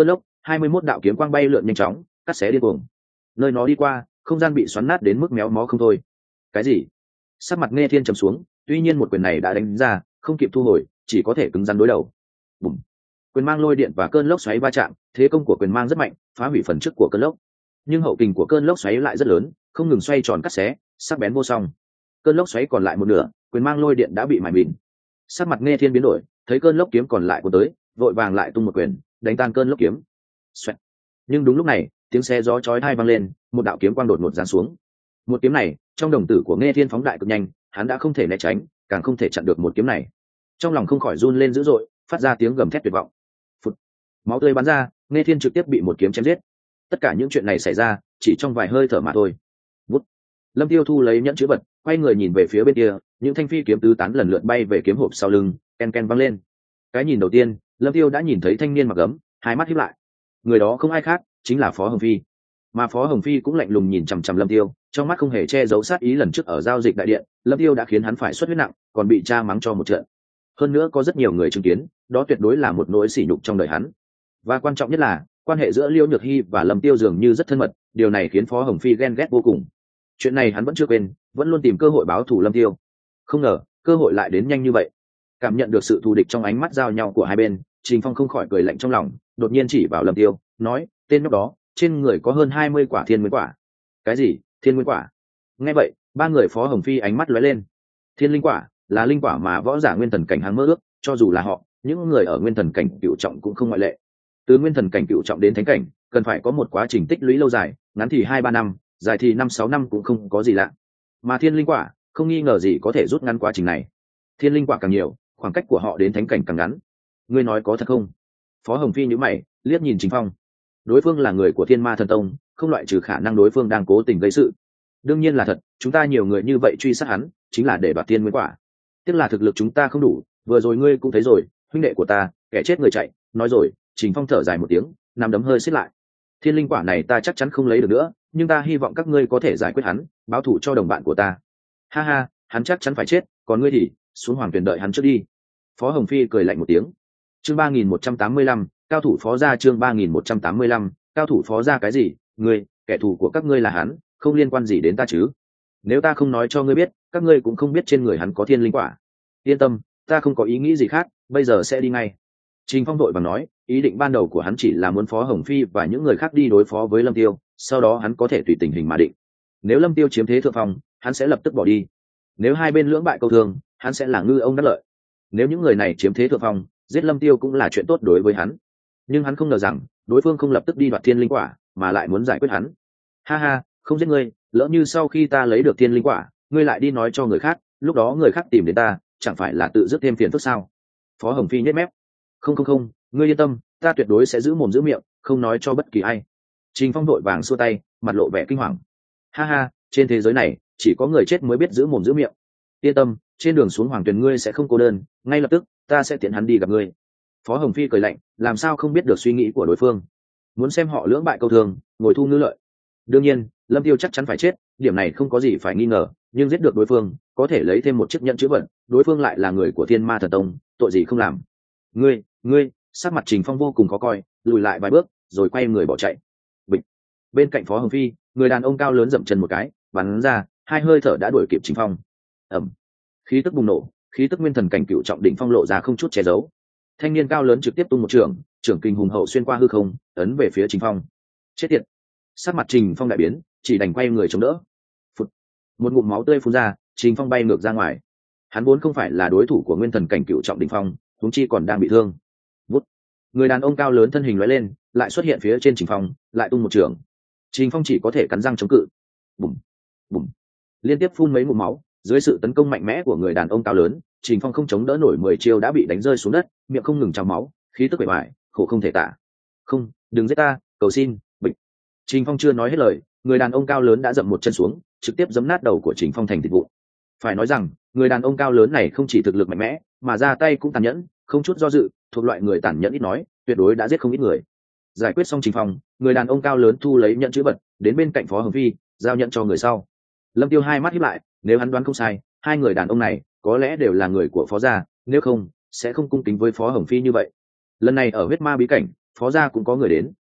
hai mươi mốt đạo kiếm quang bay lượn nhanh chóng, cắt xé điên cuồng. Nơi nó đi qua, không gian bị xoắn nát đến mức méo mó không thôi. Cái gì? Sắc mặt Nghe Thiên trầm xuống, tuy nhiên một quyền này đã đánh ra, không kịp thu hồi, chỉ có thể cứng rắn đối đầu. Bùm. Quyền mang lôi điện và cơn lốc xoáy va chạm, thế công của quyền mang rất mạnh, phá hủy phần trước của cơn lốc. Nhưng hậu kình của cơn lốc xoáy lại rất lớn, không ngừng xoay tròn cắt xé, sắc bén vô song. Cơn lốc xoáy còn lại một nửa, quyền mang lôi điện đã bị mài mịn. Sắc mặt Nghe Thiên biến đổi, thấy cơn lốc kiếm còn lại của tới, vội vàng lại tung một quyền, đánh tan cơn lốc kiếm. Xoẹt. Nhưng đúng lúc này, tiếng xe gió chói tai vang lên, một đạo kiếm quang đột ngột giáng xuống. Một kiếm này, trong đồng tử của Nghe Thiên phóng đại cực nhanh, hắn đã không thể né tránh, càng không thể chặn được một kiếm này. Trong lòng không khỏi run lên dữ dội, phát ra tiếng gầm thét tuyệt vọng. Phụt. Máu tươi bắn ra, Nghe Thiên trực tiếp bị một kiếm chém giết. Tất cả những chuyện này xảy ra chỉ trong vài hơi thở mà thôi. Bút. Lâm Tiêu thu lấy nhẫn chữ vật, quay người nhìn về phía bên kia, những thanh phi kiếm tứ tán lần lượt bay về kiếm hộp sau lưng, ken ken vang lên. Cái nhìn đầu tiên, Lâm Tiêu đã nhìn thấy thanh niên mặc gấm, hai mắt híp lại. Người đó không ai khác, chính là Phó Hồng Phi. Mà Phó Hồng Phi cũng lạnh lùng nhìn chằm chằm Lâm Tiêu, trong mắt không hề che giấu sát ý lần trước ở giao dịch đại điện, Lâm Tiêu đã khiến hắn phải xuất huyết nặng, còn bị cha mắng cho một trận. Hơn nữa có rất nhiều người chứng kiến, đó tuyệt đối là một nỗi sỉ nhục trong đời hắn. Và quan trọng nhất là, quan hệ giữa Liêu Nhược Hy và Lâm Tiêu dường như rất thân mật, điều này khiến Phó Hồng Phi ghen ghét vô cùng. Chuyện này hắn vẫn chưa quên, vẫn luôn tìm cơ hội báo thù Lâm Tiêu. Không ngờ, cơ hội lại đến nhanh như vậy. Cảm nhận được sự thù địch trong ánh mắt giao nhau của hai bên, Trình Phong không khỏi cười lạnh trong lòng, đột nhiên chỉ vào Lâm Tiêu, nói: "Tên nhóc đó, trên người có hơn hai mươi quả thiên nguyên quả." "Cái gì? Thiên nguyên quả?" Nghe vậy, ba người Phó Hồng Phi ánh mắt lóe lên. Thiên linh quả là linh quả mà võ giả nguyên thần cảnh hàng mơ ước, cho dù là họ, những người ở nguyên thần cảnh cửu trọng cũng không ngoại lệ. Từ nguyên thần cảnh cửu trọng đến thánh cảnh, cần phải có một quá trình tích lũy lâu dài, ngắn thì hai ba năm, dài thì năm sáu năm cũng không có gì lạ. Mà thiên linh quả, không nghi ngờ gì có thể rút ngắn quá trình này. Thiên linh quả càng nhiều, khoảng cách của họ đến thánh cảnh càng ngắn. Ngươi nói có thật không? Phó Hồng Phi nhíu mày, liếc nhìn Trình Phong. Đối phương là người của Thiên Ma Thần Tông, không loại trừ khả năng đối phương đang cố tình gây sự. Đương nhiên là thật, chúng ta nhiều người như vậy truy sát hắn, chính là để đoạt thiên nguyên quả. Tiếc là thực lực chúng ta không đủ, vừa rồi ngươi cũng thấy rồi, huynh đệ của ta, kẻ chết người chạy. Nói rồi, Trình Phong thở dài một tiếng, nắm đấm hơi siết lại. Thiên linh quả này ta chắc chắn không lấy được nữa, nhưng ta hy vọng các ngươi có thể giải quyết hắn, báo thù cho đồng bạn của ta. Ha ha, hắn chắc chắn phải chết, còn ngươi thì xuống hoàng tuyển đợi hắn trước đi. Phó Hồng Phi cười lạnh một tiếng. Chương ba nghìn một trăm tám mươi lăm, cao thủ phó gia. Chương ba nghìn một trăm tám mươi lăm, cao thủ phó gia cái gì? Ngươi, kẻ thù của các ngươi là hắn, không liên quan gì đến ta chứ? Nếu ta không nói cho ngươi biết, các ngươi cũng không biết trên người hắn có thiên linh quả. Yên tâm, ta không có ý nghĩ gì khác, bây giờ sẽ đi ngay. Trình Phong đội bằng nói, ý định ban đầu của hắn chỉ là muốn Phó Hồng Phi và những người khác đi đối phó với Lâm Tiêu, sau đó hắn có thể tùy tình hình mà định. Nếu Lâm Tiêu chiếm thế thượng phong, hắn sẽ lập tức bỏ đi. Nếu hai bên lưỡng bại câu thương, hắn sẽ là ngư ông đắc lợi. Nếu những người này chiếm thế thượng phong, giết Lâm Tiêu cũng là chuyện tốt đối với hắn. Nhưng hắn không ngờ rằng, đối phương không lập tức đi đoạt thiên linh quả, mà lại muốn giải quyết hắn. Ha ha, không giết ngươi, lỡ như sau khi ta lấy được thiên linh quả, ngươi lại đi nói cho người khác, lúc đó người khác tìm đến ta, chẳng phải là tự dứt thêm phiền phức sao? Phó Hồng Phi nhếch mép. Không không không, ngươi yên tâm, ta tuyệt đối sẽ giữ mồm giữ miệng, không nói cho bất kỳ ai. Trình Phong đội vàng xua tay, mặt lộ vẻ kinh hoàng. Ha ha, trên thế giới này chỉ có người chết mới biết giữ mồm giữ miệng. Yên tâm, trên đường xuống hoàng tuyền ngươi sẽ không cô đơn, ngay lập tức ta sẽ tiện hắn đi gặp ngươi. Phó Hồng Phi cười lạnh, làm sao không biết được suy nghĩ của đối phương, muốn xem họ lưỡng bại câu thương, ngồi thu ngư lợi. Đương nhiên, Lâm Tiêu chắc chắn phải chết, điểm này không có gì phải nghi ngờ, nhưng giết được đối phương, có thể lấy thêm một chiếc nhẫn chữ vật, đối phương lại là người của Thiên Ma Thần Tông, tội gì không làm. Ngươi, ngươi, sắc mặt Trình Phong vô cùng khó coi, lùi lại vài bước, rồi quay người bỏ chạy. Bịch. Bên cạnh Phó Hồng Phi, người đàn ông cao lớn dậm chân một cái, bắn ra, hai hơi thở đã đuổi kịp Trình Phong. Ầm. Khí tức bùng nổ, khí tức nguyên thần cảnh cựu trọng đỉnh phong lộ ra không chút che giấu. Thanh niên cao lớn trực tiếp tung một trường, trưởng kinh hùng hậu xuyên qua hư không, ấn về phía Trình Phong. Chết tiệt. Sắc mặt Trình Phong đại biến, chỉ đành quay người chống đỡ. Phụt. Một ngụm máu tươi phun ra, Trình Phong bay ngược ra ngoài. Hắn vốn không phải là đối thủ của nguyên thần cảnh cựu trọng đỉnh phong, huống chi còn đang bị thương. Vút. Người đàn ông cao lớn thân hình lóe lên, lại xuất hiện phía trên Trình Phong, lại tung một trường. Trình Phong chỉ có thể cắn răng chống cự. Bùm, bùm. Liên tiếp phun mấy ngụm máu, dưới sự tấn công mạnh mẽ của người đàn ông cao lớn, Trình Phong không chống đỡ nổi mười chiêu đã bị đánh rơi xuống đất, miệng không ngừng trào máu, khí tức bề ngoài, khổ không thể tả. Không, đừng giết ta, cầu xin. Bịch. Trình Phong chưa nói hết lời, người đàn ông cao lớn đã dậm một chân xuống, trực tiếp giẫm nát đầu của Trình Phong thành thịt vụn. Phải nói rằng, người đàn ông cao lớn này không chỉ thực lực mạnh mẽ, mà ra tay cũng tàn nhẫn, không chút do dự, thuộc loại người tàn nhẫn ít nói, tuyệt đối đã giết không ít người. Giải quyết xong Trình Phong, người đàn ông cao lớn thu lấy nhận chữ vật, đến bên cạnh Phó Hồng Phi, giao nhận cho người sau. Lâm Tiêu hai mắt híp lại, nếu hắn đoán không sai, hai người đàn ông này có lẽ đều là người của Phó gia, nếu không, sẽ không cung kính với Phó Hồng Phi như vậy. Lần này ở huyết ma bí cảnh, Phó gia cũng có người đến.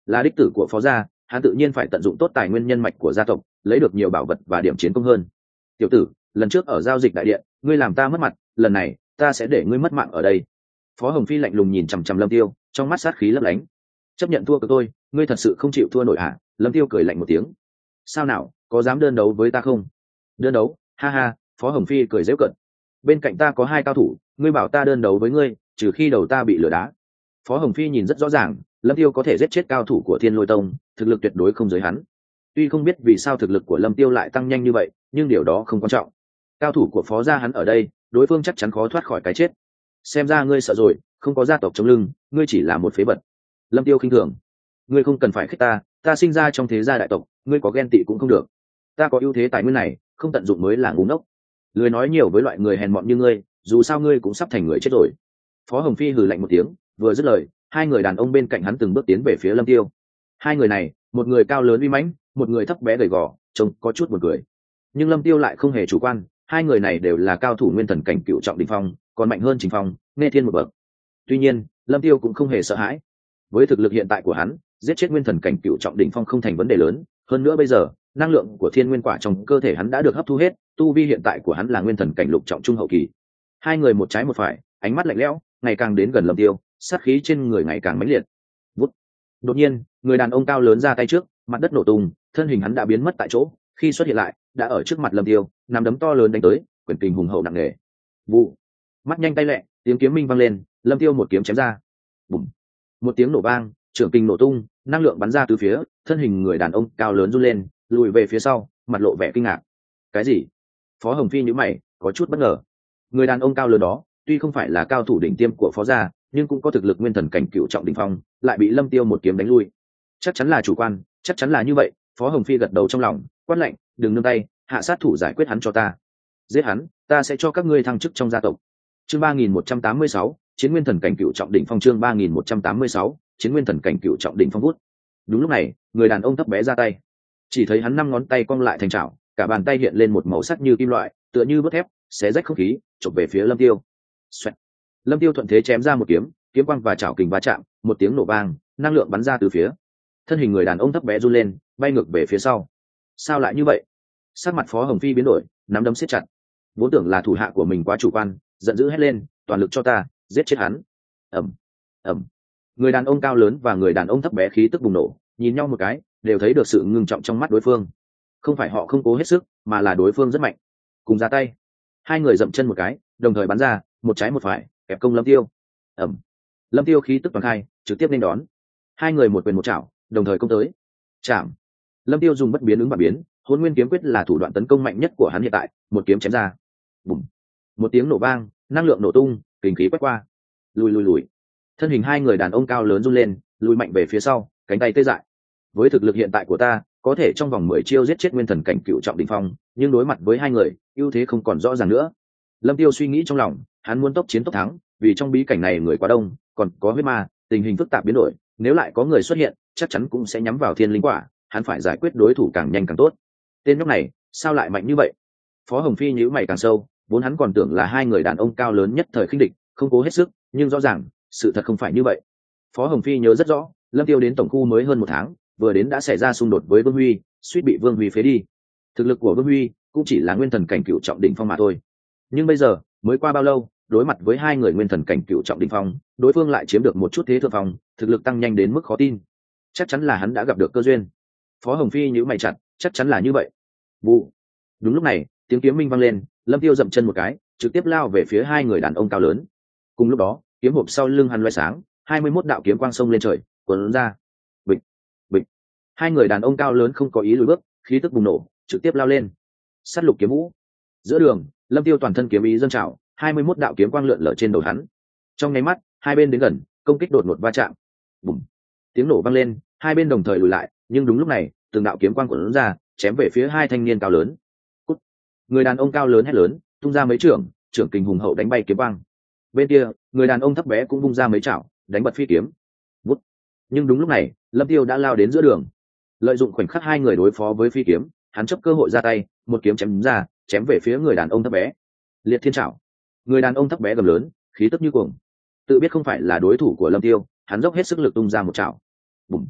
là đích tử của phó gia, hắn tự nhiên phải tận dụng tốt tài nguyên nhân mạch của gia tộc, lấy được nhiều bảo vật và điểm chiến công hơn. Tiểu tử, lần trước ở giao dịch đại điện ngươi làm ta mất mặt, lần này ta sẽ để ngươi mất mạng ở đây. Phó Hồng Phi lạnh lùng nhìn chằm chằm Lâm Tiêu, trong mắt sát khí lấp lánh. Chấp nhận thua của tôi, ngươi thật sự không chịu thua nổi hả? Lâm Tiêu cười lạnh một tiếng. Sao nào, có dám đơn đấu với ta không? Đơn đấu? Ha ha. Phó Hồng Phi cười giễu cợt. Bên cạnh ta có hai cao thủ, ngươi bảo ta đơn đấu với ngươi, trừ khi đầu ta bị lửa đá. Phó Hồng Phi nhìn rất rõ ràng, Lâm Tiêu có thể giết chết cao thủ của Thiên Lôi Tông, thực lực tuyệt đối không giới hắn. Tuy không biết vì sao thực lực của Lâm Tiêu lại tăng nhanh như vậy, nhưng điều đó không quan trọng. Cao thủ của phó gia hắn ở đây, đối phương chắc chắn khó thoát khỏi cái chết. Xem ra ngươi sợ rồi, không có gia tộc chống lưng, ngươi chỉ là một phế vật. Lâm Tiêu khinh thường. Ngươi không cần phải khích ta, ta sinh ra trong thế gia đại tộc, ngươi có ghen tị cũng không được. Ta có ưu thế tài nguyên này, không tận dụng mới là ngu ngốc. Lười nói nhiều với loại người hèn mọn như ngươi, dù sao ngươi cũng sắp thành người chết rồi. Phó Hồng Phi hừ lạnh một tiếng, vừa dứt lời, hai người đàn ông bên cạnh hắn từng bước tiến về phía Lâm Tiêu. Hai người này, một người cao lớn uy mãnh, một người thấp bé gầy gò, trông có chút buồn cười. Nhưng Lâm Tiêu lại không hề chủ quan, hai người này đều là cao thủ nguyên thần cảnh cựu trọng đỉnh phong, còn mạnh hơn Trình Phong, Nghe Thiên một bậc. Tuy nhiên, Lâm Tiêu cũng không hề sợ hãi. Với thực lực hiện tại của hắn, giết chết nguyên thần cảnh cựu trọng đỉnh phong không thành vấn đề lớn, hơn nữa bây giờ, năng lượng của thiên nguyên quả trong cơ thể hắn đã được hấp thu hết, tu vi hiện tại của hắn là nguyên thần cảnh lục trọng trung hậu kỳ. Hai người một trái một phải, ánh mắt lạnh lẽo, ngày càng đến gần Lâm Tiêu, sát khí trên người ngày càng mãnh liệt. Vút. Đột nhiên, người đàn ông cao lớn ra tay trước, mặt đất nổ tung, thân hình hắn đã biến mất tại chỗ, khi xuất hiện lại, đã ở trước mặt Lâm Tiêu, nắm đấm to lớn đánh tới, quyền kình hùng hậu nặng nề. Vụ. Mắt nhanh tay lẹ, tiếng kiếm minh vang lên, Lâm Tiêu một kiếm chém ra. Bùm. Một tiếng nổ vang, trưởng kình nổ tung, năng lượng bắn ra từ phía, thân hình người đàn ông cao lớn run lên, lùi về phía sau, mặt lộ vẻ kinh ngạc. Cái gì? Phó Hồng Phi nhíu mày, có chút bất ngờ. Người đàn ông cao lớn đó, tuy không phải là cao thủ đỉnh tiêm của phó gia, nhưng cũng có thực lực nguyên thần cảnh cựu trọng đỉnh phong, lại bị Lâm Tiêu một kiếm đánh lui. Chắc chắn là chủ quan, chắc chắn là như vậy. Phó Hồng Phi gật đầu trong lòng, quát lạnh, đừng nương tay, hạ sát thủ giải quyết hắn cho ta. Giết hắn, ta sẽ cho các ngươi thăng chức trong gia tộc. Chương ba nghìn một trăm tám mươi sáu, chiến nguyên thần cảnh cựu trọng đỉnh phong. Chương ba nghìn một trăm tám mươi sáu, chiến nguyên thần cảnh cựu trọng đỉnh phong vút. Đúng lúc này, người đàn ông thấp bé ra tay. Chỉ thấy hắn năm ngón tay cong lại thành chảo, cả bàn tay hiện lên một màu sắc như kim loại, tựa như bớt thép, xé rách không khí, chộp về phía Lâm Tiêu. Xoẹt. Lâm Tiêu thuận thế chém ra một kiếm, kiếm quang và chảo kình va chạm, một tiếng nổ vang, năng lượng bắn ra từ phía. Thân hình người đàn ông thấp bé run lên, bay ngược về phía sau. Sao lại như vậy? Sắc mặt Phó Hồng Phi biến đổi, nắm đấm siết chặt. Vốn tưởng là thủ hạ của mình quá chủ quan, giận dữ hét lên, toàn lực cho ta, giết chết hắn. Ầm, ầm. Người đàn ông cao lớn và người đàn ông thấp bé khí tức bùng nổ, nhìn nhau một cái, đều thấy được sự ngưng trọng trong mắt đối phương. Không phải họ không cố hết sức, mà là đối phương rất mạnh. Cùng ra tay. Hai người dậm chân một cái, đồng thời bắn ra, một trái một phải, ép công Lâm Tiêu. Ầm. Lâm Tiêu khí tức toàn khai, trực tiếp nên đón. Hai người một quyền một chảo, đồng thời công tới. Chạm. Lâm Tiêu dùng bất biến ứng và biến, Hỗn Nguyên kiếm quyết là thủ đoạn tấn công mạnh nhất của hắn hiện tại, một kiếm chém ra. Bùm. Một tiếng nổ vang, năng lượng nổ tung, kình khí quét qua. Lùi lùi lùi. Thân hình hai người đàn ông cao lớn run lên, lùi mạnh về phía sau, cánh tay tê dại. Với thực lực hiện tại của ta, có thể trong vòng mười chiêu giết chết nguyên thần cảnh cựu trọng đỉnh phong, nhưng đối mặt với hai người, ưu thế không còn rõ ràng nữa. Lâm Tiêu suy nghĩ trong lòng, hắn muốn tốc chiến tốc thắng, vì trong bí cảnh này người quá đông, còn có huyết ma, tình hình phức tạp biến đổi, nếu lại có người xuất hiện, chắc chắn cũng sẽ nhắm vào thiên linh quả, hắn phải giải quyết đối thủ càng nhanh càng tốt. Tên nhóc này, sao lại mạnh như vậy? Phó Hồng Phi nhíu mày càng sâu, vốn hắn còn tưởng là hai người đàn ông cao lớn nhất thời khinh địch, không cố hết sức, nhưng rõ ràng, sự thật không phải như vậy. Phó Hồng Phi nhớ rất rõ, Lâm Tiêu đến tổng khu mới hơn một tháng, vừa đến đã xảy ra xung đột với Vương Huy, suýt bị Vương Huy phế đi. Thực lực của Vương Huy cũng chỉ là nguyên thần cảnh cựu trọng đỉnh phong mà thôi. Nhưng bây giờ, mới qua bao lâu, đối mặt với hai người nguyên thần cảnh cựu trọng đỉnh phong, đối phương lại chiếm được một chút thế thượng phong, thực lực tăng nhanh đến mức khó tin. Chắc chắn là hắn đã gặp được cơ duyên. Phó Hồng Phi nhíu mày chặt, chắc chắn là như vậy. Vụ. Đúng lúc này, tiếng kiếm minh vang lên, Lâm Tiêu dậm chân một cái, trực tiếp lao về phía hai người đàn ông cao lớn. Cùng lúc đó, kiếm hộp sau lưng hắn loé sáng, hai mươi mốt đạo kiếm quang sông lên trời, cuốn ra. Bịch, bịch. Hai người đàn ông cao lớn không có ý lùi bước, khí tức bùng nổ, trực tiếp lao lên. Sát lục kiếm vũ. Giữa đường, Lâm Tiêu toàn thân kiếm ý dâng trào, hai mươi mốt đạo kiếm quang lượn lờ trên đầu hắn. Trong nháy mắt, hai bên đến gần, công kích đột ngột va chạm. Bùng. Tiếng nổ vang lên, hai bên đồng thời lùi lại, nhưng đúng lúc này, từng đạo kiếm quang cuốn ra, chém về phía hai thanh niên cao lớn. Cút. Người đàn ông cao lớn hét lớn, tung ra mấy trưởng, trưởng kình hùng hậu đánh bay kiếm quang. Bên kia, người đàn ông thấp bé cũng vung ra mấy chảo, đánh bật phi kiếm. Vút. Nhưng đúng lúc này, Lâm Tiêu đã lao đến giữa đường. Lợi dụng khoảnh khắc hai người đối phó với phi kiếm, hắn chấp cơ hội ra tay, một kiếm chém ra, chém về phía người đàn ông thấp bé. Liệt thiên chảo. Người đàn ông thấp bé gầm lớn, khí tức như cuồng. Tự biết không phải là đối thủ của Lâm Tiêu, hắn dốc hết sức lực tung ra một chảo. Bùm.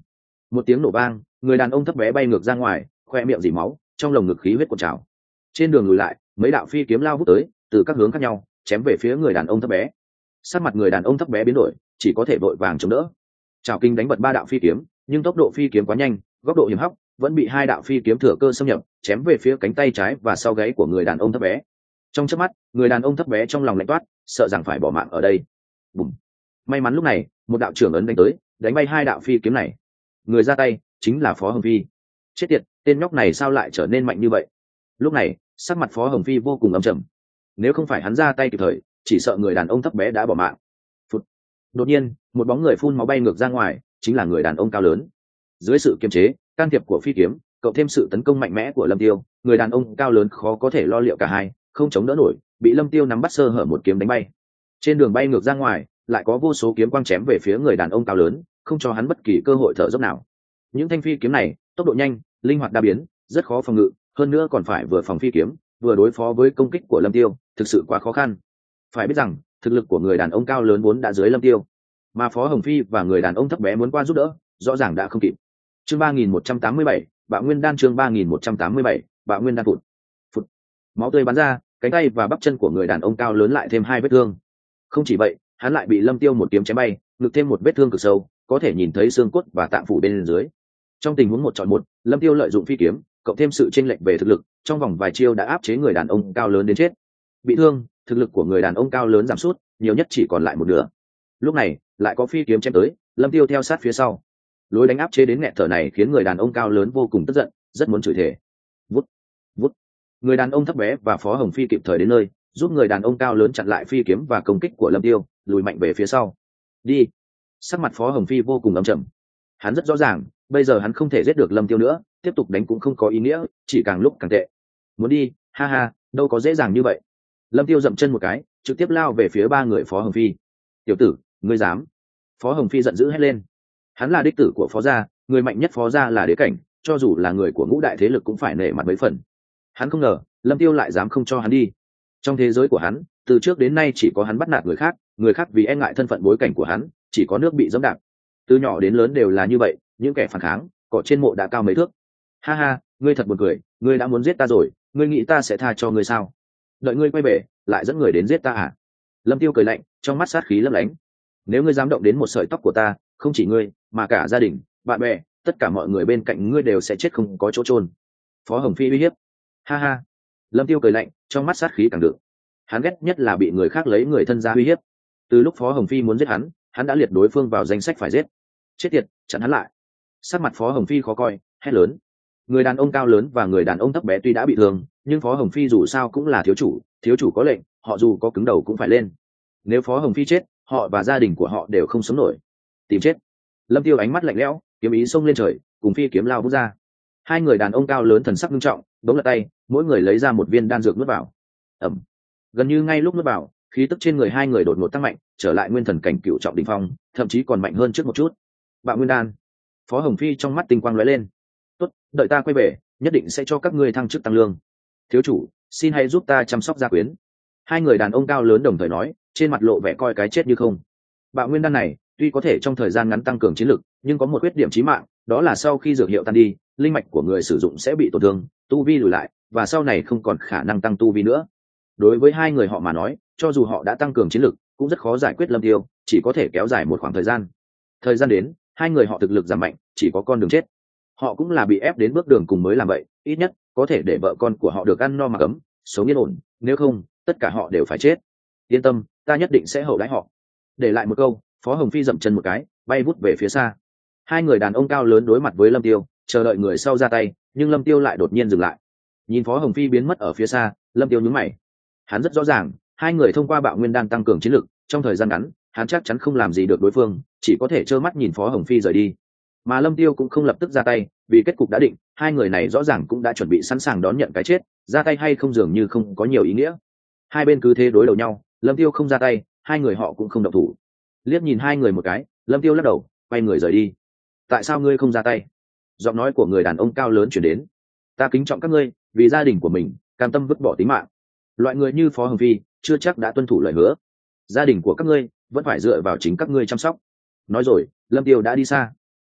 Một tiếng nổ vang, người đàn ông thấp bé bay ngược ra ngoài, khoe miệng dỉ máu, trong lồng ngực khí huyết cuộn trào. Trên đường lùi lại, mấy đạo phi kiếm lao vút tới, từ các hướng khác nhau, chém về phía người đàn ông thấp bé. Sắc mặt người đàn ông thấp bé biến đổi, chỉ có thể vội vàng chống đỡ. Trảo kinh đánh bật ba đạo phi kiếm, nhưng tốc độ phi kiếm quá nhanh, góc độ hiểm hóc, vẫn bị hai đạo phi kiếm thừa cơ xâm nhập, chém về phía cánh tay trái và sau gáy của người đàn ông thấp bé. Trong chớp mắt, người đàn ông thấp bé trong lòng lạnh toát, sợ rằng phải bỏ mạng ở đây. Bùm. May mắn lúc này, một đạo trưởng ấn đánh tới, đánh bay hai đạo phi kiếm này. Người ra tay chính là Phó Hồng Phi. Chết tiệt, tên nhóc này sao lại trở nên mạnh như vậy? Lúc này, sắc mặt Phó Hồng Phi vô cùng âm trầm. Nếu không phải hắn ra tay kịp thời, chỉ sợ người đàn ông thấp bé đã bỏ mạng. Phụt. Đột nhiên, một bóng người phun máu bay ngược ra ngoài, chính là người đàn ông cao lớn. Dưới sự kiềm chế, can thiệp của phi kiếm, cộng thêm sự tấn công mạnh mẽ của Lâm Tiêu, người đàn ông cao lớn khó có thể lo liệu cả hai, không chống đỡ nổi, bị Lâm Tiêu nắm bắt sơ hở một kiếm đánh bay. Trên đường bay ngược ra ngoài, lại có vô số kiếm quang chém về phía người đàn ông cao lớn, không cho hắn bất kỳ cơ hội thở dốc nào. Những thanh phi kiếm này, tốc độ nhanh, linh hoạt đa biến, rất khó phòng ngự, hơn nữa còn phải vừa phòng phi kiếm, vừa đối phó với công kích của Lâm Tiêu, thực sự quá khó khăn. Phải biết rằng, thực lực của người đàn ông cao lớn vốn đã dưới Lâm Tiêu, mà Phó Hồng Phi và người đàn ông thấp bé muốn qua giúp đỡ, rõ ràng đã không kịp. Chương ba nghìn một trăm tám mươi bảy, Bạo Nguyên đan chương ba nghìn một trăm tám mươi bảy, Bạo Nguyên đan phụt. Phụt. Máu tươi bắn ra, cánh tay và bắp chân của người đàn ông cao lớn lại thêm hai vết thương. Không chỉ vậy, hắn lại bị Lâm Tiêu một kiếm chém bay, ngực thêm một vết thương cực sâu, có thể nhìn thấy xương cốt và tạng phủ bên dưới. Trong tình huống một chọn một, Lâm Tiêu lợi dụng phi kiếm, cộng thêm sự chênh lệch về thực lực, trong vòng vài chiêu đã áp chế người đàn ông cao lớn đến chết. Bị thương, thực lực của người đàn ông cao lớn giảm sút, nhiều nhất chỉ còn lại một nửa. Lúc này, lại có phi kiếm chém tới, Lâm Tiêu theo sát phía sau. Lối đánh áp chế đến nghẹt thở này khiến người đàn ông cao lớn vô cùng tức giận, rất muốn chửi thề. Vút, vút. Người đàn ông thấp bé và Phó Hồng Phi kịp thời đến nơi, giúp người đàn ông cao lớn chặn lại phi kiếm và công kích của Lâm Tiêu, lùi mạnh về phía sau. Đi. Sắc mặt Phó Hồng Phi vô cùng âm trầm. Hắn rất rõ ràng, bây giờ hắn không thể giết được Lâm Tiêu nữa, tiếp tục đánh cũng không có ý nghĩa, chỉ càng lúc càng tệ. Muốn đi, ha ha, đâu có dễ dàng như vậy. Lâm Tiêu dậm chân một cái, trực tiếp lao về phía ba người Phó Hồng Phi. Tiểu tử, ngươi dám? Phó Hồng Phi giận dữ hét lên. Hắn là đích tử của Phó gia, người mạnh nhất Phó gia là đế cảnh, cho dù là người của ngũ đại thế lực cũng phải nể mặt mấy phần. Hắn không ngờ, Lâm Tiêu lại dám không cho hắn đi. Trong thế giới của hắn, từ trước đến nay chỉ có hắn bắt nạt người khác, người khác vì e ngại thân phận bối cảnh của hắn, chỉ có nước bị dẫm đạp. Từ nhỏ đến lớn đều là như vậy, những kẻ phản kháng, cỏ trên mộ đã cao mấy thước. Ha ha, ngươi thật buồn cười, ngươi đã muốn giết ta rồi, ngươi nghĩ ta sẽ tha cho ngươi sao? Đợi ngươi quay về, lại dẫn người đến giết ta à? Lâm Tiêu cười lạnh, trong mắt sát khí lấp lánh. Nếu ngươi dám động đến một sợi tóc của ta, không chỉ ngươi, mà cả gia đình, bạn bè, tất cả mọi người bên cạnh ngươi đều sẽ chết không có chỗ chôn. Phó Hồng Phi uy hiếp. Ha ha. Lâm Tiêu cười lạnh, trong mắt sát khí càng đựng. Hắn ghét nhất là bị người khác lấy người thân ra uy hiếp. Từ lúc Phó Hồng Phi muốn giết hắn, hắn đã liệt đối phương vào danh sách phải giết. Chết tiệt, chặn hắn lại. Sắc mặt Phó Hồng Phi khó coi, hét lớn. Người đàn ông cao lớn và người đàn ông thấp bé tuy đã bị thương, nhưng Phó Hồng Phi dù sao cũng là thiếu chủ, thiếu chủ có lệnh, họ dù có cứng đầu cũng phải lên. Nếu Phó Hồng Phi chết, họ và gia đình của họ đều không sống nổi. Tìm chết. Lâm Tiêu ánh mắt lạnh lẽo, kiếm ý xông lên trời, cùng phi kiếm lao vút ra. Hai người đàn ông cao lớn thần sắc nghiêm trọng, bỗng lật tay, mỗi người lấy ra một viên đan dược nuốt vào. Ẩm. Gần như ngay lúc nuốt vào, khí tức trên người hai người đột ngột tăng mạnh, trở lại nguyên thần cảnh cựu trọng đỉnh phong, thậm chí còn mạnh hơn trước một chút. Bạo Nguyên đan. Phó Hồng Phi trong mắt tinh quang lóe lên. Tốt, đợi ta quay về, nhất định sẽ cho các ngươi thăng chức tăng lương. Thiếu chủ, xin hãy giúp ta chăm sóc gia quyến. Hai người đàn ông cao lớn đồng thời nói, trên mặt lộ vẻ coi cái chết như không. Bạo Nguyên đan này, tuy có thể trong thời gian ngắn tăng cường chiến lực, nhưng có một khuyết điểm chí mạng, đó là sau khi dược hiệu tan đi, linh mạch của người sử dụng sẽ bị tổn thương, tu vi lùi lại, và sau này không còn khả năng tăng tu vi nữa. Đối với hai người họ mà nói, cho dù họ đã tăng cường chiến lực, cũng rất khó giải quyết Lâm Tiêu, chỉ có thể kéo dài một khoảng thời gian. Thời gian đến, hai người họ thực lực giảm mạnh, chỉ có con đường chết. Họ cũng là bị ép đến bước đường cùng mới làm vậy, ít nhất có thể để vợ con của họ được ăn no mặc ấm, sống yên ổn, nếu không, tất cả họ đều phải chết. Yên tâm, ta nhất định sẽ hậu đãi họ. Để lại một câu, Phó Hồng Phi dậm chân một cái, bay vút về phía xa. Hai người đàn ông cao lớn đối mặt với Lâm Tiêu, chờ đợi người sau ra tay, nhưng Lâm Tiêu lại đột nhiên dừng lại. Nhìn Phó Hồng Phi biến mất ở phía xa, Lâm Tiêu nhướng mày. Hắn rất rõ ràng, hai người thông qua Bạo Nguyên đan tăng cường chiến lực, trong thời gian ngắn, hắn chắc chắn không làm gì được đối phương, chỉ có thể trơ mắt nhìn Phó Hồng Phi rời đi. Mà Lâm Tiêu cũng không lập tức ra tay, vì kết cục đã định, hai người này rõ ràng cũng đã chuẩn bị sẵn sàng đón nhận cái chết, ra tay hay không dường như không có nhiều ý nghĩa. Hai bên cứ thế đối đầu nhau, Lâm Tiêu không ra tay, hai người họ cũng không động thủ. Liếc nhìn hai người một cái, Lâm Tiêu lắc đầu, quay người rời đi. Tại sao ngươi không ra tay? Giọng nói của người đàn ông cao lớn truyền đến. Ta kính trọng các ngươi, vì gia đình của mình, cam tâm vứt bỏ tính mạng. Loại người như Phó Hồng Phi, chưa chắc đã tuân thủ lời hứa. Gia đình của các ngươi vẫn phải dựa vào chính các ngươi chăm sóc. Nói rồi, Lâm Tiêu đã đi xa.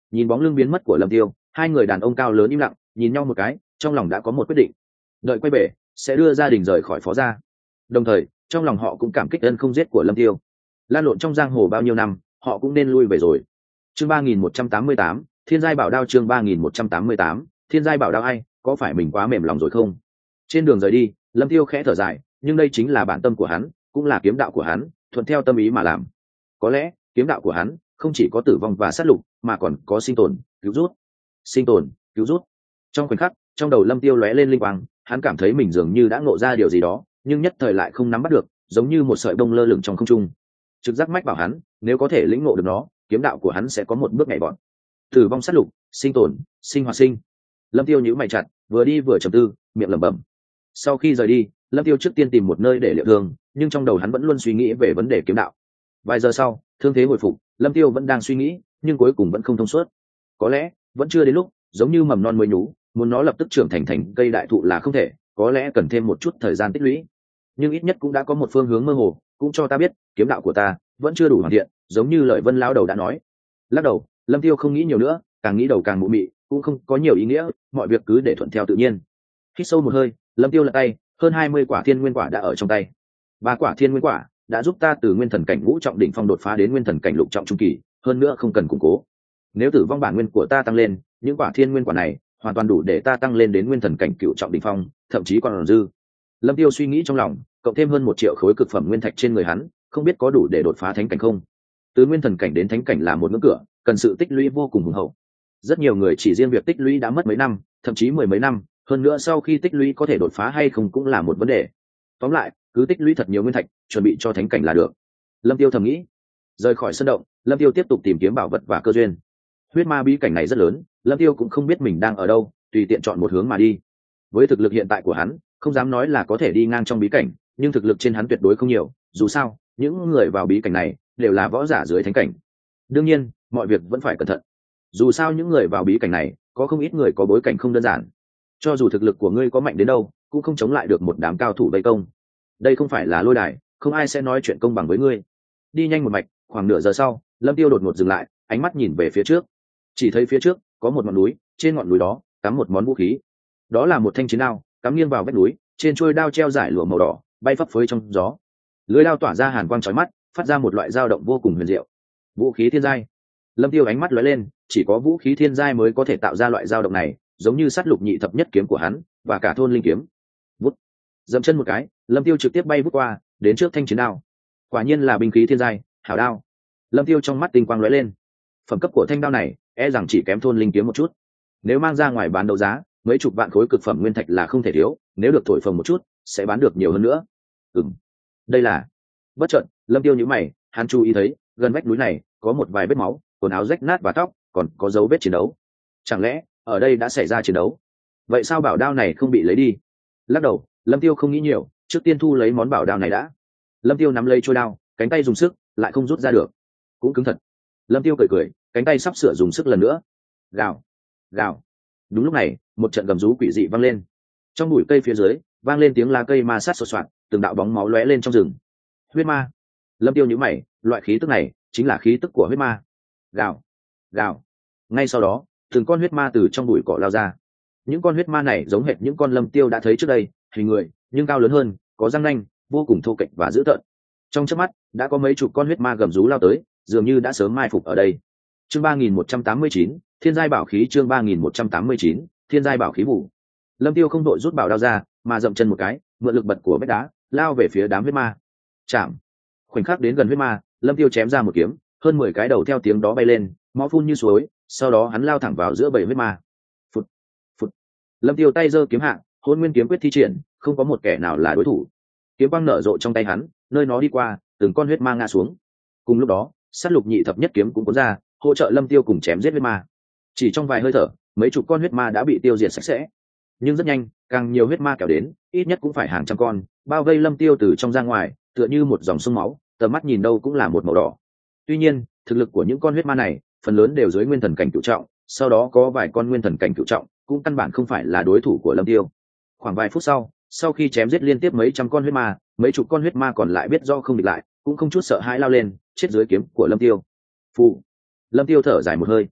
Nhìn bóng lưng biến mất của Lâm Tiêu, hai người đàn ông cao lớn im lặng nhìn nhau một cái, trong lòng đã có một quyết định. Đợi quay về sẽ đưa gia đình rời khỏi Phó gia. Đồng thời trong lòng họ cũng cảm kích ân không giết của Lâm Tiêu. Lan lộn trong giang hồ bao nhiêu năm, họ cũng nên lui về rồi. Chương ba nghìn một trăm tám mươi tám, Thiên giai bảo đao. Chương ba nghìn một trăm tám mươi tám, Thiên giai bảo đao. Ai có phải mình quá mềm lòng rồi không? Trên đường rời đi, Lâm Tiêu khẽ thở dài, nhưng đây chính là bản tâm của hắn, cũng là kiếm đạo của hắn, thuận theo tâm ý mà làm. Có lẽ kiếm đạo của hắn không chỉ có tử vong và sát lục, mà còn có sinh tồn, cứu rút. Sinh tồn, cứu rút. Trong khoảnh khắc, trong đầu Lâm Tiêu lóe lên linh quang, hắn cảm thấy mình dường như đã ngộ ra điều gì đó, nhưng nhất thời lại không nắm bắt được, giống như một sợi bông lơ lửng trong không trung. Trực giác mách bảo hắn, nếu có thể lĩnh ngộ được nó, kiếm đạo của hắn sẽ có một bước nhảy vọt. Tử vong sát lục, sinh tồn, sinh hoạt sinh. Lâm Tiêu nhíu mày chặt, vừa đi vừa trầm tư, miệng lẩm bẩm. Sau khi rời đi, Lâm Tiêu trước tiên tìm một nơi để liệu thương, nhưng trong đầu hắn vẫn luôn suy nghĩ về vấn đề kiếm đạo. Vài giờ sau, thương thế hồi phục, Lâm Tiêu vẫn đang suy nghĩ, nhưng cuối cùng vẫn không thông suốt. Có lẽ vẫn chưa đến lúc, giống như mầm non mới nhú, muốn nó lập tức trưởng thành thành cây đại thụ là không thể, có lẽ cần thêm một chút thời gian tích lũy. Nhưng ít nhất cũng đã có một phương hướng mơ hồ, cũng cho ta biết kiếm đạo của ta vẫn chưa đủ hoàn thiện, giống như lời Vân lão đầu đã nói. Lắc đầu, Lâm Tiêu không nghĩ nhiều nữa, càng nghĩ đầu càng mụ mị, cũng không có nhiều ý nghĩa, mọi việc cứ để thuận theo tự nhiên. Hít sâu một hơi, Lâm Tiêu lật tay, hơn hai mươi quả thiên nguyên quả đã ở trong tay. Ba quả thiên nguyên quả đã giúp ta từ nguyên thần cảnh ngũ trọng đỉnh phong đột phá đến nguyên thần cảnh lục trọng trung kỳ, hơn nữa không cần củng cố. Nếu tử vong bản nguyên của ta tăng lên, những quả thiên nguyên quả này hoàn toàn đủ để ta tăng lên đến nguyên thần cảnh cựu trọng đỉnh phong, thậm chí còn dư. Lâm Tiêu suy nghĩ trong lòng, cộng thêm hơn một triệu khối cực phẩm nguyên thạch trên người hắn, không biết có đủ để đột phá thánh cảnh không. Từ nguyên thần cảnh đến thánh cảnh là một ngưỡng cửa, cần sự tích lũy vô cùng hùng hậu. Rất nhiều người chỉ riêng việc tích lũy đã mất mấy năm, thậm chí mười mấy năm, hơn nữa sau khi tích lũy có thể đột phá hay không cũng là một vấn đề. Tóm lại, cứ tích lũy thật nhiều nguyên thạch, chuẩn bị cho thánh cảnh là được. Lâm Tiêu thầm nghĩ. Rời khỏi sân động, Lâm Tiêu tiếp tục tìm kiếm bảo vật và cơ duyên. Huyết ma bí cảnh này rất lớn, Lâm Tiêu cũng không biết mình đang ở đâu, tùy tiện chọn một hướng mà đi. Với thực lực hiện tại của hắn, không dám nói là có thể đi ngang trong bí cảnh, nhưng thực lực trên hắn tuyệt đối không nhiều, dù sao, những người vào bí cảnh này đều là võ giả dưới thánh cảnh. Đương nhiên, mọi việc vẫn phải cẩn thận. Dù sao những người vào bí cảnh này, có không ít người có bối cảnh không đơn giản. Cho dù thực lực của ngươi có mạnh đến đâu, cũng không chống lại được một đám cao thủ vây công. Đây không phải là lôi đài, không ai sẽ nói chuyện công bằng với ngươi. Đi nhanh một mạch, khoảng nửa giờ sau, Lâm Tiêu đột ngột dừng lại, ánh mắt nhìn về phía trước. Chỉ thấy phía trước có một ngọn núi, trên ngọn núi đó cắm một món vũ khí. Đó là một thanh chiến đao, cắm nghiêng vào vách núi, trên chuôi đao treo dải lụa màu đỏ, bay phấp phới trong gió. Lưỡi đao tỏa ra hàn quang chói mắt, phát ra một loại dao động vô cùng huyền diệu. Vũ khí thiên giai. Lâm Tiêu ánh mắt lóe lên, chỉ có vũ khí thiên giai mới có thể tạo ra loại dao động này, giống như sát lục nhị thập nhất kiếm của hắn và cả thôn linh kiếm. Vút, dậm chân một cái, Lâm Tiêu trực tiếp bay vút qua, đến trước thanh chiến đao. Quả nhiên là binh khí thiên giai, hảo đao. Lâm Tiêu trong mắt tinh quang lóe lên. Phẩm cấp của thanh đao này, e rằng chỉ kém thôn linh kiếm một chút. Nếu mang ra ngoài bán đấu giá, mấy chục vạn khối cực phẩm nguyên thạch là không thể thiếu, nếu được thổi phồng một chút, sẽ bán được nhiều hơn nữa. Ừm, đây là. Bất chợt, Lâm Tiêu nhíu mày, hắn chú ý thấy, gần vách núi này có một vài vết máu, quần áo rách nát và tóc, còn có dấu vết chiến đấu. Chẳng lẽ ở đây đã xảy ra chiến đấu? Vậy sao bảo đao này không bị lấy đi? Lắc đầu, Lâm Tiêu không nghĩ nhiều, trước tiên thu lấy món bảo đao này đã. Lâm Tiêu nắm lấy chuôi đao, cánh tay dùng sức, lại không rút ra được, cũng cứng thật. Lâm Tiêu cười cười, cánh tay sắp sửa dùng sức lần nữa. Gào, gào. Đúng lúc này, một trận gầm rú quỷ dị vang lên. Trong bụi cây phía dưới, vang lên tiếng lá cây ma sát sột soạt, từng đạo bóng máu lóe lên trong rừng. Huyết ma. Lâm Tiêu nhíu mày, loại khí tức này chính là khí tức của huyết ma. Gào, gào. Ngay sau đó, từng con huyết ma từ trong bụi cỏ lao ra. Những con huyết ma này giống hệt những con Lâm Tiêu đã thấy trước đây, hình người, nhưng cao lớn hơn, có răng nanh, vô cùng thô kệch và dữ tợn. Trong chớp mắt, đã có mấy chục con huyết ma gầm rú lao tới, dường như đã sớm mai phục ở đây. Chương ba nghìn một trăm tám mươi chín, Thiên giai bảo khí. Chương ba nghìn một trăm tám mươi chín, Thiên giai bảo khí vụ. Lâm Tiêu không đội rút bảo đao ra, mà dậm chân một cái, mượn lực bật của vách đá, lao về phía đám huyết ma. Chạm. Khoảnh khắc đến gần huyết ma, Lâm Tiêu chém ra một kiếm, hơn mười cái đầu theo tiếng đó bay lên, máu phun như suối, sau đó hắn lao thẳng vào giữa bầy huyết ma. Phụt, phụt. Lâm Tiêu tay giơ kiếm hạ, Hỗn Nguyên kiếm quyết thi triển, không có một kẻ nào là đối thủ. Kiếm quang nở rộ trong tay hắn, nơi nó đi qua, từng con huyết ma ngã xuống. Cùng lúc đó, sát lục nhị thập nhất kiếm cũng cuốn ra, hỗ trợ Lâm Tiêu cùng chém giết huyết ma. Chỉ trong vài hơi thở, mấy chục con huyết ma đã bị tiêu diệt sạch sẽ. Nhưng rất nhanh, càng nhiều huyết ma kéo đến, ít nhất cũng phải hàng trăm con, bao vây Lâm Tiêu từ trong ra ngoài, tựa như một dòng sông máu, tầm mắt nhìn đâu cũng là một màu đỏ. Tuy nhiên, thực lực của những con huyết ma này, phần lớn đều dưới nguyên thần cảnh cửu trọng, sau đó có vài con nguyên thần cảnh cửu trọng, cũng căn bản không phải là đối thủ của Lâm Tiêu. Khoảng vài phút sau, sau khi chém giết liên tiếp mấy trăm con huyết ma, mấy chục con huyết ma còn lại biết do không địch lại, cũng không chút sợ hãi lao lên, chết dưới kiếm của Lâm Tiêu. Phụ. Lâm Tiêu thở dài một hơi.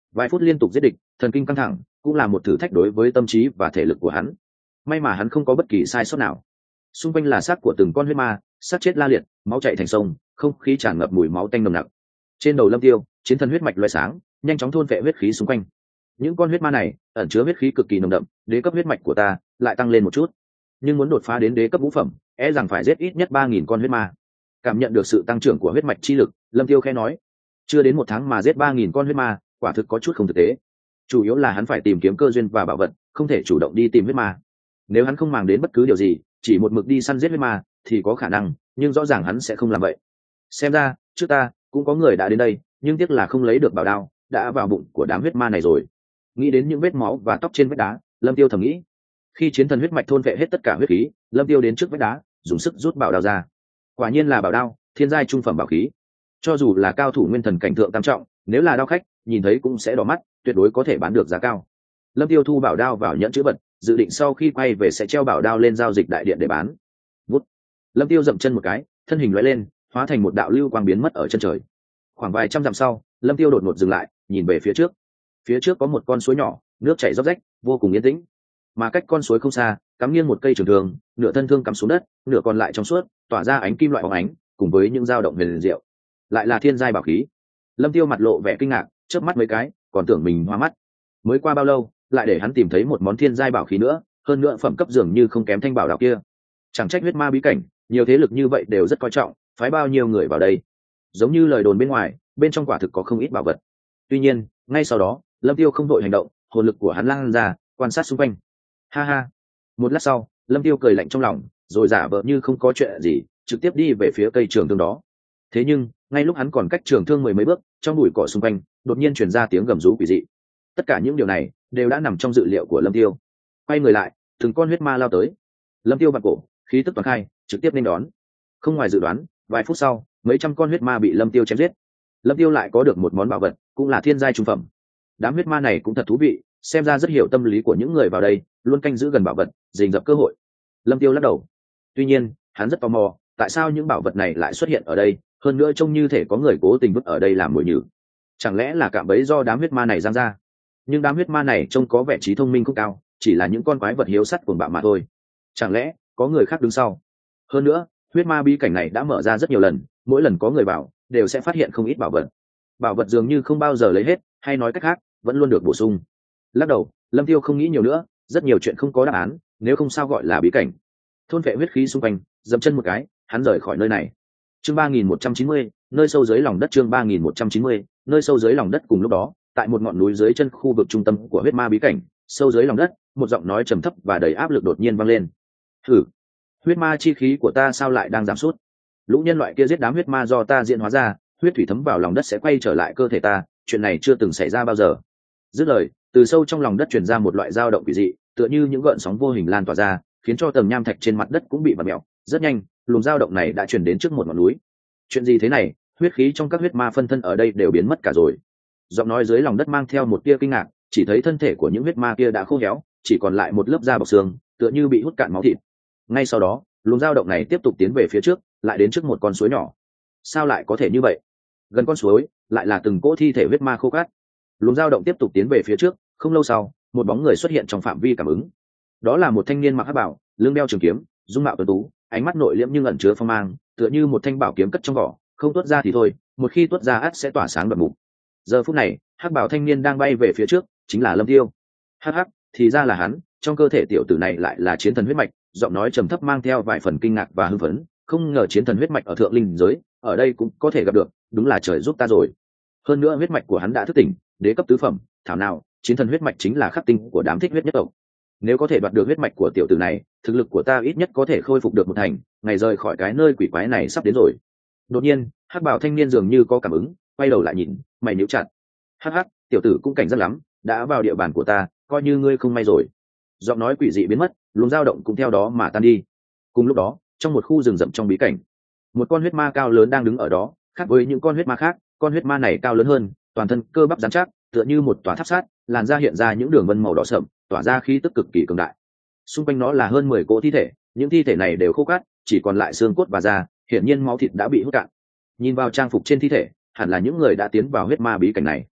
Vài phút liên tục giết địch, thần kinh căng thẳng, cũng là một thử thách đối với tâm trí và thể lực của hắn. May mà hắn không có bất kỳ sai sót nào. Xung quanh là xác của từng con huyết ma, xác chết la liệt, máu chảy thành sông, không khí tràn ngập mùi máu tanh nồng nặc. Trên đầu Lâm Tiêu, chiến thần huyết mạch loé sáng, nhanh chóng thôn phệ huyết khí xung quanh. Những con huyết ma này ẩn chứa huyết khí cực kỳ nồng đậm, đế cấp huyết mạch của ta lại tăng lên một chút, nhưng muốn đột phá đến đế cấp ngũ phẩm, e rằng phải giết ít nhất ba nghìn con huyết ma. Cảm nhận được sự tăng trưởng của huyết mạch chi lực, Lâm Tiêu khẽ nói, chưa đến một tháng mà giết ba nghìn con huyết ma, quả thực có chút không thực tế. Chủ yếu là hắn phải tìm kiếm cơ duyên và bảo vật, không thể chủ động đi tìm huyết ma. Nếu hắn không màng đến bất cứ điều gì, chỉ một mực đi săn giết huyết ma thì có khả năng, nhưng rõ ràng hắn sẽ không làm vậy. Xem ra trước ta cũng có người đã đến đây, nhưng tiếc là không lấy được bảo đao, đã vào bụng của đám huyết ma này rồi. Nghĩ đến những vết máu và tóc trên vách đá, Lâm Tiêu thầm nghĩ. Khi chiến thần huyết mạch thôn vệ hết tất cả huyết khí, Lâm Tiêu đến trước vách đá, dùng sức rút bảo đao ra. Quả nhiên là bảo đao, thiên giai trung phẩm bảo khí. Cho dù là cao thủ nguyên thần cảnh thượng tam trọng, nếu là đao khách, nhìn thấy cũng sẽ đỏ mắt, tuyệt đối có thể bán được giá cao. Lâm Tiêu thu bảo đao vào nhẫn chữ vật, dự định sau khi quay về sẽ treo bảo đao lên giao dịch đại điện để bán. Vút. Lâm Tiêu dậm chân một cái, thân hình lóe lên, hóa thành một đạo lưu quang biến mất ở chân trời. Khoảng vài trăm dặm sau, Lâm Tiêu đột ngột dừng lại, nhìn về phía trước. Phía trước có một con suối nhỏ, nước chảy róc rách, vô cùng yên tĩnh. Mà cách con suối không xa, cắm nghiêng một cây trường thương, nửa thân thương cắm xuống đất, nửa còn lại trong suốt, tỏa ra ánh kim loại bóng ánh, cùng với những dao động huyền diệu. Lại là thiên giai bảo khí. Lâm Tiêu mặt lộ vẻ kinh ngạc, chớp mắt mấy cái, còn tưởng mình hoa mắt. Mới qua bao lâu, lại để hắn tìm thấy một món thiên giai bảo khí nữa, hơn nữa phẩm cấp dường như không kém thanh bảo đạo kia. Chẳng trách huyết ma bí cảnh, nhiều thế lực như vậy đều rất coi trọng, phái bao nhiêu người vào đây. Giống như lời đồn bên ngoài, bên trong quả thực có không ít bảo vật. Tuy nhiên, ngay sau đó, Lâm Tiêu không đội hành động, hồn lực của hắn lan ra, quan sát xung quanh. Ha ha. Một lát sau, Lâm Tiêu cười lạnh trong lòng, rồi giả vờ như không có chuyện gì, trực tiếp đi về phía cây trường thương đó. Thế nhưng, ngay lúc hắn còn cách trường thương mười mấy bước, trong bụi cỏ xung quanh, đột nhiên truyền ra tiếng gầm rú quỷ dị. Tất cả những điều này đều đã nằm trong dự liệu của Lâm Tiêu. Quay người lại, từng con huyết ma lao tới. Lâm Tiêu vặn cổ, khí tức toàn khai, trực tiếp nên đón. Không ngoài dự đoán, vài phút sau, mấy trăm con huyết ma bị Lâm Tiêu chém giết. Lâm Tiêu lại có được một món bảo vật, cũng là thiên giai trung phẩm. Đám huyết ma này cũng thật thú vị, xem ra rất hiểu tâm lý của những người vào đây, luôn canh giữ gần bảo vật, rình rập cơ hội. Lâm Tiêu lắc đầu. Tuy nhiên, hắn rất tò mò, tại sao những bảo vật này lại xuất hiện ở đây, hơn nữa trông như thể có người cố tình vứt ở đây làm mồi nhử. Chẳng lẽ là cạm bẫy do đám huyết ma này giăng ra? Nhưng đám huyết ma này trông có vẻ trí thông minh không cao, chỉ là những con quái vật hiếu sắt cuồng bạo mà thôi. Chẳng lẽ có người khác đứng sau? Hơn nữa, huyết ma bí cảnh này đã mở ra rất nhiều lần, mỗi lần có người vào, đều sẽ phát hiện không ít bảo vật. Bảo vật dường như không bao giờ lấy hết, hay nói cách khác, vẫn luôn được bổ sung. Lắc đầu, Lâm Tiêu không nghĩ nhiều nữa, rất nhiều chuyện không có đáp án, nếu không sao gọi là bí cảnh. Thôn vệ huyết khí xung quanh, dậm chân một cái, hắn rời khỏi nơi này. Chương ba nghìn một trăm chín mươi, nơi sâu dưới lòng đất. Chương ba nghìn một trăm chín mươi, nơi sâu dưới lòng đất. Cùng lúc đó, tại một ngọn núi dưới chân khu vực trung tâm của huyết ma bí cảnh, sâu dưới lòng đất, một giọng nói trầm thấp và đầy áp lực đột nhiên vang lên. Thử, huyết ma chi khí của ta sao lại đang giảm sút? Lũ nhân loại kia giết đám huyết ma do ta diễn hóa ra, huyết thủy thấm vào lòng đất sẽ quay trở lại cơ thể ta, chuyện này chưa từng xảy ra bao giờ. Dứt lời, từ sâu trong lòng đất truyền ra một loại dao động quỷ dị, tựa như những gợn sóng vô hình lan tỏa ra, khiến cho tầng nham thạch trên mặt đất cũng bị vặn mèo. Rất nhanh, luồng dao động này đã truyền đến trước một ngọn núi. Chuyện gì thế này? Huyết khí trong các huyết ma phân thân ở đây đều biến mất cả rồi. Giọng nói dưới lòng đất mang theo một tia kinh ngạc, chỉ thấy thân thể của những huyết ma kia đã khô héo, chỉ còn lại một lớp da bọc xương, tựa như bị hút cạn máu thịt. Ngay sau đó, luồng dao động này tiếp tục tiến về phía trước, lại đến trước một con suối nhỏ. Sao lại có thể như vậy? Gần con suối, lại là từng cỗ thi thể huyết ma khô cát. Luồng dao động tiếp tục tiến về phía trước, không lâu sau, một bóng người xuất hiện trong phạm vi cảm ứng. Đó là một thanh niên mặc hắc bào, lưng đeo trường kiếm, dung mạo tuấn tú, ánh mắt nội liễm nhưng ẩn chứa phong mang, tựa như một thanh bảo kiếm cất trong vỏ, không tuốt ra thì thôi, một khi tuốt ra ắt sẽ tỏa sáng bật mục. Giờ phút này, hắc bảo thanh niên đang bay về phía trước, chính là Lâm Tiêu. Hắc hắc, thì ra là hắn, trong cơ thể tiểu tử này lại là chiến thần huyết mạch, giọng nói trầm thấp mang theo vài phần kinh ngạc và hưng phấn, không ngờ chiến thần huyết mạch ở thượng linh giới, ở đây cũng có thể gặp được, đúng là trời giúp ta rồi. Hơn nữa huyết mạch của hắn đã thức tỉnh, đế cấp tứ phẩm, thảo nào, chiến thần huyết mạch chính là khắc tinh của đám thích huyết nhất tộc. Nếu có thể đoạt được huyết mạch của tiểu tử này, thực lực của ta ít nhất có thể khôi phục được một thành, ngày rời khỏi cái nơi quỷ quái này sắp đến rồi. Đột nhiên, hắc bảo thanh niên dường như có cảm ứng, quay đầu lại nhìn, mày nhíu chặt. Hắc hắc, tiểu tử cũng cảnh giác lắm, đã vào địa bàn của ta, coi như ngươi không may rồi. Giọng nói quỷ dị biến mất, luồng dao động cũng theo đó mà tan đi. Cùng lúc đó, trong một khu rừng rậm trong bí cảnh, một con huyết ma cao lớn đang đứng ở đó, khác với những con huyết ma khác, con huyết ma này cao lớn hơn, toàn thân cơ bắp rắn chắc, tựa như một tòa tháp sắt, làn da hiện ra những đường vân màu đỏ sậm, tỏa ra khí tức cực kỳ cường đại. Xung quanh nó là hơn mười cỗ thi thể, những thi thể này đều khô cát, chỉ còn lại xương cốt và da, hiển nhiên máu thịt đã bị hút cạn. Nhìn vào trang phục trên thi thể, hẳn là những người đã tiến vào huyết ma bí cảnh này.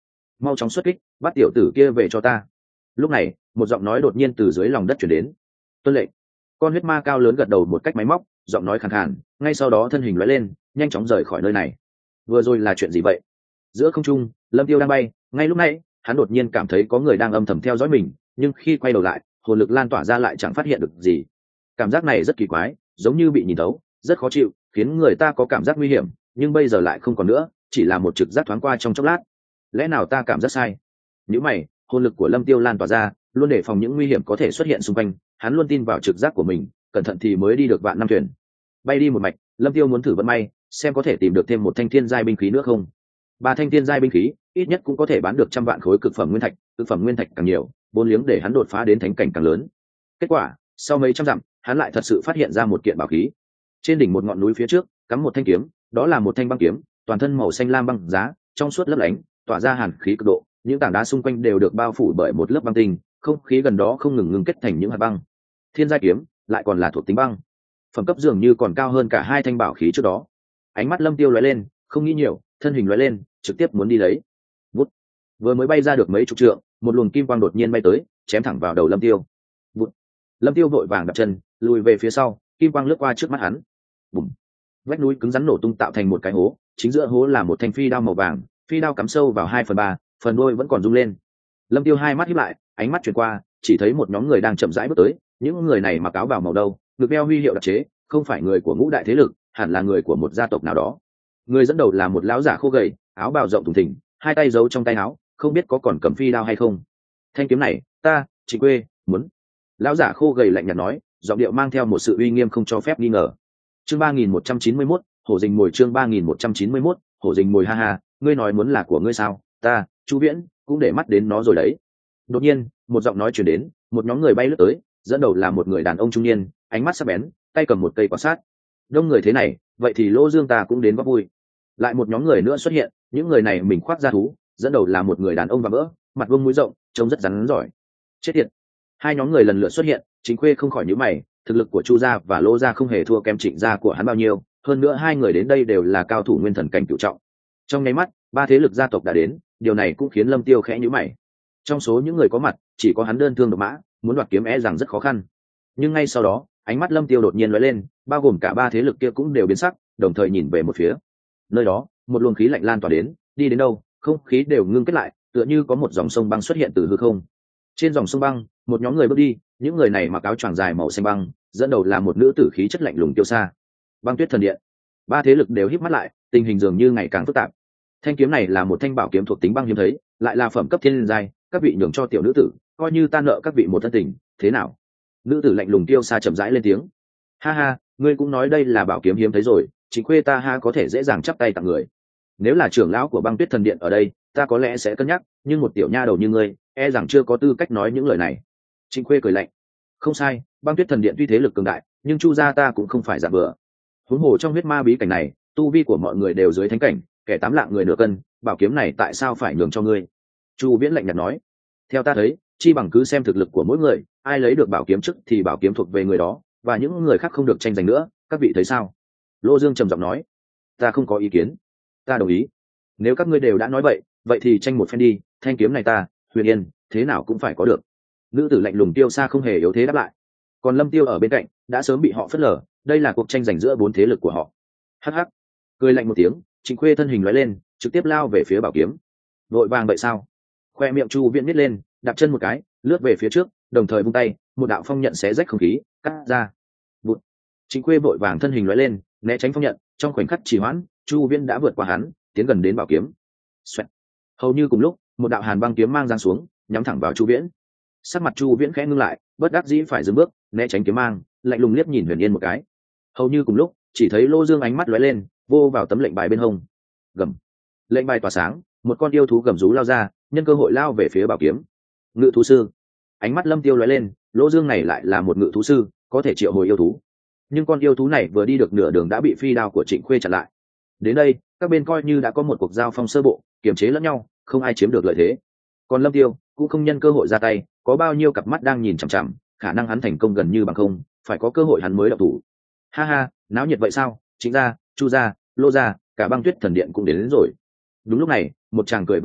mau chóng xuất kích, bắt tiểu tử kia về cho ta. Lúc này một giọng nói đột nhiên từ dưới lòng đất chuyển đến. Tuân lệnh. Con huyết ma cao lớn gật đầu một cách máy móc, giọng nói khàn khàn, ngay sau đó thân hình lóe lên, nhanh chóng rời khỏi nơi này. Vừa rồi là chuyện gì vậy? Giữa không trung, Lâm Tiêu đang bay, ngay lúc này hắn đột nhiên cảm thấy có người đang âm thầm theo dõi mình, nhưng khi quay đầu lại, hồn lực lan tỏa ra lại chẳng phát hiện được gì. Cảm giác này rất kỳ quái, giống như bị nhìn thấu, rất khó chịu, khiến người ta có cảm giác nguy hiểm, nhưng bây giờ lại không còn nữa, chỉ là một trực giác thoáng qua trong chốc lát. Lẽ nào ta cảm giác sai? Nếu mày, hồn lực của Lâm Tiêu lan tỏa ra, luôn để phòng những nguy hiểm có thể xuất hiện xung quanh, hắn luôn tin vào trực giác của mình, cẩn thận thì mới đi được vạn năm thuyền. Bay đi một mạch, Lâm Tiêu muốn thử vận may, xem có thể tìm được thêm một thanh thiên giai binh khí nữa không. Ba thanh thiên giai binh khí, ít nhất cũng có thể bán được trăm vạn khối cực phẩm nguyên thạch, cực phẩm nguyên thạch càng nhiều, vốn liếng để hắn đột phá đến thánh cảnh càng lớn. Kết quả, sau mấy trăm dặm, hắn lại thật sự phát hiện ra một kiện bảo khí. Trên đỉnh một ngọn núi phía trước, cắm một thanh kiếm, đó là một thanh băng kiếm, toàn thân màu xanh lam băng giá, trong suốt lấp lánh, tỏa ra hàn khí cực độ, những tảng đá xung quanh đều được bao phủ bởi một lớp băng tinh, không khí gần đó không ngừng ngưng kết thành những hạt băng. Thiên giai kiếm, lại còn là thuộc tính băng, phẩm cấp dường như còn cao hơn cả hai thanh bảo khí trước đó. Ánh mắt Lâm Tiêu lóe lên, không nghĩ nhiều, thân hình lóe lên, trực tiếp muốn đi lấy. Vút. Vừa mới bay ra được mấy chục trượng, một luồng kim quang đột nhiên bay tới, chém thẳng vào đầu Lâm Tiêu. Vút. Lâm Tiêu vội vàng đặt chân, lùi về phía sau, kim quang lướt qua trước mắt hắn. Bùm. Vách núi cứng rắn nổ tung tạo thành một cái hố, chính giữa hố là một thanh phi đao màu vàng, phi đao cắm sâu vào hai phần ba, phần đuôi vẫn còn rung lên. Lâm Tiêu hai mắt híp lại, ánh mắt chuyển qua, chỉ thấy một nhóm người đang chậm rãi bước tới, những người này mặc áo bào màu đâu, ngực đeo huy hiệu đặc chế, không phải người của ngũ đại thế lực, hẳn là người của một gia tộc nào đó. Người dẫn đầu là một lão giả khô gầy, áo bào rộng thùng thình, hai tay giấu trong tay áo, không biết có còn cầm phi đao hay không. Thanh kiếm này, ta, Trịnh Quê, muốn. Lão giả khô gầy lạnh nhạt nói, giọng điệu mang theo một sự uy nghiêm không cho phép nghi ngờ. Chương ba nghìn một trăm chín mươi mốt, hổ dình mồi. Chương ba nghìn một trăm chín mươi mốt, hổ dình mồi. Ha ha, ngươi nói muốn là của ngươi sao? Ta, Chu Viễn, cũng để mắt đến nó rồi đấy. Đột nhiên, một giọng nói truyền đến, một nhóm người bay lướt tới, dẫn đầu là một người đàn ông trung niên, ánh mắt sắc bén, tay cầm một cây quan sát. Đông người thế này, vậy thì Lỗ Dương ta cũng đến góp vui. Lại một nhóm người nữa xuất hiện, những người này mình khoác da thú, dẫn đầu là một người đàn ông và vỡ, mặt vuông mũi rộng, trông rất rắn giỏi. Chết tiệt. Hai nhóm người lần lượt xuất hiện, Chính Khuê không khỏi nhíu mày, thực lực của Chu gia và Lỗ gia không hề thua kém Trịnh gia của hắn bao nhiêu, hơn nữa hai người đến đây đều là cao thủ nguyên thần cảnh cửu trọng. Trong nháy mắt, ba thế lực gia tộc đã đến, điều này cũng khiến Lâm Tiêu khẽ nhíu mày. Trong số những người có mặt, chỉ có hắn đơn thương độc mã, muốn đoạt kiếm e rằng rất khó khăn. Nhưng ngay sau đó, ánh mắt Lâm Tiêu đột nhiên lóe lên, bao gồm cả ba thế lực kia cũng đều biến sắc, đồng thời nhìn về một phía. Nơi đó, một luồng khí lạnh lan tỏa đến, đi đến đâu, không khí đều ngưng kết lại, tựa như có một dòng sông băng xuất hiện từ hư không. Trên dòng sông băng, một nhóm người bước đi, những người này mặc áo choàng dài màu xanh băng, dẫn đầu là một nữ tử khí chất lạnh lùng tiêu xa. Băng Tuyết Thần Điện. Ba thế lực đều híp mắt lại, tình hình dường như ngày càng phức tạp. Thanh kiếm này là một thanh bảo kiếm thuộc tính băng hiếm thấy, lại là phẩm cấp thiên giai, các vị nhường cho tiểu nữ tử, coi như ta nợ các vị một thân tình, thế nào? Nữ tử lạnh lùng tiêu xa chậm rãi lên tiếng. Ha ha, ngươi cũng nói đây là bảo kiếm hiếm thấy rồi, Chính Khuê ta ha có thể dễ dàng chắp tay tặng người. Nếu là trưởng lão của Băng Tuyết Thần Điện ở đây, ta có lẽ sẽ cân nhắc, nhưng một tiểu nha đầu như ngươi, e rằng chưa có tư cách nói những lời này. Chính Khuê cười lạnh. Không sai, Băng Tuyết Thần Điện tuy thế lực cường đại, nhưng Chu gia ta cũng không phải giả bừa. Huống hồ trong huyết ma bí cảnh này, tu vi của mọi người đều dưới thánh cảnh, kẻ tám lạng người nửa cân, bảo kiếm này tại sao phải nhường cho ngươi? Chu Viễn lạnh nhạt nói. Theo ta thấy, chi bằng cứ xem thực lực của mỗi người, ai lấy được bảo kiếm trước thì bảo kiếm thuộc về người đó, và những người khác không được tranh giành nữa, các vị thấy sao? Lô Dương trầm giọng nói. Ta không có ý kiến. Ta đồng ý. Nếu các ngươi đều đã nói vậy, vậy thì tranh một phen đi, thanh kiếm này ta, Huyền Yên, thế nào cũng phải có được. Nữ tử lạnh lùng Tiêu Sa không hề yếu thế đáp lại. Còn Lâm Tiêu ở bên cạnh, đã sớm bị họ phớt lờ, đây là cuộc tranh giành giữa bốn thế lực của họ. Hắc hắc. Cười lạnh một tiếng, Trịnh Khuê thân hình lóe lên, trực tiếp lao về phía bảo kiếm. Vội vàng vậy sao? Khoe miệng Chu Viễn nít lên, đạp chân một cái, lướt về phía trước, đồng thời vung tay, một đạo phong nhận xé rách không khí, cắt ra. Vụt. Trịnh Khuê vội vàng thân hình lóe lên, né tránh phong nhận, trong khoảnh khắc trì hoãn, Chu Viễn đã vượt qua hắn, tiến gần đến bảo kiếm. Xoẹt. Hầu như cùng lúc, một đạo hàn băng kiếm mang giáng xuống, nhắm thẳng vào Chu Viễn. Sắc mặt Chu Viễn khẽ ngưng lại, bất đắc dĩ phải dừng bước, né tránh kiếm mang, lạnh lùng liếc nhìn Huyền Yên một cái. Hầu như cùng lúc, chỉ thấy Lô Dương ánh mắt lóe lên, vô vào tấm lệnh bài bên hông. Gầm. Lệnh bài tỏa sáng, một con yêu thú gầm rú lao ra, nhân cơ hội lao về phía bảo kiếm. Ngự thú sư. Ánh mắt Lâm Tiêu lóe lên, Lô Dương này lại là một ngự thú sư, có thể triệu hồi yêu thú. Nhưng con yêu thú này vừa đi được nửa đường đã bị phi đao của Trịnh Khuê chặn lại. Đến đây, các bên coi như đã có một cuộc giao phong sơ bộ, kiềm chế lẫn nhau, không ai chiếm được lợi thế. Còn Lâm Tiêu cũng không nhân cơ hội ra tay, có bao nhiêu cặp mắt đang nhìn chằm chằm, khả năng hắn thành công gần như bằng không, phải có cơ hội hắn mới động thủ. Ha ha, náo nhiệt vậy sao? Chính gia, Chu gia, Lô gia, cả Băng Tuyết Thần Điện cũng đến, đến rồi. Đúng lúc này, một chàng cười vang lên,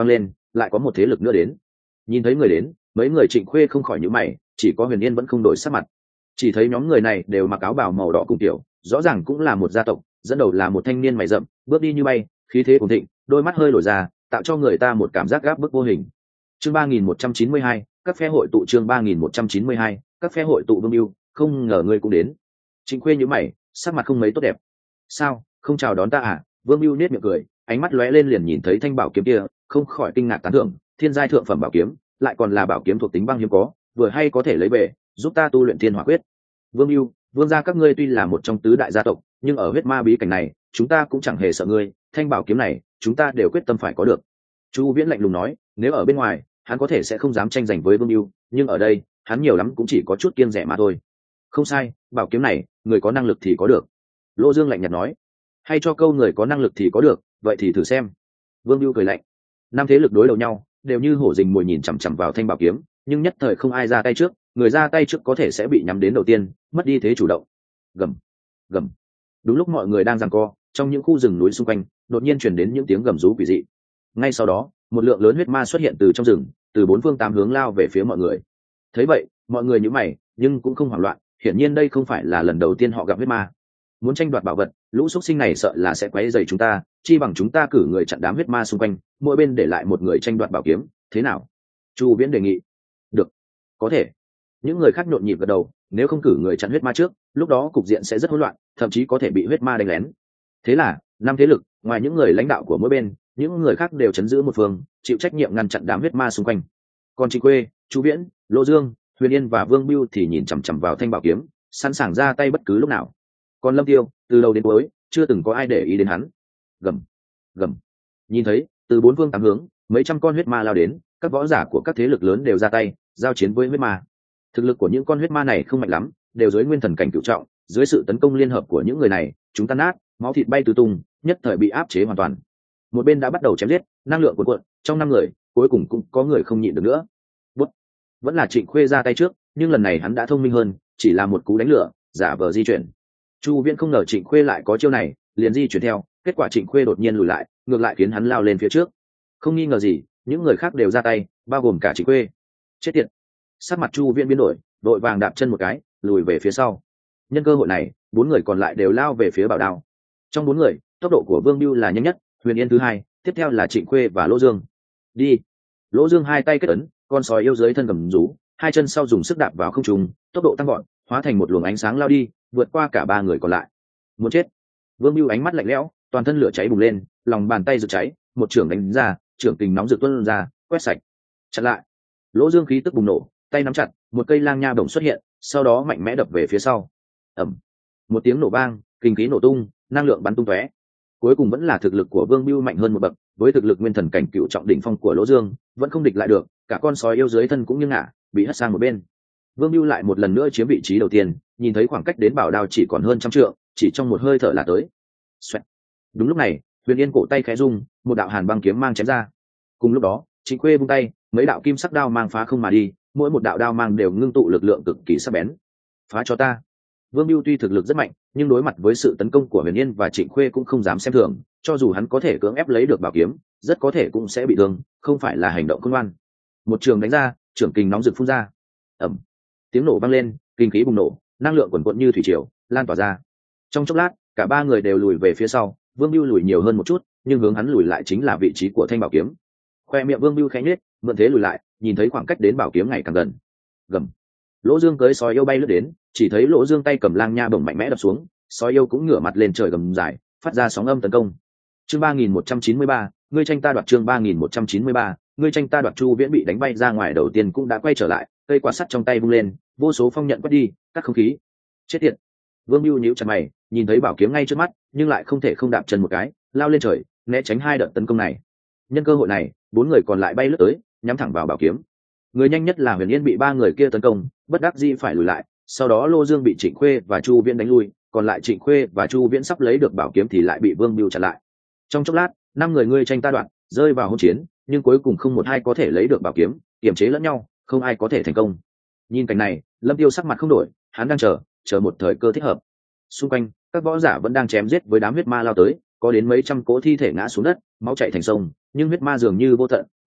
lại có một thế lực nữa đến. Nhìn thấy người đến, mấy người Trịnh Khuê không khỏi nhíu mày, chỉ có Huyền Yên vẫn không đổi sắc mặt. Chỉ thấy nhóm người này đều mặc áo bào màu đỏ cùng tiểu, rõ ràng cũng là một gia tộc, dẫn đầu là một thanh niên mày rậm, bước đi như bay, khí thế ổn định, đôi mắt hơi lồi ra, tạo cho người ta một cảm giác gáp bức vô hình. Chương ba nghìn một trăm chín mươi hai, các phe hội tụ chương ba nghìn một trăm chín mươi hai, các phe hội tụ Vương Bưu, không ngờ ngươi cũng đến. Trịnh Khuê nhíu mày, sắc mặt không mấy tốt đẹp. Sao, không chào đón ta à? Vương Bưu nhếch miệng cười, ánh mắt lóe lên liền nhìn thấy thanh bảo kiếm kia, không khỏi kinh ngạc tán thưởng, thiên giai thượng phẩm bảo kiếm, lại còn là bảo kiếm thuộc tính băng hiếm có, vừa hay có thể lấy về, giúp ta tu luyện thiên hỏa quyết. Vương Bưu, vương gia các ngươi tuy là một trong tứ đại gia tộc, nhưng ở huyết ma bí cảnh này, chúng ta cũng chẳng hề sợ ngươi, thanh bảo kiếm này, chúng ta đều quyết tâm phải có được. Chu Viễn lạnh lùng nói, nếu ở bên ngoài, hắn có thể sẽ không dám tranh giành với Vương Bưu, nhưng ở đây, hắn nhiều lắm cũng chỉ có chút kiêng rẻ mà thôi. Không sai, bảo kiếm này, người có năng lực thì có được. Lô Dương lạnh nhạt nói, hay cho câu người có năng lực thì có được, vậy thì thử xem. Vương Bưu cười lạnh. Năm thế lực đối đầu nhau, đều như hổ rình mồi nhìn chằm chằm vào thanh bảo kiếm, nhưng nhất thời không ai ra tay trước, người ra tay trước có thể sẽ bị nhắm đến đầu tiên, mất đi thế chủ động. Gầm, gầm. Đúng lúc mọi người đang giằng co, trong những khu rừng núi xung quanh, đột nhiên truyền đến những tiếng gầm rú quỷ dị. Ngay sau đó, một lượng lớn huyết ma xuất hiện từ trong rừng, từ bốn phương tám hướng lao về phía mọi người. Thấy vậy, mọi người nhíu mày, nhưng cũng không hoảng loạn, hiển nhiên đây không phải là lần đầu tiên họ gặp huyết ma. Muốn tranh đoạt bảo vật, lũ xuất sinh này sợ là sẽ quấy rầy chúng ta, chi bằng chúng ta cử người chặn đám huyết ma xung quanh, mỗi bên để lại một người tranh đoạt bảo kiếm, thế nào? Chu Viễn đề nghị. Được, có thể. Những người khác nhộn nhịp gật đầu, nếu không cử người chặn huyết ma trước, lúc đó cục diện sẽ rất hỗn loạn, thậm chí có thể bị huyết ma đánh lén. Thế là, năm thế lực, ngoài những người lãnh đạo của mỗi bên, những người khác đều chấn giữ một phương, chịu trách nhiệm ngăn chặn đám huyết ma xung quanh. Còn Trịnh Quê, Chu Viễn, Lô Dương, Huyền Yên và Vương Bưu thì nhìn chằm chằm vào thanh bảo kiếm, sẵn sàng ra tay bất cứ lúc nào. Còn Lâm Tiêu, từ đầu đến cuối, chưa từng có ai để ý đến hắn. Gầm, gầm. Nhìn thấy, từ bốn phương tám hướng, mấy trăm con huyết ma lao đến, các võ giả của các thế lực lớn đều ra tay, giao chiến với huyết ma. Thực lực của những con huyết ma này không mạnh lắm, đều dưới nguyên thần cảnh cửu trọng, dưới sự tấn công liên hợp của những người này, chúng tan nát, máu thịt bay tứ tung, nhất thời bị áp chế hoàn toàn. Một bên đã bắt đầu chém giết, năng lượng cuồn cuộn, trong năm người, cuối cùng cũng có người không nhịn được nữa. Bút. Vẫn là Trịnh Khuê ra tay trước, nhưng lần này hắn đã thông minh hơn, chỉ là một cú đánh lửa, giả vờ di chuyển. Chu Viễn không ngờ Trịnh Khuê lại có chiêu này, liền di chuyển theo, kết quả Trịnh Khuê đột nhiên lùi lại, ngược lại khiến hắn lao lên phía trước. Không nghi ngờ gì, những người khác đều ra tay, bao gồm cả Trịnh Khuê. Chết tiệt. Sắc mặt Chu Viễn biến đổi, đội vàng đạp chân một cái, lùi về phía sau. Nhân cơ hội này, bốn người còn lại đều lao về phía bảo đao. Trong bốn người, tốc độ của Vương Bưu là nhanh nhất, Huyền Yên thứ hai, tiếp theo là Trịnh Khuê và Lỗ Dương. Đi. Lỗ Dương hai tay kết ấn, con sói yêu dưới thân cầm rú, hai chân sau dùng sức đạp vào không trung, tốc độ tăng vọt, hóa thành một luồng ánh sáng lao đi, vượt qua cả ba người còn lại. Muốn chết. Vương Bưu ánh mắt lạnh lẽo, toàn thân lửa cháy bùng lên, lòng bàn tay rực cháy, một chưởng đánh ra, chưởng kình nóng rực tuôn ra, quét sạch. Chặn lại. Lỗ Dương khí tức bùng nổ, tay nắm chặt, một cây lang nha bổng xuất hiện, sau đó mạnh mẽ đập về phía sau. Ầm. Một tiếng nổ vang, kinh khí nổ tung, năng lượng bắn tung tóe. Cuối cùng vẫn là thực lực của Vương Bưu mạnh hơn một bậc, với thực lực nguyên thần cảnh cựu trọng đỉnh phong của Lỗ Dương, vẫn không địch lại được, cả con sói yêu dưới thân cũng như ngã, bị hất sang một bên. Vương Bưu lại một lần nữa chiếm vị trí đầu tiên, nhìn thấy khoảng cách đến bảo đao chỉ còn hơn trăm trượng, chỉ trong một hơi thở là tới. Xoẹt. Đúng lúc này, Huyền Yên cổ tay khẽ rung, một đạo hàn băng kiếm mang chém ra. Cùng lúc đó, Trịnh Khuê vung tay, mấy đạo kim sắc đao mang phá không mà đi, mỗi một đạo đao mang đều ngưng tụ lực lượng cực kỳ sắc bén. Phá cho ta. Vương Bưu tuy thực lực rất mạnh, nhưng đối mặt với sự tấn công của Huyền Yên và Trịnh Khuê cũng không dám xem thường, cho dù hắn có thể cưỡng ép lấy được bảo kiếm, rất có thể cũng sẽ bị thương, không phải là hành động khôn ngoan. Một trường đánh ra, trường kình nóng rực phun ra. Ầm. Tiếng nổ vang lên, kinh khí bùng nổ, năng lượng quần quận như thủy triều, lan tỏa ra. Trong chốc lát, cả ba người đều lùi về phía sau, Vương Bưu lùi nhiều hơn một chút, nhưng hướng hắn lùi lại chính là vị trí của thanh bảo kiếm. Khoe miệng Vương Bưu khẽ nhếch, mượn thế lùi lại, nhìn thấy khoảng cách đến bảo kiếm ngày càng gần. Gầm. Lỗ Dương cưỡi sói yêu bay lướt đến, chỉ thấy Lỗ Dương tay cầm lang nha bổng mạnh mẽ đập xuống, sói yêu cũng ngửa mặt lên trời gầm dài, phát ra sóng âm tấn công. Chương ba nghìn một trăm chín mươi ba, ngươi tranh ta đoạt chương ba nghìn một trăm chín mươi ba, ngươi tranh ta đoạt. Chu Viễn bị đánh bay ra ngoài đầu tiên cũng đã quay trở lại, cây quạt sắt trong tay vung lên, vô số phong nhận quét đi, cắt không khí. Chết tiệt. Vương Bưu nhíu chặt mày, nhìn thấy bảo kiếm ngay trước mắt, nhưng lại không thể không đạp chân một cái, lao lên trời, né tránh hai đợt tấn công này. Nhân cơ hội này, bốn người còn lại bay lướt tới, nhắm thẳng vào bảo kiếm. Người nhanh nhất là Huyền Yên bị ba người kia tấn công, bất đắc dĩ phải lùi lại, sau đó Lô Dương bị Trịnh Khuê và Chu Viễn đánh lui, còn lại Trịnh Khuê và Chu Viễn sắp lấy được bảo kiếm thì lại bị Vương Bưu chặn lại. Trong chốc lát, năm người ngươi tranh ta đoạt, rơi vào hỗn chiến, nhưng cuối cùng không một ai có thể lấy được bảo kiếm, kiềm chế lẫn nhau, không ai có thể thành công. Nhìn cảnh này, Lâm Tiêu sắc mặt không đổi, hắn đang chờ, chờ một thời cơ thích hợp. Xung quanh, các võ giả vẫn đang chém giết với đám huyết ma lao tới, có đến mấy trăm cỗ thi thể ngã xuống đất, máu chảy thành sông, nhưng huyết ma dường như vô tận,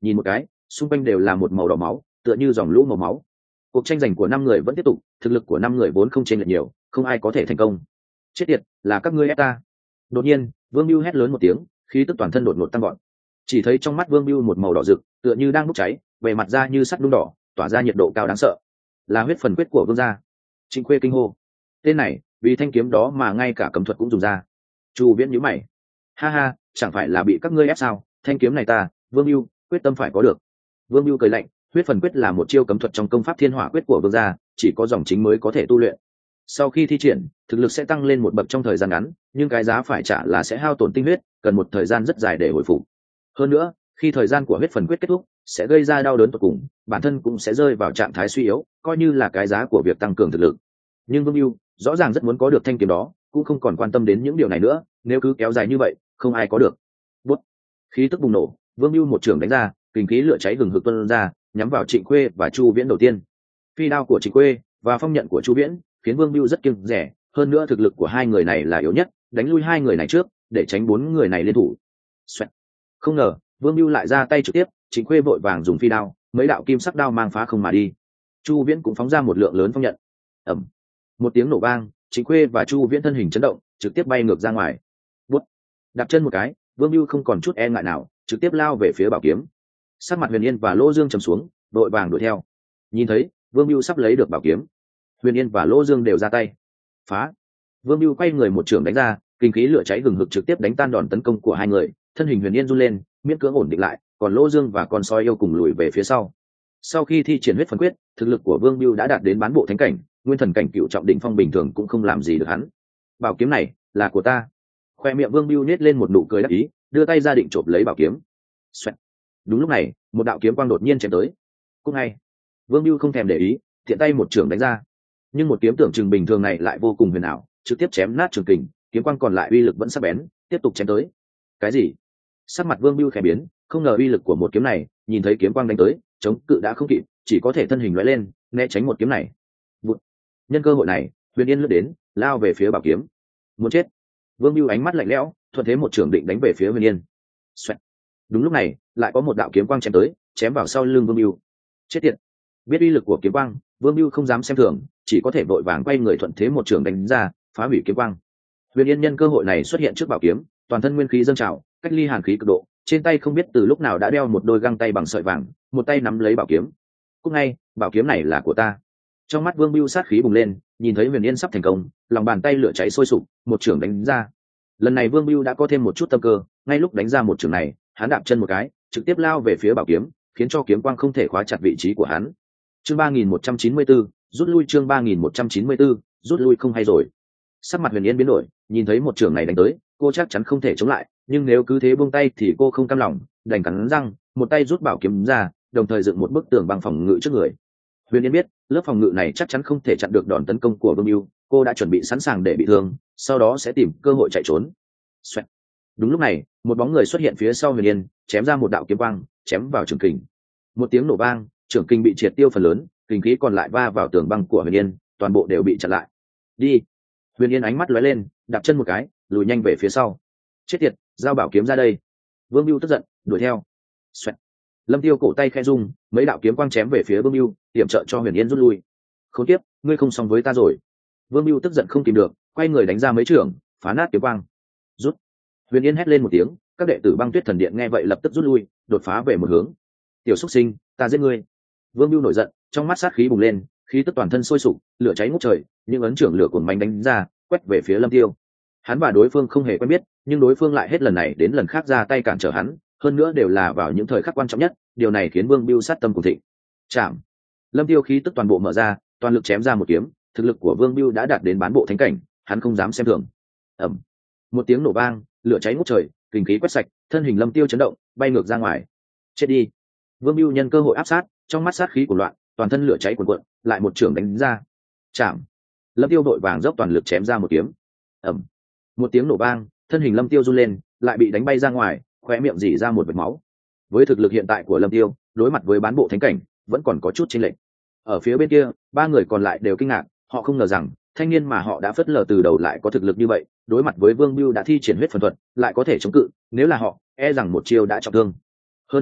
nhìn một cái xung quanh đều là một màu đỏ máu, tựa như dòng lũ màu máu. Cuộc tranh giành của năm người vẫn tiếp tục, thực lực của năm người vốn không chênh lệch nhiều, không ai có thể thành công. Chết tiệt, là các ngươi ép ta. Đột nhiên Vương Bưu hét lớn một tiếng, khí tức toàn thân đột ngột tăng gọn. Chỉ thấy trong mắt Vương Bưu một màu đỏ rực, tựa như đang bốc cháy, bề mặt da như sắt nung đỏ, tỏa ra nhiệt độ cao đáng sợ. Là huyết phần quyết của vương gia. Trịnh Khuê kinh hô. Tên này vì thanh kiếm đó mà ngay cả cấm thuật cũng dùng ra. Chu Viễn nhíu mày. Ha ha, chẳng phải là bị các ngươi ép sao? Thanh kiếm này ta Vương Bưu quyết tâm phải có được. Vương Bưu cười lạnh, huyết phần quyết là một chiêu cấm thuật trong công pháp thiên hỏa quyết của vương gia, chỉ có dòng chính mới có thể tu luyện. Sau khi thi triển, thực lực sẽ tăng lên một bậc trong thời gian ngắn, nhưng cái giá phải trả là sẽ hao tổn tinh huyết, cần một thời gian rất dài để hồi phục. Hơn nữa, khi thời gian của huyết phần quyết kết thúc, sẽ gây ra đau đớn tột cùng, bản thân cũng sẽ rơi vào trạng thái suy yếu, coi như là cái giá của việc tăng cường thực lực. Nhưng Vương Bưu rõ ràng rất muốn có được thanh kiếm đó, cũng không còn quan tâm đến những điều này nữa, nếu cứ kéo dài như vậy, không ai có được. Bút. Khí tức bùng nổ, Vương Bưu một trường đánh ra, kình khí lửa cháy hừng hực tuôn ra, nhắm vào Trịnh Khuê và Chu Viễn đầu tiên. Phi đao của Trịnh Khuê và phong nhận của Chu Viễn khiến Vương Bưu rất kiêng dè, hơn nữa thực lực của hai người này là yếu nhất, đánh lui hai người này trước, để tránh bốn người này liên thủ. Xoẹt. Không ngờ, Vương Bưu lại ra tay trực tiếp, Trịnh Khuê vội vàng dùng phi đao, mấy đạo kim sắc đao mang phá không mà đi. Chu Viễn cũng phóng ra một lượng lớn phong nhận. Ầm. Một tiếng nổ vang, Trịnh Khuê và Chu Viễn thân hình chấn động, trực tiếp bay ngược ra ngoài. Bút. Đạp chân một cái, Vương Bưu không còn chút e ngại nào, trực tiếp lao về phía bảo kiếm. Sắc mặt Huyền Yên và Lỗ Dương trầm xuống, đội vàng đuổi theo. Nhìn thấy Vương Bưu sắp lấy được bảo kiếm, Huyền Yên và Lỗ Dương đều ra tay. Phá. Vương Bưu quay người một trường đánh ra, kinh khí lửa cháy hừng hực trực tiếp đánh tan đòn tấn công của hai người, thân hình Huyền Yên run lên, miễn cưỡng ổn định lại, còn Lỗ Dương và con sói yêu cùng lùi về phía sau. Sau khi thi triển huyết phần quyết, thực lực của Vương Bưu đã đạt đến bán bộ thánh cảnh, nguyên thần cảnh cựu trọng đỉnh phong bình thường cũng không làm gì được hắn. Bảo kiếm này là của ta. Khoe miệng Vương Bưu nết lên một nụ cười đắc ý, đưa tay ra định chộp lấy bảo kiếm. Xoẹt. Đúng lúc này, một đạo kiếm quang đột nhiên chém tới. Cũng ngay, Vương Bưu không thèm để ý, thiện tay một trường đánh ra. Nhưng một kiếm tưởng chừng bình thường này lại vô cùng huyền ảo, trực tiếp chém nát trường kình, kiếm quang còn lại uy lực vẫn sắc bén, tiếp tục chém tới. Cái gì? Sắc mặt Vương Bưu khẽ biến, không ngờ uy lực của một kiếm này, nhìn thấy kiếm quang đánh tới, chống cự đã không kịp, chỉ có thể thân hình lóe lên, né tránh một kiếm này. Vụt. Nhân cơ hội này, Huyền Yên lướt đến, lao về phía bảo kiếm. Muốn chết. Vương Bưu ánh mắt lạnh lẽo, thuận thế một trường định đánh về phía Huyền Yên. Xoẹt. Đúng lúc này, lại có một đạo kiếm quang chém tới, chém vào sau lưng Vương Bưu. Chết tiệt. Biết uy lực của kiếm quang, Vương Bưu không dám xem thường, chỉ có thể vội vàng quay người thuận thế một trường đánh ra, phá hủy kiếm quang. Huyền Yên nhân cơ hội này xuất hiện trước bảo kiếm, toàn thân nguyên khí dâng trào, cách ly hàn khí cực độ, trên tay không biết từ lúc nào đã đeo một đôi găng tay bằng sợi vàng, một tay nắm lấy bảo kiếm. Cũng ngay, bảo kiếm này là của ta. Trong mắt Vương Bưu sát khí bùng lên, nhìn thấy Huyền Yên sắp thành công, lòng bàn tay lửa cháy sôi sục, một trường đánh ra. Lần này Vương Bưu đã có thêm một chút tâm cơ, ngay lúc đánh ra một trường này, hắn đạp chân một cái, trực tiếp lao về phía bảo kiếm, khiến cho kiếm quang không thể khóa chặt vị trí của hắn. Chương ba nghìn một trăm chín mươi tư, rút lui. Chương ba nghìn một trăm chín mươi tư, rút lui không hay rồi. Sắc mặt Huyền Yên biến đổi, nhìn thấy một trường này đánh tới, cô chắc chắn không thể chống lại, nhưng nếu cứ thế buông tay thì cô không cam lòng, đành cắn răng, một tay rút bảo kiếm ra, đồng thời dựng một bức tường bằng phòng ngự trước người. Huyền Yên biết, lớp phòng ngự này chắc chắn không thể chặn được đòn tấn công của Vương Bưu, cô đã chuẩn bị sẵn sàng để bị thương, sau đó sẽ tìm cơ hội chạy trốn. Xoẹt. Đúng lúc này, một bóng người xuất hiện phía sau Huyền Yên, chém ra một đạo kiếm quang, chém vào trường kình. Một tiếng nổ vang, trường kình bị triệt tiêu phần lớn, kình khí còn lại va vào tường băng của Huyền Yên, toàn bộ đều bị chặn lại. Đi. Huyền Yên ánh mắt lóe lên, đạp chân một cái, lùi nhanh về phía sau. Chết tiệt, giao bảo kiếm ra đây. Vương Bưu tức giận, đuổi theo. Xoẹt. Lâm Tiêu cổ tay khẽ rung, mấy đạo kiếm quang chém về phía Vương Bưu, tiệm trợ cho Huyền Yên rút lui. Khốn kiếp, ngươi không xong với ta rồi. Vương Bưu tức giận không kìm được, quay người đánh ra mấy trường, phá nát kiếm quang. Rút. Huyền Yên hét lên một tiếng, các đệ tử Băng Tuyết Thần Điện nghe vậy lập tức rút lui, đột phá về một hướng. Tiểu Súc Sinh, ta giết ngươi. Vương Bưu nổi giận, trong mắt sát khí bùng lên, khí tức toàn thân sôi sục, lửa cháy ngút trời, những ấn trưởng lửa cuồng mạnh đánh ra, quét về phía Lâm Tiêu. Hắn và đối phương không hề quen biết, nhưng đối phương lại hết lần này đến lần khác ra tay cản trở hắn, hơn nữa đều là vào những thời khắc quan trọng nhất, điều này khiến Vương Bưu sát tâm cuồng thịnh. Chạm. Lâm Tiêu khí tức toàn bộ mở ra, toàn lực chém ra một kiếm, thực lực của Vương Bưu đã đạt đến bán bộ thánh cảnh, hắn không dám xem thường. Ầm. Một tiếng nổ vang, lửa cháy ngút trời, kình khí quét sạch, thân hình Lâm Tiêu chấn động, bay ngược ra ngoài. Chết đi. Vương Bưu nhân cơ hội áp sát, trong mắt sát khí cuồn loạn, toàn thân lửa cháy cuồn cuộn, lại một trường đánh ra. Chạm. Lâm Tiêu đội vàng dốc toàn lực chém ra một kiếm. Ầm. Một tiếng nổ vang, thân hình Lâm Tiêu run lên, lại bị đánh bay ra ngoài, khóe miệng rỉ ra một vệt máu. Với thực lực hiện tại của Lâm Tiêu, đối mặt với bán bộ thánh cảnh, vẫn còn có chút chênh lệch. Ở phía bên kia, ba người còn lại đều kinh ngạc, họ không ngờ rằng thanh niên mà họ đã phớt lờ từ đầu lại có thực lực như vậy, đối mặt với Vương Bưu đã thi triển huyết phần thuật, lại có thể chống cự, nếu là họ, e rằng một chiêu đã trọng thương. Hơn nữa,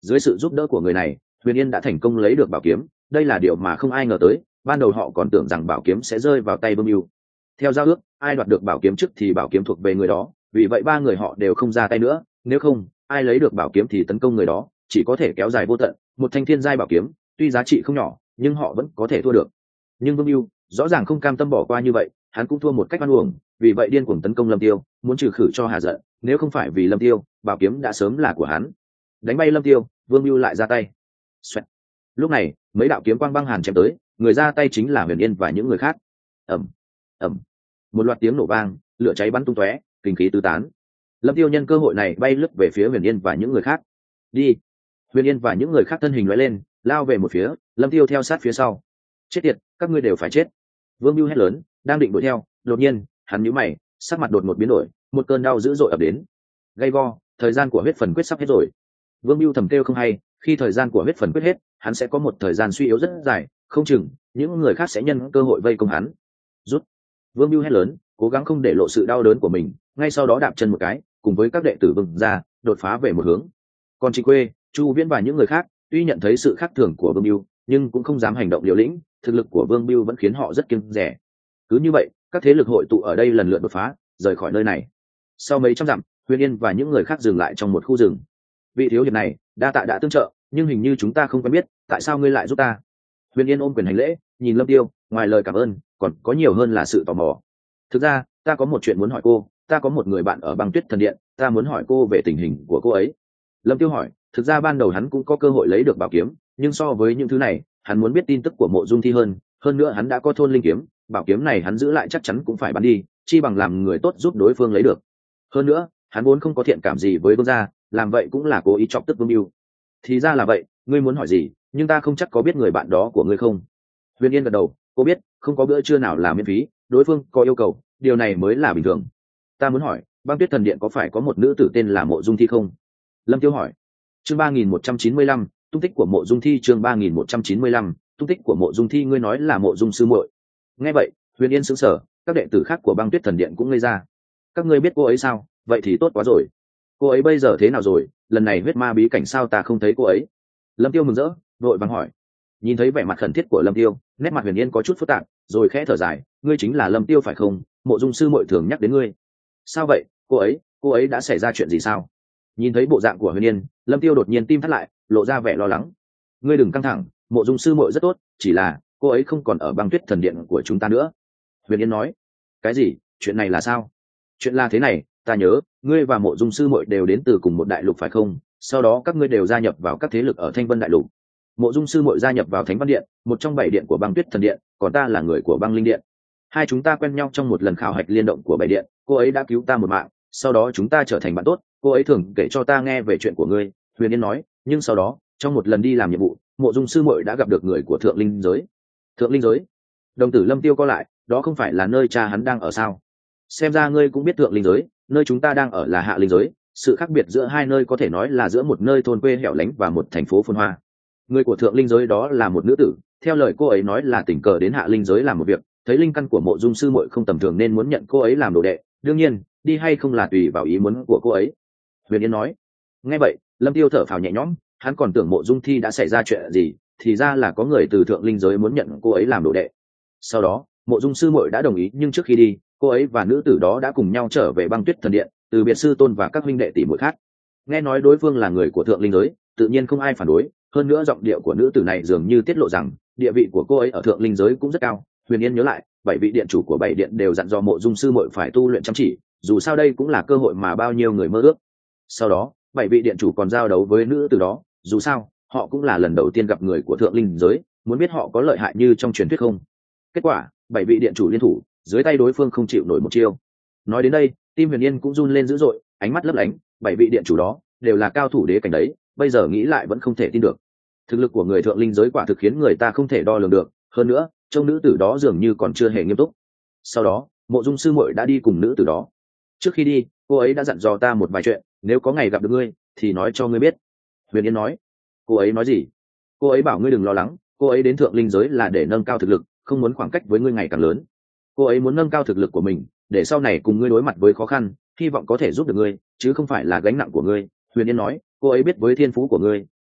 Dưới sự giúp đỡ của người này, Huyền Yên đã thành công lấy được bảo kiếm, đây là điều mà không ai ngờ tới, ban đầu họ còn tưởng rằng bảo kiếm sẽ rơi vào tay Vương Mưu. Theo giao ước, ai đoạt được bảo kiếm trước thì bảo kiếm thuộc về người đó, vì vậy ba người họ đều không ra tay nữa, nếu không, ai lấy được bảo kiếm thì tấn công người đó, chỉ có thể kéo dài vô tận, một thanh thiên giai bảo kiếm, tuy giá trị không nhỏ, nhưng họ vẫn có thể thua được. Nhưng Vương Mưu rõ ràng không cam tâm bỏ qua như vậy, hắn cũng thua một cách oan uổng, vì vậy điên cuồng tấn công Lâm Tiêu, muốn trừ khử cho hà giận, nếu không phải vì Lâm Tiêu, bảo kiếm đã sớm là của hắn. Đánh bay Lâm Tiêu, Vương Mưu lại ra tay. Xoẹt. Lúc này, mấy đạo kiếm quang băng hàn chém tới, người ra tay chính là Huyền Yên và những người khác. Ầm, ầm. Một loạt tiếng nổ vang, lửa cháy bắn tung tóe, kinh khí tứ tán. Lâm Tiêu nhân cơ hội này bay lướt về phía Huyền Yên và những người khác. Đi. Huyền Yên và những người khác thân hình lóe lên, lao về một phía, Lâm Tiêu theo sát phía sau. Chết tiệt, các ngươi đều phải chết. Vương Mưu hét lớn, đang định đuổi theo, đột nhiên, hắn nhíu mày, sắc mặt đột ngột biến đổi, một cơn đau dữ dội ập đến. Gay go, thời gian của huyết phần quyết sắp hết rồi. Vương Mưu thầm kêu không hay, khi thời gian của huyết phần quyết hết, hắn sẽ có một thời gian suy yếu rất dài, không chừng những người khác sẽ nhân cơ hội vây công hắn. Rút. Vương Mưu hét lớn, cố gắng không để lộ sự đau đớn của mình, ngay sau đó đạp chân một cái, cùng với các đệ tử Vương ra, đột phá về một hướng. Còn Trịnh Quê, Chu Viễn và những người khác, tuy nhận thấy sự khác thường của Vương Mưu, nhưng cũng không dám hành động liều lĩnh, thực lực của Vương Mưu vẫn khiến họ rất kiêng dè. Cứ như vậy, các thế lực hội tụ ở đây lần lượt đột phá, rời khỏi nơi này. Sau mấy trăm dặm, Huyền Yên và những người khác dừng lại trong một khu rừng. Vị thiếu hiệp này, đa tạ đã tương trợ, nhưng hình như chúng ta không quen biết, tại sao ngươi lại giúp ta? Huyền Yên ôm quyền hành lễ, nhìn Lâm Tiêu, ngoài lời cảm ơn, còn có nhiều hơn là sự tò mò. Thực ra, ta có một chuyện muốn hỏi cô, ta có một người bạn ở Băng Tuyết Thần Điện, ta muốn hỏi cô về tình hình của cô ấy. Lâm Tiêu hỏi, thực ra ban đầu hắn cũng có cơ hội lấy được bảo kiếm, nhưng so với những thứ này, hắn muốn biết tin tức của Mộ Dung Thi hơn, hơn nữa hắn đã có thôn linh kiếm, bảo kiếm này hắn giữ lại chắc chắn cũng phải bán đi, chi bằng làm người tốt giúp đối phương lấy được. Hơn nữa, hắn vốn không có thiện cảm gì với Vương gia, làm vậy cũng là cố ý chọc tức Vương Mưu. Thì ra là vậy, ngươi muốn hỏi gì, nhưng ta không chắc có biết người bạn đó của ngươi không? Huyền Yên gật đầu, cô biết, không có bữa trưa nào là miễn phí, đối phương có yêu cầu, điều này mới là bình thường. Ta muốn hỏi, Băng Tuyết Thần Điện có phải có một nữ tử tên là Mộ Dung Thi không? Lâm Tiêu hỏi. Chương ba nghìn một trăm chín mươi lăm, tung tích của Mộ Dung Thi. Chương ba nghìn một trăm chín mươi lăm, tung tích của Mộ Dung Thi. Ngươi nói là Mộ Dung sư muội? Nghe vậy, Huyền Yên sững sờ, các đệ tử khác của Băng Tuyết Thần Điện cũng ngây ra. Các ngươi biết cô ấy sao? Vậy thì tốt quá rồi. Cô ấy bây giờ thế nào rồi? Lần này huyết ma bí cảnh sao ta không thấy cô ấy? Lâm Tiêu mừng rỡ, vội vàng hỏi. Nhìn thấy vẻ mặt khẩn thiết của Lâm Tiêu, nét mặt Huyền Yên có chút phức tạp, rồi khẽ thở dài, ngươi chính là Lâm Tiêu phải không? Mộ Dung sư muội thường nhắc đến ngươi. Sao vậy? Cô ấy, cô ấy đã xảy ra chuyện gì sao? Nhìn thấy bộ dạng của Huyền Yên, Lâm Tiêu đột nhiên tim thắt lại, lộ ra vẻ lo lắng. Ngươi đừng căng thẳng, Mộ Dung sư muội rất tốt, chỉ là cô ấy không còn ở Băng Tuyết Thần Điện của chúng ta nữa. Huyền Yên nói. Cái gì? Chuyện này là sao? Chuyện là thế này, ta nhớ, ngươi và Mộ Dung sư muội đều đến từ cùng một đại lục phải không? Sau đó các ngươi đều gia nhập vào các thế lực ở Thanh Vân đại lục. Mộ Dung sư muội gia nhập vào Thánh Văn Điện, một trong bảy điện của Băng Tuyết Thần Điện, còn ta là người của Băng Linh Điện. Hai chúng ta quen nhau trong một lần khảo hạch liên động của bảy điện, cô ấy đã cứu ta một mạng, sau đó chúng ta trở thành bạn tốt, cô ấy thường kể cho ta nghe về chuyện của ngươi. Huyền Yên nói, nhưng sau đó, trong một lần đi làm nhiệm vụ, Mộ Dung sư muội đã gặp được người của Thượng Linh giới. Thượng Linh giới? Đồng tử Lâm Tiêu co lại, đó không phải là nơi cha hắn đang ở sao? Xem ra ngươi cũng biết Thượng Linh giới, nơi chúng ta đang ở là Hạ Linh giới, sự khác biệt giữa hai nơi có thể nói là giữa một nơi thôn quê hẻo lánh và một thành phố phồn hoa. Người của Thượng Linh giới đó là một nữ tử, theo lời cô ấy nói là tình cờ đến Hạ Linh giới làm một việc, thấy linh căn của Mộ Dung sư muội không tầm thường nên muốn nhận cô ấy làm đồ đệ, đương nhiên, đi hay không là tùy vào ý muốn của cô ấy. Huyền Yên nói. Nghe vậy, Lâm Tiêu thở phào nhẹ nhõm, hắn còn tưởng Mộ Dung Thi đã xảy ra chuyện gì, thì ra là có người từ Thượng Linh giới muốn nhận cô ấy làm đồ đệ. Sau đó, Mộ Dung sư muội đã đồng ý, nhưng trước khi đi, cô ấy và nữ tử đó đã cùng nhau trở về Băng Tuyết Thần Điện, từ biệt sư tôn và các huynh đệ tỷ muội khác. Nghe nói đối phương là người của Thượng Linh giới, tự nhiên không ai phản đối, hơn nữa giọng điệu của nữ tử này dường như tiết lộ rằng địa vị của cô ấy ở Thượng Linh giới cũng rất cao. Huyền Yên nhớ lại, bảy vị điện chủ của bảy điện đều dặn dò Mộ Dung sư muội phải tu luyện chăm chỉ, dù sao đây cũng là cơ hội mà bao nhiêu người mơ ước. Sau đó, bảy vị điện chủ còn giao đấu với nữ tử đó, dù sao, họ cũng là lần đầu tiên gặp người của Thượng Linh giới, muốn biết họ có lợi hại như trong truyền thuyết không. Kết quả, bảy vị điện chủ liên thủ, dưới tay đối phương không chịu nổi một chiêu. Nói đến đây, tim Huyền Yên cũng run lên dữ dội, ánh mắt lấp lánh, bảy vị điện chủ đó đều là cao thủ đế cảnh đấy, bây giờ nghĩ lại vẫn không thể tin được. Thực lực của người Thượng Linh giới quả thực khiến người ta không thể đo lường được, hơn nữa, trông nữ tử đó dường như còn chưa hề nghiêm túc. Sau đó, Mộ Dung sư muội đã đi cùng nữ tử đó. Trước khi đi, cô ấy đã dặn dò ta một vài chuyện, nếu có ngày gặp được ngươi thì nói cho ngươi biết. Huyền Yên nói. Cô ấy nói gì? Cô ấy bảo ngươi đừng lo lắng, cô ấy đến Thượng Linh giới là để nâng cao thực lực, không muốn khoảng cách với ngươi ngày càng lớn. Cô ấy muốn nâng cao thực lực của mình, để sau này cùng ngươi đối mặt với khó khăn, hy vọng có thể giúp được ngươi, chứ không phải là gánh nặng của ngươi. Huyền Yên nói, cô ấy biết với thiên phú của ngươi,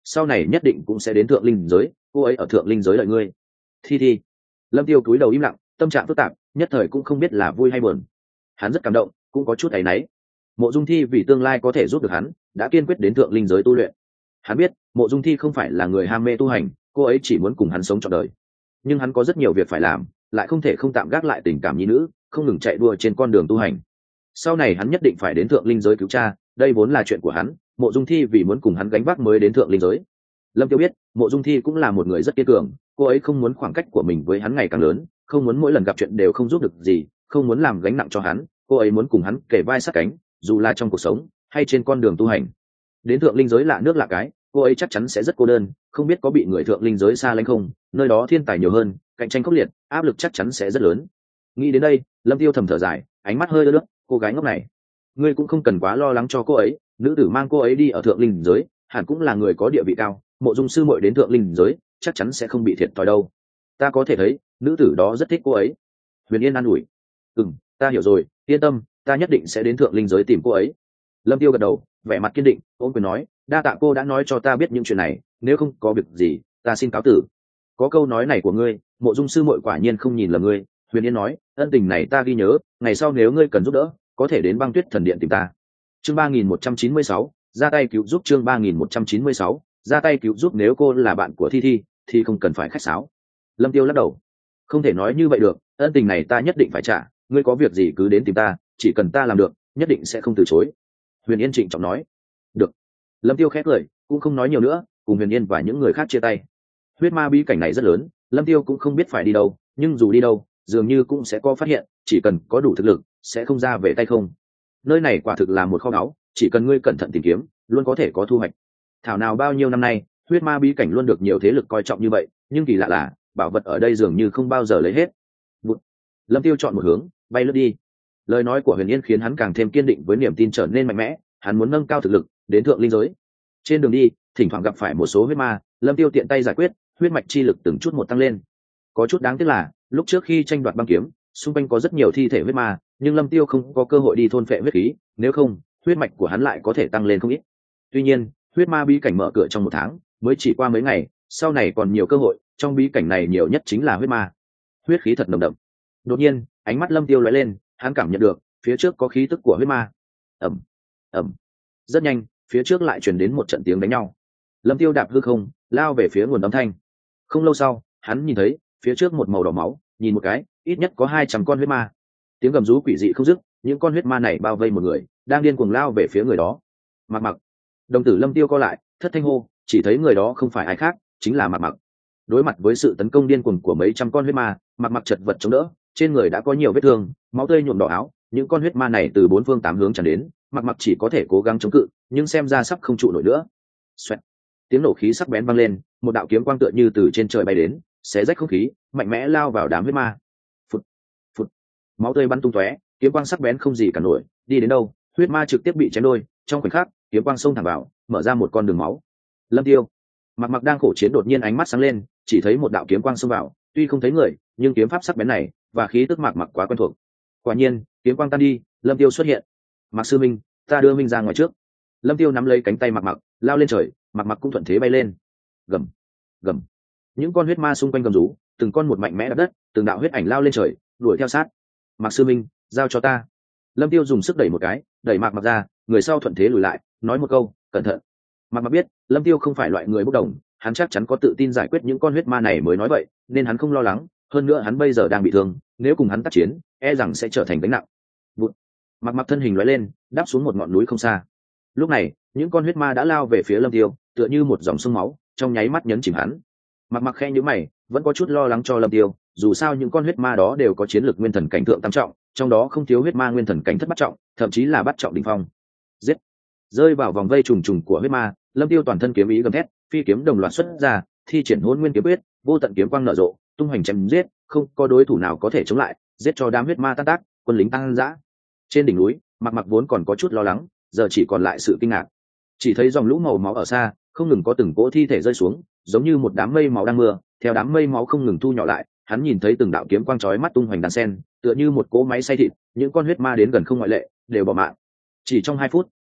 sau này nhất định cũng sẽ đến thượng linh giới, cô ấy ở thượng linh giới đợi ngươi. Thi Thi. Lâm Tiêu cúi đầu im lặng, tâm trạng phức tạp, nhất thời cũng không biết là vui hay buồn. Hắn rất cảm động, cũng có chút áy náy. Mộ Dung Thi vì tương lai có thể giúp được hắn, đã kiên quyết đến thượng linh giới tu luyện. Hắn biết Mộ Dung Thi không phải là người ham mê tu hành, cô ấy chỉ muốn cùng hắn sống trọn đời. Nhưng hắn có rất nhiều việc phải làm, lại không thể không tạm gác lại tình cảm nhi nữ, không ngừng chạy đua trên con đường tu hành. Sau này hắn nhất định phải đến thượng linh giới cứu cha, đây vốn là chuyện của hắn. Mộ Dung Thi vì muốn cùng hắn gánh vác mới đến thượng linh giới. Lâm Tiêu biết Mộ Dung Thi cũng là một người rất kiên cường, cô ấy không muốn khoảng cách của mình với hắn ngày càng lớn, không muốn mỗi lần gặp chuyện đều không giúp được gì, không muốn làm gánh nặng cho hắn. Cô ấy muốn cùng hắn kề vai sát cánh, dù là trong cuộc sống hay trên con đường tu hành. Đến thượng linh giới lạ nước lạ cái, cô ấy chắc chắn sẽ rất cô đơn, không biết có bị người thượng linh giới xa lánh không, nơi đó thiên tài nhiều hơn, cạnh tranh khốc liệt, áp lực chắc chắn sẽ rất lớn. Nghĩ đến đây, Lâm Tiêu thầm thở dài, ánh mắt hơi ướt nước. Cô gái ngốc này, ngươi cũng không cần quá lo lắng cho cô ấy, nữ tử mang cô ấy đi ở thượng linh giới hẳn cũng là người có địa vị cao, Mộ Dung sư muội đến thượng linh giới chắc chắn sẽ không bị thiệt thòi đâu. Ta có thể thấy nữ tử đó rất thích cô ấy. Huyền Yên an ủi. Ừm, ta hiểu rồi, yên tâm, ta nhất định sẽ đến thượng linh giới tìm cô ấy. Lâm Tiêu gật đầu, vẻ mặt kiên định, ôm quyền nói, đa tạ cô đã nói cho ta biết những chuyện này, nếu không có việc gì ta xin cáo tử. Có câu nói này của ngươi, Mộ Dung sư muội quả nhiên không nhìn lầm ngươi. Huyền Yên nói, ân tình này ta ghi nhớ, ngày sau nếu ngươi cần giúp đỡ có thể đến Băng Tuyết thần điện tìm ta. Chương ba nghìn một trăm chín mươi sáu, ra tay cứu giúp. Chương ba nghìn một trăm chín mươi sáu, ra tay cứu giúp. Nếu cô là bạn của Thi Thi thì không cần phải khách sáo. Lâm Tiêu lắc đầu, không thể nói như vậy được, ân tình này ta nhất định phải trả, ngươi có việc gì cứ đến tìm ta, chỉ cần ta làm được nhất định sẽ không từ chối. Huyền Yên trịnh trọng nói. Được. Lâm Tiêu khép cười, cũng không nói nhiều nữa, cùng Huyền Yên và những người khác chia tay. Huyết ma bí cảnh này rất lớn, Lâm Tiêu cũng không biết phải đi đâu, nhưng dù đi đâu dường như cũng sẽ có phát hiện, chỉ cần có đủ thực lực sẽ không ra về tay không. Nơi này quả thực là một kho báu, chỉ cần ngươi cẩn thận tìm kiếm luôn có thể có thu hoạch. Thảo nào bao nhiêu năm nay huyết ma bí cảnh luôn được nhiều thế lực coi trọng như vậy, nhưng kỳ lạ là bảo vật ở đây dường như không bao giờ lấy hết. Bụt. Lâm Tiêu chọn một hướng bay lướt đi. Lời nói của Huyền Yên khiến hắn càng thêm kiên định với niềm tin trở nên mạnh mẽ, hắn muốn nâng cao thực lực đến thượng linh giới. Trên đường đi thỉnh thoảng gặp phải một số huyết ma, Lâm Tiêu tiện tay giải quyết, huyết mạch chi lực từng chút một tăng lên. Có chút đáng tiếc là lúc trước khi tranh đoạt băng kiếm, xung quanh có rất nhiều thi thể huyết ma, nhưng Lâm Tiêu không có cơ hội đi thôn phệ huyết khí, nếu không huyết mạch của hắn lại có thể tăng lên không ít. Tuy nhiên huyết ma bí cảnh mở cửa trong một tháng, mới chỉ qua mấy ngày, sau này còn nhiều cơ hội, trong bí cảnh này nhiều nhất chính là huyết ma. Huyết khí thật nồng đậm. Đột nhiên ánh mắt Lâm Tiêu lóe lên, hắn cảm nhận được phía trước có khí tức của huyết ma. Ầm ầm. Rất nhanh phía trước lại truyền đến một trận tiếng đánh nhau. Lâm Tiêu đạp hư không lao về phía nguồn âm thanh. Không lâu sau hắn nhìn thấy phía trước một màu đỏ máu, nhìn một cái ít nhất có hai trăm con huyết ma. Tiếng gầm rú quỷ dị không dứt, những con huyết ma này bao vây một người đang điên cuồng lao về phía người đó. Mặc Mặc. Đồng tử Lâm Tiêu co lại, thất thanh hô, chỉ thấy người đó không phải ai khác chính là Mặc Mặc. Đối mặt với sự tấn công điên cuồng của mấy trăm con huyết ma, Mặc Mặc chật vật chống đỡ, trên người đã có nhiều vết thương, máu tươi nhuộm đỏ áo. Những con huyết ma này từ bốn phương tám hướng tràn đến, Mặc Mặc chỉ có thể cố gắng chống cự, nhưng xem ra sắp không trụ nổi nữa. Xoẹt. Tiếng nổ khí sắc bén vang lên, một đạo kiếm quang tựa như từ trên trời bay đến, xé rách không khí, mạnh mẽ lao vào đám huyết ma. Phụt, phụt. Máu tươi bắn tung tóe, kiếm quang sắc bén không gì cả nổi, đi đến đâu huyết ma trực tiếp bị chém đôi. Trong khoảnh khắc kiếm quang xông thẳng vào, mở ra một con đường máu. Lâm Tiêu. Mặc Mặc đang khổ chiến đột nhiên ánh mắt sáng lên, chỉ thấy một đạo kiếm quang xông vào, tuy không thấy người nhưng kiếm pháp sắc bén này và khí tức Mặc Mặc quá quen thuộc. Quả nhiên kiếm quang tan đi, Lâm Tiêu xuất hiện. Mặc sư minh, ta đưa minh ra ngoài trước. Lâm Tiêu nắm lấy cánh tay Mặc Mặc lao lên trời, Mặc Mặc cũng thuận thế bay lên. Gầm gầm. Những con huyết ma xung quanh gầm rú, từng con một mạnh mẽ đập đất, từng đạo huyết ảnh lao lên trời đuổi theo sát. Mặc sư minh, giao cho ta. Lâm Tiêu dùng sức đẩy một cái, đẩy Mặc Mặc ra, người sau thuận thế lùi lại, nói một câu, cẩn thận. Mặc Mặc biết Lâm Tiêu không phải loại người bốc đồng, hắn chắc chắn có tự tin giải quyết những con huyết ma này mới nói vậy, nên hắn không lo lắng. Hơn nữa hắn bây giờ đang bị thương, nếu cùng hắn tác chiến e rằng sẽ trở thành gánh nặng. Bụt. Mặc Mặc thân hình lóe lên, đáp xuống một ngọn núi không xa. Lúc này những con huyết ma đã lao về phía Lâm Tiêu, tựa như một dòng sông máu, trong nháy mắt nhấn chìm hắn. Mặc Mặc khẽ nhíu mày, vẫn có chút lo lắng cho Lâm Tiêu, dù sao những con huyết ma đó đều có chiến lược nguyên thần cảnh thượng tam trọng, trong đó không thiếu huyết ma nguyên thần cảnh thất bát trọng, thậm chí là bát trọng đỉnh phong. Giết! Rơi vào vòng vây trùng trùng của huyết ma, Lâm Tiêu toàn thân kiếm ý gầm thét, phi kiếm đồng loạt xuất ra, thi triển Hỗn Nguyên kiếm quyết, vô tận kiếm quang nở rộ, tung hoành chém giết, không có đối thủ nào có thể chống lại, giết cho đám huyết ma tan tác, quân lính tăng dã. Trên đỉnh núi, Mặc Mặc vốn còn có chút lo lắng, giờ chỉ còn lại sự kinh ngạc. Chỉ thấy dòng lũ màu máu ở xa, không ngừng có từng cỗ thi thể rơi xuống, giống như một đám mây máu đang mưa, theo đám mây máu không ngừng thu nhỏ lại, hắn nhìn thấy từng đạo kiếm quang chói mắt tung hoành đan sen, tựa như một cỗ máy xay thịt, những con huyết ma đến gần không ngoại lệ, đều bỏ mạng. Chỉ trong hai phút,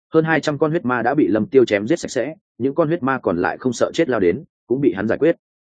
hơn hai trăm con huyết ma đã bị lâm tiêu chém giết sạch sẽ, những con huyết ma còn lại không sợ chết lao đến cũng bị hắn giải quyết.